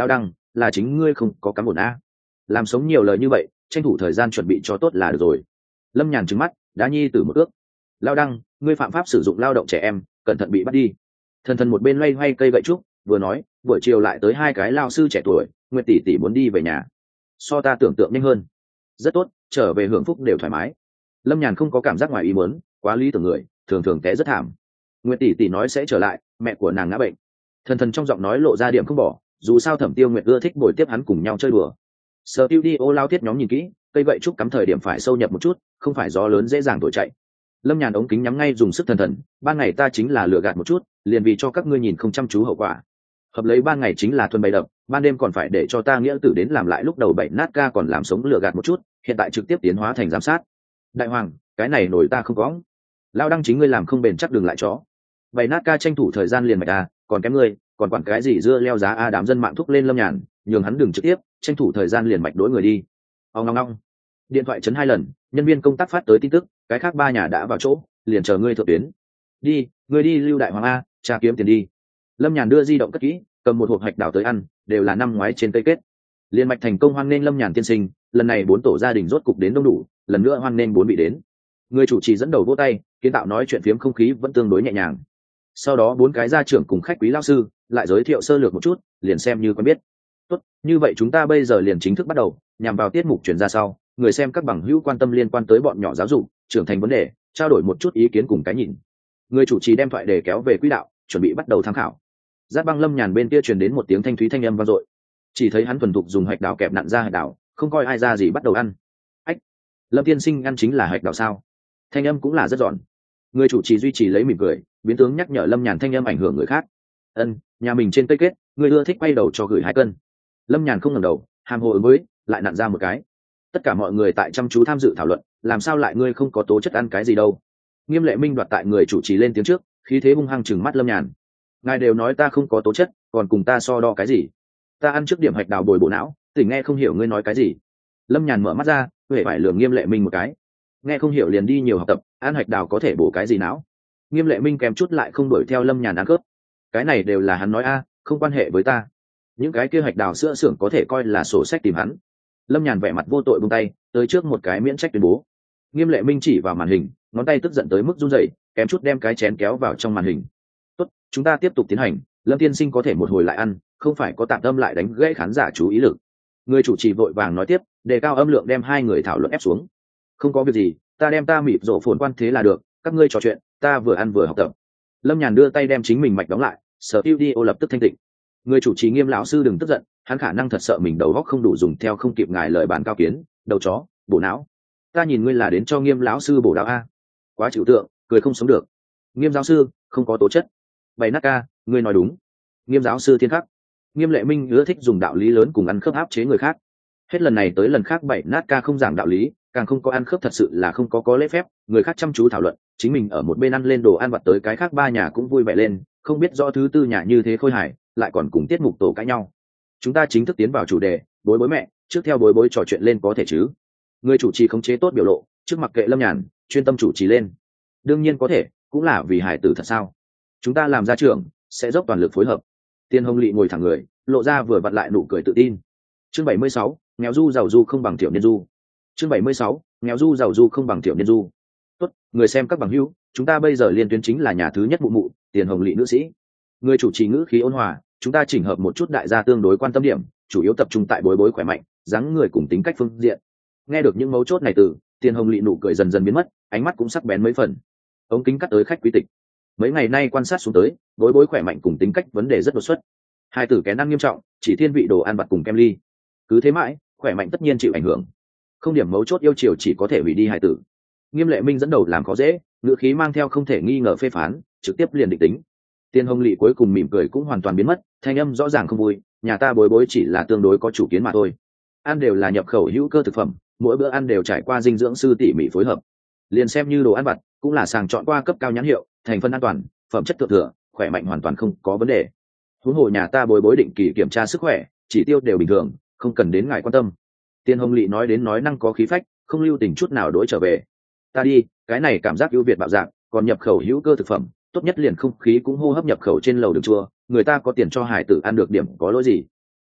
là chính ngươi không có cắm ổn a. Làm sống nhiều lời như vậy, tranh thủ thời gian chuẩn bị cho tốt là được rồi. Lâm Nhàn trừng mắt, đá nhi tử một ước. Lao đăng, ngươi phạm pháp sử dụng lao động trẻ em, cẩn thận bị bắt đi. Thần thần một bên loay hoay cây gậy trúc, vừa nói, buổi chiều lại tới hai cái lao sư trẻ tuổi, Nguyệt tỷ tỷ muốn đi về nhà. So ta tưởng tượng nhanh hơn. Rất tốt, trở về hưởng phúc đều thoải mái. Lâm Nhàn không có cảm giác ngoài ý muốn, quá lý tưởng người, thường thường té rất thảm. Nguyệt tỷ tỷ nói sẽ trở lại, mẹ của nàng ngã bệnh. Thần thần trong giọng nói lộ ra điểm không bỏ, dù sao Thẩm Tiêu Nguyệt ưa thích bồi tiếp hắn cùng nhau chơi đùa. Sở Tiêu đi ô lao thiết nhóm nhìn kỹ, cây gậy trúc cắm thời điểm phải sâu nhập một chút, không phải gió lớn dễ dàng thổi chạy. Lâm Nhàn ống kính nhắm ngay dùng sức thần thần, ban ngày ta chính là lừa gạt một chút, liền vì cho các ngươi nhìn không chăm chú hậu quả. Hợp lấy ban ngày chính là thuần bày đập, ban đêm còn phải để cho ta nghĩa tử đến làm lại lúc đầu bảy nát ca còn làm sống lừa gạt một chút, hiện tại trực tiếp tiến hóa thành giám sát. Đại hoàng, cái này nổi ta không có. Lao đăng chính ngươi làm không bền chắc đường lại chó. Bảy nát ca tranh thủ thời gian liền mạch a, còn kém ngươi, còn quản cái gì dưa leo giá a, đám dân mạng thúc lên Lâm Nhàn, nhường hắn đừng trực tiếp, tranh thủ thời gian liền mạch đối người đi. Ông ngong ngong. Điện thoại chấn 2 lần, nhân viên công tác phát tới tin tức, cái khác 3 nhà đã vào chỗ, liền chờ ngươi thượng tuyến. Đi, ngươi đi Lưu Đại Hoàng a, tra kiếm tiền đi. Lâm Nhàn đưa di động cất kỹ, cầm một hộp hạch đào tới ăn, đều là năm ngoái trên cây kết. Liên mạch thành công hoan nghênh Lâm Nhàn tiên sinh, lần này 4 tổ gia đình rốt cục đến đông đủ, lần nữa hoan nghênh 4 vị đến. Người chủ trì dẫn đầu vỗ tay, kiến tạo nói chuyện phiếm không khí vẫn tương đối nhẹ nhàng. Sau đó 4 cái gia trưởng cùng khách quý lao sư lại giới thiệu sơ lược một chút, liền xem như quen biết. Tốt, như vậy chúng ta bây giờ liền chính thức bắt đầu, nhằm vào tiết mục chuyển ra sau, người xem các bằng hữu quan tâm liên quan tới bọn nhỏ giáo dục, trưởng thành vấn đề, trao đổi một chút ý kiến cùng cái nhìn. Người chủ trì đem thoại đề kéo về quỹ đạo, chuẩn bị bắt đầu tham khảo. Giác Băng Lâm Nhàn bên kia truyền đến một tiếng thanh thúy thanh âm vang dội. Chỉ thấy hắn thuần thục dùng hạch đào kẹp nặn ra hạch đào, không coi ai ra gì bắt đầu ăn. Ách, Lâm tiên sinh ăn chính là hạch đào sao? Thanh âm cũng là rất giòn. Người chủ trì duy trì lấy mỉm cười, biến tướng nhắc nhở Lâm Nhàn thanh âm ảnh hưởng người khác. Nhà mình trên cây kết, người ưa thích quay đầu cho gửi 2 cân. Lâm Nhàn không ngẩng đầu, hàm hồ ứng với, lại nặn ra một cái. Tất cả mọi người tại chăm chú tham dự thảo luận, làm sao lại ngươi không có tố chất ăn cái gì đâu? Nghiêm Lệ Minh đoạt tại người chủ trì lên tiếng trước, khí thế hung hăng chừng mắt Lâm Nhàn. Ngài đều nói ta không có tố chất, còn cùng ta so đo cái gì? Ta ăn trước điểm hạch đào bồi bộ não, tỉnh nghe không hiểu ngươi nói cái gì. Lâm Nhàn mở mắt ra, huệ phải lườm Nghiêm Lệ Minh một cái. Nghe không hiểu liền đi nhiều học tập, ăn hạch đào có thể bổ cái gì não? Nghiêm Lệ Minh kèm chút lại không đuổi theo Lâm Nhàn ăn cướp. Cái này đều là hắn nói a, không quan hệ với ta. Những cái kia hạch đào sữa xưởng có thể coi là sổ sách tìm hắn. Lâm Nhàn vẻ mặt vô tội buông tay, tới trước một cái miễn trách tuyên bố. Nghiêm Lệ Minh chỉ vào màn hình, ngón tay tức giận tới mức run rẩy, kém chút đem cái chén kéo vào trong màn hình. Tốt, chúng ta tiếp tục tiến hành, Lâm tiên sinh có thể một hồi lại ăn, không phải có tạm tâm lại đánh gãy khán giả chú ý lực. Người chủ trì vội vàng nói tiếp, đề cao âm lượng đem 2 người thảo luận ép xuống. Không có việc gì, ta đem ta mịt rổ phồn quan thế là được, các ngươi trò chuyện, ta vừa ăn vừa học tập. Lâm Nhàn đưa tay đem chính mình mạch đóng lại, Sở Tiêu đi ô lập tức thanh tịnh. Người chủ trì Nghiêm lão sư đừng tức giận, hắn khả năng thật sợ mình đầu óc không đủ dùng theo không kịp ngài lời bàn cao kiến, đầu chó, bổ não. Ta nhìn ngươi là đến cho Nghiêm lão sư bổ đạo a. Quá chịu tượng, cười không sống được. Nghiêm giáo sư, không có tố chất. Bày nát ca, ngươi nói đúng. Nghiêm giáo sư thiên khắc. Nghiêm Lệ Minh ưa thích dùng đạo lý lớn cùng ăn khớp áp chế người khác. Hết lần này tới lần khác bảy nát ca không giảng đạo lý, càng không có ăn khớp, thật sự là không có lễ phép. Người khác chăm chú thảo luận, chính mình ở một bên ăn lên đồ ăn vặt tới cái khác 3 nhà cũng vui vẻ lên, không biết rõ thứ 4 nhà như thế khôi hài, lại còn cùng tiết mục tổ cãi nhau. Chúng ta chính thức tiến vào chủ đề, bối bối mẹ, trước theo bối bối trò chuyện lên có thể chứ? Người chủ trì khống chế tốt biểu lộ, trước mặc kệ Lâm Nhàn, chuyên tâm chủ trì lên. Đương nhiên có thể, cũng là vì hải tử thật sao? Chúng ta làm gia trưởng, sẽ dốc toàn lực phối hợp. Tiên Hồng Lệ ngồi thẳng người, lộ ra vừa vặn lại nụ cười tự tin. Chương 76, nghèo du giàu du không bằng tiểu niên du. Chương 76, nghèo du giàu du không bằng tiểu niên du. Tốt, người xem các bằng hữu, chúng ta bây giờ liên tuyến chính là nhà thứ nhất mụ mụ, Tiền Hồng Lệ nữ sĩ. Người chủ trì ngữ khí ôn hòa, chúng ta chỉnh hợp một chút đại gia tương đối quan tâm điểm, chủ yếu tập trung tại bối bối khỏe mạnh, dáng người cùng tính cách phương diện. Nghe được những mấu chốt này từ, Tiền Hồng Lệ nụ cười dần dần biến mất, ánh mắt cũng sắc bén mấy phần. Ống kính cắt tới khách quý tịch. Mấy ngày nay quan sát xuống tới, bối bối khỏe mạnh cùng tính cách vấn đề rất đột xuất. Hai tử kén ăn nghiêm trọng, chỉ thiên vị đồ ăn vặt cùng kem ly. Cứ thế mãi, khỏe mạnh tất nhiên chịu ảnh hưởng. Không điểm mấu chốt yêu chiều chỉ có thể hủy đi hai tử. Nghiêm Lệ Minh dẫn đầu làm khó dễ, ngữ khí mang theo không thể nghi ngờ phê phán, trực tiếp liền định tính. Tiên Hồng Lệ cuối cùng mỉm cười cũng hoàn toàn biến mất, thanh âm rõ ràng không vui, nhà ta bối bối chỉ là tương đối có chủ kiến mà thôi. Ăn đều là nhập khẩu hữu cơ thực phẩm, mỗi bữa ăn đều trải qua dinh dưỡng sư tỉ mỉ phối hợp. Liền xem như đồ ăn vặt, cũng là sàng chọn qua cấp cao nhãn hiệu, thành phần an toàn, phẩm chất thượng thừa, khỏe mạnh hoàn toàn không có vấn đề. Huống hồ nhà ta bối bối định kỳ kiểm tra sức khỏe, chỉ tiêu đều bình thường, không cần đến ngài quan tâm. Tiên Hồng Lệ nói đến nói năng có khí phách, không lưu tình chút nào đối trở về. Ta đi, cái này cảm giác ưu việt bạo dạng, còn nhập khẩu hữu cơ thực phẩm, tốt nhất liền không khí cũng hô hấp nhập khẩu trên lầu đường chua, người ta có tiền cho hải tử ăn được điểm có lỗi gì?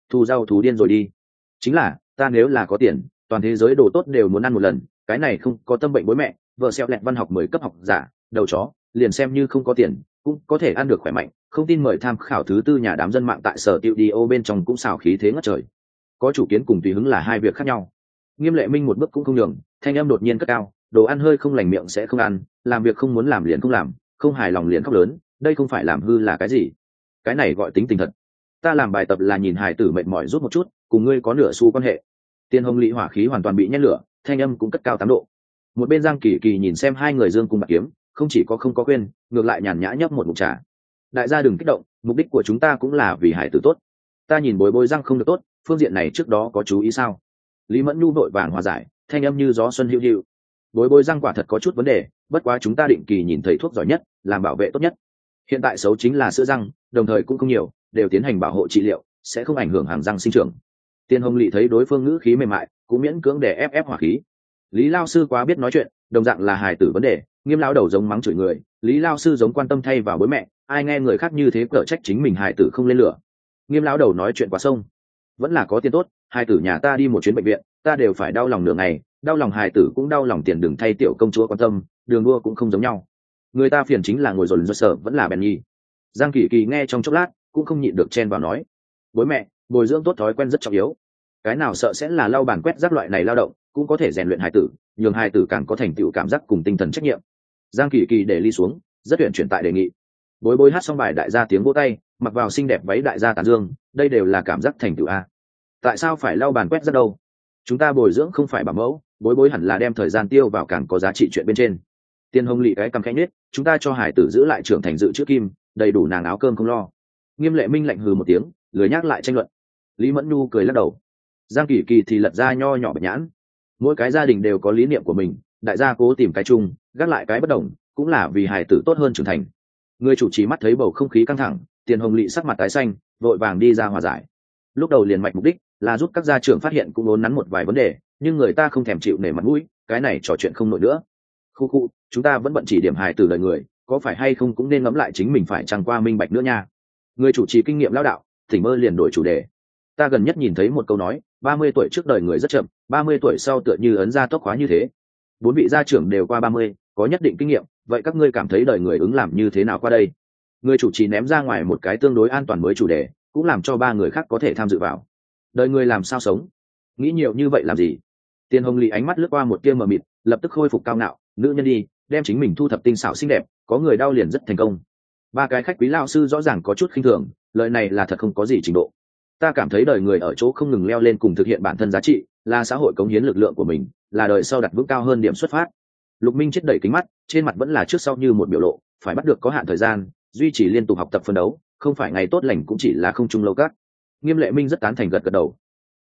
thu rau thú điên rồi đi. Chính là ta nếu là có tiền, toàn thế giới đồ tốt đều muốn ăn một lần, cái này không có tâm bệnh bối mẹ, vợ xẹo lẹt văn học 10 cấp học giả, đầu chó, liền xem như không có tiền cũng có thể ăn được khỏe mạnh. Không tin mời tham khảo thứ tư nhà đám dân mạng tại sở tiệu đi ô bên trong cũng xào khí thế ngất trời. Có chủ kiến cùng tùy hứng là hai việc khác nhau. Nghiêm Lệ Minh một bước cũng không nhường, thanh âm đột nhiên cất cao, đồ ăn hơi không lành miệng sẽ không ăn, làm việc không muốn làm liền không làm, không hài lòng liền khóc lớn, đây không phải làm hư là cái gì? Cái này gọi tính tình thật. Ta làm bài tập là nhìn hài tử mệt mỏi rút một chút, cùng ngươi có nửa xu quan hệ. Tiên Hồng Lị hỏa khí hoàn toàn bị nhét lửa, thanh âm cũng cất cao 8 độ. Một bên Giang Kỳ Kỳ nhìn xem hai người dương cùng bạc kiếm, không chỉ có không có quên, ngược lại nhàn nhã nhấp một ngụm trà. Đại gia đừng kích động, mục đích của chúng ta cũng là vì hải tử tốt. Ta nhìn Bối Bối răng không được tốt, phương diện này trước đó có chú ý sao? Lý Mẫn Nhu vội vàng hòa giải, thanh âm như gió xuân hữu hữu. Bối Bối răng quả thật có chút vấn đề, bất quá chúng ta định kỳ nhìn thầy thuốc giỏi nhất, làm bảo vệ tốt nhất. Hiện tại xấu chính là sữa răng, đồng thời cũng không nhiều, đều tiến hành bảo hộ trị liệu, sẽ không ảnh hưởng hàng răng sinh trưởng. Tiên Hồng Lị thấy đối phương ngữ khí mềm mại, cũng miễn cưỡng để ép hỏa khí. Lý lao sư quá biết nói chuyện, đồng dạng là hài tử vấn đề. Nghiêm lao đầu giống mắng chửi người, Lý lao sư giống quan tâm thay vào bối mẹ, ai nghe người khác như thế cở trách chính mình hài tử không lên lửa. Nghiêm lao đầu nói chuyện quá sông, vẫn là có tiền tốt, hài tử nhà ta đi một chuyến bệnh viện, ta đều phải đau lòng nửa ngày, đau lòng hài tử cũng đau lòng tiền, đừng thay tiểu công chúa quan tâm, đường đua cũng không giống nhau. Người ta phiền chính là ngồi dồn dơ sợ vẫn là bèn nhi. Giang Kỳ Kỳ nghe trong chốc lát, cũng không nhịn được chen vào nói, bối mẹ, bồi dưỡng tốt thói quen rất trọng yếu. Cái nào sợ sẽ là lau bàn quét rác loại này lao động, cũng có thể rèn luyện hài tử, nhường hài tử càng có thành tựu cảm giác cùng tinh thần trách nhiệm. Giang Kỳ Kỳ để ly xuống, rất tuyển chuyển tại đề nghị. Bối Bối hát xong bài đại gia tiếng vỗ tay, mặc vào xinh đẹp váy đại gia tán dương, đây đều là cảm giác thành tựu a. Tại sao phải lau bàn quét rác đâu? Chúng ta bồi dưỡng không phải bảo mẫu, Bối Bối hẳn là đem thời gian tiêu vào càng có giá trị chuyện bên trên. Tiên Hồng Lị cái cằm khẽ nhếch, chúng ta cho hài tử giữ lại trưởng thành dự trữ kim, đầy đủ nàng áo cơm không lo. Nghiêm Lệ Minh lạnh hừ một tiếng, lười nhắc lại tranh luận. Lý Mẫn Nhu cười lắc đầu. Giang Kỳ Kỳ thì lật ra nho nhỏ bạch nhãn. Mỗi cái gia đình đều có lý niệm của mình, đại gia cố tìm cái chung, gác lại cái bất đồng, cũng là vì hài tử tốt hơn trưởng thành. Người chủ trì mắt thấy bầu không khí căng thẳng, Tiền Hồng Lị sắc mặt tái xanh, vội vàng đi ra hòa giải. Lúc đầu liền mạch mục đích là giúp các gia trưởng phát hiện cũng ốn nắn một vài vấn đề, nhưng người ta không thèm chịu nể mặt mũi, cái này trò chuyện không nổi nữa. Khu, chúng ta vẫn bận chỉ điểm hài tử đời người, có phải hay không cũng nên ngẫm lại chính mình phải trăng qua minh bạch nữa nha. Người chủ trì kinh nghiệm lão đạo, thỉnh mơ liền đổi chủ đề. Ta gần nhất nhìn thấy một câu nói, 30 tuổi trước đời người rất chậm, 30 tuổi sau tựa như ấn ra tốc khóa như thế. 4 vị gia trưởng đều qua 30, có nhất định kinh nghiệm, vậy các ngươi cảm thấy đời người ứng làm như thế nào qua đây? Người chủ trì ném ra ngoài một cái tương đối an toàn mới chủ đề, cũng làm cho 3 người khác có thể tham dự vào. Đời người làm sao sống? Nghĩ nhiều như vậy làm gì? Tiên Hồng Lị ánh mắt lướt qua một tia mờ mịt, lập tức khôi phục cao ngạo, nữ nhân đi, đem chính mình thu thập tinh xảo xinh đẹp, có người đau liền rất thành công. 3 cái khách quý lão sư rõ ràng có chút khinh thường, lời này là thật không có gì trình độ. Ta cảm thấy đời người ở chỗ không ngừng leo lên cùng thực hiện bản thân giá trị, là xã hội cống hiến lực lượng của mình, là đời sau đặt vững cao hơn điểm xuất phát. Lục Minh chết đẩy kính mắt, trên mặt vẫn là trước sau như một biểu lộ, phải bắt được có hạn thời gian, duy trì liên tục học tập phân đấu, không phải ngày tốt lành cũng chỉ là không trung lâu các. Nghiêm Lệ Minh rất tán thành gật gật đầu.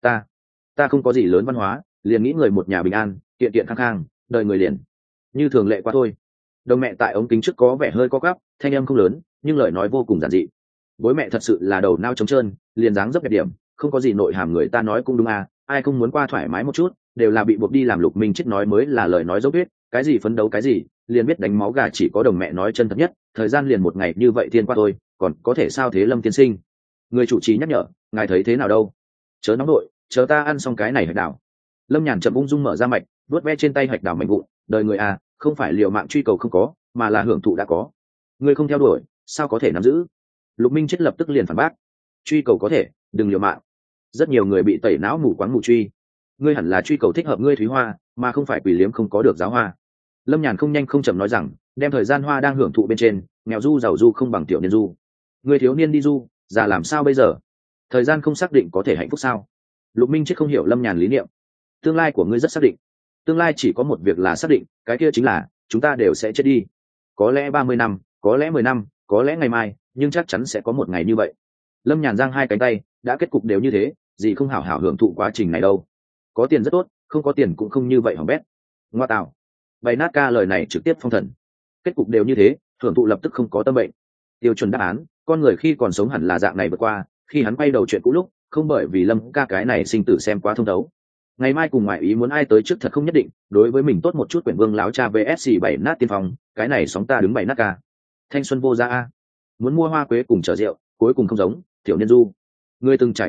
Ta không có gì lớn văn hóa, liền nghĩ người một nhà bình an, kiện kiện khang khang, đời người liền như thường lệ qua thôi. Đồng mẹ tại ống kính trước có vẻ hơi co quắp, thanh âm không lớn, nhưng lời nói vô cùng giản dị. Bối mẹ thật sự là đầu nao trống trơn, liền dáng dấp đẹp điểm, không có gì nội hàm, người ta nói cũng đúng à, ai không muốn qua thoải mái một chút, đều là bị buộc đi làm. Lục Minh chết nói mới là lời nói dấu biết, cái gì phấn đấu cái gì, liền biết đánh máu gà, chỉ có đồng mẹ nói chân thật nhất, thời gian liền một ngày như vậy thiên qua thôi, còn có thể sao thế Lâm tiên sinh? Người chủ trì nhắc nhở, ngài thấy thế nào đâu? Chớ nóng nội, chờ ta ăn xong cái này hạch đảo. Lâm Nhàn chậm ung dung mở ra mạch, vuốt ve trên tay hạch đảo mảnh vụn, đời người à, không phải liều mạng truy cầu không có, mà là hưởng thụ đã có. Người không theo đuổi, sao có thể nắm giữ? Lục Minh chết lập tức liền phản bác, truy cầu có thể, đừng liều mạng. Rất nhiều người bị tẩy não mù quáng mù truy, ngươi hẳn là truy cầu thích hợp ngươi thúy hoa, mà không phải quỷ liếm không có được giáo hoa. Lâm Nhàn không nhanh không chậm nói rằng, đem thời gian hoa đang hưởng thụ bên trên, nghèo du giàu du không bằng tiểu niên du. Người thiếu niên đi du, già làm sao bây giờ? Thời gian không xác định có thể hạnh phúc sao? Lục Minh chết không hiểu Lâm Nhàn lý niệm. Tương lai của ngươi rất xác định. Tương lai chỉ có một việc là xác định, cái kia chính là chúng ta đều sẽ chết đi. Có lẽ 30 năm, có lẽ 10 năm, có lẽ ngày mai, nhưng chắc chắn sẽ có một ngày như vậy. Lâm Nhàn giang hai cánh tay, đã kết cục đều như thế, gì không hảo hảo hưởng thụ quá trình này đâu. Có tiền rất tốt, không có tiền cũng không như vậy hỏng bét. Ngoa tạo. Bày nát ca lời này trực tiếp phong thần. Kết cục đều như thế, hưởng thụ lập tức không có tâm bệnh. Tiêu chuẩn đáp án, con người khi còn sống hẳn là dạng này vượt qua, khi hắn quay đầu chuyện cũ lúc, không bởi vì Lâm ca cái này sinh tử xem quá thông thấu. Ngày mai cùng ngoại ý muốn ai tới trước thật không nhất định, đối với mình tốt một chút. Quyển Vương láo cha vsc bảy nát tiên phong, cái này sóng ta đứng bảy nát ca. Thanh xuân vô gia a. Muốn mua hoa quế cùng chở rượu, cuối cùng không giống tiểu niên du. Người từng trải quên đủ,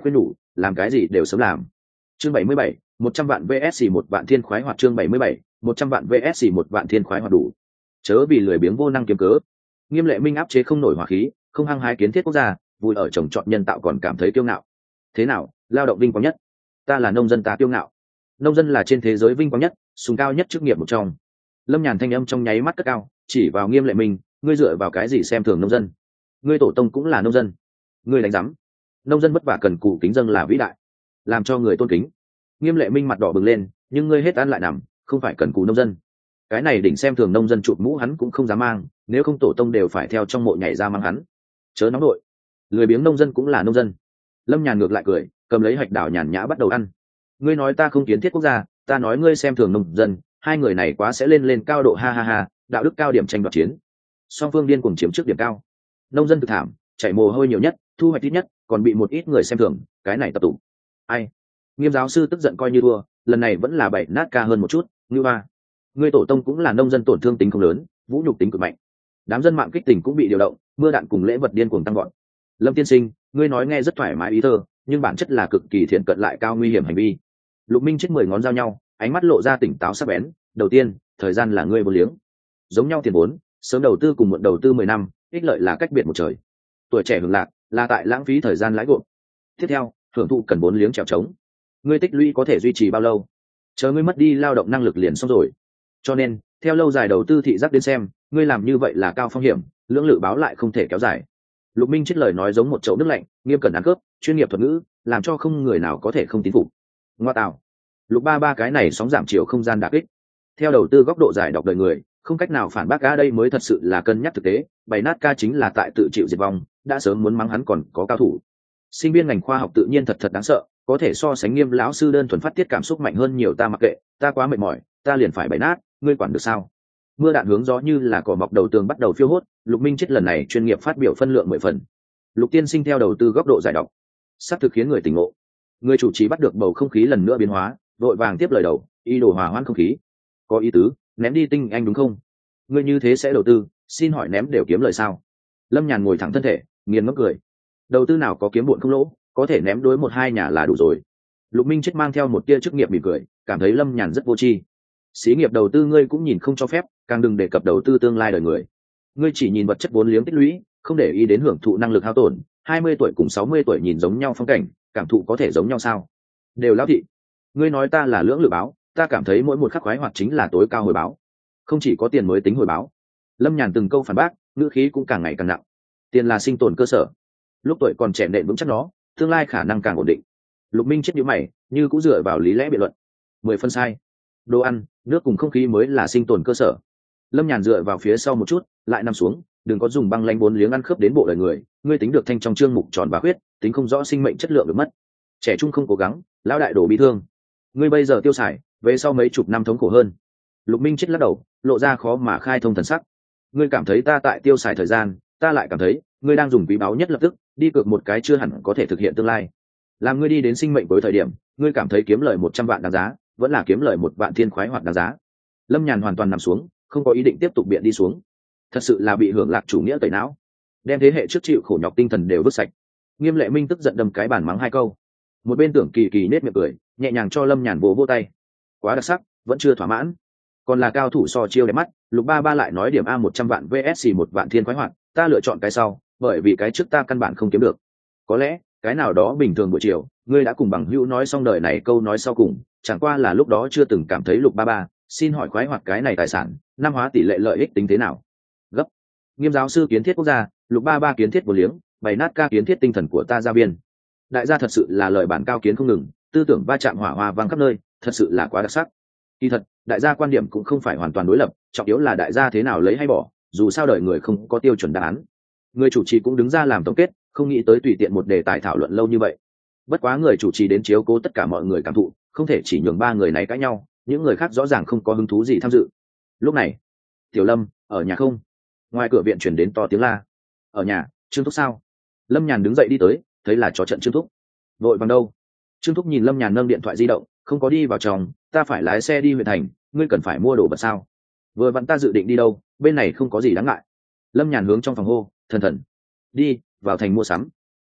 làm cái gì đều sớm làm. Chương 77, 100 vạn vs 1 vạn thiên khoái hoạt. Chương 77, 100 vạn vs 1 vạn thiên khoái hoạt đủ. Chớ vì lười biếng vô năng kiếm cớ. Nghiêm Lệ Minh áp chế không nổi hỏa khí, không hăng hái kiến thiết quốc gia, vui ở trồng trọt nhân tạo còn cảm thấy kiêu ngạo. Thế nào, lao động vinh quang nhất? Ta là nông dân ta kiêu ngạo. Nông dân là trên thế giới vinh quang nhất, sùng cao nhất chức nghiệp một trong. Lâm Nhàn thanh âm trong nháy mắt cất cao, chỉ vào Nghiêm Lệ Minh, ngươi dựa vào cái gì xem thường nông dân? Ngươi tổ tông cũng là nông dân. Ngươi đánh rắm. Nông dân vất vả cần cù kính dâng là vĩ đại, làm cho người tôn kính. Nghiêm Lệ Minh mặt đỏ bừng lên, nhưng ngươi hết ăn lại nằm, không phải cần cù nông dân. Cái này đỉnh xem thường nông dân chụp mũ hắn cũng không dám mang, nếu không tổ tông đều phải theo trong mộ nhảy ra mang hắn. Chớ nóng nội, lười biếng nông dân cũng là nông dân. Lâm Nhàn ngược lại cười, cầm lấy hạch đảo nhàn nhã bắt đầu ăn. Ngươi nói ta không kiến thiết quốc gia, ta nói ngươi xem thường nông dân, hai người này quá sẽ lên cao độ, ha ha ha, đạo đức cao điểm tranh đoạt chiến. Song phương điên cuồng chiếm trước điểm cao. Nông dân thực thảm, chảy mồ hôi nhiều nhất, thu hoạch ít nhất, còn bị một ít người xem thường, cái này tập tụ. Ai? Nghiêm giáo sư tức giận coi như thua, lần này vẫn là bậy nát ca hơn một chút, như ba. Ngươi tổ tông cũng là nông dân, tổn thương tính không lớn, vũ nhục tính cực mạnh. Đám dân mạng kích tình cũng bị điều động, mưa đạn cùng lễ vật điên cuồng tăng gọn. Lâm tiên sinh, ngươi nói nghe rất thoải mái ý thơ, nhưng bản chất là cực kỳ thiện cận lại cao nguy hiểm hành vi. Lục Minh chết 10 ngón giao nhau, ánh mắt lộ ra tỉnh táo sắc bén. Đầu tiên, thời gian là ngươi vô liếng, giống nhau tiền vốn, sớm đầu tư cùng muộn đầu tư 10 năm, ích lợi là cách biệt một trời. Tuổi trẻ hưởng lạc là tại lãng phí thời gian lãi gộp. Tiếp theo, hưởng thụ cần vốn liếng trèo trống. Ngươi tích lũy có thể duy trì bao lâu? Chờ ngươi mất đi lao động năng lực liền xong rồi. Cho nên, theo lâu dài đầu tư thị giác đến xem, ngươi làm như vậy là cao phong hiểm, lưỡng lự báo lại không thể kéo dài. Lục Minh chết lời nói giống một chậu nước lạnh, nghiêm cẩn ăn cướp, chuyên nghiệp thuật ngữ, làm cho không người nào có thể không tín phục. Ngoa tạo, Lục ba cái này sóng giảm chiều không gian đả kích. Theo đầu tư góc độ giải đọc đời người, không cách nào phản bác, ca đây mới thật sự là cân nhắc thực tế, bày nát ca chính là tại tự chịu diệt vong, đã sớm muốn mắng hắn còn có cao thủ. Sinh viên ngành khoa học tự nhiên thật đáng sợ, có thể so sánh Nghiêm lão sư đơn thuần phát tiết cảm xúc mạnh hơn nhiều. Ta mặc kệ, ta quá mệt mỏi, ta liền phải bày nát, ngươi quản được sao? Mưa đạn hướng gió như là cỏ mọc đầu tường bắt đầu phiêu hốt. Lục Minh chết lần này chuyên nghiệp phát biểu phân lượng 10 phần. Lục tiên sinh theo đầu tư góc độ giải đọc, sắp thực khiến người tỉnh ngộ. Người chủ trì bắt được bầu không khí lần nữa biến hóa, vội vàng tiếp lời đầu, ý đồ hòa hoãn không khí. Có ý tứ, ném đi tinh anh đúng không? Ngươi như thế sẽ đầu tư, xin hỏi ném đều kiếm lời sao? Lâm Nhàn ngồi thẳng thân thể, nghiền ngẫm cười. Đầu tư nào có kiếm bộn không lỗ, có thể ném đối 1-2 nhà là đủ rồi. Lục Minh chết mang theo một tia chức nghiệp mỉm cười, cảm thấy Lâm Nhàn rất vô tri. Xí nghiệp đầu tư ngươi cũng nhìn không cho phép, càng đừng đề cập đầu tư tương lai đời người. Ngươi chỉ nhìn vật chất vốn liếng tích lũy, không để ý đến hưởng thụ năng lực hao tổn. 20 tuổi cùng 60 tuổi nhìn giống nhau phong cảnh, cảm thụ có thể giống nhau sao? Đều lão thị. Ngươi nói ta là lưỡng lự báo, ta cảm thấy mỗi một khắc khoái hoạt chính là tối cao hồi báo. Không chỉ có tiền mới tính hồi báo. Lâm Nhàn từng câu phản bác, ngữ khí cũng càng ngày càng nặng. Tiền là sinh tồn cơ sở, lúc tuổi còn trẻ nện vững chắc nó, tương lai khả năng càng ổn định. Lục Minh chết nhíu mày, như cũng dựa vào lý lẽ biện luận. 10 phân sai. Đồ ăn, nước cùng không khí mới là sinh tồn cơ sở. Lâm Nhàn dựa vào phía sau một chút, lại nằm xuống, đừng có dùng băng lãnh vốn liếng ăn khớp đến bộ đời người. Ngươi tính được thanh trong chương mục tròn và khuyết, tính không rõ sinh mệnh chất lượng được mất. Trẻ trung không cố gắng, lão đại đổ bị thương. Ngươi bây giờ tiêu xài, về sau mấy chục năm thống khổ hơn. Lục Minh chết lắc đầu, lộ ra khó mà khai thông thần sắc. Ngươi cảm thấy ta tại tiêu xài thời gian, ta lại cảm thấy ngươi đang dùng quý báu nhất lập tức đi cược một cái chưa hẳn có thể thực hiện tương lai. Làm ngươi đi đến sinh mệnh cuối thời điểm, ngươi cảm thấy kiếm lời 100 vạn đáng giá, vẫn là kiếm lời 1 vạn thiên khoái hoạt đáng giá. Lâm Nhàn hoàn toàn nằm xuống, không có ý định tiếp tục biện đi xuống. Thật sự là bị hưởng lạc chủ nghĩa tẩy não, đem thế hệ trước chịu khổ nhọc tinh thần đều vứt sạch. Nghiêm Lệ Minh tức giận đâm cái bàn mắng 2 câu. Một bên Tưởng Kỳ Kỳ nết miệng cười, nhẹ nhàng cho Lâm Nhàn vỗ tay. Quá đặc sắc, vẫn chưa thỏa mãn. Còn là cao thủ so chiêu đẹp mắt. Lục ba lại nói điểm A 100 vạn vs 1 vạn thiên khoái hoạt, ta lựa chọn cái sau, bởi vì cái trước ta căn bản không kiếm được. Có lẽ cái nào đó bình thường buổi chiều, ngươi đã cùng bằng hữu nói xong đời này câu nói sau cùng, chẳng qua là lúc đó chưa từng cảm thấy. Lục ba xin hỏi khoái hoạt cái này tài sản, năm hóa tỷ lệ lợi ích tính thế nào? Gấp. Nghiêm giáo sư kiến thiết quốc gia, Lục ba kiến thiết vô liếng, bày nát ca kiến thiết tinh thần của ta gia viên. Đại gia thật sự là lời bản cao kiến không ngừng, tư tưởng va chạm hỏa hoa vang khắp nơi, thật sự là quá đặc sắc. Kỳ thật, đại gia quan điểm cũng không phải hoàn toàn đối lập, trọng yếu là đại gia thế nào lấy hay bỏ, dù sao đời người không có tiêu chuẩn đáp án. Người chủ trì cũng đứng ra làm tổng kết, không nghĩ tới tùy tiện một đề tài thảo luận lâu như vậy. Bất quá người chủ trì đến chiếu cố tất cả mọi người cảm thụ, không thể chỉ nhường 3 người này cãi nhau, những người khác rõ ràng không có hứng thú gì tham dự. Lúc này, Tiểu Lâm, ở nhà không? Ngoài cửa viện chuyển đến to tiếng la. Ở nhà, Trương Thúc sao? Lâm Nhàn đứng dậy đi tới, thấy là chó trận Trương Thúc. Vội vàng đâu? Trương Thúc nhìn Lâm Nhàn nâng điện thoại di động, không có đi vào trong, ta phải lái xe đi huyện thành, ngươi cần phải mua đồ vật sao? Vừa vặn ta dự định đi đâu, bên này không có gì đáng ngại. Lâm Nhàn hướng trong phòng hô, thần thần. Đi, vào thành mua sắm.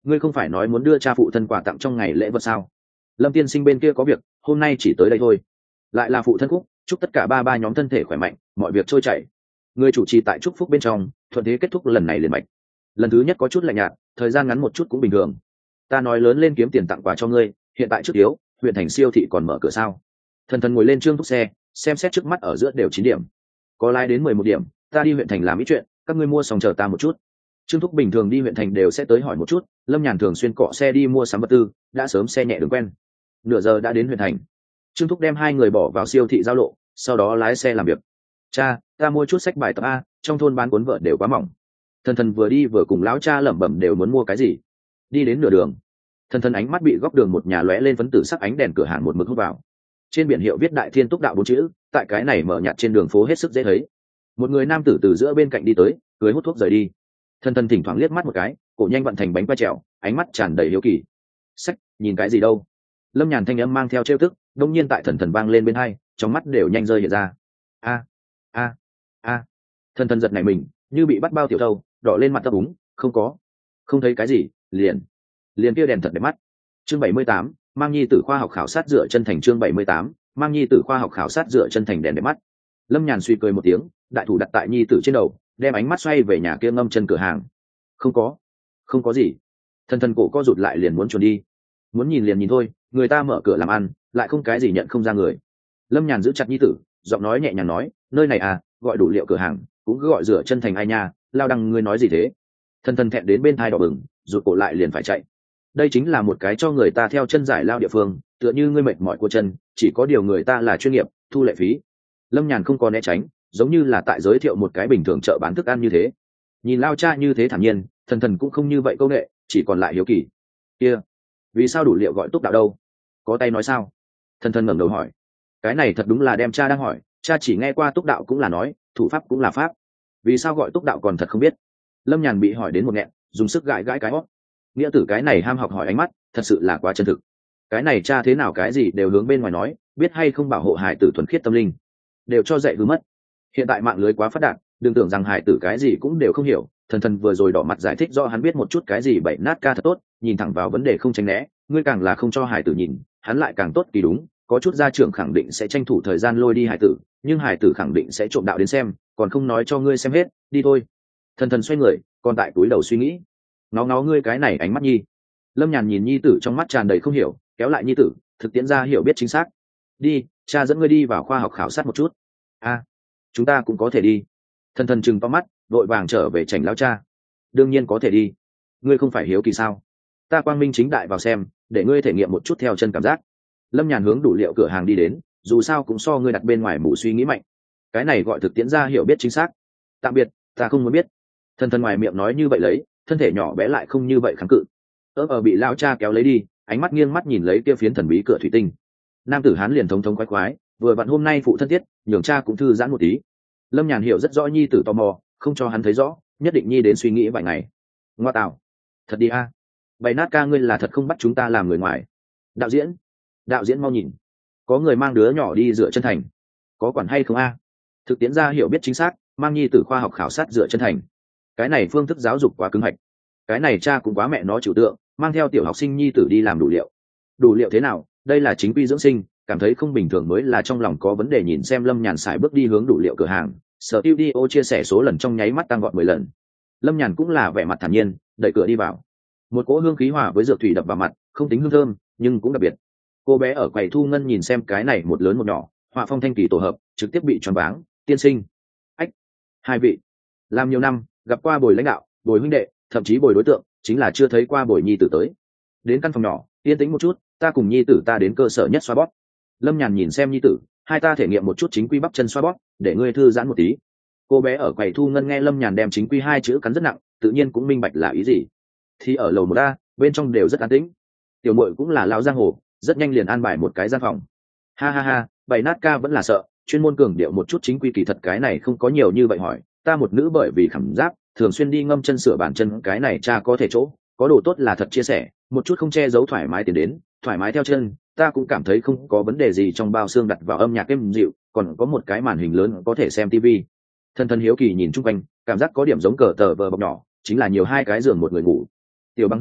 ngươi không phải nói muốn đưa cha phụ thân quà tặng trong ngày lễ vật sao? Lâm tiên sinh bên kia có việc, hôm nay chỉ tới đây thôi. Lại là phụ thân khúc, chúc tất cả ba nhóm thân thể khỏe mạnh, mọi việc trôi chảy. Người chủ trì tại chúc phúc bên trong, thuận thế kết thúc lần này liền mạch. Lần thứ nhất có chút lạnh nhạt, thời gian ngắn một chút cũng bình thường. Ta nói lớn lên kiếm tiền tặng quà cho ngươi, hiện tại trước yếu, huyện thành siêu thị còn mở cửa sao? Thần thần ngồi lên trương thúc xe, xem xét trước mắt ở giữa đều 9 điểm, có lái đến 11 điểm, ta đi huyện thành làm ít chuyện, các ngươi mua xong chờ ta một chút. Trương thúc bình thường đi huyện thành đều sẽ tới hỏi một chút, Lâm Nhàn thường xuyên cọ xe đi mua sắm vật tư, đã sớm xe nhẹ đường quen. Nửa giờ đã đến huyện thành. Trương thúc đem hai người bỏ vào siêu thị giao lộ, sau đó lái xe làm việc. Cha, ta mua chút sách bài tập a, trong thôn bán cuốn vợ đều quá mỏng. Thần thần vừa đi vừa cùng lão cha lẩm bẩm đều muốn mua cái gì. Đi đến nửa đường, thần thần ánh mắt bị góc đường một nhà lóe lên phấn tử sắc ánh đèn cửa hàng một mực hút vào. Trên biển hiệu viết Đại Thiên Túc Đạo 4 chữ, tại cái này mở nhạt trên đường phố hết sức dễ thấy. Một người nam tử từ giữa bên cạnh đi tới, cưới hút thuốc rời đi. Thần thần thỉnh thoảng liếc mắt một cái, cổ nhanh vận thành bánh quay trèo, ánh mắt tràn đầy hiếu kỳ. Sách, nhìn cái gì đâu? Lâm Nhàn thanh âm mang theo trêu tức, đông nhiên tại thần thần vang lên bên hai, trong mắt đều nhanh rơi hiện ra. A. Thần thần giật này mình, như bị bắt bao tiểu thâu, đỏ lên mặt tấp úng, không thấy cái gì, liền kia đèn thật đẹp mắt. Chương 78, mang nhi tử khoa học khảo sát dựa chân thành. Chương 78, mang nhi tử khoa học khảo sát dựa chân thành đèn đẹp mắt. Lâm Nhàn suy cười một tiếng, đại thủ đặt tại nhi tử trên đầu, đem ánh mắt xoay về nhà kia ngâm chân cửa hàng. Không có gì. Thần thần cổ co rụt lại liền muốn chuồn đi. Muốn nhìn liền nhìn thôi, người ta mở cửa làm ăn, lại không cái gì nhận không ra người. Lâm Nhàn giữ chặt nhi tử, giọng nói nhẹ nhàng nói, nơi này à, gọi đủ liệu cửa hàng, cũng cứ gọi rửa chân thành ai nha, lao đăng ngươi nói gì thế? Thần thần thẹn đến bên thai đỏ bừng, rụt cổ lại liền phải chạy. Đây chính là một cái cho người ta theo chân giải lao địa phương, tựa như ngươi mệt mỏi của chân, chỉ có điều người ta là chuyên nghiệp, thu lệ phí. Lâm Nhàn không có né tránh, giống như là tại giới thiệu một cái bình thường chợ bán thức ăn như thế. Nhìn lao cha như thế thản nhiên, thần thần cũng không như vậy câu nệ, chỉ còn lại hiếu kỳ. Kia, vì sao đủ liệu gọi Túc Đạo đâu? Có tay nói sao? Thần thần ngẩng đầu hỏi. Cái này thật đúng là đem cha đang hỏi, cha chỉ nghe qua Túc Đạo cũng là nói, thủ pháp cũng là pháp. Vì sao gọi Túc Đạo còn thật không biết. Lâm Nhàn bị hỏi đến một nghẹn, dùng sức gãi cái hót. Nghĩa tử cái này ham học hỏi ánh mắt, thật sự là quá chân thực. Cái này cha thế nào cái gì đều hướng bên ngoài nói, biết hay không bảo hộ hài tử thuần khiết tâm linh, đều cho dạy hư mất. Hiện tại mạng lưới quá phát đạt, đừng tưởng rằng hài tử cái gì cũng đều không hiểu. Thần thần vừa rồi đỏ mặt giải thích do hắn biết một chút cái gì bậy nát ca thật tốt, nhìn thẳng vào vấn đề không tránh né, ngươi càng là không cho hài tử nhìn, hắn lại càng tốt kỳ đúng. Có chút gia trưởng khẳng định sẽ tranh thủ thời gian lôi đi hài tử, nhưng hài tử khẳng định sẽ trộm đạo đến xem, còn không nói cho ngươi xem hết, đi thôi. Thần thần xoay người, còn tại túi đầu suy nghĩ. Ngó ngươi cái này ánh mắt nhi. Lâm Nhàn nhìn nhi tử trong mắt tràn đầy không hiểu, kéo lại nhi tử, thực tiễn ra hiểu biết chính xác. Đi, cha dẫn ngươi đi vào khoa học khảo sát một chút. Chúng ta cũng có thể đi. Thần thần chừng to mắt, vội vàng trở về chảnh lão cha. Đương nhiên có thể đi, ngươi không phải hiếu kỳ sao? Ta quang minh chính đại vào xem, để ngươi thể nghiệm một chút theo chân cảm giác. Lâm Nhàn hướng đủ liệu cửa hàng đi đến, dù sao cũng so ngươi đặt bên ngoài mù suy nghĩ mạnh. Cái này gọi thực tiễn ra hiểu biết chính xác. Tạm biệt, ta không muốn biết. Thần thần ngoài miệng nói như vậy lấy, thân thể nhỏ bé lại không như vậy kháng cự. Bị lão cha kéo lấy đi, ánh mắt nghiêng mắt nhìn lấy kia phiến thần bí cửa thủy tinh. Nam tử hán liền thống thống khoái khoái, vừa vặn hôm nay phụ thân tiết, nhường cha cũng thư giãn một tí. Lâm Nhàn hiểu rất rõ nhi tử tò mò, không cho hắn thấy rõ, nhất định nhi đến suy nghĩ vài ngày. Ngoa tạo, thật đi a. Bày nát ca ngươi là thật không bắt chúng ta làm người ngoài. Đạo diễn mau nhìn, có người mang đứa nhỏ đi dựa chân thành, có quản hay không a? Thực tiễn ra hiểu biết chính xác, mang nhi tử khoa học khảo sát dựa chân thành. Cái này phương thức giáo dục quá cứng hạch. Cái này cha cũng quá mẹ nó chịu tượng, mang theo tiểu học sinh nhi tử đi làm đủ liệu thế nào? Đây là chính quy dưỡng sinh, cảm thấy không bình thường mới là trong lòng có vấn đề. Nhìn xem Lâm Nhàn xài bước đi hướng đủ liệu cửa hàng, Studio chia sẻ số lần trong nháy mắt tăng gọn 10 lần. Lâm Nhàn cũng là vẻ mặt thản nhiên, đẩy cửa đi vào. Một cỗ hương khí hòa với dược thủy đập vào mặt, không tính hương thơm, nhưng cũng đặc biệt. Cô bé ở quầy thu ngân nhìn xem cái này một lớn một nhỏ, họa phong thanh kỳ tổ hợp, trực tiếp bị choáng váng. Tiên sinh, hai vị, làm nhiều năm, gặp qua Bồi lãnh đạo, Bồi huynh đệ, thậm chí Bồi đối tượng, chính là chưa thấy qua Bồi nhi tử tới. Đến căn phòng nhỏ, yên tĩnh một chút, ta cùng nhi tử ta đến cơ sở nhất xoa bóp. Lâm Nhàn nhìn xem nhi tử, hai ta thể nghiệm một chút chính quy bắp chân xoa bóp, để ngươi thư giãn một tí. Cô bé ở quầy thu ngân nghe Lâm Nhàn đem chính quy hai chữ cắn rất nặng, tự nhiên cũng minh bạch là ý gì. Thì ở lầu 1A, bên trong đều rất an tĩnh. Tiểu muội cũng là lão giang hồ, rất nhanh liền an bài một cái gian phòng. Ha, bày nát ca vẫn là sợ, chuyên môn cường điệu một chút chính quy, kỳ thật cái này không có nhiều như vậy hỏi. Ta một nữ bởi vì cảm giác thường xuyên đi ngâm chân sửa bàn chân, cái này cha có thể chỗ, có đồ tốt là thật chia sẻ, một chút không che giấu, thoải mái tiền đến, thoải mái theo chân, ta cũng cảm thấy không có vấn đề gì. Trong bao xương đặt vào âm nhạc êm dịu, còn có một cái màn hình lớn có thể xem tivi. Thần hiếu kỳ nhìn chung quanh, cảm giác có điểm giống cờ tờ vờ bọc nhỏ, chính là nhiều hai cái giường một người ngủ. Tiểu Bằng Hữu,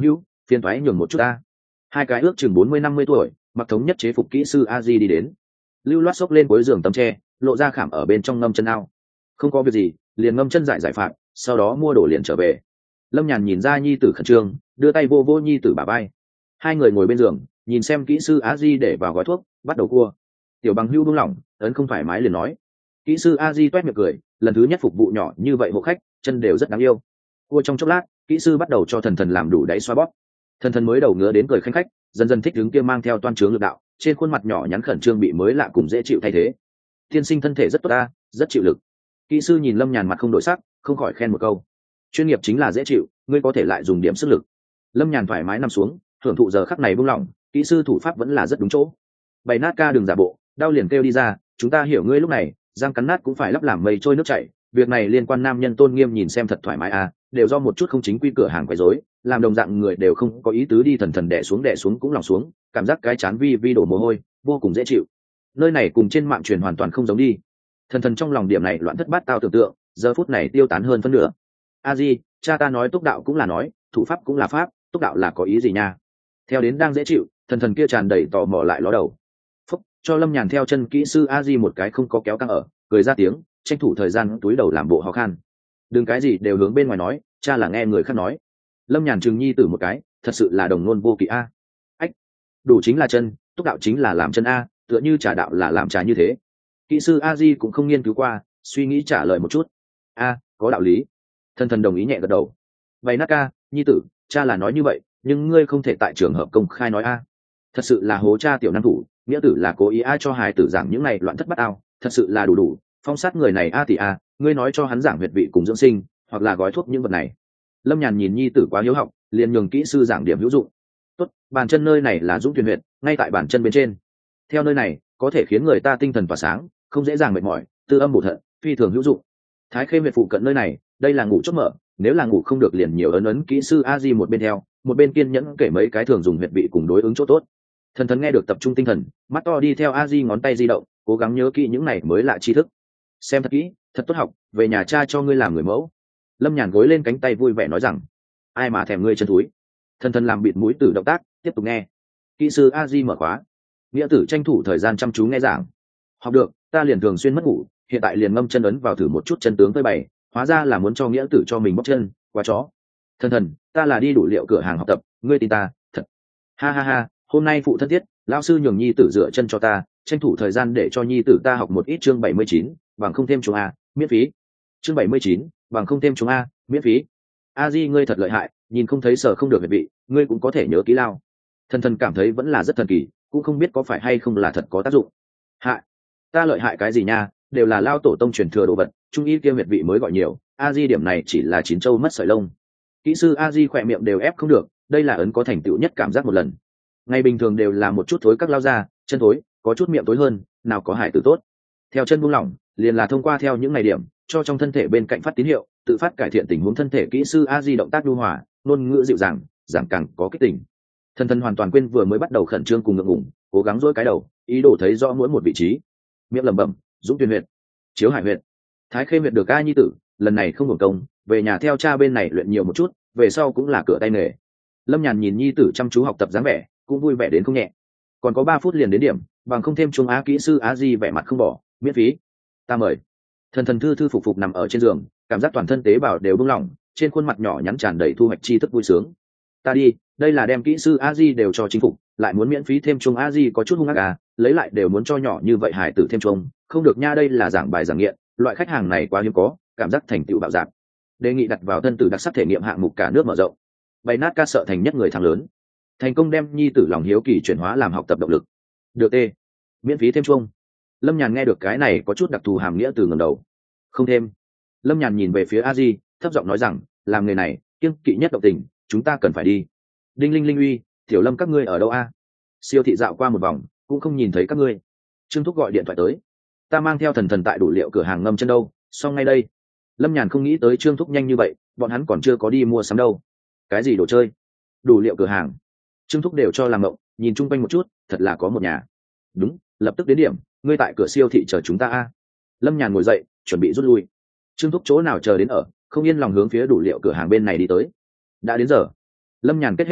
phiền thoái nhường một chút ta. Hai cái ước chừng 40-50 tuổi, mặc thống nhất chế phục kỹ sư a di đi đến, lưu loát xốc lên cuối giường tấm tre, lộ ra khảm ở bên trong ngâm chân ao. Không có việc gì, liền ngâm chân giải phạm, sau đó mua đồ liền trở về. Lâm Nhàn nhìn ra nhi tử khẩn trương, đưa tay vô vô nhi tử bả vai. Hai người ngồi bên giường, nhìn xem kỹ sư a di để vào gói thuốc, bắt đầu cua. Tiểu bằng hưu buông lỏng, ấn không thoải mái liền nói. Kỹ sư a di toét miệng cười, lần thứ nhất phục vụ nhỏ như vậy hộ khách, chân đều rất đáng yêu. Cua trong chốc lát, kỹ sư bắt đầu cho thần thần làm đủ đáy xoa bóp. Thần thần mới đầu ngứa đến cười khanh khách, dần dần thích đứng kia mang theo toan trướng lực đạo, trên khuôn mặt nhỏ nhắn khẩn trương bị mới lạ cùng dễ chịu thay thế. Tiên sinh thân thể rất tốt ta, rất chịu lực. Kỹ sư nhìn Lâm Nhàn mặt không đổi sắc, không khỏi khen một câu. Chuyên nghiệp chính là dễ chịu, ngươi có thể lại dùng điểm sức lực. Lâm Nhàn thoải mái nằm xuống, hưởng thụ giờ khắc này buông lỏng, kỹ sư thủ pháp vẫn là rất đúng chỗ. Bày nát ca đừng giả bộ, đau liền kêu đi ra, chúng ta hiểu ngươi lúc này, răng cắn nát cũng phải lắp làm mây trôi nước chảy, việc này liên quan nam nhân tôn nghiêm nhìn xem thật thoải mái à, đều do một chút không chính quy cửa hàng quấy rối, làm đồng dạng người đều không có ý tứ đi thần thần đè xuống cũng lòng xuống, cảm giác cái chán vi đổ mồ hôi, vô cùng dễ chịu. Nơi này cùng trên mạng truyền hoàn toàn không giống đi. Thần thần trong lòng điểm này loạn thất bát tao tưởng tượng, giờ phút này tiêu tán hơn phân nửa. A di, cha ta nói túc đạo cũng là nói, thủ pháp cũng là pháp, túc đạo là có ý gì nha? Theo đến đang dễ chịu, thần thần kia tràn đầy tò mò lại ló đầu. Phúc, cho Lâm Nhàn theo chân kỹ sư A di một cái không có kéo căng ở, cười ra tiếng, tranh thủ thời gian túi đầu làm bộ ho khan. Đừng cái gì đều hướng bên ngoài nói, cha là nghe người khác nói. Lâm Nhàn trừng nhi tử một cái, thật sự là đồng ngôn vô kỵ a. Ách, đủ chính là chân, túc đạo chính là làm chân a, tựa như trà đạo là làm trà như thế. Kỹ sư A di cũng không nghiên cứu qua, suy nghĩ trả lời một chút. A, có đạo lý. Thần thần đồng ý nhẹ gật đầu. Vậy nát ca, nhi tử, cha là nói như vậy, nhưng ngươi không thể tại trường hợp công khai nói a. Thật sự là hố cha tiểu năng thủ, nghĩa tử là cố ý a cho hài tử giảng những này loạn thất bát ao, thật sự là đủ, phong sát người này a thì a, ngươi nói cho hắn giảng huyệt vị cùng dưỡng sinh, hoặc là gói thuốc những vật này. Lâm Nhàn nhìn nhi tử quá hiếu học, liền nhường kỹ sư giảng điểm hữu dụng. Tốt, bàn chân nơi này là Dũng Thuyền huyệt, ngay tại bàn chân bên trên. Theo nơi này, có thể khiến người ta tinh thần tỏa sáng, không dễ dàng mệt mỏi, tư âm bổ thận, phi thường hữu dụng. Thái Khê huyệt phụ cận nơi này, đây là ngủ chốt mở, nếu là ngủ không được liền nhiều ấn kỹ sư a di một bên theo, một bên kiên nhẫn kể mấy cái thường dùng huyệt vị cùng đối ứng chỗ tốt. Thần thần nghe được tập trung tinh thần, mắt to đi theo a di ngón tay di động, cố gắng nhớ kỹ những này mới lạ tri thức. Xem thật kỹ, thật tốt học, về nhà cha cho ngươi làm người mẫu. Lâm Nhàn gối lên cánh tay vui vẻ nói rằng, ai mà thèm ngươi chân túi. Thần thần làm bịt mũi tử động tác, tiếp tục nghe. Kỹ sư a di mở khóa, nghĩa tử tranh thủ thời gian chăm chú nghe giảng. Học được, ta liền thường xuyên mất ngủ, hiện tại liền ngâm chân ấn vào thử một chút chân tướng với bày, hóa ra là muốn cho nghĩa tử cho mình bóc chân, quá chó. Thần thần, ta là đi đủ liệu cửa hàng học tập, ngươi tin ta, thật. Ha ha ha, hôm nay phụ thân thiết, lão sư nhường nhi tử dựa chân cho ta, tranh thủ thời gian để cho nhi tử ta học một ít chương 79, bằng không thêm chúng a, miễn phí. Chương 79, bằng không thêm chúng a, miễn phí. A di ngươi thật lợi hại, nhìn không thấy sở không được về vị, ngươi cũng có thể nhớ kỹ lao. Thần thần cảm thấy vẫn là rất thần kỳ, cũng không biết có phải hay không là thật có tác dụng. Hại, ta lợi hại cái gì nha, đều là lao tổ tông truyền thừa đồ vật, trung y kia huyệt vị mới gọi nhiều, A di điểm này chỉ là chín châu mất sợi lông. Kỹ sư A di khỏe miệng đều ép không được, đây là ấn có thành tựu nhất cảm giác một lần. Ngày bình thường đều là một chút thối các lao ra, chân thối, có chút miệng tối hơn, nào có hại tử tốt. Theo chân buông lỏng, liền là thông qua theo những ngày điểm, cho trong thân thể bên cạnh phát tín hiệu, tự phát cải thiện tình huống thân thể. Kỹ sư A di động tác nhu hòa, ngôn ngữ dịu dàng, giảm càng có kích tình. Thần thần hoàn toàn quên vừa mới bắt đầu khẩn trương cùng ngượng ngùng, cố gắng dỗi cái đầu, ý đồ thấy rõ mỗi một vị trí. Miệng lẩm bẩm, Dũng Tuyền huyệt, Chiếu Hải huyệt, Thái Khê huyệt được a nhi tử, lần này không hưởng công, về nhà theo cha bên này luyện nhiều một chút, về sau cũng là cửa tay nghề. Lâm Nhàn nhìn nhi tử chăm chú học tập dáng vẻ, cũng vui vẻ đến không nhẹ. Còn có 3 phút liền đến điểm, bằng không thêm chung á. Kỹ sư á di vẻ mặt không bỏ, miễn phí, ta mời. Thần thần thư thư phục phục nằm ở trên giường, cảm giác toàn thân tế bào đều buông lỏng, trên khuôn mặt nhỏ nhắn tràn đầy thu hoạch tri thức vui sướng. Ta đi, đây là đem kỹ sư a di đều cho chính phục, lại muốn miễn phí thêm chung a di có chút hung ác à, lấy lại đều muốn cho nhỏ như vậy hải tử thêm chung, không được nha. Đây là giảng bài giảng nghiện, loại khách hàng này quá hiếm có, cảm giác thành tựu bạo dạng. Đề nghị đặt vào thân tử đặc sắc thể nghiệm hạng mục cả nước mở rộng. Bày nát ca sợ thành nhất người thắng lớn, thành công đem nhi tử lòng hiếu kỳ chuyển hóa làm học tập động lực. Được tê, miễn phí thêm chung. Lâm Nhàn nghe được cái này có chút đặc thù hàm nghĩa từ ngầm đầu. Không thêm. Lâm Nhàn nhìn về phía a di, thấp giọng nói rằng, làm nghề này kiêng kỵ nhất động tình, chúng ta cần phải đi. Đinh linh linh uy, Tiểu Lâm các ngươi ở đâu a? Siêu thị dạo qua một vòng cũng không nhìn thấy các ngươi. Trương Thúc gọi điện thoại tới, ta mang theo thần thần tại đủ liệu cửa hàng ngâm chân đâu, xong ngay đây. Lâm Nhàn không nghĩ tới Trương Thúc nhanh như vậy, bọn hắn còn chưa có đi mua sắm đâu. Cái gì đồ chơi? Đủ liệu cửa hàng? Trương Thúc đều cho làm ngộng, nhìn chung quanh một chút, thật là có một nhà. Đúng, lập tức đến điểm, ngươi tại cửa siêu thị chờ chúng ta a. Lâm Nhàn ngồi dậy, chuẩn bị rút lui. Trương Thúc chỗ nào chờ đến ở, không yên lòng hướng phía đủ liệu cửa hàng bên này đi tới. Đã đến giờ. Lâm Nhàn kết hết nợ,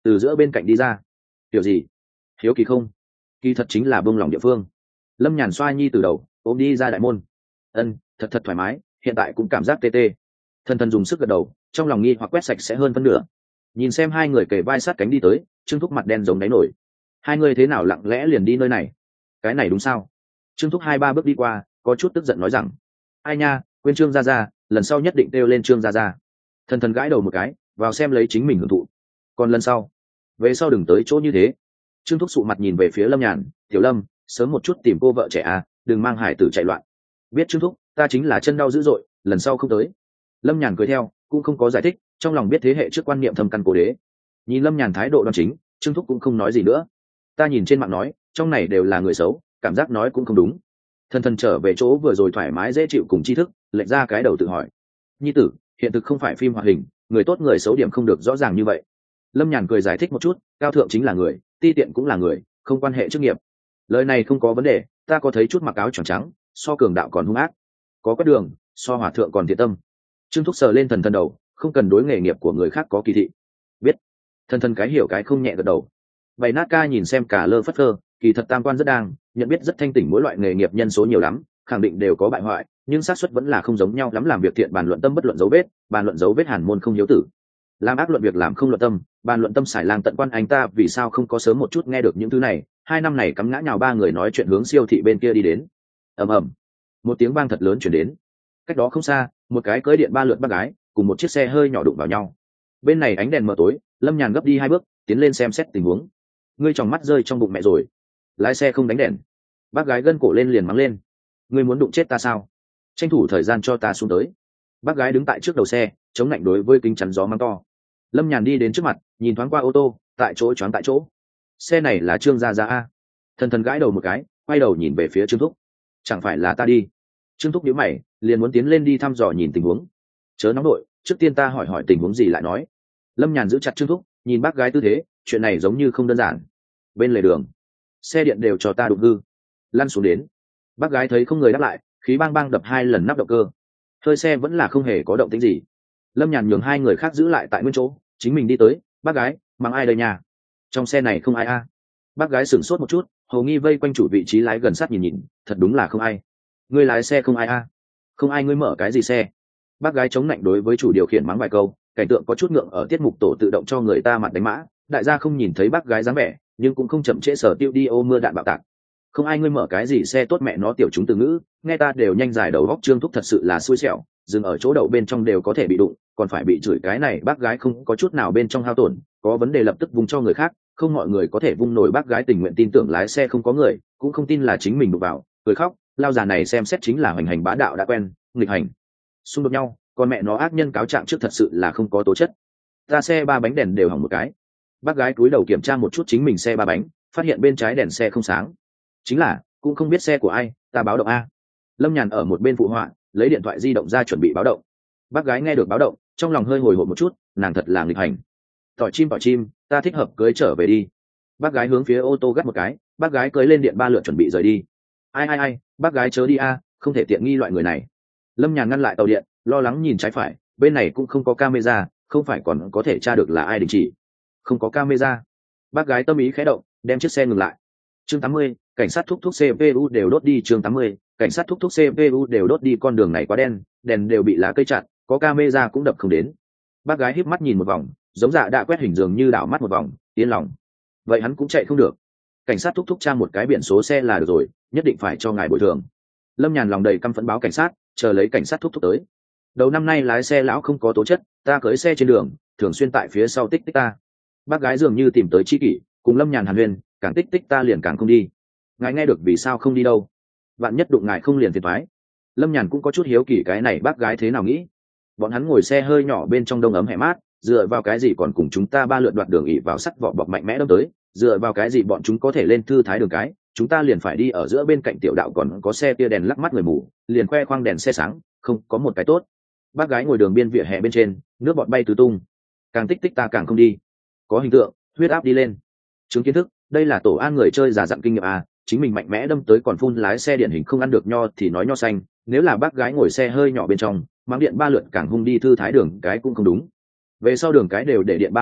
từ giữa bên cạnh đi ra. Kiểu gì? Hiếu kỳ không? Kỳ thật chính là bông lòng địa phương. Lâm Nhàn xoa nhi từ đầu ôm đi ra đại môn. Ân, thật thật thoải mái, hiện tại cũng cảm giác tê tê. Thần thần dùng sức gật đầu, trong lòng nghi hoặc quét sạch sẽ hơn phân nửa. Nhìn xem hai người kề vai sát cánh đi tới, Trương Thúc mặt đen giống đáy nổi. Hai người thế nào lặng lẽ liền đi nơi này? Cái này đúng sao? Trương Thúc 2-3 bước đi qua, có chút tức giận nói rằng: ai nha, quên Trương gia gia, lần sau nhất định kêu lên Trương gia gia. Thần thần gãi đầu một cái, vào xem lấy chính mình hưởng thụ. Còn lần sau, về sau đừng tới chỗ như thế. Trương Thúc sụ mặt nhìn về phía Lâm Nhàn: Tiểu Lâm, sớm một chút tìm cô vợ trẻ à, đừng mang hải tử chạy loạn. Biết Trương Thúc, ta chính là chân đau dữ dội, lần sau không tới. Lâm Nhàn cười theo, cũng không có giải thích, trong lòng biết thế hệ trước quan niệm thâm căn cố đế. Nhìn Lâm Nhàn thái độ đoan chính, Trương Thúc cũng không nói gì nữa. Ta nhìn trên mạng nói, trong này đều là người xấu, cảm giác nói cũng không đúng. Thần thần trở về chỗ vừa rồi thoải mái dễ chịu cùng tri thức, lệch ra cái đầu tự hỏi: nhi tử, hiện thực không phải phim hoạt hình, người tốt người xấu điểm không được rõ ràng như vậy. Lâm Nhàn cười giải thích một chút: cao thượng chính là người, ti tiện cũng là người, không quan hệ chức nghiệp. Lời này không có vấn đề, ta có thấy chút mặc áo trắng trắng, so cường đạo còn hung ác, có quét đường, so hòa thượng còn thiện tâm. Trương Thúc sờ lên thần thần đầu, không cần đối nghề nghiệp của người khác có kỳ thị. Biết. Thần thần cái hiểu cái không nhẹ gật đầu. Bày nát ca nhìn xem cả lơ phất phơ, kỳ thật tam quan rất đang, nhận biết rất thanh tỉnh, mỗi loại nghề nghiệp nhân số nhiều lắm, khẳng định đều có bại hoại, nhưng xác suất vẫn là không giống nhau lắm. Làm việc thiện bàn luận tâm, bất luận dấu vết, bàn luận dấu vết hàn môn không hiếu tử. Làm ác luận việc làm không luận tâm, bàn luận tâm xài lang tận quan. Anh ta vì sao không có sớm một chút nghe được những thứ này? 2 năm này cắm ngã nhào ba người nói chuyện hướng siêu thị bên kia đi đến. Ầm ầm, một tiếng vang thật lớn chuyển đến. Cách đó không xa, một cái cưỡi điện 3 lượt bác gái cùng một chiếc xe hơi nhỏ đụng vào nhau. Bên này ánh đèn mờ tối, Lâm Nhàn gấp đi 2 bước tiến lên xem xét tình huống. Ngươi tròng mắt rơi trong bụng mẹ rồi, lái xe không đánh đèn. Bác gái gân cổ lên liền mắng lên: ngươi muốn đụng chết ta sao? Tranh thủ thời gian cho ta xuống tới. Bác gái đứng tại trước đầu xe, chống lạnh đối với kính chắn gió mắng to. Lâm Nhàn đi đến trước mặt, nhìn thoáng qua ô tô, tại chỗ choáng tại chỗ. Xe này là Trương gia gia a. Thần thần gãi đầu một cái, quay đầu nhìn về phía Trương Thúc: chẳng phải là ta đi? Trương Thúc nhíu mày, liền muốn tiến lên đi thăm dò nhìn tình huống. Chớ nóng nội, trước tiên ta hỏi hỏi tình huống gì lại nói. Lâm Nhàn giữ chặt Trương Thúc, nhìn bác gái tư thế, chuyện này giống như không đơn giản. Bên lề đường, xe điện đều cho ta đụng hư, lăn xuống đến. Bác gái thấy không người đáp lại, khí bang bang đập 2 lần nắp động cơ. Hơi xe vẫn là không hề có động tĩnh gì. Lâm Nhàn nhường 2 người khác giữ lại tại nguyên chỗ, chính mình đi tới. Bác gái, mang ai đây nhà? Trong xe này không ai a. Bác gái sửng sốt một chút, hầu nghi vây quanh chủ vị trí lái gần sát nhìn nhìn, thật đúng là không ai. Ngươi lái xe không ai a? Không ai, ngươi mở cái gì xe? Bác gái chống lạnh đối với chủ điều khiển mắng vài câu, cảnh tượng có chút ngượng ở tiết mục tổ tự động cho người ta mặt đánh mã. Đại gia không nhìn thấy bác gái dáng vẻ, nhưng cũng không chậm trễ sở tiêu đi ô mưa đạn bạo tạc. Không ai, ngươi mở cái gì xe? Tốt mẹ nó tiểu chúng từ ngữ, nghe ta đều nhanh dài đầu góc. Trương Thúc thật sự là xui xẻo, dừng ở chỗ đậu bên trong đều có thể bị đụng, còn phải bị chửi. Cái này bác gái không có chút nào bên trong hao tổn, có vấn đề lập tức vung cho người khác, không mọi người có thể vung nổi. Bác gái tình nguyện tin tưởng lái xe không có người, cũng không tin là chính mình đụng vào, cười khóc. Lao già này xem xét chính là hoành hành bá đạo đã quen, nghịch hành xung đột nhau, còn mẹ nó ác nhân cáo trạng trước thật sự là không có tố chất. Ta xe 3 bánh đèn đều hỏng một cái. Bác gái cúi đầu kiểm tra một chút chính mình xe 3 bánh, phát hiện bên trái đèn xe không sáng. Chính là cũng không biết xe của ai, ta báo động a. Lâm Nhàn ở một bên phụ họa, lấy điện thoại di động ra chuẩn bị báo động. Bác gái nghe được báo động, trong lòng hơi hồi hộp một chút, nàng thật là nghịch hành. Tỏi chim, ta thích hợp cưới trở về đi. Bác gái hướng phía ô tô gắt một cái, bác gái cưới lên điện 3 lượt chuẩn bị rời đi. Ai, bác gái chớ đi a, không thể tiện nghi loại người này. Lâm Nhàn ngăn lại tàu điện, lo lắng nhìn trái phải, bên này cũng không có camera, không phải còn có thể tra được là ai đình chỉ. Không có camera. Bác gái tâm ý khẽ động, đem chiếc xe ngừng lại. Chương 80, cảnh sát thúc CPU đều đốt đi. Chương 80, cảnh sát thúc CPU đều đốt đi. Con đường này quá đen, đèn đều bị lá cây chặn, có camera cũng đập không đến. Bác gái híp mắt nhìn một vòng, giống dạ đã quét hình dường như đảo mắt một vòng, yên lòng. Vậy hắn cũng chạy không được. Cảnh sát thúc tra một cái biển số xe là được rồi, nhất định phải cho ngài bồi thường. Lâm Nhàn lòng đầy căm phẫn báo cảnh sát, chờ lấy cảnh sát thúc tới. Đầu năm nay lái xe lão không có tố chất, ta cưỡi xe trên đường, thường xuyên tại phía sau tích tích ta. Bác gái dường như tìm tới tri kỷ, cùng Lâm Nhàn hàn huyên, càng tích tích ta liền càng không đi. Ngài nghe được vì sao không đi đâu? Bạn nhất đụng ngài không liền phiền toái. Lâm Nhàn cũng có chút hiếu kỳ cái này bác gái thế nào nghĩ. Bọn hắn ngồi xe hơi nhỏ bên trong đông ấm hẻ mát, dựa vào cái gì còn cùng chúng ta 3 lượt đoạt đường ỉ vào sắt vỏ bọc mạnh mẽ đâm tới, dựa vào cái gì bọn chúng có thể lên thư thái đường cái, chúng ta liền phải đi ở giữa bên cạnh tiểu đạo còn có xe tia đèn lắc mắt người mù, liền khoe khoang đèn xe sáng, không có một cái tốt. Bác gái ngồi đường biên vỉa hè bên trên, nước bọt bay tứ tung. Càng tích tích ta càng không đi. Có hình tượng, huyết áp đi lên. Chứng kiến thức, đây là tổ an người chơi giả dặn kinh nghiệm à, chính mình mạnh mẽ đâm tới còn phun lái xe điển hình không ăn được nho thì nói nho xanh, nếu là bác gái ngồi xe hơi nhỏ bên trong, mang điện 3 lượt càng hung đi thư thái đường cái cũng không đúng. Về sau đường cái đều để điện 3 lượt chạy,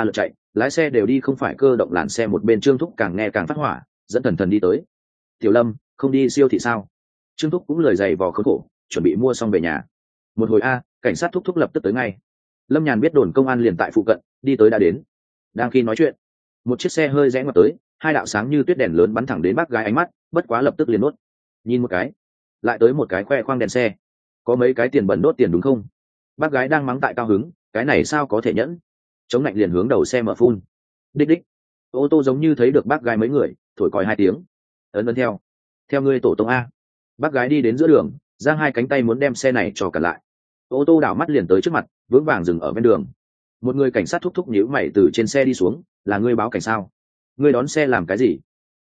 lái xe đều đi không phải cơ động làn xe một bên. Trương Thúc càng nghe càng phát hỏa, dẫn Thần Thần đi tới. Tiểu Lâm, không đi siêu thị sao? Trương Thúc cũng lười giày vò khốn khổ, chuẩn bị mua xong về nhà. Một hồi cảnh sát thúc lập tức tới ngay. Lâm Nhàn biết đồn công an liền tại phụ cận, đi tới đã đến. Đang khi nói chuyện, một chiếc xe hơi rẽ ngoặt tới, hai đạo sáng như tuyết đèn lớn bắn thẳng đến bác gái ánh mắt, bất quá lập tức liền nuốt. Nhìn một cái, lại tới một cái khoe khoang đèn xe. Có mấy cái tiền bẩn đốt tiền đúng không? Bác gái đang mắng tại cao hứng, cái này sao có thể nhẫn? Chống lạnh liền hướng đầu xe mở phun. Đích đích. Ô tô giống như thấy được bác gái mấy người, thổi còi 2 tiếng. Ấn theo ngươi tổ tông a. Bác gái đi đến giữa đường, giang hai cánh tay muốn đem xe này cho cả lại. Ô tô đảo mắt liền tới trước mặt, vững vàng dừng ở bên đường. Một người cảnh sát thúc nhíu mày từ trên xe đi xuống. Là ngươi báo cảnh sao? Ngươi đón xe làm cái gì?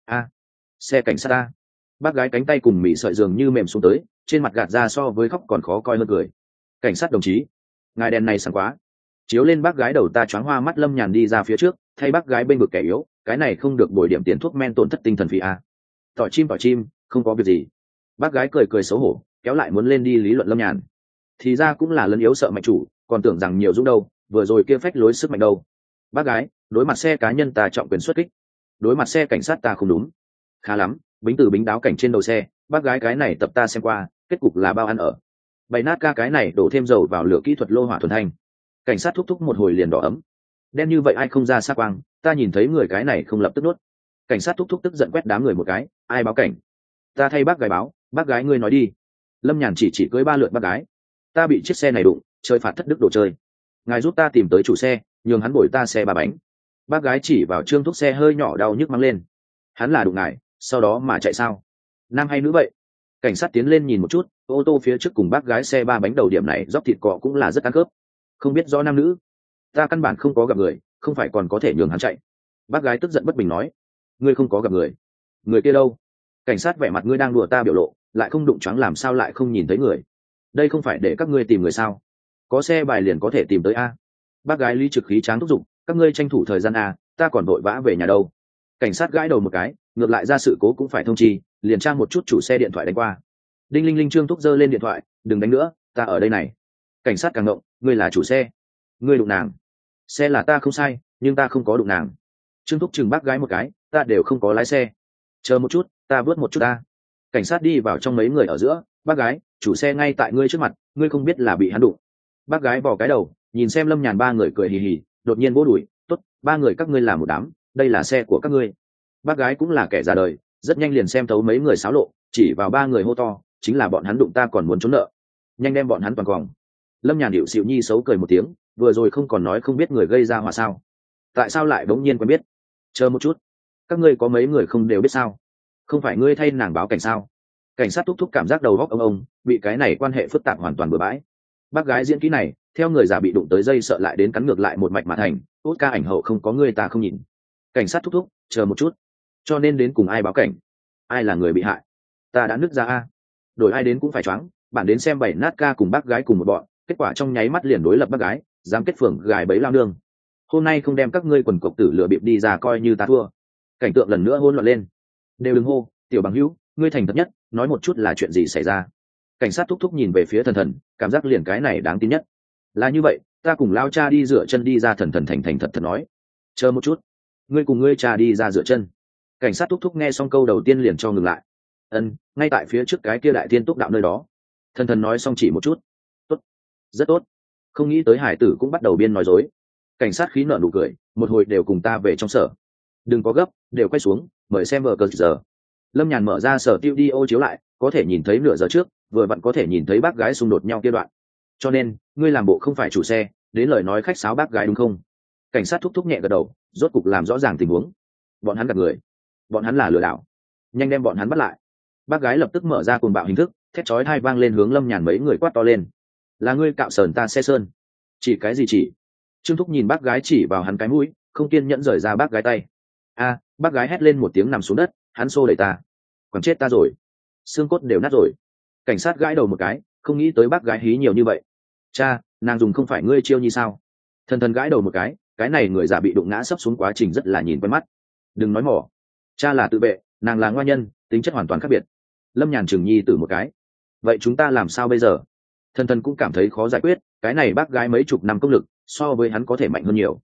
Xe cảnh sát ta. Bác gái cánh tay cùng mị sợi dường như mềm xuống tới, trên mặt gạt ra so với khóc còn khó coi hơn cười. Cảnh sát đồng chí, ngài đèn này sáng quá. Chiếu lên bác gái đầu ta choáng hoa mắt. Lâm Nhàn đi ra phía trước, thay bác gái bên vực kẻ yếu, cái này không được bồi điểm tiền thuốc men tổn thất tinh thần phí a. Tỏi chim, không có việc gì. Bác gái cười xấu hổ, kéo lại muốn lên đi lý luận Lâm Nhàn. Thì ra cũng là lấn yếu sợ mạnh chủ, còn tưởng rằng nhiều dũng đâu, vừa rồi kia phách lối sức mạnh đâu. Bác gái, đối mặt xe cá nhân ta trọng quyền xuất kích, đối mặt xe cảnh sát ta không đúng. Khá lắm, bính từ bính đáo cảnh trên đầu xe. Bác gái cái này tập ta xem qua, kết cục là bao ăn ở. Bày nát ca cái này đổ thêm dầu vào lửa kỹ thuật lô hỏa thuần thanh. Cảnh sát thúc một hồi liền đỏ ấm. Đen như vậy ai không ra xa quang, ta nhìn thấy người cái này không lập tức nuốt. Cảnh sát thúc tức giận quét đám người một cái, ai báo cảnh? Ta thay bác gái báo. Bác gái ngươi nói đi. Lâm Nhàn chỉ cưới 3 lượt bác gái. Ta bị chiếc xe này đụng, chơi phạt thất đức đồ chơi. Ngài giúp ta tìm tới chủ xe, nhường hắn bồi ta xe 3 bánh. Bác gái chỉ vào Trương Thúc xe hơi nhỏ đau nhức mắng lên. Hắn là đụng ngài, sau đó mà chạy sao? Nam hay nữ vậy? Cảnh sát tiến lên nhìn một chút, ô tô phía trước cùng bác gái xe 3 bánh đầu điểm này dốc thịt cọ cũng là rất ăn khớp. Không biết rõ nam nữ, ta căn bản không có gặp người, không phải còn có thể nhường hắn chạy. Bác gái tức giận bất bình nói. Ngươi không có gặp người? Người kia đâu? Cảnh sát vẻ mặt ngươi đang đùa ta biểu lộ, lại không đụng choáng làm sao lại không nhìn thấy người? Đây không phải để các ngươi tìm người sao? Có xe bài liền có thể tìm tới a. Bác gái lý trực khí tráng thúc giục, các ngươi tranh thủ thời gian a, ta còn vội vã về nhà đâu. Cảnh sát gãi đầu một cái, ngược lại ra sự cố cũng phải thông chi, liền trang một chút chủ xe điện thoại đánh qua. Đinh linh linh. Trương Thúc giơ lên điện thoại, đừng đánh nữa, ta ở đây này. Cảnh sát càng ngộng, ngươi là chủ xe, ngươi đụng nàng. Xe là ta không sai, nhưng ta không có đụng nàng. Trương Thúc chừng bác gái một cái, ta đều không có lái xe. Chờ một chút, ta vớt một chút ta. Cảnh sát đi vào trong mấy người ở giữa, bác gái, chủ xe ngay tại ngươi trước mặt, ngươi không biết là bị hắn đụng. Bác gái vò cái đầu, nhìn xem Lâm Nhàn 3 người cười hì hì, đột nhiên vỗ đùi, tốt, 3 người các ngươi là một đám, đây là xe của các ngươi. Bác gái cũng là kẻ già đời, rất nhanh liền xem thấu mấy người xáo lộ, chỉ vào 3 người hô to, chính là bọn hắn đụng ta còn muốn trốn nợ, nhanh đem bọn hắn toàn quòng. Lâm Nhàn điệu xịu nhi xấu cười một tiếng, vừa rồi không còn nói không biết người gây ra họa sao? Tại sao lại bỗng nhiên quen biết? Chờ một chút, các ngươi có mấy người không đều biết sao? Không phải ngươi thay nàng báo cảnh sao? Cảnh sát thúc cảm giác đầu góc ông, bị cái này quan hệ phức tạp hoàn toàn bừa bãi. Bác gái diễn kỹ này, theo người già bị đụng tới dây sợ lại đến cắn ngược lại một mạch mà thành, tốt ca ảnh hậu không có người ta không nhìn. Cảnh sát thúc, chờ một chút, cho nên đến cùng ai báo cảnh? Ai là người bị hại? Ta đã nứt ra a. Đổi ai đến cũng phải choáng, bản đến xem 7 nát ca cùng bác gái cùng một bọn, kết quả trong nháy mắt liền đối lập bác gái, dám kết phường gài bẫy lao nương. Hôm nay không đem các ngươi quần cộc tử lừa bịp đi ra coi như ta thua. Cảnh tượng lần nữa hỗn loạn lên. Đều đừng hô, tiểu bằng hữu, ngươi thành thật nhất, nói một chút là chuyện gì xảy ra. Cảnh sát thúc nhìn về phía Thần Thần, cảm giác liền cái này đáng tin nhất. Là như vậy, ta cùng lao cha đi rửa chân đi ra. Thần Thần thành thật nói. Chờ một chút, ngươi cùng ngươi cha đi ra rửa chân? Cảnh sát thúc nghe xong câu đầu tiên liền cho ngừng lại. Ngay tại phía trước cái kia đại tiên túc đạo nơi đó. Thần Thần nói xong chỉ một chút. Tốt, rất tốt. Không nghĩ tới hải tử cũng bắt đầu biên nói dối. Cảnh sát khí nợ nụ cười, một hồi đều cùng ta về trong sở. Đừng có gấp, đều quay xuống, mời xem vở cờ giờ. Lâm Nhàn mở ra sở tiêu đi ô chiếu lại, có thể nhìn thấy nửa giờ trước, vừa vặn có thể nhìn thấy bác gái xung đột nhau kia đoạn. Cho nên, ngươi làm bộ không phải chủ xe, đến lời nói khách sáo bác gái đúng không? Cảnh sát thúc nhẹ gật đầu, rốt cục làm rõ ràng tình huống. Bọn hắn gạt người, bọn hắn là lừa đảo, nhanh đem bọn hắn bắt lại. Bác gái lập tức mở ra cuồng bạo hình thức, thét chói tai vang lên hướng Lâm Nhàn mấy người quát to lên. Là ngươi cạo sờn ta xe sơn? Chỉ cái gì chỉ? Trương Thúc nhìn bác gái chỉ vào hắn cái mũi, không kiên nhẫn rời ra bác gái tay. Bác gái hét lên một tiếng nằm xuống đất, hắn xô đẩy ta. Quẳng chết ta rồi, xương cốt đều nát rồi. Cảnh sát gãi đầu một cái, không nghĩ tới bác gái hí nhiều như vậy. Cha, nàng dùng không phải ngươi chiêu như sao? Thần Thần gãi đầu một cái này người già bị đụng ngã sấp xuống quá trình rất là nhìn quen mắt. Đừng nói mỏ, cha là tự vệ, nàng là ngoan nhân, tính chất hoàn toàn khác biệt. Lâm Nhàn chừng nhi tử một cái. Vậy chúng ta làm sao bây giờ? Thần Thần cũng cảm thấy khó giải quyết, cái này bác gái mấy chục năm công lực, so với hắn có thể mạnh hơn nhiều.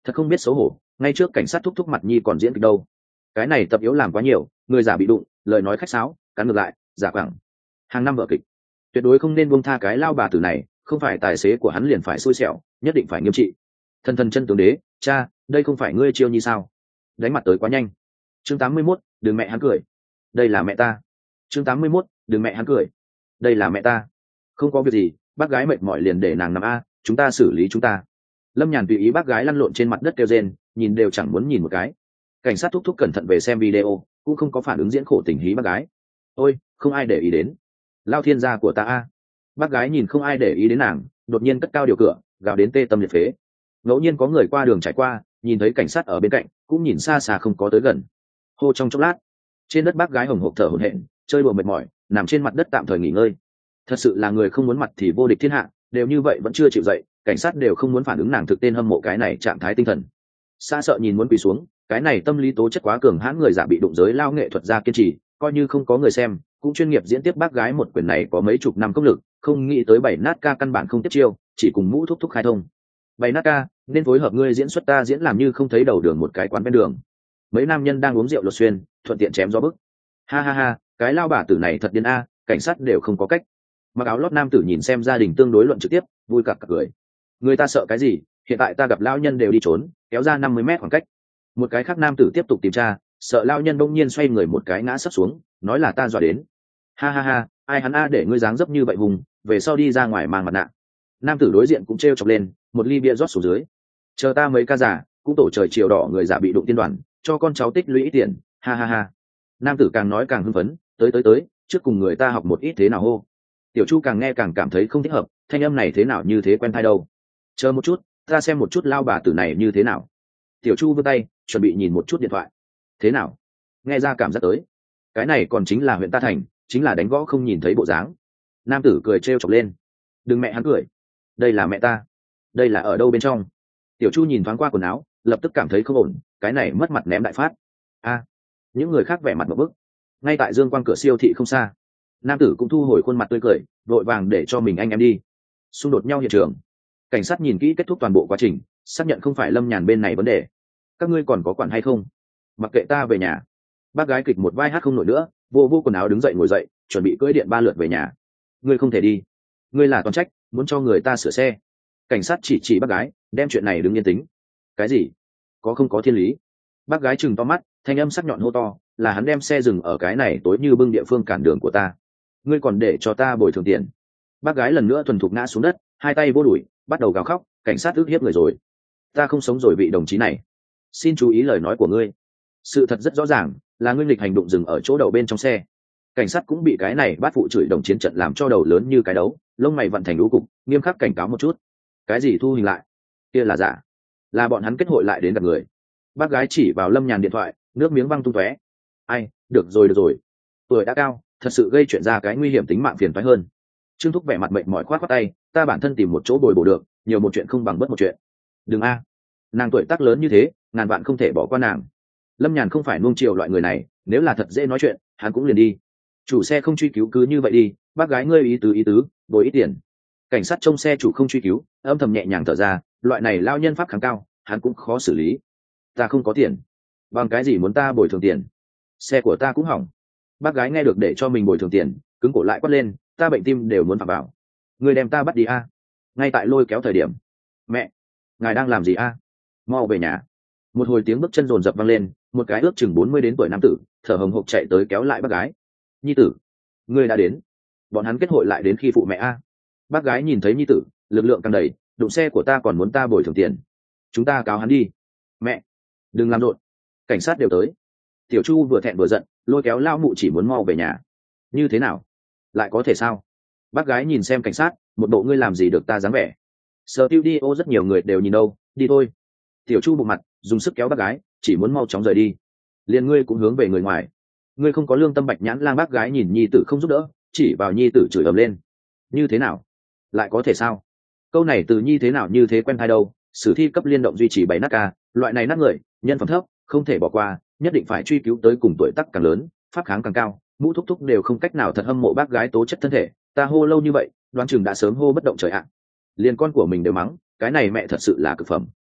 thật không biết xấu hổ, ngay trước cảnh sát thúc thúc mặt nhi còn diễn kịch đâu. Cái này tập yếu làm quá nhiều, người giả bị đụng, lời nói khách sáo, cắn ngược lại, giả quẳng. Hàng năm vở kịch, tuyệt đối không nên buông tha cái lao bà tử này, không phải tài xế của hắn liền phải xui xẻo, nhất định phải nghiêm trị. Thần thần chân tướng đế, cha, đây không phải ngươi chiêu nhi sao? Đánh mặt tới quá nhanh. Chương 81, đừng mẹ hắn cười. Đây là mẹ ta. Chương 81, đừng mẹ hắn cười. Đây là mẹ ta. Không có việc gì, bác gái mệt mỏi liền để nàng nằm a, chúng ta xử lý chúng ta. Lâm Nhàn tùy ý bác gái lăn lộn trên mặt đất kêu rên, nhìn đều chẳng muốn nhìn một cái. Cảnh sát thúc thúc cẩn thận về xem video, cũng không có phản ứng diễn khổ tình hí bác gái. Ôi, không ai để ý đến. Lao thiên gia của ta a. Bác gái nhìn không ai để ý đến nàng, đột nhiên cất cao điều cửa, gào đến tê tâm liệt phế. Ngẫu nhiên có người qua đường trải qua, nhìn thấy cảnh sát ở bên cạnh, cũng nhìn xa xa không có tới gần. Hô trong chốc lát, trên đất bác gái hồng hộc thở hổn hển, chơi đùa mệt mỏi, nằm trên mặt đất tạm thời nghỉ ngơi. Thật sự là người không muốn mặt thì vô địch thiên hạ, đều như vậy vẫn chưa chịu dậy, cảnh sát đều không muốn phản ứng nàng thực tên hâm mộ cái này trạng thái tinh thần. Xa sợ nhìn muốn quỳ xuống, cái này tâm lý tố chất quá cường hãn người giả bị đụng giới lao nghệ thuật ra kiên trì, coi như không có người xem, cũng chuyên nghiệp diễn tiếp bác gái một quyển này có mấy chục năm công lực, không nghĩ tới bảy nát ca căn bản không tiếp chiêu, chỉ cùng mũ thúc thúc khai thông. Bảy nát ca, nên phối hợp ngươi diễn xuất ta diễn làm như không thấy đầu đường một cái quán bên đường. Mấy nam nhân đang uống rượu lột xuyên, thuận tiện chém gió bức. Ha ha ha, cái lao bà tử này thật điên a, cảnh sát đều không có cách. Mặc áo lót nam tử nhìn xem gia đình tương đối luận trực tiếp, vui cặc cặc cười. Người ta sợ cái gì, hiện tại ta gặp lao nhân đều đi trốn, kéo ra 50 mét khoảng cách. Một cái khác nam tử tiếp tục tìm tra, sợ lao nhân bỗng nhiên xoay người một cái ngã sấp xuống, nói là ta dọa đến. Ha ha ha, ai hắn a để ngươi dáng dấp như vậy hùng, về sau đi ra ngoài mang mặt nạ. Nam tử đối diện cũng trêu chọc lên, một ly bia rót xuống dưới. Chờ ta mấy ca giả, cũng tổ trời chiều đỏ người giả bị đụng tiên đoàn, cho con cháu tích lũy tiền, ha ha ha. Nam tử càng nói càng hưng phấn, tới, trước cùng người ta học một ít thế nào hô. Tiểu Chu càng nghe càng cảm thấy không thích hợp, thanh âm này thế nào như thế quen tai đâu. Chờ một chút, ta xem một chút lao bà tử này như thế nào. Tiểu Chu vươn tay, chuẩn bị nhìn một chút điện thoại. Thế nào? Nghe ra cảm giác tới. Cái này còn chính là huyện ta thành, chính là đánh gõ không nhìn thấy bộ dáng. Nam tử cười trêu chọc lên. Đừng mẹ hắn cười. Đây là mẹ ta. Đây là ở đâu bên trong? Tiểu Chu nhìn thoáng qua quần áo, lập tức cảm thấy không ổn, cái này mất mặt ném đại phát. A, những người khác vẻ mặt một bức. Ngay tại dương quang cửa siêu thị không xa, nam tử cũng thu hồi khuôn mặt tươi cười, vội vàng để cho mình anh em đi. Xung đột nhau hiện trường, cảnh sát nhìn kỹ kết thúc toàn bộ quá trình, xác nhận không phải Lâm Nhàn bên này vấn đề. Các ngươi còn có quản hay không? Mặc kệ ta về nhà. Bác gái kịch một vai hát không nổi nữa, vô quần áo đứng dậy ngồi dậy, chuẩn bị cưỡi điện 3 lượt về nhà. Ngươi không thể đi, ngươi là toàn trách, muốn cho người ta sửa xe. Cảnh sát chỉ bác gái, đem chuyện này đứng yên tính. Cái gì? Có không có thiên lý? Bác gái chừng to mắt, thanh âm sắc nhọn hô to, là hắn đem xe dừng ở cái này tối như bưng địa phương cản đường của ta. Ngươi còn để cho ta bồi thường tiền. Bác gái lần nữa thuần thục ngã xuống đất, hai tay vô đuổi, bắt đầu gào khóc. Cảnh sát ức hiếp người rồi, ta không sống rồi vị đồng chí này, xin chú ý lời nói của ngươi. Sự thật rất rõ ràng là ngươi nghịch hành động dừng ở chỗ đầu bên trong xe. Cảnh sát cũng bị cái này bắt phụ chửi đồng chiến trận làm cho đầu lớn như cái đấu, lông mày vận thành lũ cục, nghiêm khắc cảnh cáo một chút. Cái gì thu hình lại? Kia là giả, là bọn hắn kết hội lại đến gặp người. Bác gái chỉ vào Lâm Nhàn điện thoại, nước miếng văng tung tóe. Ai, được rồi, tuổi đã cao, thật sự gây chuyện ra cái nguy hiểm tính mạng phiền toái hơn. Trương Thúc vẻ mặt mệt mỏi khoát khoát tay, ta bản thân tìm một chỗ bồi bổ được, nhiều một chuyện không bằng bất một chuyện. Đừng a, nàng tuổi tác lớn như thế, ngàn vạn không thể bỏ qua nàng. Lâm Nhàn không phải nuông chiều loại người này, nếu là thật dễ nói chuyện, hắn cũng liền đi. Chủ xe không truy cứu cứ như vậy đi, bác gái ngươi ý tứ, bồi ít tiền. Cảnh sát trông xe chủ không truy cứu, âm thầm nhẹ nhàng thở ra, loại này lao nhân pháp kháng cao, hắn cũng khó xử lý. Ta không có tiền. Bằng cái gì muốn ta bồi thường tiền? Xe của ta cũng hỏng. Bác gái nghe được để cho mình bồi thường tiền, cứng cổ lại quát lên, ta bệnh tim đều muốn phạm vào. Ngươi đem ta bắt đi a. Ngay tại lôi kéo thời điểm. Mẹ, ngài đang làm gì a? Mau về nhà. Một hồi tiếng bước chân rồn rập vang lên, một cái ước chừng 40 đến tuổi nam tử thở hồng hộc chạy tới kéo lại bác gái. Nhi tử, ngươi đã đến. Bọn hắn kết hội lại đến khi phụ mẹ a. Bác gái nhìn thấy nhi tử, lực lượng càng đầy, đụng xe của ta còn muốn ta bồi thường tiền. Chúng ta cáo hắn đi. Mẹ, đừng làm rộn, cảnh sát đều tới. Tiểu Chu vừa thẹn vừa giận, lôi kéo lao mụ chỉ muốn mau về nhà. Như thế nào? Lại có thể sao? Bác gái nhìn xem cảnh sát, một bộ ngươi làm gì được ta dáng vẻ. Studio rất nhiều người đều nhìn đâu, đi thôi. Tiểu Chu bụng mặt, dùng sức kéo bác gái, chỉ muốn mau chóng rời đi. Liền ngươi cũng hướng về người ngoài. Ngươi không có lương tâm bạch nhãn lang. Bác gái nhìn nhi tử không giúp đỡ, chỉ vào nhi tử chửi ầm lên. Như thế nào? Lại có thể sao? Câu này từ nhi thế nào như thế quen thai đâu. Sử thi cấp liên động duy trì 7 nát ca, loại này nát người, nhân phẩm thấp, không thể bỏ qua, nhất định phải truy cứu tới cùng tuổi tác càng lớn, pháp kháng càng cao. Mũ thúc thúc đều không cách nào thật hâm mộ bác gái tố chất thân thể, ta hô lâu như vậy, đoán chừng đã sớm hô bất động trời ạ. Liền con của mình đều mắng, cái này mẹ thật sự là cực phẩm.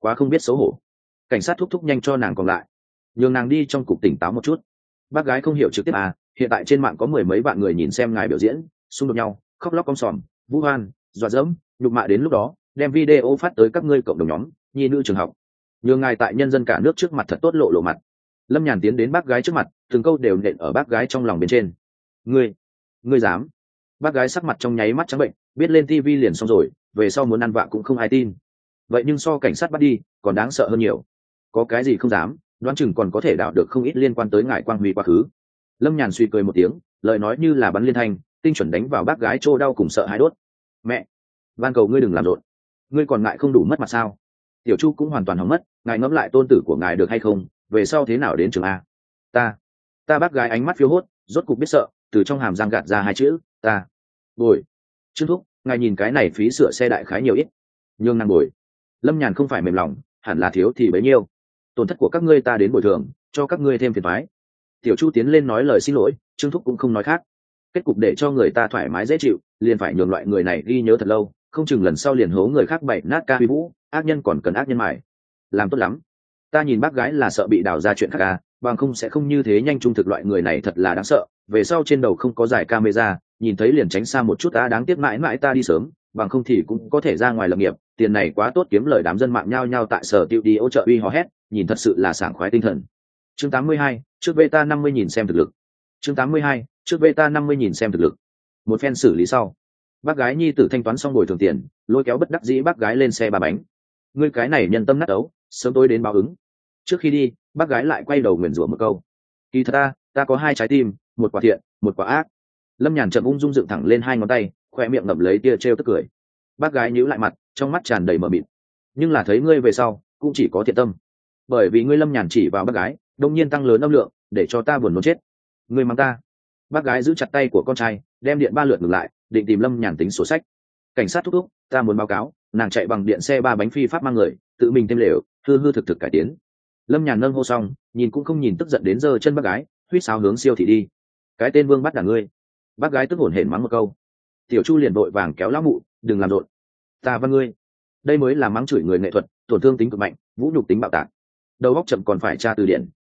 quá không biết xấu hổ. Cảnh sát thúc thúc nhanh cho nàng còn lại, nhường nàng đi trong cục tỉnh táo một chút. Bác gái không hiểu trực tiếp à, hiện tại trên mạng có mười mấy vạn người nhìn xem ngài biểu diễn, xung đột nhau, khóc lóc om sòm, vu oan, dọa dẫm, nhục mạ, đến lúc đó đem video phát tới các ngươi cộng đồng nhóm nhi nữ trường học, nhường ngài tại nhân dân cả nước trước mặt thật tốt lộ lộ mặt. Lâm Nhàn tiến đến bác gái trước mặt, từng câu đều nện ở bác gái trong lòng bên trên. Ngươi dám? Bác gái sắc mặt trong nháy mắt trắng bệnh, biết lên TV liền xong rồi, về sau muốn ăn vạ cũng không ai tin. Vậy nhưng so cảnh sát bắt đi còn đáng sợ hơn nhiều. Có cái gì không dám, đoán chừng còn có thể đảo được không ít liên quan tới ngài quang huy quá khứ. Lâm Nhàn suy cười một tiếng, lời nói như là bắn liên thanh, tinh chuẩn đánh vào bác gái trô đau cùng sợ hãi đốt. Mẹ, van cầu ngươi đừng làm rộn, ngươi còn ngại không đủ mất mặt sao? Tiểu Chu cũng hoàn toàn hỏng mất, ngài ngẫm lại tôn tử của ngài được hay không, về sau thế nào đến trường a? Ta bác gái ánh mắt phiêu hốt, rốt cục biết sợ, từ trong hàm răng gạt ra hai chữ, ta. Bồi. Trương thúc, ngài nhìn cái này phí sửa xe đại khái nhiều ít, nhưng năng bồi. Lâm Nhàn không phải mềm lòng, hẳn là thiếu thì bấy nhiêu. Tổn thất của các ngươi ta đến bồi thường, cho các ngươi thêm phiền toái. Tiểu Chu tiến lên nói lời xin lỗi, Trương thúc cũng không nói khác. Kết cục để cho người ta thoải mái dễ chịu, liền phải nhường loại người này ghi nhớ thật lâu, không chừng lần sau liền hố người khác bậy nát ca huy vũ, ác nhân còn cần ác nhân mài. Làm tốt lắm. Ta nhìn bác gái là sợ bị đào ra chuyện khác à, bằng không sẽ không như thế nhanh. Trung thực loại người này thật là đáng sợ, về sau trên đầu không có giải camera, nhìn thấy liền tránh xa một chút. Ta đáng tiếc mãi mãi ta đi sớm, bằng không thì cũng có thể ra ngoài lập nghiệp, tiền này quá tốt kiếm lời. Đám dân mạng nhao nhao tại sở tiêu đi hỗ trợ uy hò hét, nhìn thật sự là sảng khoái tinh thần. Chương 82, trước beta 50 nhìn xem thực lực. Chương 82, trước beta 50 nhìn xem thực lực. Một phen xử lý sau, bác gái nhi tử thanh toán xong bồi thường tiền, lôi kéo bất đắc dĩ bác gái lên xe ba bánh. Ngươi cái này nhân tâm nát ấu, sớm tối đến báo ứng. Trước khi đi, bác gái lại quay đầu nguyền rủa một câu. Kỳ thật ta có hai trái tim, một quả thiện, một quả ác. Lâm Nhàn chậm ung dung dựng thẳng lên hai ngón tay, khoe miệng ngậm lấy tia trêu tức cười. Bác gái nhíu lại mặt, trong mắt tràn đầy mờ mịt. Nhưng là thấy ngươi về sau, cũng chỉ có thiện tâm. Bởi vì ngươi. Lâm Nhàn chỉ vào bác gái, đông nhiên tăng lớn âm lượng, để cho ta buồn muốn chết. Ngươi mắng ta? Bác gái giữ chặt tay của con trai, đem điện ba lượt ngừng lại, định tìm Lâm Nhàn tính sổ sách. Cảnh sát thúc thúc, ta muốn báo cáo, nàng chạy bằng điện xe ba bánh phi pháp mang người, tự mình thêm lều, hư thực cải tiến. Lâm Nhàn nâng hô xong, nhìn cũng không nhìn, tức giận đến giơ chân bác gái, huýt sáo hướng siêu thị đi. Cái tên Vương bắt đả ngươi. Bác gái tức hổn hển mắng một câu. Tiểu Chu liền vội vàng kéo lão mụ, đừng làm rộn. Ta văn ngươi. Đây mới là mắng chửi người nghệ thuật, tổn thương tính cực mạnh, vũ nhục tính bạo tạc. Đầu óc chậm còn phải tra từ điển.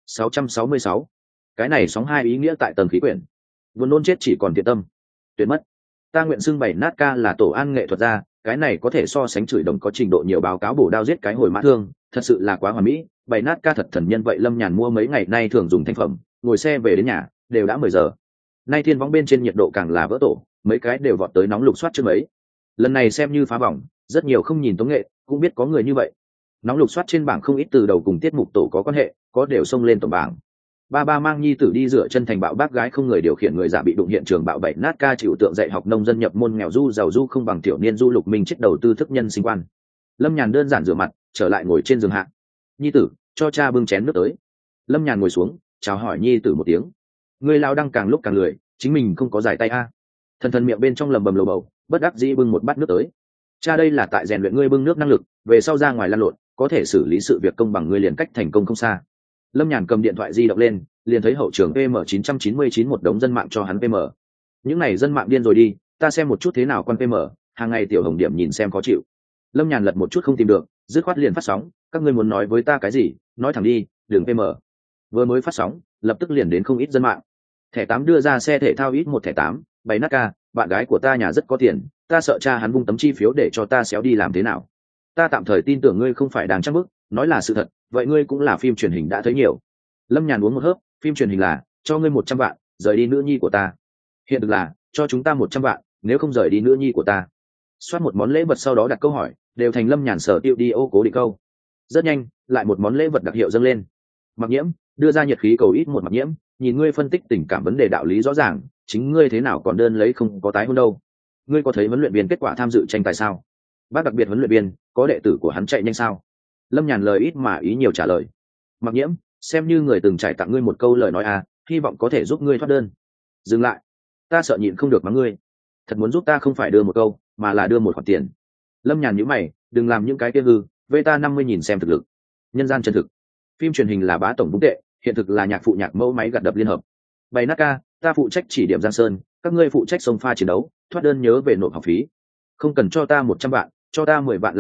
666. Cái này sóng hai ý nghĩa tại tầng khí quyển. Vốn nôn chết chỉ còn thiện tâm. Tuyệt mất. Ta nguyện xưng bày nát ca là tổ an nghệ thuật gia, cái này có thể so sánh chửi đồng có trình độ nhiều. Báo cáo bổ đao giết cái hồi mã thương, thật sự là quá hoàn mỹ. Bày nát ca thật thần nhân vậy. Lâm Nhàn mua mấy ngày nay thường dùng thành phẩm, ngồi xe về đến nhà đều đã 10 giờ. Nay thiên võng bên trên nhiệt độ càng là vỡ tổ, mấy cái đều vọt tới nóng lục soát trước mấy. Lần này xem như phá vòng, rất nhiều không nhìn tống nghệ cũng biết có người như vậy. Nóng lục soát trên bảng không ít từ đầu cùng tiết mục tổ có quan hệ, có đều xông lên tổng bảng. Ba mang nhi tử đi rửa chân thành bạo bác gái không người điều khiển người giả bị đụng hiện trường bạo bậy nát ca chịu tượng dạy học nông dân nhập môn nghèo du giàu du không bằng tiểu niên du lục minh chết đầu tư thức nhân sinh quan. Lâm Nhàn đơn giản rửa mặt, trở lại ngồi trên giường hạ. Nhi tử, cho cha bưng chén nước tới. Lâm Nhàn ngồi xuống, chào hỏi nhi tử một tiếng. Người lao đang càng lúc càng lười, chính mình không có giải tay a. Thần miệng bên trong lầm bầm lầu bầu, bất đắc dĩ bưng một bát nước tới. Cha đây là tại rèn luyện ngươi bưng nước năng lực, về sau ra ngoài lăn lộn có thể xử lý sự việc công bằng, ngươi liền cách thành công không xa. Lâm Nhàn cầm điện thoại di động lên, liền thấy hậu trường PM 999 một đống dân mạng cho hắn PM. Những này dân mạng điên rồi đi, ta xem một chút thế nào quan PM, hàng ngày tiểu hồng điểm nhìn xem khó chịu. Lâm Nhàn lật một chút không tìm được, dứt khoát liền phát sóng, các ngươi muốn nói với ta cái gì, nói thẳng đi, đừng PM. Vừa mới phát sóng, lập tức liền đến không ít dân mạng. Thẻ 8 đưa ra xe thể thao ít một thẻ 8, bày nát ca, bạn gái của ta nhà rất có tiền, ta sợ cha hắn vung tấm chi phiếu để cho ta xéo đi làm thế nào. Ta tạm thời tin tưởng ngươi không phải đang trăng bức, nói là sự thật, vậy ngươi cũng là phim truyền hình đã thấy nhiều. Lâm Nhàn uống một hớp, phim truyền hình là cho ngươi 100 vạn rời đi nữ nhi của ta, hiện thực là cho chúng ta 100 vạn nếu không rời đi nữ nhi của ta. Soát một món lễ vật sau đó đặt câu hỏi, đều thành Lâm Nhàn sở tiêu đi ô cố định câu. Rất nhanh, lại một món lễ vật đặc hiệu dâng lên. Mặc Nhiễm đưa ra nhiệt khí cầu ít một. Mặc Nhiễm, nhìn ngươi phân tích tình cảm vấn đề đạo lý rõ ràng, chính ngươi thế nào còn đơn lấy không có tái hôn đâu. Ngươi có thấy huấn luyện viên kết quả tham dự tranh tài sao? Bác đặc biệt huấn luyện viên, có đệ tử của hắn chạy nhanh sao? Lâm Nhàn lời ít mà ý nhiều trả lời. Mặc Nhiễm, xem như người từng trải tặng ngươi một câu lời nói à, hy vọng có thể giúp ngươi thoát đơn. Dừng lại, ta sợ nhịn không được mắng ngươi. Thật muốn giúp ta không phải đưa một câu, mà là đưa một khoản tiền. Lâm Nhàn nhíu mày, đừng làm những cái kia hư, beta 50 nhìn xem thực lực. Nhân gian chân thực. Phim truyền hình là bá tổng vũng tệ, hiện thực là nhạc phụ nhạc mẫu máy gặt đập liên hợp. Bày nát ca, ta phụ trách chỉ điểm Giang Sơn, các ngươi phụ trách sông pha chiến đấu, thoát đơn nhớ về nộp học phí. Không cần cho ta 100 vạn, cho ta 10 vạn là được,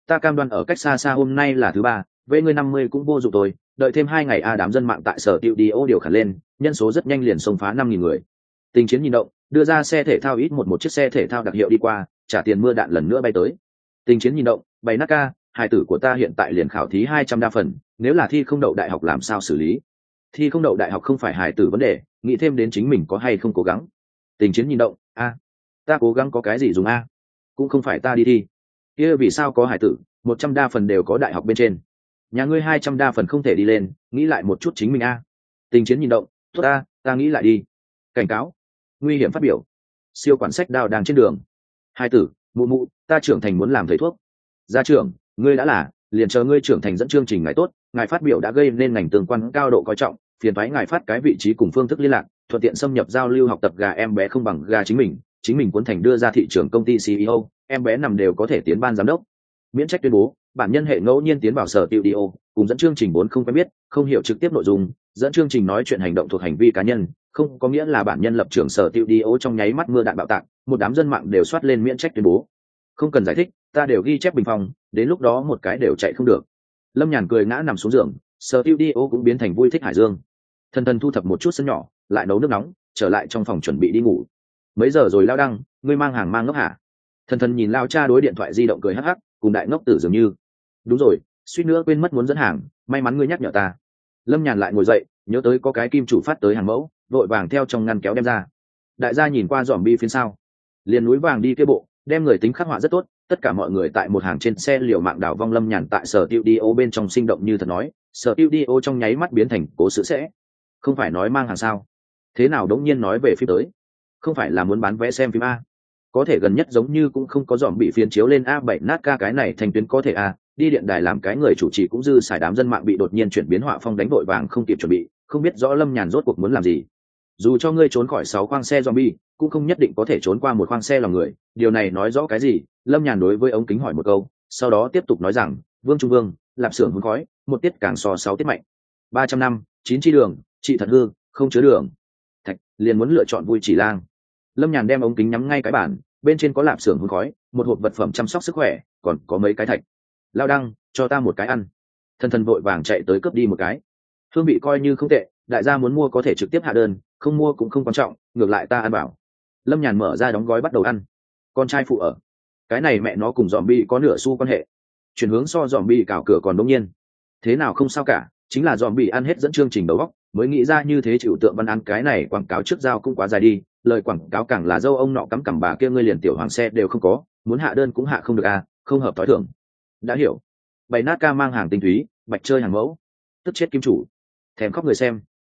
ta cam đoan ở cách xa xa hôm nay là thứ ba, với ngươi 50 cũng vô dụng tôi, đợi thêm 2 ngày đám dân mạng tại sở tiệu đi ô điều khẩn lên, nhân số rất nhanh liền xông phá 5.000 người. Tình chiến nhìn động, đưa ra xe thể thao ít một chiếc xe thể thao đặc hiệu đi qua, trả tiền mưa đạn lần nữa bay tới. Tình chiến nhìn động, bày nát ca, hài tử của ta hiện tại liền khảo thí 200 đa phần, nếu là thi không đậu đại học làm sao xử lý? Thi không đậu đại học không phải hài tử vấn đề, nghĩ thêm đến chính mình có hay không cố gắng. Tình chiến nhìn động, ta cố gắng có cái gì dùng cũng không phải ta đi thi. Kia vì sao có hài tử, 100 đa phần đều có đại học bên trên. Nhà ngươi 200 đa phần không thể đi lên, nghĩ lại một chút chính mình Tình chiến nhìn động, tốt ta nghĩ lại đi. Cảnh cáo, nguy hiểm phát biểu. Siêu quản sách đao đang trên đường. Hai tử, mụ, ta trưởng thành muốn làm thầy thuốc. Gia trưởng, ngươi đã là, liền chờ ngươi trưởng thành dẫn chương trình ngài tốt, ngài phát biểu đã gây nên ngành tương quan cao độ coi trọng, phiền thoái ngài phát cái vị trí cùng phương thức liên lạc, thuận tiện xâm nhập giao lưu học tập gà em bé không bằng gà chính mình cuốn thành đưa ra thị trường công ty CEO, em bé nằm đều có thể tiến ban giám đốc. Miễn trách tuyên bố, bản nhân hệ ngẫu nhiên tiến vào sở studio, cùng dẫn chương trình vốn không quen biết, không hiểu trực tiếp nội dung, dẫn chương trình nói chuyện hành động thuộc hành vi cá nhân, không có nghĩa là bản nhân lập trường sở studio trong nháy mắt mưa đạn bạo tạc, một đám dân mạng đều soát lên miễn trách tuyên bố. Không cần giải thích, ta đều ghi chép bình phòng, đến lúc đó một cái đều chạy không được. Lâm Nhàn cười ngã nằm xuống giường, sở studio cũng biến thành vui thích hải dương. Thần thu thập một chút sân nhỏ, lại nấu nước nóng, trở lại trong phòng chuẩn bị đi ngủ. Mấy giờ rồi Lao Đăng, ngươi mang hàng mang ngốc hả? Thần nhìn Lao cha đối điện thoại di động cười hắc hắc, cùng đại ngốc tử dường như. Đúng rồi, suýt nữa quên mất muốn dẫn hàng, may mắn ngươi nhắc nhở ta. Lâm Nhàn lại ngồi dậy, nhớ tới có cái kim chủ phát tới hàng mẫu, vội vàng theo trong ngăn kéo đem ra. Đại gia nhìn qua dòm bi phiến sao, liền núi vàng đi kia bộ, đem người tính khắc họa rất tốt. Tất cả mọi người tại một hàng trên xe liều mạng đảo vong. Lâm Nhàn tại sở studio bên trong sinh động như thật nói, sở studio trong nháy mắt biến thành cố sự sẽ. Không phải nói mang hàng sao? Thế nào đống nhiên nói về phim tới? Không phải là muốn bán vé xem phim có thể gần nhất giống như cũng không có dòm bị phiến chiếu lên A7 nát ca cái này thành tuyến có thể đi điện đài làm cái người chủ trì cũng dư xài. Đám dân mạng bị đột nhiên chuyển biến họa phong đánh vội vàng không kịp chuẩn bị, không biết rõ Lâm Nhàn rốt cuộc muốn làm gì. Dù cho ngươi trốn khỏi 6 khoang xe zombie, cũng không nhất định có thể trốn qua một khoang xe lòng người. Điều này nói rõ cái gì? Lâm Nhàn đối với ống kính hỏi một câu, sau đó tiếp tục nói rằng, Vương Trung Vương, lạp xưởng hôn khói, một tiết càng so 6 tiết mạnh. 300 năm, 9 chi đường, chị thật hư, không chứa đường. Thạch, liền muốn lựa chọn vui chỉ lang. Lâm Nhàn đem ống kính nhắm ngay cái bản, bên trên có lạp xưởng hôn khói, một hộp vật phẩm chăm sóc sức khỏe, còn có mấy cái thạch. Lao Đăng, cho ta một cái ăn. Thần vội vàng chạy tới cướp đi một cái. Hương vị coi như không tệ, đại gia muốn mua có thể trực tiếp hạ đơn, không mua cũng không quan trọng, ngược lại ta ăn bảo. Lâm Nhàn mở ra đóng gói bắt đầu ăn. Con trai phụ ở, cái này mẹ nó cùng dòm bi có nửa xu quan hệ. Chuyển hướng so dòm bi cào cửa còn đông nhiên. Thế nào không sao cả, chính là dòm bi ăn hết dẫn chương trình đầu góc, mới nghĩ ra như thế. Chịu tượng văn ăn cái này quảng cáo trước giao cũng quá dài đi, lời quảng cáo càng là dâu ông nọ cắm cằm bà kia ngươi liền tiểu hoàng xe đều không có, muốn hạ đơn cũng hạ không được không hợp tối thượng. Đã hiểu. Bày nát ca mang hàng tinh túy, bạch chơi hàng mẫu, tức chết kim chủ, thèm khóc người xem.